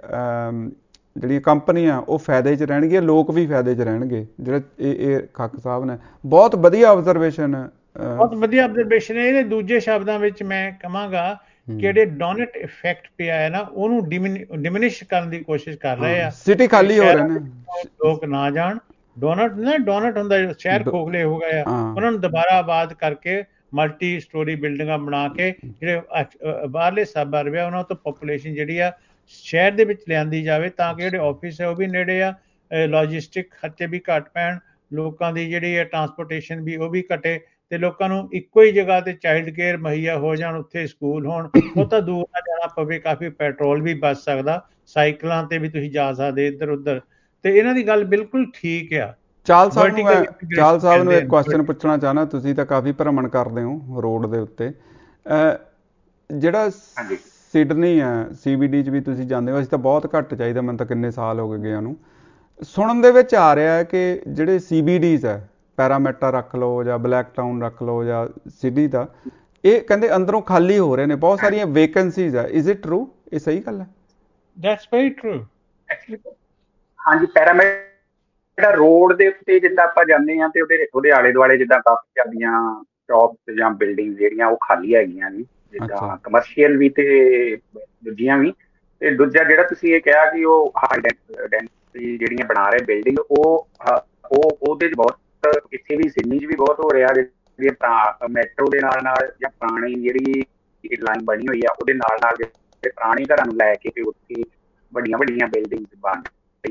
ਜਿਹੜੀਆਂ ਕੰਪਨੀਆਂ ਉਹ ਫਾਇਦੇ 'ਚ ਰਹਿਣਗੀਆਂ, ਲੋਕ ਵੀ ਫਾਇਦੇ 'ਚ ਰਹਿਣਗੇ। ਜਿਹੜਾ ਇਹ ਇਹ ਖੱਖ ਸਾਹਿਬ ਨੇ ਬਹੁਤ ਵਧੀਆ ਆਬਜ਼ਰਵੇਸ਼ਨ ਬਹੁਤ ਵਧੀਆ ਆਬਜ਼ਰਵੇਸ਼ਨ ਹੈ। ਇਹਦੇ ਦੂਜੇ ਸ਼ਬਦਾਂ ਵਿੱਚ ਮੈਂ ਕਹਾਂਗਾ ਕਿ ਜਿਹੜੇ ਡੋਨਟ ਇਫੈਕਟ ਪਿਆ ਹੈ ਨਾ, ਉਹਨੂੰ ਡਿਮਿਨਿਸ਼ ਕਰਨ ਦੀ ਕੋਸ਼ਿਸ਼ ਕਰ ਰਹੇ ਆ। ਸਿਟੀ ਖਾਲੀ ਹੋ ਰਹੇ ਨੇ, ਲੋਕ ਨਾ ਜਾਣ। ਡੋਨਟ ਨਾ ਡੋਨਟ ਹੁੰਦਾ, ਸ਼ਹਿਰ ਖੋਖਲੇ ਹੋ ਗਏ ਆ, ਉਹਨਾਂ ਨੂੰ ਦੁਬਾਰਾ ਆਬਾਦ ਕਰਕੇ ਮਲਟੀ ਸਟੋਰੀ ਬਿਲਡਿੰਗਾਂ ਬਣਾ ਕੇ ਜਿਹੜੇ ਬਾਹਰਲੇ ਸਬਅਰਬ ਆ ਉਹਨਾਂ ਤੋਂ ਪਾਪੂਲੇਸ਼ਨ ਜਿਹੜੀ ਆ ਸ਼ਹਿਰ ਦੇ ਵਿੱਚ ਲਿਆਂਦੀ ਜਾਵੇ, ਤਾਂ ਕਿ ਜਿਹੜੇ ਆਫਿਸ ਹੈ ਉਹ ਵੀ ਨੇੜੇ ਆ, ਲੌਜਿਸਟਿਕ ਖਰਚੇ ਵੀ ਘੱਟ ਪੈਣ, ਲੋਕਾਂ ਦੀ ਜਿਹੜੀ ਹੈ ਟਰਾਂਸਪੋਰਟੇਸ਼ਨ ਵੀ ਉਹ ਵੀ ਘਟੇ, ਅਤੇ ਲੋਕਾਂ ਨੂੰ ਇੱਕੋ ਹੀ ਜਗ੍ਹਾ 'ਤੇ ਚਾਈਲਡ ਕੇਅਰ ਮੁਹੱਈਆ ਹੋ ਜਾਣ, ਉੱਥੇ ਸਕੂਲ ਹੋਣ, ਉਹ ਤਾਂ ਦੂਰ ਨਾ ਜਾਣਾ ਪਵੇ, ਕਾਫੀ ਪੈਟਰੋਲ ਵੀ ਬਚ ਸਕਦਾ, ਸਾਈਕਲਾਂ 'ਤੇ ਵੀ ਤੁਸੀਂ ਜਾ ਸਕਦੇ ਇੱਧਰ ਉੱਧਰ। ਅਤੇ ਇਹਨਾਂ ਦੀ ਗੱਲ ਬਿਲਕੁਲ ਠੀਕ ਆ। ਚਾਹਲ ਸਾਹਿਬ ਨੂੰ ਮੈਂ ਚਾਹਲ ਸਾਹਿਬ ਨੂੰ ਇੱਕ ਕੁਐਸਚਨ ਪੁੱਛਣਾ ਚਾਹੁੰਦਾ, ਤੁਸੀਂ ਤਾਂ ਕਾਫੀ ਭ੍ਰਮਣ ਕਰਦੇ ਹੋ ਰੋਡ ਦੇ ਉੱਤੇ, ਜਿਹੜਾ ਸਿਡਨੀ ਹੈ ਸੀ ਬੀ ਡੀ 'ਚ ਵੀ ਤੁਸੀਂ ਜਾਂਦੇ ਹੋ, ਅਸੀਂ ਤਾਂ ਬਹੁਤ ਘੱਟ ਚਾਹੀਦਾ, ਮੈਨੂੰ ਤਾਂ ਕਿੰਨੇ ਸਾਲ ਹੋ ਗਏ ਗਿਆ ਨੂੰ। ਸੁਣਨ ਦੇ ਵਿੱਚ ਆ ਰਿਹਾ ਹੈ ਕਿ ਜਿਹੜੇ ਸੀ ਬੀ ਡੀਜ਼ ਹੈ, ਪੈਰਾਮੀਟਰ ਰੱਖ ਲਓ ਜਾਂ ਬਲੈਕ ਟਾਊਨ ਰੱਖ ਲਓ ਜਾਂ ਸਿਟੀ ਦਾ, ਇਹ ਕਹਿੰਦੇ ਅੰਦਰੋਂ ਖਾਲੀ ਹੋ ਰਹੇ ਨੇ, ਬਹੁਤ ਸਾਰੀਆਂ ਵੇਕੈਂਸੀਜ਼ ਹੈ। Is it true? ਇਹ ਸਹੀ ਗੱਲ ਹੈ? That's very true. ਹਾਂਜੀ, ਪੈਰਾਮੀਟਰ ਰੋਡ ਦੇ ਉੱਤੇ ਜਿੱਦਾਂ ਆਪਾਂ ਜਾਂਦੇ ਹਾਂ ਤੇ ਉਹਦੇ ਉਹਦੇ ਆਲੇ ਦੁਆਲੇ ਜਿੱਦਾਂ ਕਾਫੀ ਜ਼ਿਆਦੀਆਂ ਸ਼ੌਪਸ ਜਾਂ ਬਿਲਡਿੰਗ ਜਿਹੜੀਆਂ ਉਹ ਖਾਲੀ ਹੈਗੀਆਂ ਜੀ, ਜਿੱਦਾਂ ਕਮਰਸ਼ੀਅਲ ਵੀ ਤੇ ਦੂਜੀਆਂ ਵੀ। ਤੇ ਦੂਜਾ ਜਿਹੜਾ ਤੁਸੀਂ ਇਹ ਕਿਹਾ ਕਿ ਉਹ ਹਾਈ ਡੈਂਸਿਟੀ ਜਿਹੜੀਆਂ ਬਣਾ ਰਹੇ ਬਿਲਡਿੰਗ, ਉਹ ਉਹ ਉਹਦੇ 'ਚ ਬਹੁਤ, ਇੱਥੇ ਵੀ ਸਿਡਨੀ 'ਚ ਵੀ ਬਹੁਤ ਹੋ ਰਿਹਾ, ਜਿਹੜੀਆਂ ਮੈਟਰੋ ਦੇ ਨਾਲ ਨਾਲ ਜਾਂ ਪੁਰਾਣੀ ਜਿਹੜੀ ਲਾਈਨ ਬਣੀ ਹੋਈ ਆ ਉਹਦੇ ਨਾਲ ਨਾਲ ਪੁਰਾਣੇ ਘਰਾਂ ਨੂੰ ਲੈ ਕੇ ਤੇ ਉੱਥੇ ਵੱਡੀਆਂ ਵੱਡੀਆਂ ਬਿਲਡਿੰਗ ਬਣ ਰਹੀਆਂ।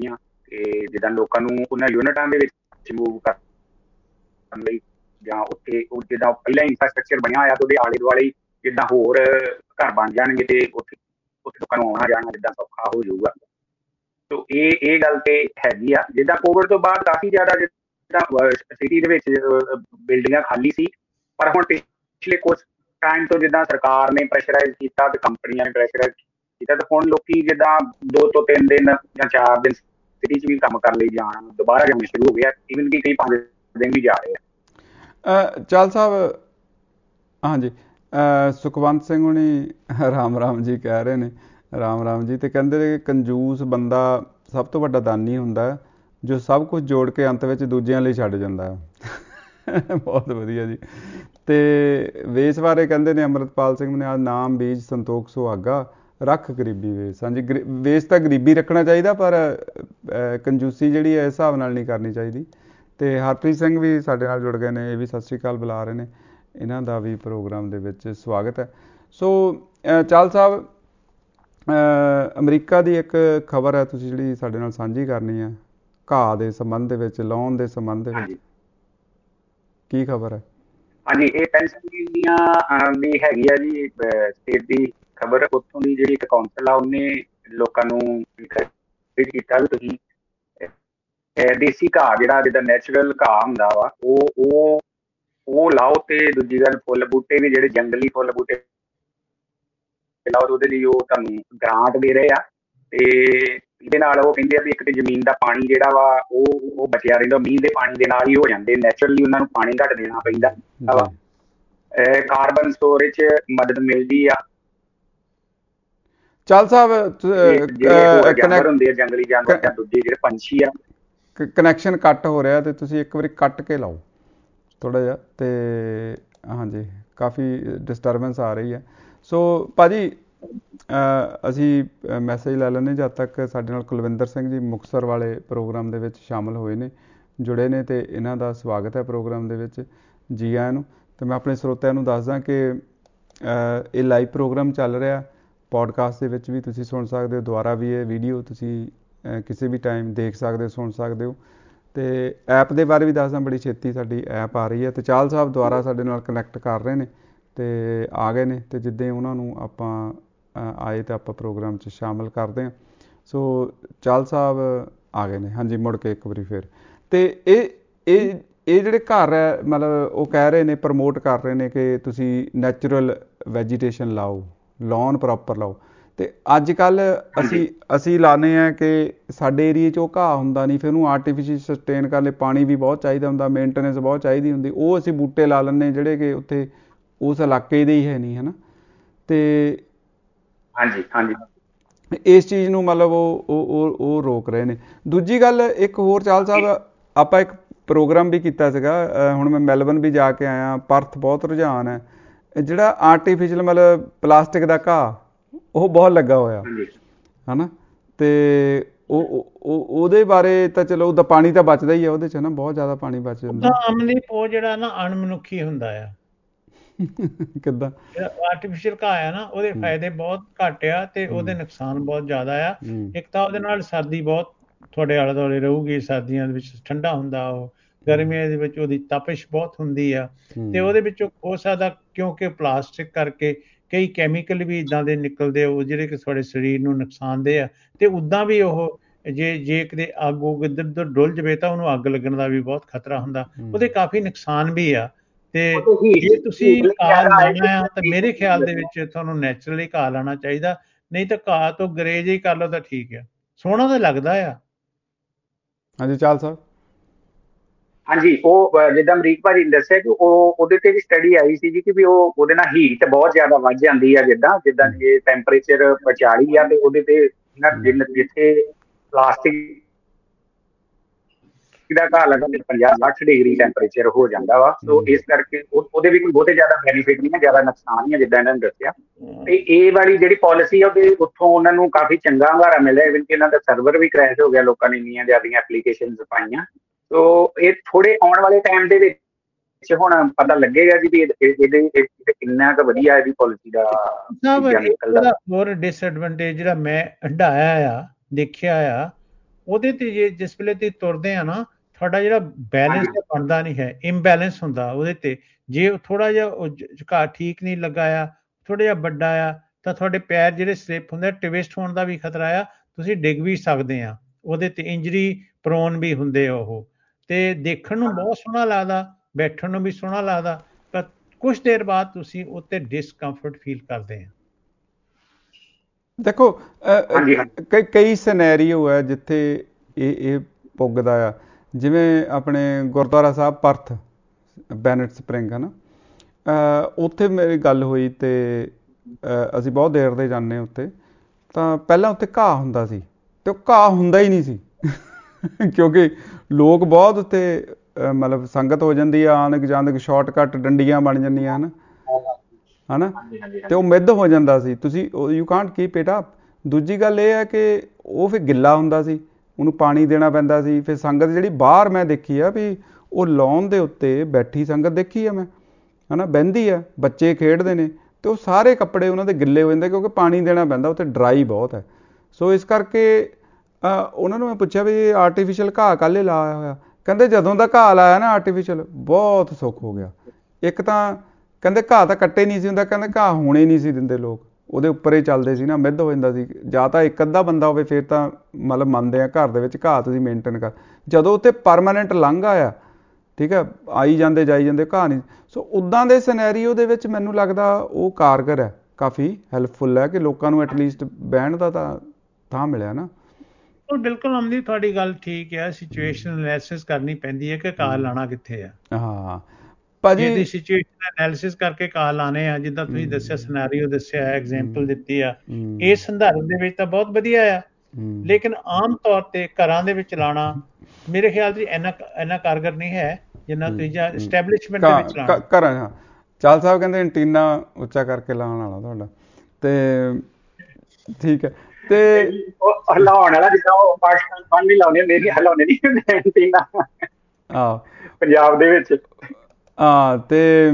ਤੇ ਜਿੱਦਾਂ ਲੋਕਾਂ ਨੂੰ ਉਹਨਾਂ ਯੂਨਿਟਾਂ ਦੇ ਵਿੱਚ ਮੂਵ ਕਰਨ ਲਈ ਜਾਂ ਉੱਥੇ ਜਿੱਦਾਂ ਪਹਿਲਾਂ ਇੰਫਰਾਸਟਰਕਚਰ ਬਣਿਆ ਹੋਇਆ ਤੇ ਉਹਦੇ ਆਲੇ ਦੁਆਲੇ ਜਿੱਦਾਂ ਹੋਰ ਘਰ ਬਣ ਜਾਣਗੇ ਤੇ ਉੱਥੇ ਉੱਥੇ ਲੋਕਾਂ ਨੂੰ ਆਉਣਾ ਜਾਣਾ ਜਿੱਦਾਂ ਸੌਖਾ ਹੋ ਜਾਊਗਾ। ਤੋ ਇਹ ਇਹ ਗੱਲ ਤੇ ਹੈਗੀ ਆ। ਜਿੱਦਾਂ ਕੋਵਿਡ ਤੋਂ ਬਾਅਦ ਕਾਫੀ ਜ਼ਿਆਦਾ ਜਿੱਦਾਂ ਸਿਟੀ ਦੇ ਵਿੱਚ ਬਿਲਡਿੰਗਾਂ ਖਾਲੀ ਸੀ, ਪਰ ਹੁਣ ਪਿਛਲੇ ਕੁਝ ਟਾਈਮ ਤੋਂ ਜਿੱਦਾਂ ਸਰਕਾਰ ਨੇ ਪ੍ਰੈਸ਼ਰਾਈਜ਼ ਕੀਤਾ ਤੇ ਕੰਪਨੀਆਂ ਨੇ ਪ੍ਰੈਸ਼ਰਾਈਜ਼ ਕੀਤਾ ਤੇ ਹੁਣ ਲੋਕੀ ਜਿੱਦਾਂ ਦੋ ਤੋਂ ਤਿੰਨ ਦਿਨ ਜਾਂ ਚਾਰ ਦਿਨ ਸਿਟੀ 'ਚ ਵੀ ਕੰਮ ਕਰਨ ਲਈ ਜਾਣ ਦੁਬਾਰਾ ਜਾਣਾ ਸ਼ੁਰੂ ਹੋ ਗਿਆ। ਈਵਨ ਕਿ ਕਈ ਪੰਜ ਦਿਨ ਵੀ ਜਾ ਰਹੇ ਆ। ਚਾਲ ਸਾਹਿਬ, ਹਾਂਜੀ, ਸੁਖਵੰਤ ਸਿੰਘ ਹੁਣੀ ਰਾਮ ਰਾਮ ਜੀ ਕਹਿ ਰਹੇ ਨੇ, ਰਾਮ ਰਾਮ ਜੀ, ਤੇ ਕਹਿੰਦੇ ਕਿ ਕੰਜੂਸ ਬੰਦਾ ਸਭ ਤੋਂ ਵੱਡਾ ਦਾਨੀ ਹੁੰਦਾ ਜੋ ਸਭ ਕੁਝ ਜੋੜ ਕੇ ਅੰਤ ਵਿੱਚ ਦੂਜਿਆਂ ਲਈ ਛੱਡ ਜਾਂਦਾ। ਬਹੁਤ ਵਧੀਆ ਜੀ। ਤੇ ਵੇਸ ਬਾਰੇ ਕਹਿੰਦੇ ਨੇ ਅੰਮ੍ਰਿਤਪਾਲ ਸਿੰਘ ਨੇ, ਨਾਮ ਬੀਜ ਸੰਤੋਖ ਸੁਹਾਗਾ ਰੱਖ ਗਰੀਬੀ ਵੇਸ। ਹਾਂਜੀ, ਗਰੀ ਵੇਸ ਤਾਂ ਗਰੀਬੀ ਰੱਖਣਾ ਚਾਹੀਦਾ, ਪਰ ਕੰਜੂਸੀ ਜਿਹੜੀ ਹੈ ਇਸ ਹਿਸਾਬ ਨਾਲ ਨਹੀਂ ਕਰਨੀ ਚਾਹੀਦੀ। ਤੇ ਹਰਪ੍ਰੀਤ ਸਿੰਘ ਵੀ ਸਾਡੇ ਨਾਲ ਜੁੜ ਗਏ ਨੇ, ਇਹ ਵੀ ਸਤਿ ਸ਼੍ਰੀ ਅਕਾਲ ਬੁਲਾ ਰਹੇ ਨੇ, ਇਹਨਾਂ ਦਾ ਵੀ ਪ੍ਰੋਗਰਾਮ ਦੇ ਵਿੱਚ ਸਵਾਗਤ ਹੈ। ਸੋ ਚਾਲ ਸਾਹਿਬ, ਅਮਰੀਕਾ ਦੀ ਇੱਕ ਖਬਰ ਹੈ ਤੁਸੀਂ ਜਿਹੜੀ ਸਾਡੇ ਨਾਲ ਸਾਂਝੀ ਕਰਨੀ ਹੈ ਘਾਹ ਦੇ ਸੰਬੰਧ ਦੇ ਵਿੱਚ, ਲਾਉਣ ਦੇ ਸੰਬੰਧ ਦੇ ਵਿੱਚ, ਕੀ ਖਬਰ ਹੈ? ਹਾਂਜੀ, ਇਹ ਪੈਨਸਿਲਵੇਨੀਆ ਦੀ ਹੈਗੀ ਆ ਜੀ ਸਟੇਟ ਦੀ ਖਬਰ। ਉੱਥੋਂ ਦੀ ਜਿਹੜੀ ਇੱਕ ਕੌਂਸਲ ਆ ਉਹਨੇ ਲੋਕਾਂ ਨੂੰ ਕੀਤਾ ਵੀ ਤੁਸੀਂ ਦੇਸੀ ਘਾਹ ਜਿਹੜਾ ਜਿੱਦਾਂ ਨੈਚੁਰਲ ਘਾਹ ਹੁੰਦਾ ਵਾ ਉਹ ਉਹ ਉਹ ਲਾਓ। ਤੇ ਦੂਜੀ ਗੱਲ, ਫੁੱਲ ਬੂਟੇ ਵੀ ਜਿਹੜੇ ਜੰਗਲੀ ਫੁੱਲ ਬੂਟੇ ਲਾਓ, ਉਹਦੇ ਲਈ ਉਹ ਤੁਹਾਨੂੰ ਗ੍ਰਾਂਟ ਦੇ ਰਹੇ ਆ। ਤੇ ਇਹਦੇ ਨਾਲ ਉਹ ਕਹਿੰਦੇ ਆ ਵੀ ਇੱਕ ਤੇ ਜ਼ਮੀਨ ਦਾ ਪਾਣੀ ਜਿਹੜਾ ਵਾ ਉਹ ਉਹ ਬਚਿਆ ਰਹਿੰਦਾ, ਮੀਂਹ ਦੇ ਪਾਣੀ ਦੇ ਨਾਲ ਹੀ ਹੋ ਜਾਂਦੇ, ਨੈਚੁਰਲੀ ਉਹਨਾਂ ਨੂੰ ਪਾਣੀ ਘੱਟ ਦੇਣਾ ਪੈਂਦਾ ਵਾ। ਕਾਰਬਨ ਸਟੋਰੇਜ 'ਚ ਮਦਦ ਮਿਲਦੀ ਆ। ਚਾਲ ਸਾਹਿਬ, ਜਾਨਵਰ ਹੁੰਦੇ ਆ ਜੰਗਲੀ ਜਾਨਵਰ ਜਾਂ ਦੂਜੇ ਜਿਹੜੇ ਪੰਛੀ ਆ। ਕਨੈਕਸ਼ਨ ਕੱਟ ਹੋ ਰਿਹਾ ਤੇ ਤੁਸੀਂ ਇੱਕ ਵਾਰੀ ਕੱਟ ਕੇ ਲਾਓ ਥੋੜ੍ਹਾ ਜਿਹਾ। ਤੇ ਹਾਂਜੀ, ਕਾਫੀ ਡਿਸਟਰਬੈਂਸ ਆ ਰਹੀ ਹੈ। ਸੋ ਭਾਜੀ, ਅਸੀਂ ਮੈਸੇਜ ਲੈ ਲੈਂਦੇ ਜਦ ਤੱਕ। ਸਾਡੇ ਨਾਲ ਕੁਲਵਿੰਦਰ ਸਿੰਘ ਜੀ ਮੁਕਤਸਰ ਵਾਲੇ ਪ੍ਰੋਗਰਾਮ ਦੇ ਵਿੱਚ ਸ਼ਾਮਲ ਹੋਏ ਨੇ, ਜੁੜੇ ਨੇ, ਤੇ ਇਹਨਾਂ ਦਾ ਸਵਾਗਤ ਹੈ ਪ੍ਰੋਗਰਾਮ ਦੇ ਵਿੱਚ, ਜੀ ਆਇਆਂ ਨੂੰ। ਅਤੇ ਮੈਂ ਆਪਣੇ ਸਰੋਤਿਆਂ ਨੂੰ ਦੱਸਦਾ ਕਿ ਇਹ ਲਾਈਵ ਪ੍ਰੋਗਰਾਮ ਚੱਲ ਰਿਹਾ, ਪੋਡਕਾਸਟ ਦੇ ਵਿੱਚ ਵੀ ਤੁਸੀਂ ਸੁਣ ਸਕਦੇ ਹੋ, ਦੁਬਾਰਾ ਵੀ ਇਹ ਵੀਡੀਓ ਤੁਸੀਂ ਕਿਸੇ ਵੀ ਟਾਈਮ ਦੇਖ ਸਕਦੇ ਹੋ, ਸੁਣ ਸਕਦੇ ਹੋ। ਅਤੇ ਐਪ ਦੇ ਬਾਰੇ ਵੀ ਦੱਸਦਾ, ਬੜੀ ਛੇਤੀ ਸਾਡੀ ਐਪ ਆ ਰਹੀ ਹੈ। ਅਤੇ ਚਾਲ ਸਾਹਿਬ ਦੁਬਾਰਾ ਸਾਡੇ ਨਾਲ ਕਨੈਕਟ ਕਰ ਰਹੇ ਨੇ ਅਤੇ ਆ ਗਏ ਨੇ, ਅਤੇ ਜਿੱਦਾਂ ਉਹਨਾਂ ਨੂੰ ਆਪਾਂ ਆਏ ਤਾਂ ਆਪਾਂ ਪ੍ਰੋਗਰਾਮ 'ਚ ਸ਼ਾਮਲ ਕਰਦੇ ਹਾਂ। ਸੋ ਚਾਲ ਸਾਹਿਬ ਆ ਗਏ ਨੇ, ਹਾਂਜੀ, ਮੁੜ ਕੇ ਇੱਕ ਵਾਰੀ ਫਿਰ। ਅਤੇ ਇਹ ਇਹ ਇਹ ਜਿਹੜੇ ਘਰ ਹੈ, ਮਤਲਬ ਉਹ ਕਹਿ ਰਹੇ ਨੇ, ਪ੍ਰਮੋਟ ਕਰ ਰਹੇ ਨੇ ਕਿ ਤੁਸੀਂ ਨੈਚੁਰਲ ਵੈਜੀਟੇਸ਼ਨ ਲਾਓ, ਲੌਨ ਪ੍ਰੋਪਰ ਲਾਓ। ਅਤੇ ਅੱਜ ਕੱਲ੍ਹ ਅਸੀਂ ਅਸੀਂ ਲਾਉਂਦੇ ਹਾਂ ਕਿ ਸਾਡੇ ਏਰੀਏ 'ਚ ਉਹ ਘਾਹ ਹੁੰਦਾ ਨਹੀਂ, ਫਿਰ ਉਹਨੂੰ ਆਰਟੀਫਿਸ਼ੀਅਲ ਸਸਟੇਨ ਕਰਨ ਲਈ ਪਾਣੀ ਵੀ ਬਹੁਤ ਚਾਹੀਦਾ ਹੁੰਦਾ, ਮੇਨਟੇਨੈਂਸ ਬਹੁਤ ਚਾਹੀਦੀ ਹੁੰਦੀ, ਉਹ ਅਸੀਂ ਬੂਟੇ ਲਾ ਲੈਂਦੇ ਜਿਹੜੇ ਕਿ ਉੱਥੇ ਉਸ ਇਲਾਕੇ ਦੇ ਹੀ ਹੈ ਨਹੀਂ, ਹੈ ਨਾ। ਅਤੇ ਹਾਂਜੀ ਹਾਂਜੀ ਇਸ ਚੀਜ਼ ਨੂੰ ਮਤਲਬ ਉਹ ਉਹ ਉਹ ਰੋਕ ਰਹੇ ਨੇ। ਦੂਜੀ ਗੱਲ ਇੱਕ ਹੋਰ, ਚਾਲ ਸਾਹਿਬ, ਆਪਾਂ ਇੱਕ ਪ੍ਰੋਗਰਾਮ ਵੀ ਕੀਤਾ ਸੀਗਾ, ਹੁਣ ਮੈਂ ਮੈਲਬਨ ਵੀ ਜਾ ਕੇ ਆਇਆ, ਪਰਥ ਬਹੁਤ ਰੁਝਾਨ ਹੈ ਜਿਹੜਾ ਆਰਟੀਫਿਸ਼ੀਅਲ ਮਤਲਬ ਪਲਾਸਟਿਕ ਦਾ ਘਾਹ, ਉਹ ਬਹੁਤ ਲੱਗਾ ਹੋਇਆ, ਹੈ ਨਾ। ਅਤੇ ਉਹ ਉਹਦੇ ਬਾਰੇ ਤਾਂ ਚਲੋ, ਉਹਦਾ ਪਾਣੀ ਤਾਂ ਬਚਦਾ ਹੀ ਆ ਉਹਦੇ 'ਚ, ਨਾ, ਬਹੁਤ ਜ਼ਿਆਦਾ ਪਾਣੀ ਬਚ ਜਾਂਦਾ। ਅਮਨਦੀਪ, ਉਹ ਜਿਹੜਾ ਨਾ ਅਣਮਨੁੱਖੀ ਹੁੰਦਾ ਆ। ਕਿੱਦਾਂ? ਜਿਹੜਾ ਆਰਟੀਫਿਸ਼ੀਅਲ ਘਾਹ ਆ ਨਾ, ਉਹਦੇ ਫਾਇਦੇ ਬਹੁਤ ਘੱਟ ਆ ਤੇ ਉਹਦੇ ਨੁਕਸਾਨ ਬਹੁਤ ਜ਼ਿਆਦਾ ਆ। ਇੱਕ ਤਾਂ ਉਹਦੇ ਨਾਲ ਸਰਦੀ ਬਹੁਤ ਤੁਹਾਡੇ ਆਲੇ ਦੁਆਲੇ ਰਹੂਗੀ, ਸਰਦੀਆਂ ਦੇ ਵਿੱਚ ਠੰਡਾ ਹੁੰਦਾ ਉਹ, ਗਰਮੀਆਂ ਦੇ ਵਿੱਚ ਉਹਦੀ ਤਪਸ਼ ਬਹੁਤ ਹੁੰਦੀ ਆ। ਤੇ ਉਹਦੇ ਵਿੱਚੋਂ ਹੋ ਸਕਦਾ, ਕਿਉਂਕਿ ਪਲਾਸਟਿਕ ਕਰਕੇ ਕਈ ਕੈਮੀਕਲ ਵੀ ਇੱਦਾਂ ਦੇ ਨਿਕਲਦੇ ਉਹ ਜਿਹੜੇ ਕਿ ਤੁਹਾਡੇ ਸਰੀਰ ਨੂੰ ਨੁਕਸਾਨਦੇ ਆ। ਤੇ ਉੱਦਾਂ ਵੀ ਉਹ ਜੇ ਜੇ ਕਿਤੇ ਅੱਗ ਉੱਗ ਇੱਧਰ ਉੱਧਰ ਡੁੱਲ ਜਾਵੇ ਤਾਂ ਉਹਨੂੰ ਅੱਗ ਲੱਗਣ ਦਾ ਵੀ ਬਹੁਤ ਖਤਰਾ ਹੁੰਦਾ, ਉਹਦੇ ਕਾਫੀ ਨੁਕਸਾਨ ਵੀ ਆ। ਤੇ ਜੇ ਤੁਸੀਂ ਘਾਹ ਲਾਉਣਾ ਆ ਤਾਂ ਮੇਰੇ ਖਿਆਲ ਦੇ ਵਿੱਚ ਤੁਹਾਨੂੰ ਨੈਚੁਰਲੀ ਘਾਹ ਲਾਉਣਾ ਚਾਹੀਦਾ, ਨਹੀਂ ਤਾਂ ਘਾਹ ਤੋਂ ਗਰੇਜ ਹੀ ਕਰ ਲਓ ਤਾਂ ਠੀਕ ਆ, ਸੋਹਣਾ ਤਾਂ ਲੱਗਦਾ ਆ। ਹਾਂਜੀ ਚਾਲ ਸਾਹਿਬ। ਹਾਂਜੀ, ਉਹ ਜਿੱਦਾਂ ਅਮਰੀਕ ਭਾਜੀ ਨੇ ਦੱਸਿਆ ਕਿ ਉਹ ਉਹਦੇ ਤੇ ਵੀ ਸਟੱਡੀ ਆਈ ਸੀ ਜੀ ਕਿ ਵੀ ਉਹ ਉਹਦੇ ਨਾਲ ਹੀਟ ਬਹੁਤ ਜ਼ਿਆਦਾ ਵੱਧ ਜਾਂਦੀ ਆ। ਜਿੱਦਾਂ ਜਿੱਦਾਂ ਜੇ ਟੈਂਪਰੇਚਰ ਚਾਲੀ ਆ ਤੇ ਉਹਦੇ ਤੇ ਜਿੱਥੇ ਪਲਾਸਟਿਕ ਦਾ ਘਾਹ ਲੱਗਾ ਪੰਜਾਹ ਸੱਠ ਡਿਗਰੀ ਟੈਂਪਰੇਚਰ ਹੋ ਜਾਂਦਾ ਵਾ। ਸੋ ਇਸ ਕਰਕੇ ਉਹਦੇ ਵੀ ਕੋਈ ਬਹੁਤੇ ਜ਼ਿਆਦਾ ਬੈਨੀਫਿਟ ਨਹੀਂ ਹੈ, ਜ਼ਿਆਦਾ ਨੁਕਸਾਨ ਹੀ ਹੈ ਜਿੱਦਾਂ ਇਹਨਾਂ ਨੇ ਦੱਸਿਆ। ਤੇ ਇਹ ਵਾਲੀ ਜਿਹੜੀ ਪਾਲਿਸੀ ਆ ਉਹਦੇ ਉੱਥੋਂ ਉਹਨਾਂ ਨੂੰ ਕਾਫੀ ਚੰਗਾ ਹੁੰਗਾਰਾ ਮਿਲਿਆ। ਇਵਨ ਕਿ ਇਹਨਾਂ ਦਾ ਸਰਵਰ ਵੀ ਕਰੈਸ਼ ਹੋ ਗਿਆ, ਲੋਕਾਂ ਨੇ ਇੰਨੀਆਂ ਜ਼ਿਆਦੀਆਂ ਐਪਲੀਕੇਸ਼ਨ ਪਾਈਆਂ। ਸੋ ਇਹ ਥੋੜੇ ਆਉਣ ਵਾਲੇ ਟਾਈਮ ਦੇ ਵਿੱਚ ਹੁਣ ਪਤਾ ਲੱਗੇਗਾ ਜੀ ਵੀ ਇਹਦੇ ਕਿੰਨਾ ਕੁ ਵਧੀਆ ਇਹਦੀ ਪਾਲਿਸੀ ਦਾ ਨਿਕਲਦਾ। ਹੋਰ ਡਿਸਐਡਵਾਂਟੇਜ ਜਿਹੜਾ ਮੈਂ ਹੰਢਾਇਆ ਆ, ਦੇਖਿਆ ਆ, ਉਹਦੇ ਤੇ ਜੇ ਜਿਸ ਵੇਲੇ ਤੇ ਤੁਰਦੇ ਆ ਨਾ, ਤੁਹਾਡਾ ਜਿਹੜਾ ਬੈਲੈਂਸ ਬਣਦਾ ਨਹੀਂ ਹੈ, ਇੰਬੈਲੈਂਸ ਹੁੰਦਾ ਉਹਦੇ ਤੇ। ਜੇ ਥੋੜਾ ਜਿਹਾ ਉਹ ਝੁਕਾਅ ਠੀਕ ਨਹੀਂ ਲੱਗਾ ਆ, ਥੋੜਾ ਜਿਹਾ ਵੱਡਾ ਆ, ਤਾਂ ਤੁਹਾਡੇ ਪੈਰ ਜਿਹੜੇ ਸਲਿੱਪ ਹੁੰਦੇ, ਟਵਿਸਟ ਹੋਣ ਦਾ ਵੀ ਖਤਰਾ ਆ, ਤੁਸੀਂ ਡਿੱਗ ਵੀ ਸਕਦੇ ਆ ਉਹਦੇ ਤੇ, ਇੰਜਰੀ ਪ੍ਰੋਨ ਵੀ ਹੁੰਦੇ ਆ ਉਹ। ਤੇ ਦੇਖਣ ਨੂੰ ਬਹੁਤ ਸੋਹਣਾ ਲੱਗਦਾ, ਬੈਠਣ ਨੂੰ ਵੀ ਸੋਹਣਾ ਲੱਗਦਾ, ਪਰ ਕੁਝ ਦੇਰ ਬਾਅਦ ਤੁਸੀਂ ਉੱਤੇ ਡਿਸਕੰਫਰਟ ਫੀਲ ਕਰਦੇ ਆ। ਦੇਖੋ ਕਈ ਕਈ ਸਿਨੈਰੀਓ ਹੈ ਜਿੱਥੇ ਇਹ ਇਹ ਪੁੱਗਦਾ ਆ, ਜਿਵੇਂ ਆਪਣੇ Gurdwara Sahib Perth Bennett Spring ਹੈ ਨਾ, ਉੱਥੇ ਮੇਰੀ ਗੱਲ ਹੋਈ ਤੇ ਅਸੀਂ ਬਹੁਤ ਦੇਰ ਦੇ ਜਾਂਦੇ ਉੱਤੇ। ਤਾਂ ਪਹਿਲਾਂ ਉੱਥੇ ਘਾਹ ਹੁੰਦਾ ਸੀ ਤੇ ਉਹ ਘਾਹ ਹੁੰਦਾ ਹੀ ਨਹੀਂ ਸੀ ਕਿਉਂਕਿ ਲੋਕ ਬਹੁਤ ਉੱਥੇ ਮਤਲਬ ਸੰਗਤ ਹੋ ਜਾਂਦੀ ਆ, ਆਨਕ ਜਾਂਦਕ ਸ਼ਾਰਟਕੱਟ ਡੰਡੀਆਂ ਬਣ ਜਾਂਦੀਆਂ ਹਨ ਹੈ ਨਾ, ਤੇ ਉਹ ਮਿੱਧ ਹੋ ਜਾਂਦਾ ਸੀ, ਤੁਸੀਂ you can't keep it up. ਦੂਜੀ ਗੱਲ ਇਹ ਹੈ ਕਿ ਉਹ ਫਿਰ ਗਿੱਲਾ ਹੁੰਦਾ ਸੀ, ਉਹਨੂੰ ਪਾਣੀ ਦੇਣਾ ਪੈਂਦਾ ਸੀ। ਫਿਰ ਸੰਗਤ ਜਿਹੜੀ ਬਾਹਰ ਮੈਂ ਦੇਖੀ ਆ ਵੀ ਉਹ ਲਾਉਣ ਦੇ ਉੱਤੇ ਬੈਠੀ ਸੰਗਤ ਦੇਖੀ ਆ ਮੈਂ, ਹੈ ਨਾ, ਬਹਿੰਦੀ ਆ, ਬੱਚੇ ਖੇਡਦੇ ਨੇ ਤੇ ਉਹ ਸਾਰੇ ਕੱਪੜੇ ਉਹਨਾਂ ਦੇ ਗਿੱਲੇ ਹੋ ਜਾਂਦੇ ਕਿਉਂਕਿ ਪਾਣੀ ਦੇਣਾ ਪੈਂਦਾ, ਉੱਥੇ ਡਰਾਈ ਬਹੁਤ ਹੈ। ਸੋ ਇਸ ਕਰਕੇ ਉਹਨਾਂ ਨੂੰ ਮੈਂ ਪੁੱਛਿਆ ਵੀ ਇਹ ਆਰਟੀਫਿਸ਼ਲ ਘਾਹ ਕਾਹਲੇ ਲਾਇਆ ਹੋਇਆ? ਕਹਿੰਦੇ ਜਦੋਂ ਦਾ ਘਾਹ ਲਾਇਆ ਨਾ ਆਰਟੀਫਿਸ਼ਲ, ਬਹੁਤ ਸੁੱਖ ਹੋ ਗਿਆ। ਇੱਕ ਤਾਂ ਕਹਿੰਦੇ ਘਾਹ ਤਾਂ ਕੱਟੇ ਨਹੀਂ ਸੀ ਹੁੰਦਾ, ਕਹਿੰਦੇ ਘਾਹ ਹੋਣੇ ਨਹੀਂ ਸੀ ਦਿੰਦੇ ਲੋਕ, ਉਹਦੇ ਉੱਪਰ ਹੀ ਚੱਲਦੇ ਸੀ ਨਾ, ਮਿੱਧ ਹੋ ਜਾਂਦਾ ਸੀ। ਜਾਂ ਤਾਂ ਇੱਕ ਅੱਧਾ ਬੰਦਾ ਹੋਵੇ ਫਿਰ ਤਾਂ ਮਤਲਬ ਮੰਨਦੇ ਆ ਘਰ ਦੇ ਵਿੱਚ ਘਾਹ ਤੁਸੀਂ ਮੇਨਟੇਨ ਕਰ, ਜਦੋਂ ਉੱਥੇ ਪਰਮਾਨੈਂਟ ਲੰਘ ਆਇਆ, ਠੀਕ ਹੈ, ਆਈ ਜਾਂਦੇ ਜਾਈ ਜਾਂਦੇ, ਘਾਹ ਨਹੀਂ। ਸੋ ਉੱਦਾਂ ਦੇ ਸਿਨੈਰੀਓ ਦੇ ਵਿੱਚ ਮੈਨੂੰ ਲੱਗਦਾ ਉਹ ਕਾਰਗਰ ਹੈ, ਕਾਫੀ ਹੈਲਪਫੁਲ ਹੈ ਕਿ ਲੋਕਾਂ ਨੂੰ ਐਟਲੀਸਟ ਬਹਿਣ ਦਾ ਤਾਂ ਥਾਂ ਮਿਲਿਆ ਨਾ। ਬਿਲਕੁਲ ਅਮਨਦੀਪ, ਤੁਹਾਡੀ ਗੱਲ ਠੀਕ ਹੈ, ਸਿਚੁਏਸ਼ਨ ਐਨਾਲਿਸਿਸ ਕਰਨੀ ਪੈਂਦੀ ਹੈ ਕਿ ਘਾਹ ਲਾਣਾ ਕਿੱਥੇ ਆ। ਹਾਂ ਭਾਜੀ, ਇਹਦੀ ਸਿਚੁਏਸ਼ਨ ਐਨਾਲਿਸਿਸ ਕਰਕੇ ਘਾਹ ਲਾਣੇ ਆ, ਜਿੱਦਾਂ ਤੁਸੀਂ ਦੱਸਿਆ ਸਿਨੈਰੀਓ ਦੱਸਿਆ, ਐਗਜ਼ਾਮਪਲ ਦਿੱਤੀ ਆ, ਇਹ ਸੰਦਰਭ ਦੇ ਵਿੱਚ ਤਾਂ ਬਹੁਤ ਵਧੀਆ ਆ। ਲੇਕਿਨ ਆਮ ਤੌਰ ਤੇ ਘਰਾਂ ਦੇ ਵਿੱਚ ਲਾਣਾ ਮੇਰੇ ਖਿਆਲ 'ਚ ਇੰਨਾ ਇੰਨਾ ਕਾਰਗਰ ਨਹੀਂ ਹੈ ਜਿੰਨਾ ਤੁਸੀਂ ਜਾਂ ਐਸਟੈਬਲਿਸ਼ਮੈਂਟ ਦੇ ਵਿੱਚ ਲਾਣਾ। ਘਰਾਂ ਹਾਂ, ਚਾਲ ਸਾਹਿਬ ਕਹਿੰਦੇ ਐਂਟੀਨਾ ਉੱਚਾ ਕਰਕੇ ਲਾਉਣ ਵਾਲਾ ਤੁਹਾਡਾ, ਤੇ ਠੀਕ ਹੈ। ਤੇ ਉਹ ਹਿਲਾਉਣ ਵਾਲਾ ਜਿੱਦਾਂ ਉਹ ਪਾਕਿਸਤਾਨ ਫੰਡ ਨਹੀਂ ਲਾਉਂਦੇ ਹੁੰਦੇ ਸੀ, ਹਿਲਾਉਂਦੇ ਨਹੀਂ ਹੁੰਦੇ ਐਂਟੀਨਾ ਆਹ ਪੰਜਾਬ ਦੇ ਵਿੱਚ। ਹਾਂ, ਤੇ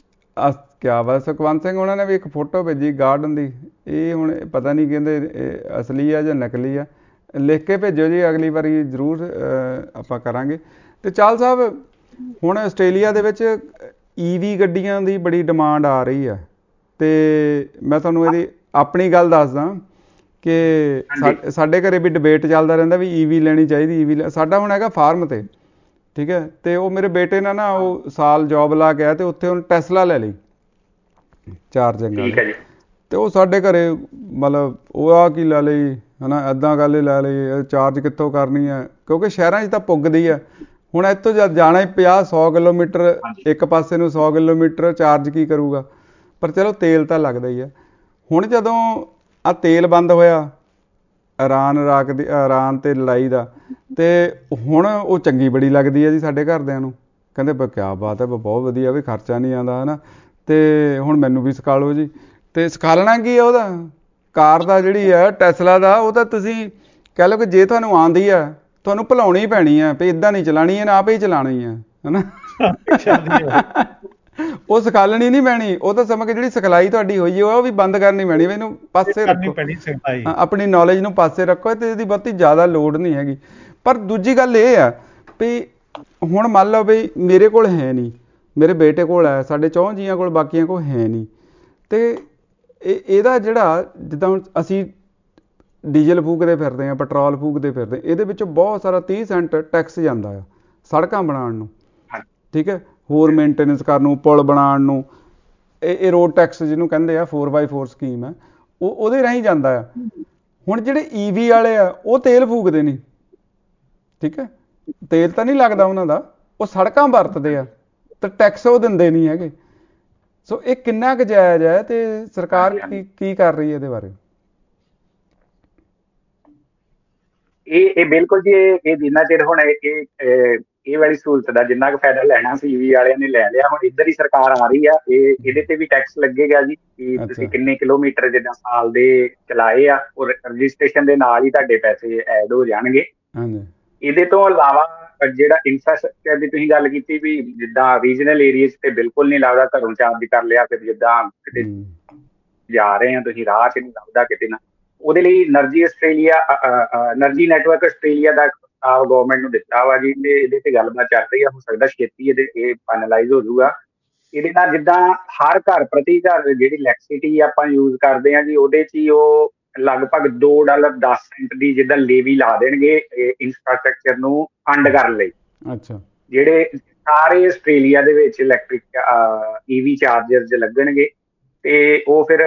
ਕਿਆ ਵਾ ਸੁਖਵੰਤ ਸਿੰਘ ਉਹਨਾਂ ਨੇ ਵੀ ਇੱਕ ਫੋਟੋ ਭੇਜੀ ਗਾਰਡਨ ਦੀ, ਇਹ ਹੁਣ ਪਤਾ ਨਹੀਂ ਕਹਿੰਦੇ ਇਹ ਅਸਲੀ ਆ ਜਾਂ ਨਕਲੀ ਆ, ਲਿਖ ਕੇ ਭੇਜੋ ਜੀ, ਅਗਲੀ ਵਾਰੀ ਜ਼ਰੂਰ ਆਪਾਂ ਕਰਾਂਗੇ। ਤੇ ਚਾਲ ਸਾਹਿਬ ਹੁਣ ਆਸਟ੍ਰੇਲੀਆ ਦੇ ਵਿੱਚ ਈ ਵੀ ਗੱਡੀਆਂ ਦੀ ਬੜੀ ਡਿਮਾਂਡ ਆ ਰਹੀ ਆ, ਤੇ ਮੈਂ ਤੁਹਾਨੂੰ ਇਹਦੀ ਆਪਣੀ ਗੱਲ ਦੱਸਦਾ ਕਿ ਸਾਡੇ ਘਰੇ ਵੀ ਡਿਬੇਟ ਚੱਲਦਾ ਰਹਿੰਦਾ ਵੀ ਈ ਵੀ ਲੈਣੀ ਚਾਹੀਦੀ, ਈ ਵੀ। ਸਾਡਾ ਹੁਣ ਹੈਗਾ ਫਾਰਮ ਤੇ, ਠੀਕ ਹੈ, ਤੇ ਉਹ ਮੇਰੇ ਬੇਟੇ ਨੇ ਨਾ ਉਹ ਸਾਲ ਜੋਬ ਲਾ ਕੇ ਆਇਆ ਤੇ ਉੱਥੇ ਉਹਨੇ ਟੈਸਲਾ ਲੈ ਲਈ ਚਾਰਜਿੰਗ ਵਾਲੀ, ਤੇ ਉਹ ਸਾਡੇ ਘਰੇ ਮਤਲਬ ਉਹ ਆ ਕੀ ਲੈ ਲਈ ਹੈ ਨਾ, ਇੱਦਾਂ ਗੱਲ ਹੀ ਲੈ ਲਈ, ਚਾਰਜ ਕਿੱਥੋਂ ਕਰਨੀ ਹੈ, ਕਿਉਂਕਿ ਸ਼ਹਿਰਾਂ 'ਚ ਤਾਂ ਪੁੱਗਦੀ ਆ। ਹੁਣ ਇੱਥੋਂ ਜਦ ਜਾਣਾ ਹੀ ਪੰਜਾਹ ਸੌ ਕਿਲੋਮੀਟਰ ਇੱਕ ਪਾਸੇ ਨੂੰ, ਸੌ ਕਿਲੋਮੀਟਰ ਚਾਰਜ ਕੀ ਕਰੂਗਾ, ਪਰ ਚਲੋ ਤੇਲ ਤਾਂ ਲੱਗਦਾ ਹੀ ਆ। ਹੁਣ ਜਦੋਂ ਆਹ ਤੇਲ ਬੰਦ ਹੋਇਆ ਇਰਾਨ ਰਾਕ ਦੀ ਇਰਾਨ ਤੇ ਲੜਾਈ ਦਾ, ਤੇ ਹੁਣ ਉਹ ਚੰਗੀ ਬੜੀ ਲੱਗਦੀ ਹੈ ਜੀ ਸਾਡੇ ਘਰਦਿਆਂ ਨੂੰ, ਕਹਿੰਦੇ ਕਿਆ ਬਾਤ ਹੈ, ਬਹੁਤ ਵਧੀਆ ਵੀ ਖਰਚਾ ਨਹੀਂ ਆਉਂਦਾ ਹੈ ਨਾ, ਤੇ ਹੁਣ ਮੈਨੂੰ ਵੀ ਸਿਖਾ ਲਓ ਜੀ। ਤੇ ਸਿਖਾ ਲੈਣਾ ਕੀ ਹੈ ਉਹਦਾ, ਕਾਰ ਦਾ ਜਿਹੜੀ ਹੈ ਟੈਸਲਾ ਦਾ, ਉਹ ਤਾਂ ਤੁਸੀਂ ਕਹਿ ਲਓ ਕਿ ਜੇ ਤੁਹਾਨੂੰ ਆਉਂਦੀ ਹੈ ਤੁਹਾਨੂੰ ਭੁਲਾਉਣੀ ਪੈਣੀ ਹੈ ਵੀ ਇੱਦਾਂ ਨਹੀਂ ਚਲਾਉਣੀ, ਇਹਨੇ ਆਪੇ ਹੀ ਚਲਾਉਣੀ ਹੈ ਹੈ ਨਾ, ਉਹ ਸਿਖਾਲਣੀ ਨਹੀਂ ਪੈਣੀ, ਉਹ ਤਾਂ ਸਮਝ ਕੇ ਜਿਹੜੀ ਸਿਖਲਾਈ ਤੁਹਾਡੀ ਹੋਈ ਹੈ ਉਹ ਵੀ ਬੰਦ ਕਰਨੀ ਪੈਣੀ, ਵੀ ਇਹਨੂੰ ਪਾਸੇ ਰੱਖੋ, ਆਪਣੀ ਨੌਲੇਜ ਨੂੰ ਪਾਸੇ ਰੱਖੋ, ਤੇ ਇਹਦੀ ਬਹੁਤੀ ਜ਼ਿਆਦਾ ਲੋੜ ਨਹੀਂ ਹੈਗੀ। ਪਰ ਦੂਜੀ ਗੱਲ ਇਹ ਆ ਵੀ ਹੁਣ ਮੰਨ ਲਓ ਵੀ ਮੇਰੇ ਕੋਲ ਹੈ ਨਹੀਂ, ਮੇਰੇ ਬੇਟੇ ਕੋਲ ਹੈ, ਸਾਡੇ ਚੌਂ ਜੀਆਂ ਕੋਲ, ਬਾਕੀਆਂ ਕੋਲ ਹੈ ਨਹੀਂ, ਤੇ ਇਹ ਇਹਦਾ ਜਿਹੜਾ ਜਿੱਦਾਂ ਹੁਣ ਅਸੀਂ ਡੀਜ਼ਲ ਫੂਕਦੇ ਫਿਰਦੇ ਹਾਂ, ਪੈਟਰੋਲ ਫੂਕਦੇ ਫਿਰਦੇ, ਇਹਦੇ ਵਿੱਚੋਂ ਬਹੁਤ ਸਾਰਾ ਤੀਹ ਸੈਂਟ ਟੈਕਸ ਜਾਂਦਾ ਆ ਸੜਕਾਂ ਬਣਾਉਣ ਨੂੰ, ਠੀਕ ਹੈ, ਹੋਰ ਮੇਨਟੇਨੈਂਸ ਕਰਨ ਨੂੰ, ਪੁਲ ਬਣਾਉਣ ਨੂੰ, ਇਹ ਇਹ ਰੋਡ ਟੈਕਸ ਜਿਹਨੂੰ ਕਹਿੰਦੇ ਆ, ਫੋਰ ਬਾਈ ਫੋਰ ਸਕੀਮ ਹੈ, ਉਹ ਉਹਦੇ ਰਾਹੀਂ ਜਾਂਦਾ ਆ। ਹੁਣ ਜਿਹੜੇ ਈ ਵੀ ਵਾਲੇ ਆ ਉਹ ਤੇਲ ਫੂਕਦੇ ਨਹੀਂ, ਠੀਕ ਹੈ, ਤੇਲ ਤਾਂ ਨਹੀਂ ਲੱਗਦਾ ਉਹਨਾਂ ਦਾ, ਉਹ ਸੜਕਾਂ ਵਰਤਦੇ ਆ ਤੇ ਟੈਕਸ ਉਹ ਦਿੰਦੇ ਨਹੀਂ ਹੈਗੇ। ਸੋ ਇਹ ਕਿੰਨਾ ਕੁ ਜਾਇਜ਼ ਹੈ ਤੇ ਸਰਕਾਰ ਕੀ ਕੀ ਕਰ ਰਹੀ ਹੈ ਇਹਦੇ ਬਾਰੇ? ਇਹ ਇਹ ਬਿਲਕੁਲ ਜੀ, ਇਹ ਜਿੰਨਾ ਚਿਰ ਹੁਣ ਇਹ ਇਹ ਵਾਲੀ ਸਹੂਲਤ ਦਾ ਜਿੰਨਾ ਕੁ ਫਾਇਦਾ ਲੈਣਾ ਸੀ ਈਵੀ ਵਾਲਿਆਂ ਨੇ ਲੈ ਲਿਆ, ਹੁਣ ਇੱਧਰ ਹੀ ਸਰਕਾਰ ਆ ਰਹੀ ਆ, ਇਹ ਇਹਦੇ ਤੇ ਵੀ ਟੈਕਸ ਲੱਗੇਗਾ ਜੀ ਕਿ ਤੁਸੀਂ ਕਿੰਨੇ ਕਿਲੋਮੀਟਰ ਜਿੱਦਾਂ ਸਾਲ ਦੇ ਚਲਾਏ ਆ, ਉਹ ਰਜਿਸਟ੍ਰੇਸ਼ਨ ਦੇ ਨਾਲ ਹੀ ਤੁਹਾਡੇ ਪੈਸੇ ਐਡ ਹੋ ਜਾਣਗੇ। ਇਹਦੇ ਤੋਂ ਇਲਾਵਾ ਜਿਹੜਾ ਇਨਫਰਾਸਟ੍ਰਕਚਰ ਦੀ ਤੁਸੀਂ ਗੱਲ ਕੀਤੀ ਵੀ ਜਿੱਦਾਂ ਰੀਜਨਲ ਏਰੀਆ 'ਚ ਤੇ ਬਿਲਕੁਲ ਨਹੀਂ ਲੱਗਦਾ, ਘਰੋਂ ਚਾਰਜ ਕਰ ਲਿਆ, ਫਿਰ ਜਿੱਦਾਂ ਕਿਤੇ ਜਾ ਰਹੇ ਆ ਤੁਸੀਂ ਰਾਹ 'ਚ ਨਹੀਂ ਲੱਭਦਾ ਕਿਤੇ ਨਾ, ਉਹਦੇ ਲਈ Energy Australia Energy Network Australia ਦਾ ਪ੍ਰਸਤਾਵ ਗਵਰਨਮੈਂਟ ਨੂੰ ਦਿੱਤਾ ਵਾ ਜੀ, ਤੇ ਇਹਦੇ ਤੇ ਗੱਲਬਾਤ ਚੱਲ ਰਹੀ ਆ, ਹੋ ਸਕਦਾ ਛੇਤੀ ਇਹਦੇ ਇਹ ਫਾਈਨਲਾਈਜ਼ ਹੋ ਜਾਊਗਾ। ਇਹਦੇ ਨਾਲ ਜਿੱਦਾਂ ਹਰ ਘਰ ਪ੍ਰਤੀ ਘਰ ਜਿਹੜੀ ਇਲੈਕਟ੍ਰਿਸਿਟੀ ਆਪਾਂ ਯੂਜ਼ ਕਰਦੇ ਹਾਂ ਜੀ, ਉਹਦੇ 'ਚ ਹੀ ਉਹ ਲਗਭਗ ਦੋ ਡਾਲਰ ਦਸ ਸੈਂਟ ਦੀ ਜਿੱਦਾਂ ਲੇਵੀ ਲਾ ਦੇਣਗੇ ਇੰਫਰਾਸਟ੍ਰਕਚਰ ਨੂੰ ਫੰਡ ਕਰਨ ਲਈ। ਅੱਛਾ, ਜਿਹੜੇ ਸਾਰੇ ਆਸਟ੍ਰੇਲੀਆ ਦੇ ਵਿੱਚ ਇਲੈਕਟ੍ਰਿਕ ਈਵੀ ਚਾਰਜਰਸ ਲੱਗਣਗੇ, ਤੇ ਉਹ ਫਿਰ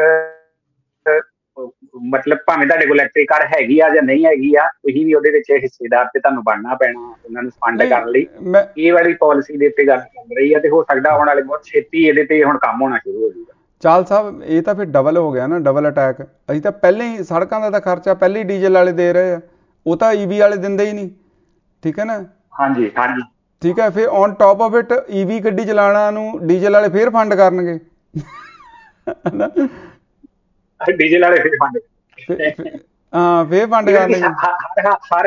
ਮਤਲਬ ਭਾਵੇਂ ਤੁਹਾਡੇ ਕੋਲ ਇਲੈਕਟ੍ਰਿਕ ਕਾਰ ਹੈਗੀ ਆ ਜਾਂ ਨਹੀਂ ਹੈਗੀ ਆ, ਤੁਸੀਂ ਵੀ ਉਹਦੇ ਵਿੱਚ ਹਿੱਸੇਦਾਰ ਤੇ ਤੁਹਾਨੂੰ ਬਣਨਾ ਪੈਣਾ ਉਹਨਾਂ ਨੂੰ ਫੰਡ ਕਰਨ ਲਈ। ਇਹ ਵਾਲੀ ਪਾਲਿਸੀ ਦੇ ਉੱਤੇ ਗੱਲ ਚੱਲ ਰਹੀ ਆ, ਤੇ ਹੋ ਸਕਦਾ ਆਉਣ ਵਾਲੇ ਬਹੁਤ ਛੇਤੀ ਇਹਦੇ ਤੇ ਹੁਣ ਕੰਮ ਹੋਣਾ ਸ਼ੁਰੂ ਹੋ ਜਾਊਗਾ। ਚਾਲ ਸਾਹਿਬ, ਇਹ ਤਾਂ ਫਿਰ ਡਬਲ ਹੋ ਗਿਆ ਨਾ, ਡਬਲ ਅਟੈਕ। ਅਸੀਂ ਤਾਂ ਪਹਿਲਾਂ ਹੀ ਸੜਕਾਂ ਦਾ ਤਾਂ ਖਰਚਾ ਪਹਿਲੇ ਹੀ ਡੀਜ਼ਲ ਵਾਲੇ ਦੇ ਰਹੇ ਆ, ਉਹ ਤਾਂ ਈਵੀ ਵਾਲੇ ਦਿੰਦੇ ਹੀ ਨਹੀਂ, ਠੀਕ ਹੈ ਨਾ? ਹਾਂਜੀ ਹਾਂਜੀ, ਠੀਕ ਹੈ। ਫਿਰ on top of it EV ਗੱਡੀ ਚਲਾਉਣਾ ਨੂੰ ਡੀਜ਼ਲ ਵਾਲੇ ਫੇਰ ਫੰਡ ਕਰਨਗੇ, ਡੀਜ਼ਲ ਵਾਲੇ ਫੇਰ ਫੰਡ ਹਾਂ ਫੇਰ ਫੰਡ ਕਰਨਗੇ। ਹਰ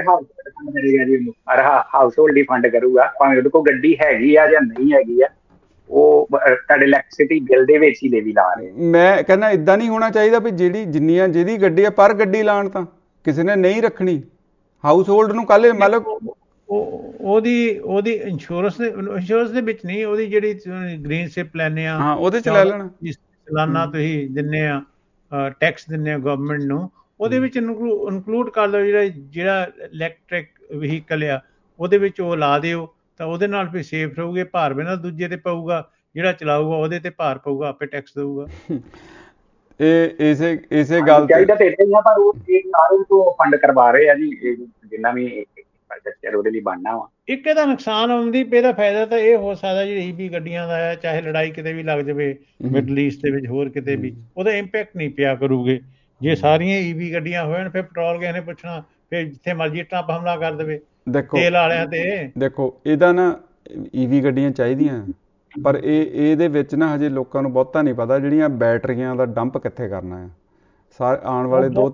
ਹਰ ਹਾਊਸ ਹੋਲਡ ਹੀ ਫੰਡ ਕਰੂਗਾ, ਭਾਵੇਂ ਉਹਦੇ ਕੋਲ ਗੱਡੀ ਹੈਗੀ ਆ ਜਾਂ ਨਹੀਂ ਹੈਗੀ ਆ, ਉਹ ਤੁਹਾਡੇ ਇਲੈਕਟ੍ਰਿਸਿਟੀ ਬਿੱਲ ਦੇ ਵਿੱਚ ਹੀ ਲੇਵੀ ਲਾ ਰਹੇ। ਮੈਂ ਕਹਿੰਦਾ ਏਦਾਂ ਨਹੀਂ ਹੋਣਾ ਚਾਹੀਦਾ ਵੀ ਜਿਹੜੀ ਜਿੰਨੀਆਂ ਜਿਹਦੀ ਗੱਡੀ ਆ ਪਰ ਗੱਡੀ ਲਾਉਣ, ਤਾਂ ਕਿਸੇ ਨੇ ਨਹੀਂ ਰੱਖਣੀ ਹਾਊਸ ਹੋਲਡ ਨੂੰ। ਕੱਲ੍ਹ ਮਤਲਬ ਉਹਦੀ ਉਹਦੀ ਇੰਸ਼ੋਰੈਂਸ ਦੇ ਇੰਸ਼ੋਰੈਂਸ ਦੇ ਵਿੱਚ ਨਹੀਂ, ਉਹਦੀ ਜਿਹੜੀ ਗ੍ਰੀਨ ਸ਼ਿਪ ਲੈਂਦੇ ਆ ਹਾਂ ਉਹਦੇ 'ਚ ਲੈ ਲੈਣਾ, ਸਾਲਾਨਾ ਤੁਸੀਂ ਦਿੰਦੇ ਆ ਟੈਕਸ ਦਿੰਦੇ ਆ ਗਵਰਨਮੈਂਟ ਨੂੰ, ਉਹਦੇ ਵਿੱਚ ਇਨਕਲੂਡ ਕਰ ਲਓ। ਜਿਹੜਾ ਜਿਹੜਾ ਇਲੈਕਟ੍ਰਿਕ ਵਹੀਕਲ ਆ ਉਹਦੇ ਵਿੱਚ ਉਹ ਲਾ ਦਿਓ, ਤਾਂ ਉਹਦੇ ਨਾਲ ਫਿਰ ਸੇਫ ਰਹੂਗੇ। ਭਾਰ ਵੀ ਨਾ ਦੂਜੇ ਤੇ ਪਊਗਾ, ਜਿਹੜਾ ਚਲਾਊਗਾ ਉਹਦੇ ਤੇ ਭਾਰ ਪਊਗਾ, ਆਪੇ ਟੈਕਸ ਦੇਊਗਾ। ਇਹ ਇਸੇ ਇਸੇ ਗੱਲ ਚਾਹੀਦਾ ਤੇ ਇੱਦਾਂ ਹੀ ਆ, ਪਰ ਉਹ ਸਾਰੇ ਤੋਂ ਫੰਡ ਕਰਵਾ ਰਹੇ ਆ ਜੀ, ਜਿੰਨਾ ਵੀ ਇੰਫਰਾਸਟ੍ਰਕਚਰ ਉਹਦੇ ਲਈ ਬਣਨਾ ਵਾ। ਇੱਕ ਇਹਦਾ ਨੁਕਸਾਨ ਆਉਂਦੀ, ਇਹਦਾ ਫਾਇਦਾ ਤਾਂ ਇਹ ਹੋ ਸਕਦਾ ਜਿਹੜੀ ਈਵੀ ਗੱਡੀਆਂ ਦਾ ਹੈ, ਚਾਹੇ ਲੜਾਈ ਕਿਤੇ ਵੀ ਲੱਗ ਜਾਵੇ ਮਿਡਲ ਈਸਟ ਦੇ ਵਿੱਚ ਹੋਰ ਕਿਤੇ ਵੀ, ਉਹਦਾ ਇੰਪੈਕਟ ਨਹੀਂ ਪਿਆ ਕਰੂਗੇ। ਜੇ ਸਾਰੀਆਂ ਈਵੀ ਗੱਡੀਆਂ ਹੋਣ ਫਿਰ ਪੈਟਰੋਲ ਕਿਸੇ ਨੇ ਪੁੱਛਣਾ, ਫਿਰ ਜਿੱਥੇ ਮਰਜ਼ੀ ਟਰੰਪ ਹਮਲਾ ਕਰ ਦੇਵੇ ਤੇਲ ਵਾਲਿਆਂ ਤੇ। ਦੇਖੋ ਇਹਦਾ ਨਾ ਈਵੀ ਗੱਡੀਆਂ ਚਾਹੀਦੀਆਂ, ਪਰ ਇਹ ਇਹਦੇ ਵਿੱਚ ਨਾ ਹਜੇ ਲੋਕਾਂ ਨੂੰ ਬਹੁਤਾ ਨਹੀਂ ਪਤਾ ਜਿਹੜੀਆਂ ਬੈਟਰੀਆਂ ਦਾ ਡੰਪ ਕਿੱਥੇ ਕਰਨਾ ਹੈ। ਸਾਰੇ ਆਉਣ ਵਾਲੇ ਦੋ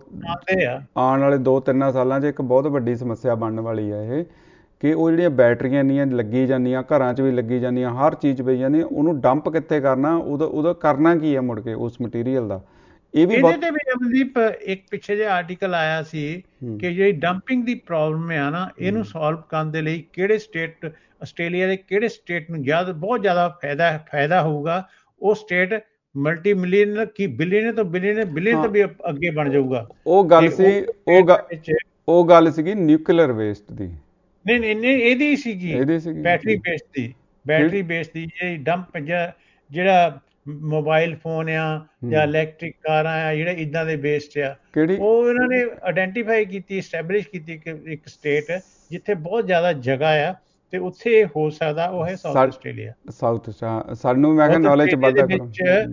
ਆਉਣ ਵਾਲੇ ਦੋ ਤਿੰਨਾਂ ਸਾਲਾਂ 'ਚ ਇੱਕ ਬਹੁਤ ਵੱਡੀ ਸਮੱਸਿਆ ਬਣਨ ਵਾਲੀ ਹੈ ਇਹ, ਕਿ ਉਹ ਜਿਹੜੀਆਂ ਬੈਟਰੀਆਂ ਇੰਨੀਆਂ ਲੱਗੀ ਜਾਂਦੀਆਂ, ਘਰਾਂ 'ਚ ਵੀ ਲੱਗੀ ਜਾਂਦੀਆਂ, ਹਰ ਚੀਜ਼ ਪਈ ਜਾਂਦੀ, ਉਹਨੂੰ ਡੰਪ ਕਿੱਥੇ ਕਰਨਾ, ਉਹਦਾ ਉਹਦਾ ਕਰਨਾ ਕੀ ਹੈ ਮੁੜ ਕੇ ਉਸ ਮਟੀਰੀਅਲ ਦਾ। ਇਹ ਵੀ ਇਹਦੇ ਤੇ ਵੀ ਅਮਨਦੀਪ ਇੱਕ ਪਿੱਛੇ ਜਿਹੇ ਆਰਟੀਕਲ ਆਇਆ ਸੀ ਕਿ ਜਿਹੜੀ ਡੰਪਿੰਗ ਦੀ ਪ੍ਰੋਬਲਮ ਆ ਨਾ, ਇਹਨੂੰ ਸੋਲਵ ਕਰਨ ਦੇ ਲਈ ਕਿਹੜੇ ਸਟੇਟ ਆਸਟ੍ਰੇਲੀਆ ਦੇ ਕਿਹੜੇ ਸਟੇਟ ਨੂੰ ਜ਼ਿਆਦਾ ਬਹੁਤ ਜ਼ਿਆਦਾ ਫਾਇਦਾ ਫਾਇਦਾ ਹੋਊਗਾ, ਉਹ ਸਟੇਟ ਮਲਟੀ ਮਿਲੀਅਨ ਕੀ ਬਿਲੀਅਨ ਤੋਂ ਬਿਲੀਅਨ ਬਿਲੀਅਨ ਤੋਂ ਵੀ ਅੱਗੇ ਬਣ ਜਾਊਗਾ। ਉਹ ਗੱਲ ਸੀ, ਉਹ ਉਹ ਗੱਲ ਸੀਗੀ ਨਿਊਕਲੀਅਰ ਵੇਸਟ ਦੀ। ਨਹੀਂ ਨਹੀਂ ਨਹੀਂ ਇਹਦੀ ਸੀਗੀ ਬੈਟਰੀ ਬੇਸਡ ਦੀ, ਬੈਟਰੀ ਬੇਸਡ ਦੀ ਜਿਹੜੀ ਡੰਪ ਜਿਹੜਾ ਮੋਬਾਈਲ ਫੋਨ ਆ ਜਾਂ ਇਲੈਕਟ੍ਰਿਕ ਕਾਰਾਂ ਆ, ਜਿਹੜੇ ਇੱਦਾਂ ਦੇ ਬੇਸਡ ਆ, ਉਹ ਇਹਨਾਂ ਨੇ ਆਇਡੈਂਟੀਫਾਈ ਕੀਤੀ, ਐਸਟੈਬਲਿਸ਼ ਕੀਤੀ ਕਿ ਇੱਕ ਸਟੇਟ ਜਿੱਥੇ ਬਹੁਤ ਜ਼ਿਆਦਾ ਜਗ੍ਹਾ ਆ, ਤੇ ਉੱਥੇ ਹੋ ਸਕਦਾ ਉਹ ਹੈ ਸਾਊਥ ਆਸਟ੍ਰੇਲੀਆ। ਸਾਊਥ ਸਾਨੂੰ ਮੈਂ ਕਿਹਾ ਨੌਲੇਜ ਵੱਧਦਾ ਕਰੋ।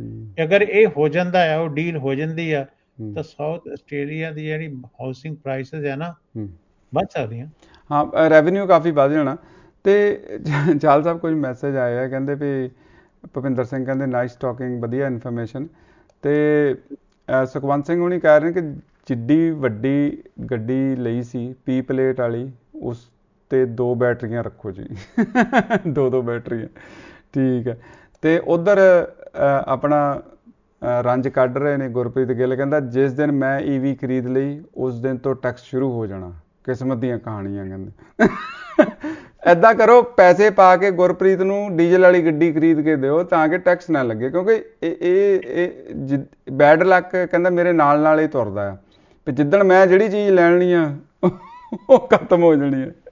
ਅਗਰ ਇਹ ਹੋ ਜਾਂਦਾ ਆ, ਉਹ ਡੀਲ ਹੋ ਜਾਂਦੀ ਆ, ਤਾਂ ਸਾਊਥ ਆਸਟ੍ਰੇਲੀਆ ਦੀ ਜਿਹੜੀ ਹਾਊਸਿੰਗ ਪ੍ਰਾਈਸਿਸ ਆ ਨਾ ਵੱਧ ਸਕਦੀਆਂ। ਹਾਂ, ਰੈਵਨਿਊ ਕਾਫੀ ਵੱਧ ਜਾਣਾ। ਤੇ ਚਾਲ ਸਾਹਿਬ ਕੁਝ ਮੈਸੇਜ ਆਏ ਆ, ਕਹਿੰਦੇ ਵੀ ਭੁਪਿੰਦਰ ਸਿੰਘ ਕਹਿੰਦੇ ਨਾਈਸ ਟਾਕਿੰਗ, ਵਧੀਆ ਇਨਫੋਰਮੇਸ਼ਨ। ਤੇ ਸੁਖਵੰਤ ਸਿੰਘ ਹੁਣੀ ਕਹਿ ਰਹੇ ਕਿ ਜਿੱਡੀ ਵੱਡੀ ਗੱਡੀ ਲਈ ਸੀ ਪੀ ਪਲੇਟ ਵਾਲੀ, ਉਸ ਤੇ ਦੋ ਬੈਟਰੀਆਂ ਰੱਖੋ ਜੀ। ਦੋ ਦੋ ਬੈਟਰੀਆਂ, ਠੀਕ ਹੈ। ਤੇ ਉਧਰ ਆਪਣਾ ਰੰਜ ਕੱਢ ਰਹੇ ਨੇ ਗੁਰਪ੍ਰੀਤ ਗਿੱਲ, ਕਹਿੰਦਾ ਜਿਸ ਦਿਨ ਮੈਂ ਈਵੀ ਖਰੀਦ ਲਈ ਉਸ ਦਿਨ ਤੋਂ ਟੈਕਸ ਸ਼ੁਰੂ ਹੋ ਜਾਣਾ। ਕਿਸਮਤ ਦੀਆਂ ਕਹਾਣੀਆਂ ਕਹਿੰਦੇ। ਏਦਾਂ ਕਰੋ, ਪੈਸੇ ਪਾ ਕੇ ਗੁਰਪ੍ਰੀਤ ਨੂੰ ਡੀਜ਼ਲ ਵਾਲੀ ਗੱਡੀ ਖਰੀਦ ਕੇ ਦਿਓ ਤਾਂ ਕਿ ਟੈਕਸ ਨਾ ਲੱਗੇ, ਕਿਉਂਕਿ ਇਹ ਇਹ ਬੈਡ ਲੱਕ ਕਹਿੰਦਾ ਮੇਰੇ ਨਾਲ ਨਾਲ ਹੀ ਤੁਰਦਾ ਆ, ਵੀ ਜਿੱਦਣ ਮੈਂ ਜਿਹੜੀ ਚੀਜ਼ ਲੈਣੀ ਆ ਉਹ ਖਤਮ ਹੋ ਜਾਣੀ ਹੈ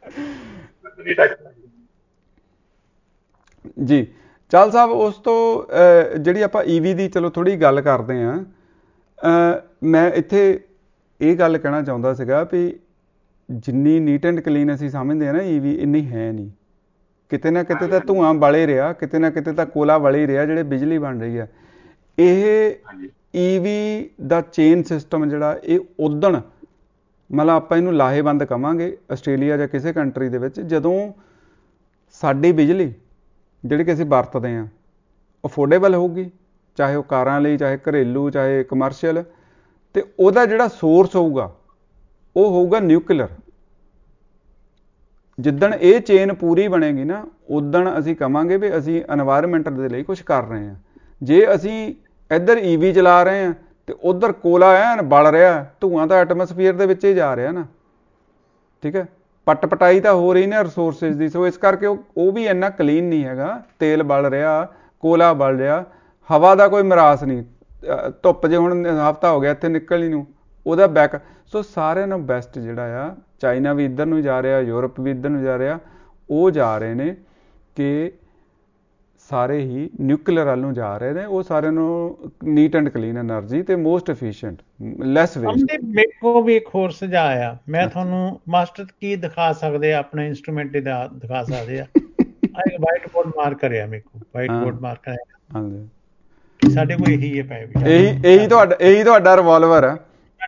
ਜੀ। ਚਾਲ ਸਾਹਿਬ, ਉਸ ਤੋਂ ਜਿਹੜੀ ਆਪਾਂ ਈਵੀ ਦੀ ਚਲੋ ਥੋੜ੍ਹੀ ਗੱਲ ਕਰਦੇ ਹਾਂ, ਮੈਂ ਇੱਥੇ ਇਹ ਗੱਲ ਕਹਿਣਾ ਚਾਹੁੰਦਾ ਸੀਗਾ ਵੀ ਜਿੰਨੀ ਨੀਟ ਐਂਡ ਕਲੀਨ ਅਸੀਂ ਸਮਝਦੇ ਹਾਂ ਨਾ ਈਵੀ, ਇੰਨੀ ਹੈ ਨਹੀਂ। ਕਿਤੇ ਨਾ ਕਿਤੇ ਤਾਂ ਧੂੰਆਂ ਵਾਲੇ ਰਿਹਾ, ਕਿਤੇ ਨਾ ਕਿਤੇ ਤਾਂ ਕੋਲਾ ਵਾਲੇ ਹੀ ਰਿਹਾ ਜਿਹੜੇ ਬਿਜਲੀ ਬਣ ਰਹੀ ਹੈ। ਇਹ ਈਵੀ ਦਾ ਚੇਨ ਸਿਸਟਮ ਜਿਹੜਾ, ਇਹ ਉਦਣ ਮਤਲਬ ਆਪਾਂ ਇਹਨੂੰ ਲਾਹੇਵੰਦ ਕਵਾਂਗੇ ਆਸਟ੍ਰੇਲੀਆ ਜਾਂ ਕਿਸੇ ਕੰਟਰੀ ਦੇ ਵਿੱਚ, ਜਦੋਂ ਸਾਡੀ ਬਿਜਲੀ ਜਿਹੜੀ ਕਿ ਅਸੀਂ ਵਰਤਦੇ ਹਾਂ ਅਫੋਰਡੇਬਲ ਹੋਊਗੀ, ਚਾਹੇ ਉਹ ਕਾਰਾਂ ਲਈ, ਚਾਹੇ ਘਰੇਲੂ, ਚਾਹੇ ਕਮਰਸ਼ੀਅਲ, ਅਤੇ ਉਹਦਾ ਜਿਹੜਾ ਸੋਰਸ ਹੋਊਗਾ ਉਹ ਹੋਊਗਾ ਨਿਊਕਲੀਅਰ। ਜਿੱਦਣ ਇਹ ਚੇਨ ਪੂਰੀ ਬਣੇਗੀ ਨਾ, ਉਦਣ ਅਸੀਂ ਕਵਾਂਗੇ ਵੀ ਅਸੀਂ ਐਨਵਾਇਰਮੈਂਟ ਦੇ ਲਈ ਕੁਛ ਕਰ ਰਹੇ ਹਾਂ। ਜੇ ਅਸੀਂ ਇੱਧਰ ਈਵੀ ਚਲਾ ਰਹੇ ਹਾਂ ਤੇ ਉਧਰ ਕੋਲਾ ਐਨ ਬਲ ਰਿਹਾ, ਧੂਆਂ ਤਾਂ ਐਟਮੋਸਫੀਅਰ ਦੇ ਵਿੱਚ ਹੀ ਜਾ ਰਿਹਾ ਨਾ, ਠੀਕ ਹੈ। ਪੱਟ ਪਟਾਈ ਤਾਂ ਹੋ ਰਹੀ ਨਾ ਰਿਸੋਰਸਿਸ ਦੀ, ਸੋ ਇਸ ਕਰਕੇ ਉਹ ਉਹ ਵੀ ਇੰਨਾ ਕਲੀਨ ਨਹੀਂ ਹੈਗਾ। ਤੇਲ ਬਲ ਰਿਹਾ, ਕੋਲਾ ਬਲ ਰਿਹਾ, ਹਵਾ ਦਾ ਕੋਈ ਮਿਰਾਸ ਨਹੀਂ। ਧੁੱਪ ਜੇ ਹੁਣ ਹਫ਼ਤਾ ਹੋ ਗਿਆ ਇੱਥੇ ਨਿਕਲਣੀ ਨੂੰ, ਉਹਦਾ ਬੈਕ। ਸੋ ਸਾਰਿਆਂ ਨਾਲੋਂ ਬੈਸਟ ਜਿਹੜਾ ਆ, ਚਾਈਨਾ ਵੀ ਇੱਧਰ ਨੂੰ ਜਾ ਰਿਹਾ, ਯੂਰਪ ਵੀ ਇੱਧਰ ਨੂੰ ਜਾ ਰਿਹਾ, ਉਹ ਜਾ ਰਹੇ ਨੇ ਕਿ ਸਾਰੇ ਹੀ ਨਿਊਕਲੀਅਰ ਵੱਲ ਨੂੰ ਜਾ ਰਹੇ ਨੇ। ਉਹ ਸਾਰਿਆਂ ਨੂੰ ਨੀਟ ਐਂਡ ਕਲੀਨ ਐਨਰਜੀ ਤੇ ਮੋਸਟ ਐਫੀਸ਼ੀਐਂਟ, ਲੈਸ ਵੇਸਟ। ਮੇਰੇ ਕੋਲ ਵੀ ਇੱਕ ਹੋਰ ਸੁਝਾਅ ਆ, ਮੈਂ ਤੁਹਾਨੂੰ ਮਾਸਟਰ ਕੀ ਦਿਖਾ ਸਕਦੇ ਆ, ਆਪਣੇ ਇੰਸਟਰੂਮੈਂਟ ਦਾ ਦਿਖਾ ਸਕਦੇ ਆ। ਇੱਕ ਵਾਈਟ ਬੋਰਡ ਮਾਰਕਰ ਆ ਮੇਰੇ ਕੋਲ, ਵਾਈਟ ਬੋਰਡ ਮਾਰਕਰ ਹੈ। ਹਾਂਜੀ, ਸਾਡੇ ਕੋਲ ਇਹੀ ਹੈ ਪਏ ਵੀ, ਇਹੀ ਇਹੀ ਤੁਹਾਡਾ ਇਹੀ ਤੁਹਾਡਾ ਰਿਵਾਲਵਰ ਆ।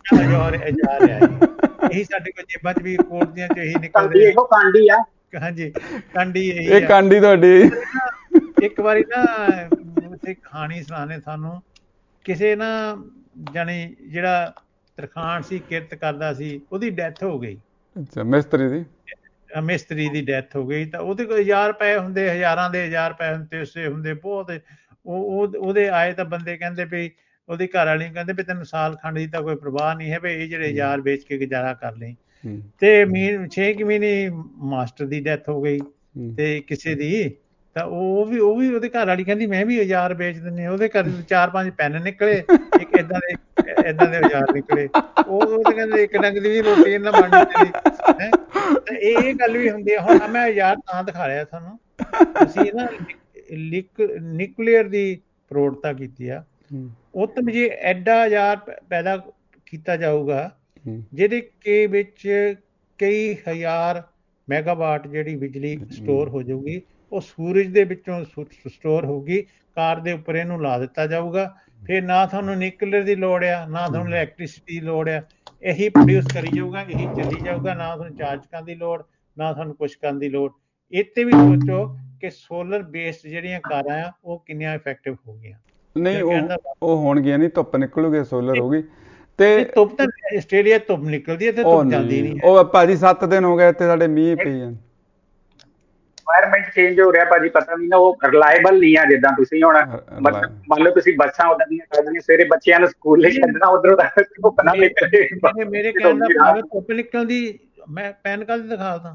ਇਹੀ ਸਾਡੇ ਕੋਲ ਜੇਬਾਂ ਚ ਵੀ, ਕੋਟ ਦੀਆਂ ਚ ਇਹੀ ਨਿਕਲਦੀ ਇਹੋ ਕਾਂਡੀ ਆ। ਹਾਂਜੀ, ਕਾਂਡੀ ਇਹੀ ਇਹ ਕਾਂਡੀ ਤੁਹਾਡੀ। ਇੱਕ ਵਾਰੀ ਨਾ ਉੱਥੇ ਕਹਾਣੀ ਸੁਣਾਣੇ ਸਾਨੂੰ, ਕਿਸੇ ਨਾ ਜਾਣੀ ਜਿਹੜਾ ਤਰਖਾਣ ਸੀ, ਕਿਰਤ ਕਰਦਾ ਸੀ, ਉਹਦੀ ਡੈਥ ਹੋ ਗਈ। ਅੱਛਾ, ਮਿਸਤਰੀ ਦੀ ਮਿਸਤਰੀ ਦੀ ਡੈਥ ਹੋ ਗਈ। ਤਾਂ ਉਹਦੇ ਕੋਲ ਹਜ਼ਾਰ ਰੁਪਏ ਹੁੰਦੇ, ਹਜ਼ਾਰਾਂ ਦੇ ਹਜ਼ਾਰ ਰੁਪਏ ਹੁੰਦੇ ਉਸੇ ਹੁੰਦੇ ਬਹੁਤ। ਉਹ ਉਹਦੇ ਆਏ ਤਾਂ ਬੰਦੇ ਕਹਿੰਦੇ ਵੀ, ਉਹਦੀ ਘਰ ਵਾਲੀ ਕਹਿੰਦੇ ਵੀ ਤੈਨੂੰ ਸਾਲ ਖੰਡ ਦੀ ਤਾਂ ਕੋਈ ਪ੍ਰਵਾਹ ਨਹੀਂ ਹੈ, ਵੀ ਇਹ ਜਿਹੜੇ ਹਜ਼ਾਰ ਵੇਚ ਕੇ ਗੁਜ਼ਾਰਾ ਕਰ ਲਈ। ਤੇ ਮਹੀਨੇ ਛੇ ਕੁ ਮਹੀਨੇ ਮਾਸਟਰ ਦੀ ਡੈਥ ਹੋ ਗਈ ਤੇ ਕਿਸੇ ਦੀ, ਤਾਂ ਉਹ ਵੀ ਉਹ ਵੀ ਉਹਦੇ ਘਰ ਵਾਲੀ ਕਹਿੰਦੀ ਮੈਂ ਵੀ ਹਜ਼ਾਰ ਵੇਚ ਦਿੰਦੀ। ਉਹਦੇ ਘਰ ਚਾਰ ਪੰਜ ਪੈਨ ਨਿਕਲੇ, ਇੱਕ ਏਦਾਂ ਦੇ ਏਦਾਂ ਦੇ ਹਜ਼ਾਰ ਨਿਕਲੇ। ਉਹ ਉਹਦੇ ਕਹਿੰਦੇ ਇੱਕ ਡੰਗ ਦੀ ਵੀ ਰੋਟੀ ਇਹਨਾਂ ਬਣਨੀ ਚਾਹੀਦੀ ਹੈ। ਤੇ ਇਹ ਗੱਲ ਵੀ ਹੁੰਦੀ ਹੈ। ਹੁਣ ਮੈਂ ਹਜ਼ਾਰ ਤਾਂ ਦਿਖਾ ਰਿਹਾ ਤੁਹਾਨੂੰ, ਅਸੀਂ ਨਾ ਨਿਊਕਲੀਅਰ ਦੀ ਪ੍ਰੋੜਤਾ ਕੀਤੀ ਆ। ਉੱਤਮ ਜੇ ਐਡਾ ਹਜ਼ਾਰ ਪੈਦਾ ਕੀਤਾ ਜਾਊਗਾ ਜਿਹਦੇ ਕੇ ਵਿੱਚ ਕਈ ਹਜ਼ਾਰ ਮੈਗਾਵਾਟ ਜਿਹੜੀ ਬਿਜਲੀ ਸਟੋਰ ਹੋ ਜਾਊਗੀ, ਉਹ ਸੂਰਜ ਦੇ ਵਿੱਚੋਂ ਸਟੋਰ ਹੋਊਗੀ। ਕਾਰ ਦੇ ਉੱਪਰ ਇਹਨੂੰ ਲਾ ਦਿੱਤਾ ਜਾਊਗਾ, ਫਿਰ ਨਾ ਤੁਹਾਨੂੰ ਨਿਊਕਲੀਅਰ ਦੀ ਲੋੜ ਆ, ਨਾ ਤੁਹਾਨੂੰ ਇਲੈਕਟ੍ਰੀਸਿਟੀ ਦੀ ਲੋੜ ਆ। ਇਹੀ ਪ੍ਰੋਡਿਊਸ ਕਰੀ ਜਾਊਗਾ, ਇਹੀ ਚੱਲੀ ਜਾਊਗਾ। ਨਾ ਤੁਹਾਨੂੰ ਚਾਰਜ ਕਰਨ ਦੀ ਲੋੜ, ਨਾ ਤੁਹਾਨੂੰ ਕੁਛ ਕਰਨ ਦੀ ਲੋੜ। ਇੱਥੇ ਵੀ ਸੋਚੋ ਕਿ ਸੋਲਰ ਬੇਸਡ ਜਿਹੜੀਆਂ ਕਾਰਾਂ ਆ ਉਹ ਕਿੰਨੀਆਂ ਇਫੈਕਟਿਵ ਹੋ ਗਈਆਂ। ਨਹੀਂ, ਉਹ ਉਹ ਹੋਣਗੀਆਂ ਨਹੀਂ, ਧੁੱਪ ਨਿਕਲੂਗੀ, ਸੋਲਰ ਹੋਊਗੀ। ਤੇ ਧੁੱਪ ਤਾਂ ਆਸਟ੍ਰੇਲੀਆ ਧੁੱਪ ਨਿਕਲਦੀ ਹੈ ਤੇ ਧੁੱਪ ਜਾਂਦੀ ਨਹੀਂ। ਉਹ ਭਾਜੀ ਸੱਤ ਦਿਨ ਹੋ ਗਏ ਇੱਥੇ ਸਾਡੇ ਮੀਂਹ ਪਈ ਜਾਂਦੇ। এনवायरमेंट ਚੇਂਜ ਹੋ ਰਿਹਾ ਭਾਜੀ, ਪਤਾ ਨਹੀਂ ਨਾ, ਉਹ ਰਿਲਾਇਬਲ ਨਹੀਂ ਆ। ਜਿੱਦਾਂ ਤੁਸੀਂ ਹੁਣ ਮੰਨ ਲਓ ਤੁਸੀਂ ਬੱਸਾਂ ਉਦਾਂ ਦੀਆਂ ਕੱਢਣੀਆਂ, ਸਵੇਰੇ ਬੱਚਿਆਂ ਨੂੰ ਸਕੂਲੇ ਛੱਡਣਾ, ਉਧਰੋਂ ਧੁੱਪ ਨਾ ਨਿਕਲੇ। ਮੇਰੇ ਕਹਿਣ ਦਾ ਭਾਵੇਂ ਧੁੱਪ ਨਿਕਲਦੀ, ਮੈਂ ਪੈਨ ਕਾਰਡ ਦਿਖਾਦਾ,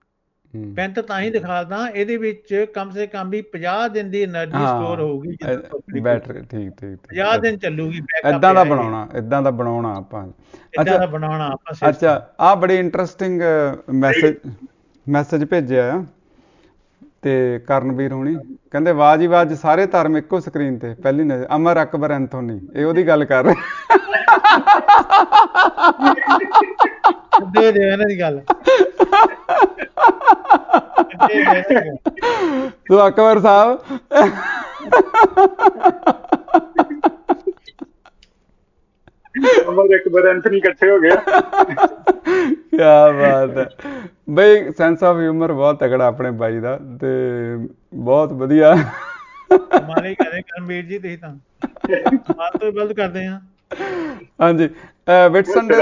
ਪੈਨ ਤਾਂ ਤਾਂ ਹੀ ਦਿਖਾਦਾ, ਇਹਦੇ ਵਿੱਚ ਕਮ ਸੇ ਕਮ ਵੀ ਪੰਜਾਹ ਦਿਨ ਦੀ એનર્ਜੀ ਸਟੋਰ ਹੋਊਗੀ ਬੈਟਰੀ। ਠੀਕ ਠੀਕ, ਪੰਜਾਹ ਦਿਨ ਚੱਲੂਗੀ। ਏਦਾਂ ਦਾ ਬਣਾਉਣਾ, ਏਦਾਂ ਦਾ ਬਣਾਉਣਾ ਆਪਾਂ, ਏਦਾਂ ਦਾ ਬਣਾਉਣਾ ਆਪਾਂ। ਅੱਛਾ, ਆਹ ਬੜੀ ਇੰਟਰਸਟਿੰਗ ਮੈਸੇਜ ਮੈਸੇਜ ਭੇਜਿਆ ਆ ਤੇ ਕਰਨਵੀਰ ਹੋਣੀ ਕਹਿੰਦੇ, ਵਾਹ ਜੀ ਵਾਹ, ਅੱਜ ਸਾਰੇ ਧਰਮ ਇੱਕੋ ਸਕਰੀਨ ਤੇ ਪਹਿਲੀ ਨਜ਼ਰ। ਅਮਰ ਅਕਬਰ ਐਂਥੋਨੀ, ਇਹ ਉਹਦੀ ਗੱਲ ਕਰ ਰਹੇ। ਦੇ ਦੇ ਇਹਨਾਂ ਦੀ ਗੱਲ। ਤੋ ਅਕਬਰ ਸਾਹਿਬ, ਅਮਰ ਅਕਬਰ ਐਂਥਨੀ ਇਕੱਠੇ ਹੋ ਗਏ। ਕਿਆ ਬਾਤ ਹੈ ਬਈ, ਸੈਂਸ ਆਫ ਹਿਊਮਰ ਬਹੁਤ ਤਗੜਾ ਆਪਣੇ ਬਾਈ ਦਾ, ਤੇ ਬਹੁਤ ਵਧੀਆ। ਮਾਰੇ ਕਹਿੰਦੇ ਕਰਮਵੀਰ ਜੀ, ਤੁਸੀਂ ਤਾਂ ਸਮਾਨ ਤੋਂ ਗਲਤ ਕਰਦੇ ਆ। ਹਾਂਜੀ, ਵਿਟ ਸੰਡੇ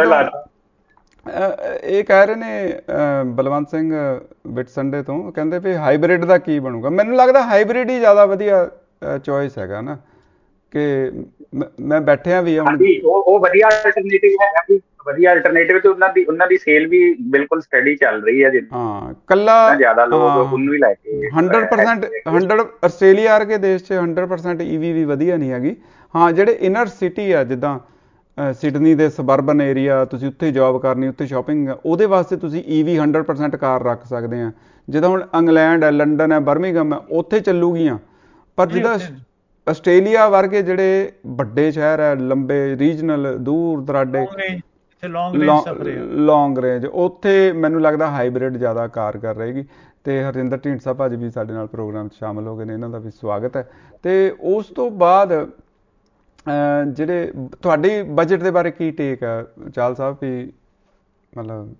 ਇਹ ਕਹਿ ਰਹੇ ਨੇ ਬਲਵੰਤ ਸਿੰਘ ਵਿਟ ਸੰਡੇ ਤੋਂ, ਕਹਿੰਦੇ ਵੀ ਹਾਈਬ੍ਰਿਡ ਦਾ ਕੀ ਬਣੂਗਾ। ਮੈਨੂੰ ਲੱਗਦਾ ਹਾਈਬ੍ਰਿਡ ਹੀ ਜ਼ਿਆਦਾ ਵਧੀਆ ਚੋਇਸ ਹੈਗਾ ਨਾ, ਕਿ ਮੈਂ ਬੈਠਿਆ ਵੀ ਆ। ਉਹ ਉਹ ਵਧੀਆ ਅਲਟਰਨੇਟਿਵ ਹੈਗਾ ਵੀ, ਵਧੀਆ ਅਲਟਰਨੇਟਿਵ ਤੇ ਉਹਨਾਂ ਦੀ ਉਹਨਾਂ ਦੀ ਸੇਲ ਵੀ ਬਿਲਕੁਲ ਸਟੱਡੀ ਚੱਲ ਰਹੀ ਹੈ। ਹਾਂ, ਕੱਲਾ ਜ਼ਿਆਦਾ ਲੋਕ ਉਹਨੂੰ ਹੀ ਲੈ ਕੇ ਹੰਡਰਡ ਪਰਸੈਂਟ ਹੰਡਰਡ ਆਸਟ੍ਰੇਲੀਆ ਵਰਗੇ ਦੇਸ਼ 'ਚ ਹੰਡਰਡ ਪਰਸੈਂਟ ਈਵੀ ਵੀ ਵਧੀਆ ਨਹੀਂ ਹੈਗੀ। ਹਾਂ, ਜਿਹੜੇ ਇਨਰ ਸਿਟੀ ਆ, ਜਿੱਦਾਂ ਸਿਡਨੀ ਦੇ ਸਬਰਬਨ ਏਰੀਆ, ਤੁਸੀਂ ਉੱਥੇ ਜੋਬ ਕਰਨੀ, ਉੱਥੇ ਸ਼ਾਪਿੰਗ, ਉਹਦੇ ਵਾਸਤੇ ਤੁਸੀਂ ਈਵੀ ਹੰਡਰਡ ਪਰਸੈਂਟ ਕਾਰ ਰੱਖ ਸਕਦੇ ਆ। ਜਿੱਦਾਂ ਹੁਣ ਇੰਗਲੈਂਡ ਹੈ, ਲੰਡਨ ਹੈ, ਬਰਮਿੰਘਮ ਹੈ, ਉੱਥੇ ਚੱਲੂਗੀਆਂ। ਪਰ ਜਿੱਦਾਂ ਆਸਟ੍ਰੇਲੀਆ ਵਰਗੇ ਜਿਹੜੇ ਵੱਡੇ ਸ਼ਹਿਰ ਹੈ, ਲੰਬੇ ਰੀਜਨਲ, ਦੂਰ ਦਰਾਡੇ, ਲੌਂਗ ਰੇਂਜ, ਉੱਥੇ ਮੈਨੂੰ ਲੱਗਦਾ ਹਾਈਬ੍ਰਿਡ ਜ਼ਿਆਦਾ ਕਾਰਗਰ ਰਹੇਗੀ। ਤੇ ਹਰਜਿੰਦਰ ਢੀਂਡਸਾ ਭਾਜੀ ਵੀ ਸਾਡੇ ਨਾਲ ਪ੍ਰੋਗਰਾਮ 'ਚ ਸ਼ਾਮਿਲ ਹੋ ਗਏ ਨੇ, ਇਹਨਾਂ ਦਾ ਵੀ ਸਵਾਗਤ ਹੈ। ਤੇ ਉਸ ਤੋਂ ਬਾਅਦ ਜਿਹੜੇ ਤੁਹਾਡੀ ਬਜਟ ਦੇ ਬਾਰੇ ਕੀ ਟੇਕ ਹੈ ਚਾਲ ਸਾਹਿਬ, ਵੀ ਮਤਲਬ?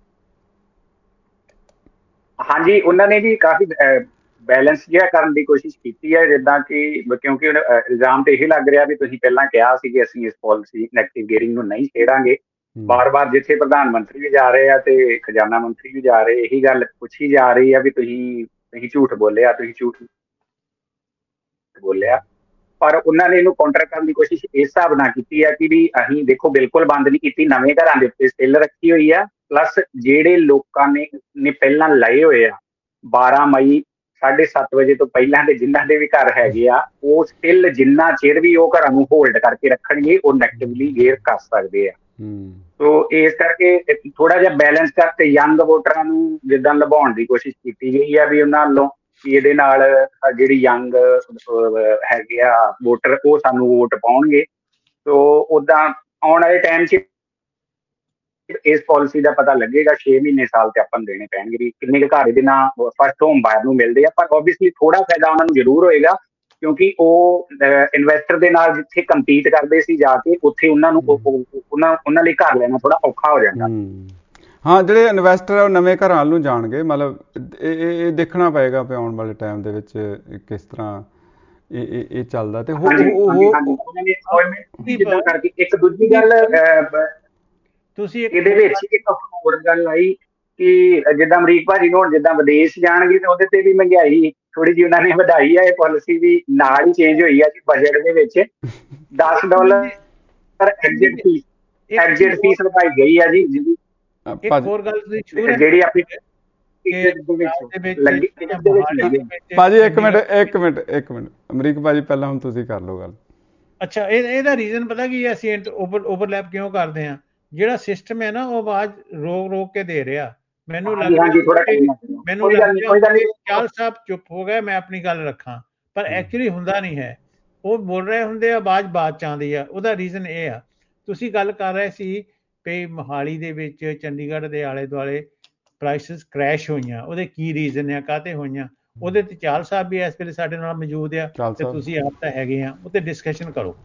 ਹਾਂਜੀ, ਉਹਨਾਂ ਨੇ ਵੀ ਕਾਫੀ ਬੈਲੈਂਸ ਜਿਹਾ ਕਰਨ ਦੀ ਕੋਸ਼ਿਸ਼ ਕੀਤੀ ਹੈ। ਜਿੱਦਾਂ ਕਿ ਕਿਉਂਕਿ ਇਲਜ਼ਾਮ ਤੇ ਇਹ ਲੱਗ ਰਿਹਾ ਵੀ ਤੁਸੀਂ ਪਹਿਲਾਂ ਕਿਹਾ ਸੀ ਕਿ ਅਸੀਂ ਇਸ ਪਾਲਿਸੀ ਨੈਗੇਟਿਵ ਗੇਅਰਿੰਗ ਨੂੰ ਨਹੀਂ ਛੇੜਾਂਗੇ। ਬਾਰ ਬਾਰ ਜਿੱਥੇ ਪ੍ਰਧਾਨ ਮੰਤਰੀ ਵੀ ਜਾ ਰਹੇ ਆ ਤੇ ਖਜ਼ਾਨਾ ਮੰਤਰੀ ਵੀ ਜਾ ਰਹੇ, ਇਹੀ ਗੱਲ ਪੁੱਛੀ ਜਾ ਰਹੀ ਆ ਵੀ ਤੁਸੀਂ ਤੁਸੀਂ ਝੂਠ ਬੋਲਿਆ, ਤੁਸੀਂ ਝੂਠ ਬੋਲਿਆ। ਪਰ ਉਹਨਾਂ ਨੇ ਇਹਨੂੰ ਕਾਊਂਟਰ ਕਰਨ ਦੀ ਕੋਸ਼ਿਸ਼ ਇਸ ਹਿਸਾਬ ਨਾਲ ਕੀਤੀ ਆ ਕਿ ਵੀ ਅਸੀਂ ਦੇਖੋ ਬਿਲਕੁਲ ਬੰਦ ਨਹੀਂ ਕੀਤੀ, ਨਵੇਂ ਘਰਾਂ ਦੇ ਉੱਤੇ ਸਟਿੱਲ ਰੱਖੀ ਹੋਈ ਆ, ਪਲੱਸ ਜਿਹੜੇ ਲੋਕਾਂ ਨੇ ਨੇ ਪਹਿਲਾਂ ਲਏ ਹੋਏ ਆ ਬਾਰਾਂ ਮਈ ਸਾਢੇ ਸੱਤ ਵਜੇ ਤੋਂ ਪਹਿਲਾਂ ਦੇ ਜਿਨ੍ਹਾਂ ਦੇ ਵੀ ਘਰ ਹੈਗੇ ਆ, ਉਹ ਸਟਿੱਲ ਜਿੰਨਾ ਚਿਰ ਵੀ ਉਹ ਘਰਾਂ ਨੂੰ ਹੋਲਡ ਕਰਕੇ ਰੱਖਣਗੇ ਉਹ ਨੈਗੇਟਿਵਲੀ ਗੇਅਰ ਕਰ ਸਕਦੇ ਆ। ਸੋ ਇਸ ਕਰਕੇ ਥੋੜਾ ਜਿਹਾ ਬੈਲੈਂਸ ਕਰਕੇ ਯੰਗ ਵੋਟਰਾਂ ਨੂੰ ਜਿੱਦਾਂ ਲਭਾਉਣ ਦੀ ਕੋਸ਼ਿਸ਼ ਕੀਤੀ ਗਈ ਆ ਵੀ ਉਹਨਾਂ ਵੱਲੋਂ ਕਿ ਇਹਦੇ ਨਾਲ ਜਿਹੜੀ ਯੰਗ ਹੈਗੇ ਆ ਵੋਟਰ ਉਹ ਸਾਨੂੰ ਵੋਟ ਪਾਉਣਗੇ। ਸੋ ਓਦਾਂ ਆਉਣ ਵਾਲੇ ਟਾਈਮ 'ਚ ਇਸ ਪਾਲਿਸੀ ਦਾ ਪਤਾ ਲੱਗੇਗਾ, ਛੇ ਮਹੀਨੇ ਸਾਲ ਤੇ ਆਪਾਂ ਨੂੰ ਦੇਣੇ ਪੈਣਗੇ ਵੀ ਕਿੰਨੇ ਕੁ ਘਰ ਇਹਦੇ ਨਾਲ ਫਸਟ ਹੋਮ ਬਾਇਰ ਨੂੰ ਮਿਲਦੇ ਆ। ਪਰ ਓਬਵੀਅਸਲੀ ਥੋੜਾ ਫਾਇਦਾ ਉਹਨਾਂ ਨੂੰ ਜ਼ਰੂਰ ਹੋਏਗਾ ਕਿਉਂਕਿ ਉਹ ਇਨਵੈਸਟਰ ਦੇ ਨਾਲ ਜਿੱਥੇ ਕੰਪੀਟ ਕਰਦੇ ਸੀ ਜਾ ਕੇ ਉੱਥੇ ਉਹਨਾਂ ਨੂੰ ਉਹਨਾਂ ਉਹਨਾਂ ਲਈ ਘਰ ਲੈਣਾ ਥੋੜਾ ਔਖਾ ਹੋ ਜਾਂਦਾ। ਹਾਂ, ਜਿਹੜੇ ਇਨਵੈਸਟਰ ਆ ਉਹ ਨਵੇਂ ਘਰਾਂ ਵੱਲ ਨੂੰ ਜਾਣਗੇ, ਮਤਲਬ ਇਹ ਇਹ ਦੇਖਣਾ ਪਏਗਾ ਵੀ ਆਉਣ ਵਾਲੇ ਟਾਈਮ ਦੇ ਵਿੱਚ ਕਿਸ ਤਰ੍ਹਾਂ ਇਹ ਇਹ ਚੱਲਦਾ। ਤੇ ਕਰਕੇ ਇੱਕ ਦੂਜੀ ਗੱਲ ਤੁਸੀਂ ਇਹਦੇ ਵਿੱਚ ਇੱਕ ਹੋਰ ਗੱਲ ਆਈ ਕਿ ਜਿੱਦਾਂ ਅਮਰੀਕ ਭਾਜੀ ਨੂੰ ਹੁਣ ਜਿੱਦਾਂ ਵਿਦੇਸ਼ ਜਾਣਗੇ ਤੇ ਉਹਦੇ ਤੇ ਵੀ ਮਹਿੰਗਾਈ ਥੋੜੀ ਜਿਹੀ ਉਹਨਾਂ ਨੇ ਵਧਾਈ ਆ। ਇਹ ਪਾਲਿਸੀ ਵੀ ਨਾਲ ਹੀ ਚੇਂਜ ਹੋਈ ਆ ਕਿ ਬਜਟ ਦੇ ਵਿੱਚ ਦਸ dollar exit fee exit fee ਲਗਾਈ ਗਈ ਆ ਜੀ। ਇੱਕ ਹੋਰ ਗੱਲ ਜਿਹੜੀ ਆਪਣੀ ਭਾਜੀ ਇੱਕ ਮਿੰਟ ਇੱਕ ਮਿੰਟ ਇੱਕ ਮਿੰਟ ਅਮਰੀਕ ਭਾਜੀ ਪਹਿਲਾਂ ਹੁਣ ਤੁਸੀਂ ਕਰ ਲਓ ਗੱਲ। ਅੱਛਾ, ਇਹ ਇਹਦਾ ਰੀਜ਼ਨ ਪਤਾ ਕੀ ਅਸੀਂ ਓਵਰ ਓਵਰਲੈਪ ਕਿਉਂ ਕਰਦੇ ਹਾਂ? ਜਿਹੜਾ ਸਿਸਟਮ ਹੈ ਨਾ ਉਹ ਆਵਾਜ਼ ਰੋਕ ਰੋਕ ਕੇ ਦੇ ਰਿਹਾ। ਮੈਨੂੰ ਲੱਗਦਾ ਮੈਨੂੰ ਚਾਲ ਸਾਹਿਬ ਚੁੱਪ ਹੋ ਗਏ, ਮੈਂ ਆਪਣੀ ਗੱਲ ਰੱਖਾਂ, ਪਰ ਐਕਚੁਅਲੀ ਹੁੰਦਾ ਨਹੀਂ ਹੈ। ਉਹ ਬੋਲ ਰਹੇ ਹੁੰਦੇ ਆ, ਆਵਾਜ਼ ਬਾਅਦ ਚ ਆਉਂਦੀ ਆ। ਉਹਦਾ ਰੀਜ਼ਨ ਇਹ ਆ, ਤੁਸੀਂ ਗੱਲ ਕਰ ਰਹੇ ਸੀ ਵੀ ਮੋਹਾਲੀ ਦੇ ਵਿੱਚ ਚੰਡੀਗੜ੍ਹ ਦੇ ਆਲੇ ਦੁਆਲੇ ਪ੍ਰਾਈਸਿਸ ਕਰੈਸ਼ ਹੋਈਆਂ, ਉਹਦੇ ਕੀ ਰੀਜ਼ਨ ਆ, ਕਾਹਤੇ ਹੋਈਆਂ? ਉਹਦੇ ਤੇ ਚਾਲ ਸਾਹਿਬ ਵੀ ਇਸ ਵੇਲੇ ਸਾਡੇ ਨਾਲ ਮੌਜੂਦ ਆ ਤੇ ਤੁਸੀਂ ਆਪ ਤਾਂ ਹੈਗੇ ਆ, ਉਹ ਤੇ ਡਿਸਕਸ਼ਨ ਕਰੋ।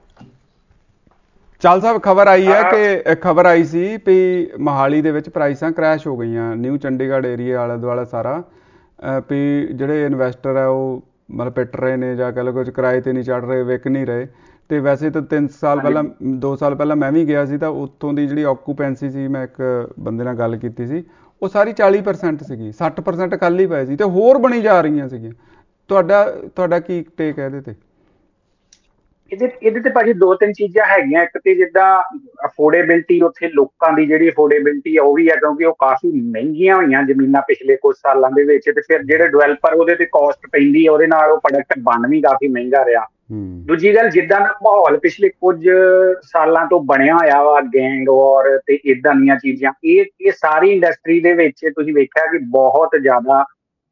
ਚਾਲ ਸਾਹਿਬ, ਖਬਰ ਆਈ ਹੈ ਕਿ ਖਬਰ ਆਈ ਸੀ ਵੀ ਮੋਹਾਲੀ ਦੇ ਵਿੱਚ ਪ੍ਰਾਈਸਾਂ ਕਰੈਸ਼ ਹੋ ਗਈਆਂ ਨਿਊ ਚੰਡੀਗੜ੍ਹ ਏਰੀਆ ਆਲੇ ਦੁਆਲੇ ਸਾਰਾ, ਵੀ ਜਿਹੜੇ ਇਨਵੈਸਟਰ ਆ ਉਹ ਮਤਲਬ ਪਿੱਟ ਰਹੇ ਨੇ ਜਾਂ ਕਹਿ ਲਓ ਕੁਝ ਕਿਰਾਏ ਤੇ ਨਹੀਂ ਚੜ੍ਹ ਰਹੇ, ਵਿਕ ਨਹੀਂ ਰਹੇ। ਤੇ ਵੈਸੇ ਤਾਂ ਤਿੰਨ ਸਾਲ ਪਹਿਲਾਂ ਦੋ ਸਾਲ ਪਹਿਲਾਂ ਮੈਂ ਵੀ ਗਿਆ ਸੀ ਤਾਂ ਉੱਥੋਂ ਦੀ ਜਿਹੜੀ ਆਕੂਪੈਂਸੀ ਸੀ, ਮੈਂ ਇੱਕ ਬੰਦੇ ਨਾਲ ਗੱਲ ਕੀਤੀ ਸੀ, ਉਹ ਸਾਰੀ ਚਾਲੀ ਪਰਸੈਂਟ ਸੀਗੀ, ਸੱਠ ਪਰਸੈਂਟ ਕੱਲ੍ਹ ਹੀ ਪਏ ਸੀ ਤੇ ਹੋਰ ਬਣੀ ਜਾ ਰਹੀਆਂ ਸੀਗੀਆਂ। ਤੁਹਾਡਾ ਤੁਹਾਡਾ ਕੀ ਟੇਕ ਹੈ ਇਹਦੇ ਤੇ? ਇਹਦੇ ਇਹਦੇ ਤੇ ਭਾਜੀ ਦੋ ਤਿੰਨ ਚੀਜ਼ਾਂ ਹੈਗੀਆਂ। ਇੱਕ ਤੇ ਜਿੱਦਾਂ ਅਫੋਰਡੇਬਿਲਟੀ, ਉੱਥੇ ਲੋਕਾਂ ਦੀ ਜਿਹੜੀ ਅਫੋਰਡੇਬਿਲਟੀ ਆ ਉਹ ਵੀ ਆ ਕਿਉਂਕਿ ਉਹ ਕਾਫੀ ਮਹਿੰਗੀਆਂ ਹੋਈਆਂ ਜ਼ਮੀਨਾਂ ਪਿਛਲੇ ਕੁਝ ਸਾਲਾਂ ਦੇ ਵਿੱਚ। ਤੇ ਫਿਰ ਜਿਹੜੇ ਡਿਵੈਲਪਰ ਉਹਦੇ ਤੇ ਕਾਸਟ ਪੈਂਦੀ ਆ ਉਹਦੇ ਨਾਲ ਉਹ ਪ੍ਰੋਡਕਟ ਬਣ ਵੀ ਕਾਫੀ ਮਹਿੰਗਾ ਰਿਹਾ। ਦੂਜੀ ਗੱਲ, ਜਿੱਦਾਂ ਦਾ ਮਾਹੌਲ ਪਿਛਲੇ ਕੁਝ ਸਾਲਾਂ ਤੋਂ ਬਣਿਆ ਹੋਇਆ ਵਾ, ਗੈਂਗ ਵਾਰ ਤੇ ਏਦਾਂ ਦੀਆਂ ਚੀਜ਼ਾਂ, ਇਹ ਇਹ ਸਾਰੀ ਇੰਡਸਟਰੀ ਦੇ ਵਿੱਚ ਤੁਸੀਂ ਵੇਖਿਆ ਕਿ ਬਹੁਤ ਜ਼ਿਆਦਾ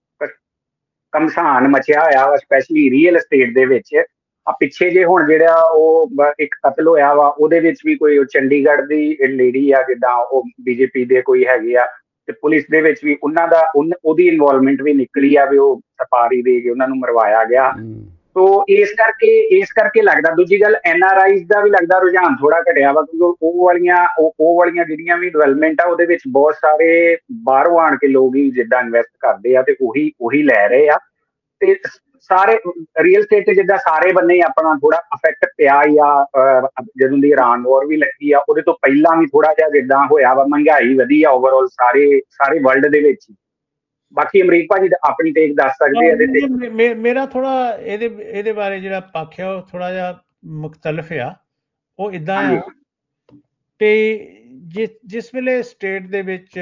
ਘਮਸਾਨ ਮਚਿਆ ਹੋਇਆ ਵਾ, ਸਪੈਸ਼ਲੀ ਰੀਅਲ ਐਸਟੇਟ ਦੇ ਵਿੱਚ। ਆ ਪਿੱਛੇ ਜੇ ਹੁਣ ਜਿਹੜਾ ਉਹ ਇੱਕ ਕਤਲ ਹੋਇਆ ਵਾ ਉਹਦੇ ਵਿੱਚ ਵੀ ਕੋਈ ਚੰਡੀਗੜ੍ਹ ਦੀ ਲੇਡੀ ਆ, ਜਿੱਦਾਂ ਉਹ ਬੀਜੇਪੀ ਦੇ ਕੋਈ ਹੈਗੇ ਆ, ਤੇ ਪੁਲਿਸ ਦੇ ਵਿੱਚ ਵੀ ਉਹਨਾਂ ਦਾ ਉਹਦੀ ਇਨਵੋਲਵਮੈਂਟ ਵੀ ਨਿਕਲੀ ਆ ਵੀ ਉਹ ਸਪਾਰੀ ਦੇ ਕੇ ਉਹਨਾਂ ਨੂੰ ਮਰਵਾਇਆ ਗਿਆ। ਸੋ ਇਸ ਕਰਕੇ ਇਸ ਕਰਕੇ ਲੱਗਦਾ। ਦੂਜੀ ਗੱਲ, ਐਨ ਆਰ ਆਈਜ਼ ਦਾ ਵੀ ਲੱਗਦਾ ਰੁਝਾਨ ਥੋੜਾ ਘਟਿਆ ਵਾ ਕਿਉਂਕਿ ਉਹ ਵਾਲੀਆਂ ਉਹ ਉਹ ਵਾਲੀਆਂ ਜਿਹੜੀਆਂ ਵੀ ਡਿਵੈਲਪਮੈਂਟ ਆ ਉਹਦੇ ਵਿੱਚ ਬਹੁਤ ਸਾਰੇ ਬਾਹਰੋਂ ਆਣ ਕੇ ਲੋਕ ਹੀ ਜਿੱਦਾਂ ਇਨਵੈਸਟ ਕਰਦੇ ਆ ਤੇ ਉਹੀ ਉਹੀ ਲੈ ਰਹੇ ਆ। ਤੇ ਸਾਰੇ ਰੀਅਲ ਸਟੇਟ ਤੇ ਜਿੱਦਾਂ ਸਾਰੇ ਬੰਨੇ ਆਪਣਾ ਥੋੜਾ ਅਫੈਕਟ ਪਿਆ ਆ। ਜਦੋਂ ਦੀ ਇਰਾਨ ਵਾਰ ਵੀ ਲੱਗੀ ਆ ਉਹਦੇ ਤੋਂ ਪਹਿਲਾਂ ਵੀ ਥੋੜਾ ਜਿਹਾ ਜਿੱਦਾਂ ਹੋਇਆ ਵਾ, ਮਹਿੰਗਾਈ ਵਧੀ ਆ ਓਵਰਆਲ ਸਾਰੇ ਸਾਰੇ ਵਰਲਡ ਦੇ ਵਿੱਚ। ਬਾਕੀ ਅਮਰੀਕ ਭਾਜੀ ਆਪਣੀ ਟੇਕ ਦੱਸ ਸਕਦੇ ਆ ਇਹਦੇ ਤੇ। ਮੇਰਾ ਥੋੜਾ ਇਹਦੇ ਇਹਦੇ ਬਾਰੇ ਜਿਹੜਾ ਪੱਖ ਆ ਉਹ ਥੋੜਾ ਜਿਹਾ ਮੁਖਤਲਿਫ ਆ। ਉਹ ਏਦਾਂ ਆ ਤੇ ਜਿਸ ਜਿਸ ਵੇਲੇ ਸਟੇਟ ਦੇ ਵਿੱਚ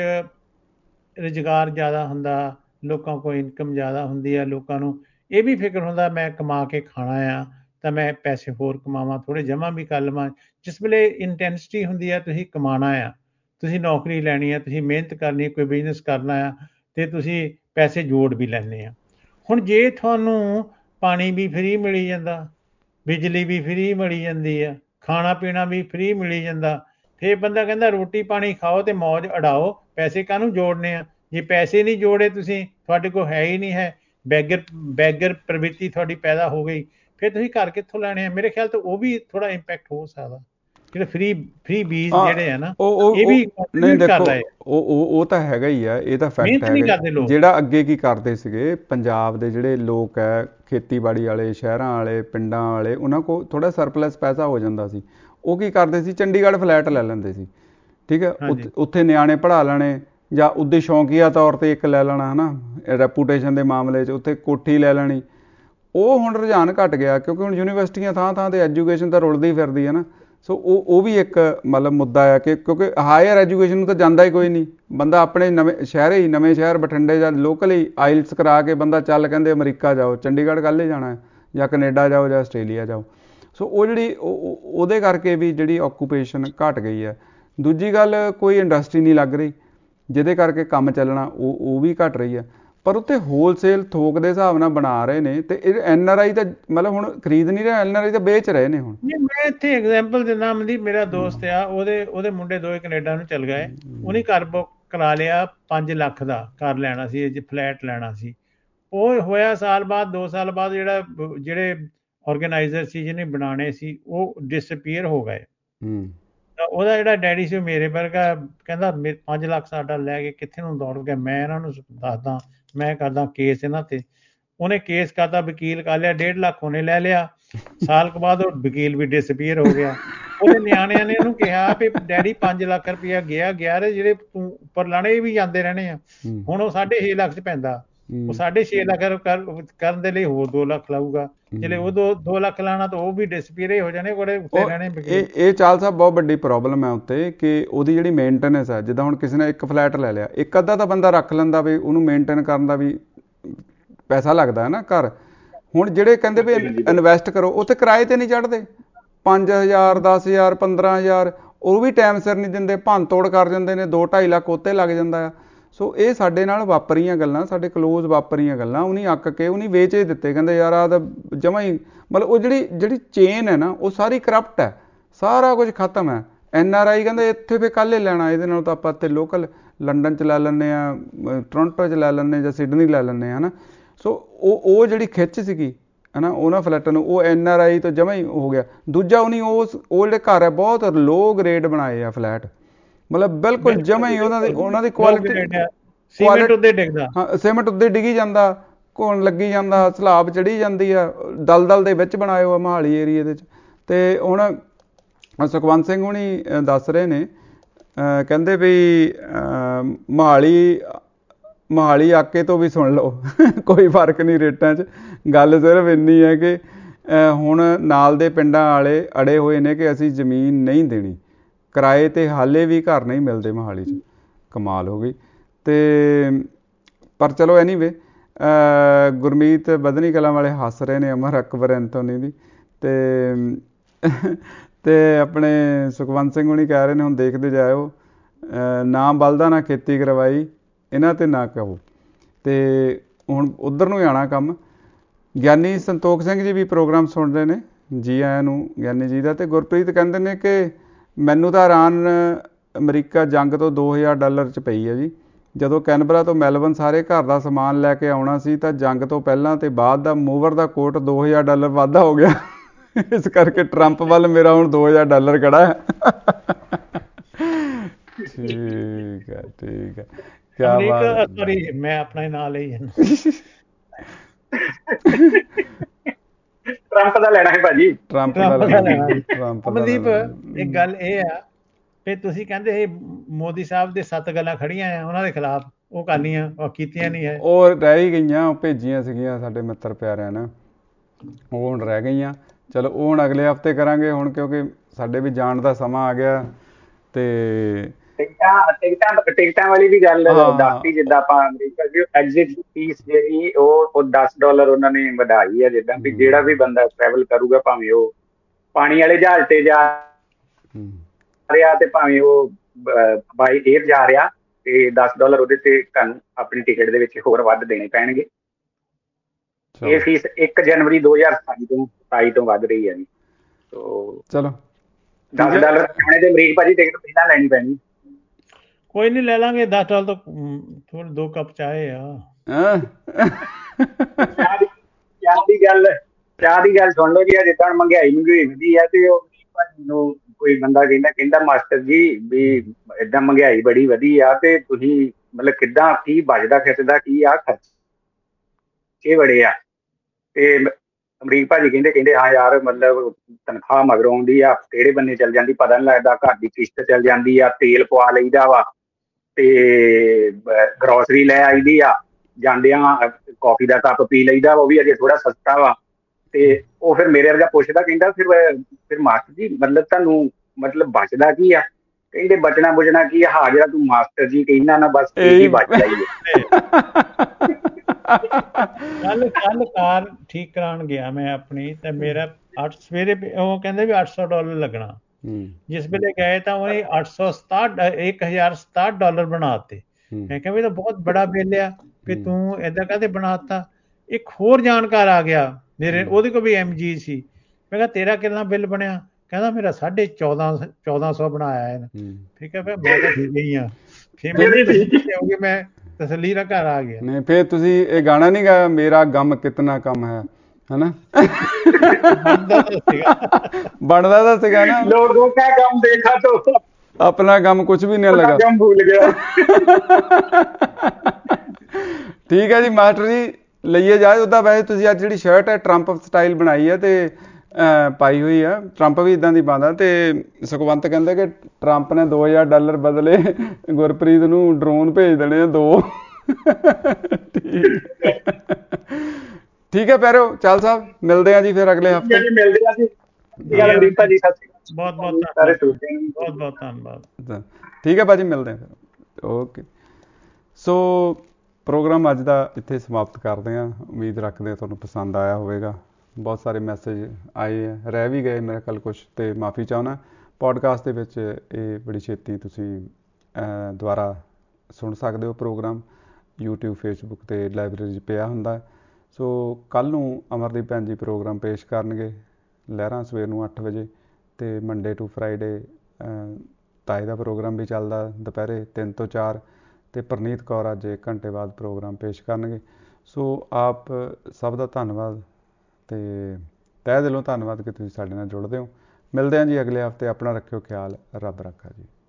ਰੁਜ਼ਗਾਰ ਜ਼ਿਆਦਾ ਹੁੰਦਾ, ਲੋਕਾਂ ਕੋਲ ਇਨਕਮ ਜ਼ਿਆਦਾ ਹੁੰਦੀ ਆ, ਲੋਕਾਂ ਨੂੰ ਇਹ ਵੀ ਫਿਕਰ ਹੁੰਦਾ ਮੈਂ ਕਮਾ ਕੇ ਖਾਣਾ ਆ ਤਾਂ ਮੈਂ ਪੈਸੇ ਹੋਰ ਕਮਾਵਾਂ, ਥੋੜੇ ਜਮ੍ਹਾਂ ਵੀ ਕਰ ਲਵਾਂ। ਜਿਸ ਵੇਲੇ ਇੰਟੈਂਸਿਟੀ ਹੁੰਦੀ ਆ, ਤੁਸੀਂ ਕਮਾਣਾ ਆ, ਤੁਸੀਂ ਨੌਕਰੀ ਲੈਣੀ ਆ, ਤੁਸੀਂ ਮਿਹਨਤ ਕਰਨੀ, ਕੋਈ ਬਿਜ਼ਨਸ ਕਰਨਾ ਆ ਤੇ ਤੁਸੀਂ ਪੈਸੇ ਜੋੜ ਵੀ ਲੈਂਦੇ ਆ। ਹੁਣ ਜੇ ਤੁਹਾਨੂੰ ਪਾਣੀ ਵੀ ਫ੍ਰੀ ਮਿਲੀ ਜਾਂਦਾ, ਬਿਜਲੀ ਵੀ ਫ੍ਰੀ ਮਿਲੀ ਜਾਂਦੀ ਆ, ਖਾਣਾ ਪੀਣਾ ਵੀ ਫ੍ਰੀ ਮਿਲੀ ਜਾਂਦਾ, ਫਿਰ ਬੰਦਾ ਕਹਿੰਦਾ ਰੋਟੀ ਪਾਣੀ ਖਾਓ ਤੇ ਮੌਜ ਉਡਾਓ, ਪੈਸੇ ਕਾਹਨੂੰ ਜੋੜਨੇ ਆ? ਜੇ ਪੈਸੇ ਨਹੀਂ ਜੋੜੇ ਤੁਸੀਂ, ਤੁਹਾਡੇ ਕੋਲ ਹੈ ਹੀ ਨਹੀਂ ਹੈ, ਬੈਗਰ ਬੈਗਰ ਪ੍ਰਵਿਰਤੀ ਤੁਹਾਡੀ ਪੈਦਾ ਹੋ ਗਈ, ਫਿਰ ਤੁਸੀਂ ਘਰ ਕਿੱਥੋਂ ਲੈਣੇ ਆ? ਮੇਰੇ ਖਿਆਲ ਤੋਂ ਉਹ ਵੀ ਥੋੜਾ ਇੰਪੈਕਟ ਹੋ ਸਕਦਾ। ਜਿਹੜੇ ਫ੍ਰੀ ਫ੍ਰੀ ਬੀਜ ਜਿਹੜੇ ਆ ਨਾ ਇਹ ਵੀ ਨਹੀਂ ਦੇਖੋ ਉਹ ਉਹ ਉਹ ਤਾਂ ਹੈਗਾ ਹੀ ਆ, ਇਹ ਤਾਂ ਫੈਕਟ ਹੈਗਾ। ਜਿਹੜਾ ਅੱਗੇ ਕੀ ਕਰਦੇ ਸੀਗੇ ਪੰਜਾਬ ਦੇ ਜਿਹੜੇ ਲੋਕ ਹੈ, ਖੇਤੀਬਾੜੀ ਵਾਲੇ, ਸ਼ਹਿਰਾਂ ਵਾਲੇ, ਪਿੰਡਾਂ ਵਾਲੇ, ਉਹਨਾਂ ਕੋਲ ਥੋੜਾ ਸਰਪਲਸ ਪੈਸਾ ਹੋ ਜਾਂਦਾ ਸੀ। ਉਹ ਕੀ ਕਰਦੇ ਸੀ, ਚੰਡੀਗੜ੍ਹ ਫਲੈਟ ਲੈ ਲੈਂਦੇ ਸੀ, ਠੀਕ ਹੈ, ਉੱਥੇ ਨਿਆਣੇ ਪੜ੍ਹਾ ਲੈਣੇ ਜਾਂ ਉਹਦੇ ਸ਼ੌਂਕੀਆ ਤੌਰ ਤੇ ਇੱਕ ਲੈ ਲੈਣਾ, ਹੈ ਨਾ, ਰੈਪੂਟੇਸ਼ਨ ਦੇ ਮਾਮਲੇ 'ਚ ਉੱਥੇ ਕੋਠੀ ਲੈ ਲੈਣੀ, ਉਹ ਹੁਣ ਰੁਝਾਨ ਘਟ ਗਿਆ ਕਿਉਂਕਿ ਹੁਣ ਯੂਨੀਵਰਸਿਟੀਆਂ ਥਾਂ ਥਾਂ ਤੇ ਐਜੂਕੇਸ਼ਨ ਤਾਂ ਰੁਲਦੀ ਫਿਰਦੀ ਹੈ ਨਾ। ਸੋ ਉਹ ਉਹ ਵੀ ਇੱਕ ਮਤਲਬ ਮੁੱਦਾ ਆ ਕਿ ਕਿਉਂਕਿ ਹਾਇਰ ਐਜੂਕੇਸ਼ਨ ਨੂੰ ਤਾਂ ਜਾਂਦਾ ਹੀ ਕੋਈ ਨਹੀਂ, ਬੰਦਾ ਆਪਣੇ ਨਵੇਂ ਸ਼ਹਿਰ ਹੀ ਨਵੇਂ ਸ਼ਹਿਰ ਬਠਿੰਡੇ ਜਾਂ ਲੋਕਲ ਹੀ ਆਇਲਸ ਕਰਾ ਕੇ ਬੰਦਾ ਚੱਲ ਕਹਿੰਦੇ ਅਮਰੀਕਾ ਜਾਓ, ਚੰਡੀਗੜ੍ਹ ਕੱਲ੍ਹ ਹੀ ਜਾਣਾ ਜਾਂ ਕੈਨੇਡਾ ਜਾਓ ਜਾਂ ਆਸਟ੍ਰੇਲੀਆ ਜਾਓ। ਸੋ ਉਹ ਜਿਹੜੀ ਉਹਦੇ ਕਰਕੇ ਵੀ ਜਿਹੜੀ ਆਕੂਪੇਸ਼ਨ ਘਟ ਗਈ ਹੈ। ਦੂਜੀ ਗੱਲ ਕੋਈ ਇੰਡਸਟਰੀ ਨਹੀਂ ਲੱਗ ਰਹੀ ਜਿਹਦੇ ਕਰਕੇ ਕੰਮ ਚੱਲਣਾ, ਉਹ ਉਹ ਵੀ ਘਟ ਰਹੀ ਹੈ। ਪਰ ਉੱਥੇ ਹੋਲਸੇਲ ਥੋਕ ਦੇ ਹਿਸਾਬ ਨਾਲ ਬਣਾ ਰਹੇ ਨੇ ਤੇ ਇਹ ਐਨ ਆਰ ਆਈ ਤਾਂ ਮਤਲਬ ਹੁਣ ਖਰੀਦ ਨਹੀਂ ਰਹੇ, ਐਨ ਆਰ ਆਈ ਤਾਂ ਵੇਚ ਰਹੇ ਨੇ ਹੁਣ। ਮੈਂ ਇੱਥੇ ਐਗਜ਼ਾਮਪਲ ਦਿੰਦਾ, ਮਨਦੀਪ ਮੇਰਾ ਦੋਸਤ ਆ, ਉਹਦੇ ਉਹਦੇ ਮੁੰਡੇ ਦੋਵੇਂ ਕੈਨੇਡਾ ਨੂੰ ਚੱਲ ਗਏ, ਉਹਨੇ ਘਰ ਬੁੱਕ ਕਰਾ ਲਿਆ ਪੰਜ ਲੱਖ ਦਾ ਘਰ ਲੈਣਾ ਸੀ, ਫਲੈਟ ਲੈਣਾ ਸੀ। ਉਹ ਹੋਇਆ ਸਾਲ ਬਾਅਦ ਦੋ ਸਾਲ ਬਾਅਦ ਜਿਹੜਾ ਜਿਹੜੇ ਆਰਗੇਨਾਈਜ਼ਰ ਸੀ ਜਿਹਨੇ ਬਣਾਉਣੇ ਸੀ ਉਹ ਡਿਸਅਪੀਅਰ ਹੋ ਗਏ। ਤਾਂ ਉਹਦਾ ਜਿਹੜਾ ਡੈਡੀ ਸੀ ਉਹ ਮੇਰੇ ਵਰਗਾ ਕਹਿੰਦਾ ਪੰਜ ਲੱਖ ਸਾਡਾ ਲੈ ਕੇ ਕਿੱਥੇ ਨੂੰ ਦੌੜ ਗਿਆ। ਮੈਂ ਇਹਨਾਂ ਨੂੰ ਦੱਸਦਾ, ਮੈਂ ਕਰਦਾ ਕੇਸ ਇਹਨਾਂ ਤੇ। ਉਹਨੇ ਕੇਸ ਕਰਦਾ, ਵਕੀਲ ਕਰ ਲਿਆ, ਡੇਢ ਲੱਖ ਉਹਨੇ ਲੈ ਲਿਆ। ਸਾਲ ਕੁ ਬਾਅਦ ਉਹ ਵਕੀਲ ਵੀ ਡਿਸਅਪੀਅਰ ਹੋ ਗਿਆ। ਉਹਦੇ ਨਿਆਣਿਆਂ ਨੇ ਉਹਨੂੰ ਕਿਹਾ ਵੀ ਡੈਡੀ ਪੰਜ ਲੱਖ ਰੁਪਇਆ ਗਿਆ ਗਿਆ ਰੇ, ਜਿਹੜੇ ਤੂੰ ਉੱਪਰ ਲਾਣੇ ਵੀ ਜਾਂਦੇ ਰਹਿਣੇ ਆ। ਹੁਣ ਉਹ ਸਾਢੇ ਛੇ ਲੱਖ ਚ ਪੈਂਦਾ, ਉਹ ਸਾਢੇ ਛੇ ਲੱਖ ਕਰਨ ਦੇ ਲਈ ਹੋਰ ਦੋ ਲੱਖ ਲਾਊਗਾ। ਜਿਹੜੇ ਉਹ ਦੋ ਦੋ ਲੱਖ ਲਾਣਾ ਤਾਂ ਉਹ ਵੀ ਡਿਸਪੀਅਰ ਹੋ ਜਾਣੇ, ਕੋਲੇ ਉੱਤੇ ਰਹਿਣੇ। ਇਹ ਇਹ ਚਾਲ ਸਾਹਿਬ ਬਹੁਤ ਵੱਡੀ ਪ੍ਰੋਬਲਮ ਹੈ ਉੱਤੇ ਕਿ ਉਹਦੀ ਜਿਹੜੀ ਮੇਨਟੇਨੈਂਸ ਹੈ। ਜਿੱਦਾਂ ਹੁਣ ਕਿਸੇ ਨੇ ਇੱਕ ਫਲੈਟ ਲੈ ਲਿਆ, ਇੱਕ ਅੱਧਾ ਤਾਂ ਬੰਦਾ ਰੱਖ ਲੈਂਦਾ ਵੀ ਉਹਨੂੰ ਮੇਨਟੇਨ ਕਰਨ ਦਾ ਵੀ ਪੈਸਾ ਲੱਗਦਾ ਹੈ ਨਾ ਘਰ। ਹੁਣ ਜਿਹੜੇ ਕਹਿੰਦੇ ਵੀ ਇਨਵੈਸਟ ਕਰੋ, ਉਹ ਤੇ ਕਿਰਾਏ ਤੇ ਨਹੀਂ ਚੜ੍ਹਦੇ। ਪੰਜ ਹਜ਼ਾਰ ਦਸ ਹਜ਼ਾਰ ਪੰਦਰਾਂ ਹਜ਼ਾਰ ਉਹ ਵੀ ਟਾਈਮ ਸਿਰ ਨਹੀਂ ਦਿੰਦੇ, ਭੰਨ ਤੋੜ ਕਰ ਜਾਂਦੇ ਨੇ, ਦੋ ਢਾਈ ਲੱਖ ਉੱਤੇ ਲੱਗ ਜਾਂਦਾ ਆ। ਸੋ ਇਹ ਸਾਡੇ ਨਾਲ ਵਾਪਰੀਆਂ ਗੱਲਾਂ, ਸਾਡੇ ਕਲੋਜ਼ ਵਾਪਰੀਆਂ ਗੱਲਾਂ। ਉਹਨੀ ਅੱਕ ਕੇ ਉਹਨੀ ਵੇਚ ਹੀ ਦਿੱਤੇ, ਕਹਿੰਦੇ ਯਾਰ ਆਹ ਤਾਂ ਜਮਾਂ ਹੀ ਮਤਲਬ ਉਹ ਜਿਹੜੀ ਜਿਹੜੀ ਚੇਨ ਹੈ ਨਾ ਉਹ ਸਾਰੀ ਕਰਪਟ ਹੈ, ਸਾਰਾ ਕੁਝ ਖਤਮ ਹੈ। ਐਨ ਆਰ ਆਈ ਕਹਿੰਦੇ ਇੱਥੇ ਵੀ ਕੱਲ੍ਹ ਹੀ ਲੈਣਾ, ਇਹਦੇ ਨਾਲ ਤਾਂ ਆਪਾਂ ਇੱਥੇ ਲੋਕਲ ਲੰਡਨ 'ਚ ਲੈ ਲੈਂਦੇ ਹਾਂ, ਟੋਰੰਟੋ 'ਚ ਲੈ ਲੈਂਦੇ ਜਾਂ ਸਿਡਨੀ ਲੈ ਲੈਂਦੇ ਹਾਂ, ਹੈ ਨਾ। ਸੋ ਉਹ ਉਹ ਜਿਹੜੀ ਖਿੱਚ ਸੀਗੀ ਹੈ ਨਾ ਉਹਨਾਂ ਫਲੈਟਾਂ ਨੂੰ, ਉਹ ਐਨ ਆਰ ਆਈ ਤੋਂ ਜਮਾਂ ਹੀ ਹੋ ਗਿਆ। ਦੂਜਾ ਉਹਨੀ ਉਸ ਉਹ ਜਿਹੜੇ ਘਰ ਹੈ ਬਹੁਤ ਲੋ ਗ੍ਰੇਡ ਬਣਾਏ ਆ ਫਲੈਟ, ਮਤਲਬ ਬਿਲਕੁਲ ਜਮਾਂ ਹੀ ਉਹਨਾਂ ਦੀ ਉਹਨਾਂ ਦੀ ਕੁਆਲਿਟੀ ਸੀਮੈਂਟ ਉੱਤੇ ਡਿੱਗਦਾ। ਹਾਂ, ਸੀਮੈਂਟ ਉੱਤੇ ਡਿੱਗੀ ਜਾਂਦਾ, ਘੁਣ ਲੱਗੀ ਜਾਂਦਾ, ਸਲਾਬ ਚੜੀ ਜਾਂਦੀ ਆ, ਦਲਦਲ ਦੇ ਵਿੱਚ ਬਣਾਏ ਹੋ ਆ ਮੋਹਾਲੀ ਏਰੀਏ ਦੇ ਵਿੱਚ। ਤੇ ਹੁਣ ਸੁਖਵੰਤ ਸਿੰਘ ਹੁਣੀ ਦੱਸ ਰਹੇ ਨੇ, ਕਹਿੰਦੇ ਵੀ ਮੋਹਾਲੀ ਮੋਹਾਲੀ ਇਲਾਕੇ ਤੋਂ ਵੀ ਸੁਣ ਲਓ, ਕੋਈ ਫਰਕ ਨਹੀਂ ਰੇਟਾਂ 'ਚ। ਗੱਲ ਸਿਰਫ ਇੰਨੀ ਹੈ ਕਿ ਹੁਣ ਨਾਲ ਦੇ ਪਿੰਡਾਂ ਵਾਲੇ ਅੜੇ ਹੋਏ ਨੇ ਕਿ ਅਸੀਂ ਜ਼ਮੀਨ ਨਹੀਂ ਦੇਣੀ, ਕਿਰਾਏ 'ਤੇ ਹਾਲੇ ਵੀ ਘਰ ਨਹੀਂ ਮਿਲਦੇ ਮੋਹਾਲੀ 'ਚ। ਕਮਾਲ ਹੋ ਗਈ। ਅਤੇ ਪਰ ਚਲੋ ਐਨੀਵੇ, ਗੁਰਮੀਤ ਬਦਨੀ ਕਲਾਂ ਵਾਲੇ ਹੱਸ ਰਹੇ ਨੇ ਅਮਰ ਅਕਬਰ ਐਂਥੋਨੀ ਦੀ। ਅਤੇ ਅਤੇ ਆਪਣੇ ਸੁਖਵੰਤ ਸਿੰਘ ਹੁਣੀ ਕਹਿ ਰਹੇ ਨੇ ਹੁਣ ਦੇਖਦੇ ਜਾਇਓ, ਨਾ ਬਲਦਾ ਨਾ ਖੇਤੀ ਕਰਵਾਈ, ਇਹਨਾਂ 'ਤੇ ਨਾ ਕਹੋ। ਅਤੇ ਹੁਣ ਉੱਧਰ ਨੂੰ ਹੀ ਆਉਣਾ ਕੰਮ। ਗਿਆਨੀ ਸੰਤੋਖ ਸਿੰਘ ਜੀ ਵੀ ਪ੍ਰੋਗਰਾਮ ਸੁਣ ਰਹੇ ਨੇ, ਜੀ ਆਇਆਂ ਨੂੰ ਗਿਆਨੀ ਜੀ ਦਾ। ਅਤੇ ਗੁਰਪ੍ਰੀਤ ਕਹਿੰਦੇ ਨੇ ਕਿ ਮੈਨੂੰ ਤਾਂ ਇਰਾਨ ਅਮਰੀਕਾ ਜੰਗ ਤੋਂ ਦੋ ਹਜ਼ਾਰ ਡਾਲਰ 'ਚ ਪਈ ਹੈ ਜੀ। ਜਦੋਂ ਕੈਨਬਰਾ ਤੋਂ ਮੈਲਬਨ ਸਾਰੇ ਘਰ ਦਾ ਸਮਾਨ ਲੈ ਕੇ ਆਉਣਾ ਸੀ ਤਾਂ ਜੰਗ ਤੋਂ ਪਹਿਲਾਂ ਅਤੇ ਬਾਅਦ ਦਾ ਮੂਵਰ ਦਾ ਕੋਟ ਦੋ ਹਜ਼ਾਰ ਡਾਲਰ ਵਾਧਾ ਹੋ ਗਿਆ। ਇਸ ਕਰਕੇ ਟਰੰਪ ਵੱਲ ਮੇਰਾ ਹੁਣ ਦੋ ਹਜ਼ਾਰ ਡਾਲਰ ਖੜਾ ਹੈ। ਠੀਕ ਹੈ ਠੀਕ ਹੈ, ਕਿਆ ਬਾਤ। ਸੌਰੀ ਮੈਂ ਆਪਣਾ ਹੀ ਨਾਂ ਲਈ ਟਰੰਪ ਦਾ ਲੈਣਾ ਹੈ ਭਾਜੀ, ਟਰੰਪ ਦਾ ਲੈਣਾ। ਅਮਨਦੀਪ ਇੱਕ ਗੱਲ ਇਹ ਆ ਕਿ ਤੁਸੀਂ ਕਹਿੰਦੇ ਮੋਦੀ ਸਾਹਿਬ ਦੇ ਸੱਤ ਗੱਲਾਂ ਖੜੀਆਂ ਆ ਉਹਨਾਂ ਦੇ ਖਿਲਾਫ, ਉਹ ਕਰਨੀਆਂ ਉਹ ਕੀਤੀਆਂ ਨਹੀਂ ਹੈ। ਉਹ ਰਹਿ ਹੀ ਗਈਆਂ, ਉਹ ਭੇਜੀਆਂ ਸੀਗੀਆਂ ਸਾਡੇ ਮਿੱਤਰ ਪਿਆਰਿਆਂ ਨੇ, ਉਹ ਹੁਣ ਰਹਿ ਗਈਆਂ। ਚਲੋ ਉਹ ਹੁਣ ਅਗਲੇ ਹਫ਼ਤੇ ਕਰਾਂਗੇ ਹੁਣ, ਕਿਉਂਕਿ ਸਾਡੇ ਵੀ ਜਾਣ ਦਾ ਸਮਾਂ ਆ ਗਿਆ। ਤੇ ਟਿਕਟਾਂ ਟਿਕਟਾਂ ਟਿਕਟਾਂ ਵਾਲੀ ਵੀ ਗੱਲ ਦੱਸਤੀ, ਜਿੱਦਾਂ ਆਪਾਂ ਐਗਜ਼ਿਟ ਫੀਸ ਜਿਹੜੀ ਉਹ ਉਹ ਦਸ ਡਾਲਰ ਉਹਨਾਂ ਨੇ ਵਧਾਈ ਹੈ। ਜਿੱਦਾਂ ਵੀ ਜਿਹੜਾ ਵੀ ਬੰਦਾ ਟਰੈਵਲ ਕਰੂਗਾ, ਭਾਵੇਂ ਉਹ ਪਾਣੀ ਵਾਲੇ ਜਹਾਜ਼ ਤੇ ਜਾ ਰਿਹਾ ਤੇ ਭਾਵੇਂ ਉਹ ਬਾਈ ਏਅਰ ਜਾ ਰਿਹਾ, ਤੇ ਦਸ ਡਾਲਰ ਉਹਦੇ ਤੇ ਤੁਹਾਨੂੰ ਆਪਣੀ ਟਿਕਟ ਦੇ ਵਿੱਚ ਹੋਰ ਵੱਧ ਦੇਣੇ ਪੈਣਗੇ। ਇਹ ਫੀਸ ਇੱਕ ਜਨਵਰੀ ਦੋ ਹਜ਼ਾਰ ਸਤਾਈ ਤੋਂ ਸਤਾਈ ਤੋਂ ਵੱਧ ਰਹੀ ਹੈ ਜੀ। ਚਲੋ ਦਸ ਡਾਲਰ ਖਾਣੇ ਦੇ ਮਰੀਜ਼ ਭਾਜੀ ਟਿਕਟ ਪਹਿਲਾਂ ਲੈਣੀ ਪੈਣੀ। ਕੋਈ ਨਹੀਂ ਲੈ ਲਾਂਗੇ, ਦਸ ਡਾਲਰ ਤੋਂ ਥੋੜੇ ਦੋ ਕੱਪ ਚਾਹੇ ਆ। ਚਾਹ ਦੀ ਗੱਲ ਚਾਹ ਦੀ ਗੱਲ ਸੁਣ ਲਓ ਜੀ। ਜਿੱਦਾਂ ਮਹਿੰਗਾਈ ਮਹਿੰਗਾਈ ਵਧੀ ਆ ਤੇ ਉਹ ਨੂੰ ਕੋਈ ਬੰਦਾ ਕਹਿੰਦਾ ਕਹਿੰਦਾ ਮਾਸਟਰ ਜੀ ਵੀ ਏਦਾਂ ਮਹਿੰਗਾਈ ਬੜੀ ਵਧੀ ਆ ਤੇ ਤੁਸੀਂ ਮਤਲਬ ਕਿੱਦਾਂ ਕੀ ਬਚਦਾ ਖਿੱਚਦਾ ਕੀ ਆ, ਖਰਚੇ ਬੜੇ ਆ। ਤੇ ਅਮਰੀਕ ਭਾਜੀ ਕਹਿੰਦੇ ਕਹਿੰਦੇ ਹਾਂ ਯਾਰ ਮਤਲਬ ਤਨਖਾਹ ਮਗਰੋਂ ਆਉਂਦੀ ਆ, ਕਿਹੜੇ ਬੰਨੇ ਚੱਲ ਜਾਂਦੀ ਪਤਾ ਨੀ ਲੱਗਦਾ, ਘਰ ਦੀ ਕਿਸ਼ਤ ਚੱਲ ਜਾਂਦੀ ਆ, ਤੇਲ ਪਵਾ ਲਈਦਾ ਵਾ ਤੇ ਗਰੋਸਰੀ ਲੈ ਆਈਦੀ ਆ, ਜਾਂਦਿਆਂ ਕਾਫੀ ਦਾ ਕੱਪ ਪੀ ਲਈਦਾ, ਉਹ ਵੀ ਅਜੇ ਥੋੜਾ ਸਸਤਾ ਵਾ। ਤੇ ਉਹ ਫਿਰ ਮੇਰੇ ਵਰਗਾ ਪੁੱਛਦਾ, ਕਹਿੰਦਾ ਫਿਰ ਫਿਰ ਮਾਸਟਰ ਜੀ ਮਤਲਬ ਤੁਹਾਨੂੰ ਮਤਲਬ ਬਚਦਾ ਕੀ ਆ? ਕਹਿੰਦੇ ਬਚਣਾ ਬੁਝਣਾ ਕੀ ਆ, ਹਾਂ ਜਿਹੜਾ ਤੂੰ ਮਾਸਟਰ ਜੀ ਕਹਿੰਦਾ ਨਾ ਬਸ ਇਹੀ ਬਚਦਾ ਹੀ ਹੈ। ਕੱਲ ਕੱਲ ਕਾਰ ਠੀਕ ਕਰਾਉਣ ਗਿਆ ਮੈਂ ਆਪਣੀ, ਤੇ ਮੇਰਾ ਅੱਠ ਸਵੇਰੇ ਉਹ ਕਹਿੰਦੇ ਵੀ ਅੱਠ ਸੌ ਡਾਲਰ ਲੱਗਣਾ। ਜਿਸ ਵੇਲੇ ਗਏ ਤਾਂ ਉਹਨੇ ਅੱਠ ਸੌ ਸਤਾਹਠ ਇੱਕ ਹਜ਼ਾਰ ਸਤਾਹਠ ਡਾਲਰ ਬਣਾਤੇ। ਮੈਂ ਕਿਹਾ ਵੀ ਤਾਂ ਬਹੁਤ ਬੜਾ ਬਿੱਲ ਆ, ਵੀ ਤੂੰ ਏਦਾਂ ਕਾਹਦੇ ਬਣਾਤਾ। ਇੱਕ ਹੋਰ ਜਾਣਕਾਰ ਆ ਗਿਆ ਮੇਰੇ, ਉਹਦੇ ਕੋਲ ਵੀ ਐਮ ਜੀ ਸੀ। ਮੈਂ ਕਿਹਾ ਤੇਰਾ ਕਿੰਨਾ ਬਿੱਲ ਬਣਿਆ? ਕਹਿੰਦਾ ਮੇਰਾ ਸਾਢੇ ਚੌਦਾਂ ਚੌਦਾਂ ਸੌ ਬਣਾਇਆ ਹੈ। ਠੀਕ ਹੈ, ਫਿਰ ਮੈਂ ਤਾਂ ਠੀਕ ਹੀ ਹਾਂ, ਫਿਰ ਮੈਂ ਮੈਂ ਤਸੱਲੀ ਨਾਲ ਘਰ ਆ ਗਿਆ। ਨਹੀਂ ਫਿਰ ਤੁਸੀਂ ਇਹ ਗਾਣਾ ਨਹੀਂ ਗਾਇਆ, ਮੇਰਾ ਗਮ ਕਿਤਨਾ ਕਮ ਹੈ, ਹਨਾ? ਬਣਦਾ ਤਾਂ ਸੀਗਾ ਨਾ, ਲੋਗੋਂ ਕਾ ਗਮ ਦੇਖਾ ਤੋ ਆਪਣਾ ਗਮ ਕੁਛ ਵੀ ਨਹੀਂ ਲਗਾ, ਗਮ ਭੁੱਲ ਗਿਆ। ਠੀਕ ਹੈ ਜੀ ਮਾਸਟਰ ਜੀ, ਲਈਏ ਜਾਏ। ਉਹਦਾ ਵੈਸੇ ਤੁਸੀਂ ਅੱਜ ਜਿਹੜੀ ਸ਼ਰਟ ਹੈ ਟਰੰਪ ਸਟਾਈਲ ਬਣਾਈ ਹੈ ਤੇ ਪਾਈ ਹੋਈ ਆ, ਟਰੰਪ ਵੀ ਇਦਾਂ ਦੀ ਪਾਉਂਦਾ। ਤੇ ਸੁਖਵੰਤ ਕਹਿੰਦਾ ਕਿ ਟਰੰਪ ਨੇ ਦੋ ਹਜ਼ਾਰ ਡਾਲਰ ਬਦਲੇ ਗੁਰਪ੍ਰੀਤ ਨੂੰ ਡਰੋਨ ਭੇਜ ਦੇਣੇ ਆ ਦੋ। ਠੀਕ ਹੈ ਪੈਰੋ ਚਾਲ ਸਾਹਿਬ, ਮਿਲਦੇ ਆ ਜੀ ਫਿਰ ਅਗਲੇ ਹਫ਼ਤੇ। ਮਿਲਦੇ ਆ ਜੀ। ਬਹੁਤ ਬਹੁਤ ਬਹੁਤ ਬਹੁਤ ਧੰਨਵਾਦ। ਠੀਕ ਹੈ ਭਾਜੀ, ਮਿਲਦੇ ਆ ਫਿਰ। ਓਕੇ। ਸੋ ਪ੍ਰੋਗਰਾਮ ਅੱਜ ਦਾ ਇੱਥੇ ਸਮਾਪਤ ਕਰਦੇ ਹਾਂ। ਉਮੀਦ ਰੱਖਦੇ ਹਾਂ ਤੁਹਾਨੂੰ ਪਸੰਦ ਆਇਆ ਹੋਵੇਗਾ। ਬਹੁਤ ਸਾਰੇ ਮੈਸੇਜ ਆਏ ਹੈ, ਰਹਿ ਵੀ ਗਏ ਮੇਰੇ ਖਿਆਲ ਕੁਛ, ਅਤੇ ਮਾਫੀ ਚਾਹੁੰਦਾ। ਪੋਡਕਾਸਟ ਦੇ ਵਿੱਚ ਇਹ ਬੜੀ ਛੇਤੀ ਤੁਸੀਂ ਦੁਬਾਰਾ ਸੁਣ ਸਕਦੇ ਹੋ ਪ੍ਰੋਗਰਾਮ। ਯੂਟਿਊਬ ਫੇਸਬੁੱਕ 'ਤੇ ਲਾਇਬ੍ਰੇਰੀ 'ਚ ਪਿਆ ਹੁੰਦਾ। ਸੋ ਕੱਲ੍ਹ ਨੂੰ ਅਮਰਦੀਪ ਭੈਣ ਜੀ ਪ੍ਰੋਗਰਾਮ ਪੇਸ਼ ਕਰਨਗੇ ਲਹਿਰਾਂ ਸਵੇਰ ਨੂੰ ਅੱਠ ਵਜੇ, ਅਤੇ ਮੰਡੇ ਟੂ ਫਰਾਈਡੇ ਤਾਏ ਦਾ ਪ੍ਰੋਗਰਾਮ ਵੀ ਚੱਲਦਾ ਦੁਪਹਿਰੇ ਤਿੰਨ ਤੋਂ ਚਾਰ, ਅਤੇ ਪ੍ਰਨੀਤ ਕੌਰ ਅੱਜ ਇੱਕ ਘੰਟੇ ਬਾਅਦ ਪ੍ਰੋਗਰਾਮ ਪੇਸ਼ ਕਰਨਗੇ। ਸੋ ਆਪ ਸਭ ਦਾ ਧੰਨਵਾਦ, ਅਤੇ ਤਹਿ ਦਿਲੋਂ ਧੰਨਵਾਦ ਕਿ ਤੁਸੀਂ ਸਾਡੇ ਨਾਲ ਜੁੜਦੇ ਹੋ। ਮਿਲਦੇ ਹਾਂ ਜੀ ਅਗਲੇ ਹਫ਼ਤੇ। ਆਪਣਾ ਰੱਖਿਓ ਖਿਆਲ, ਰੱਬ ਰੱਖਾ ਜੀ।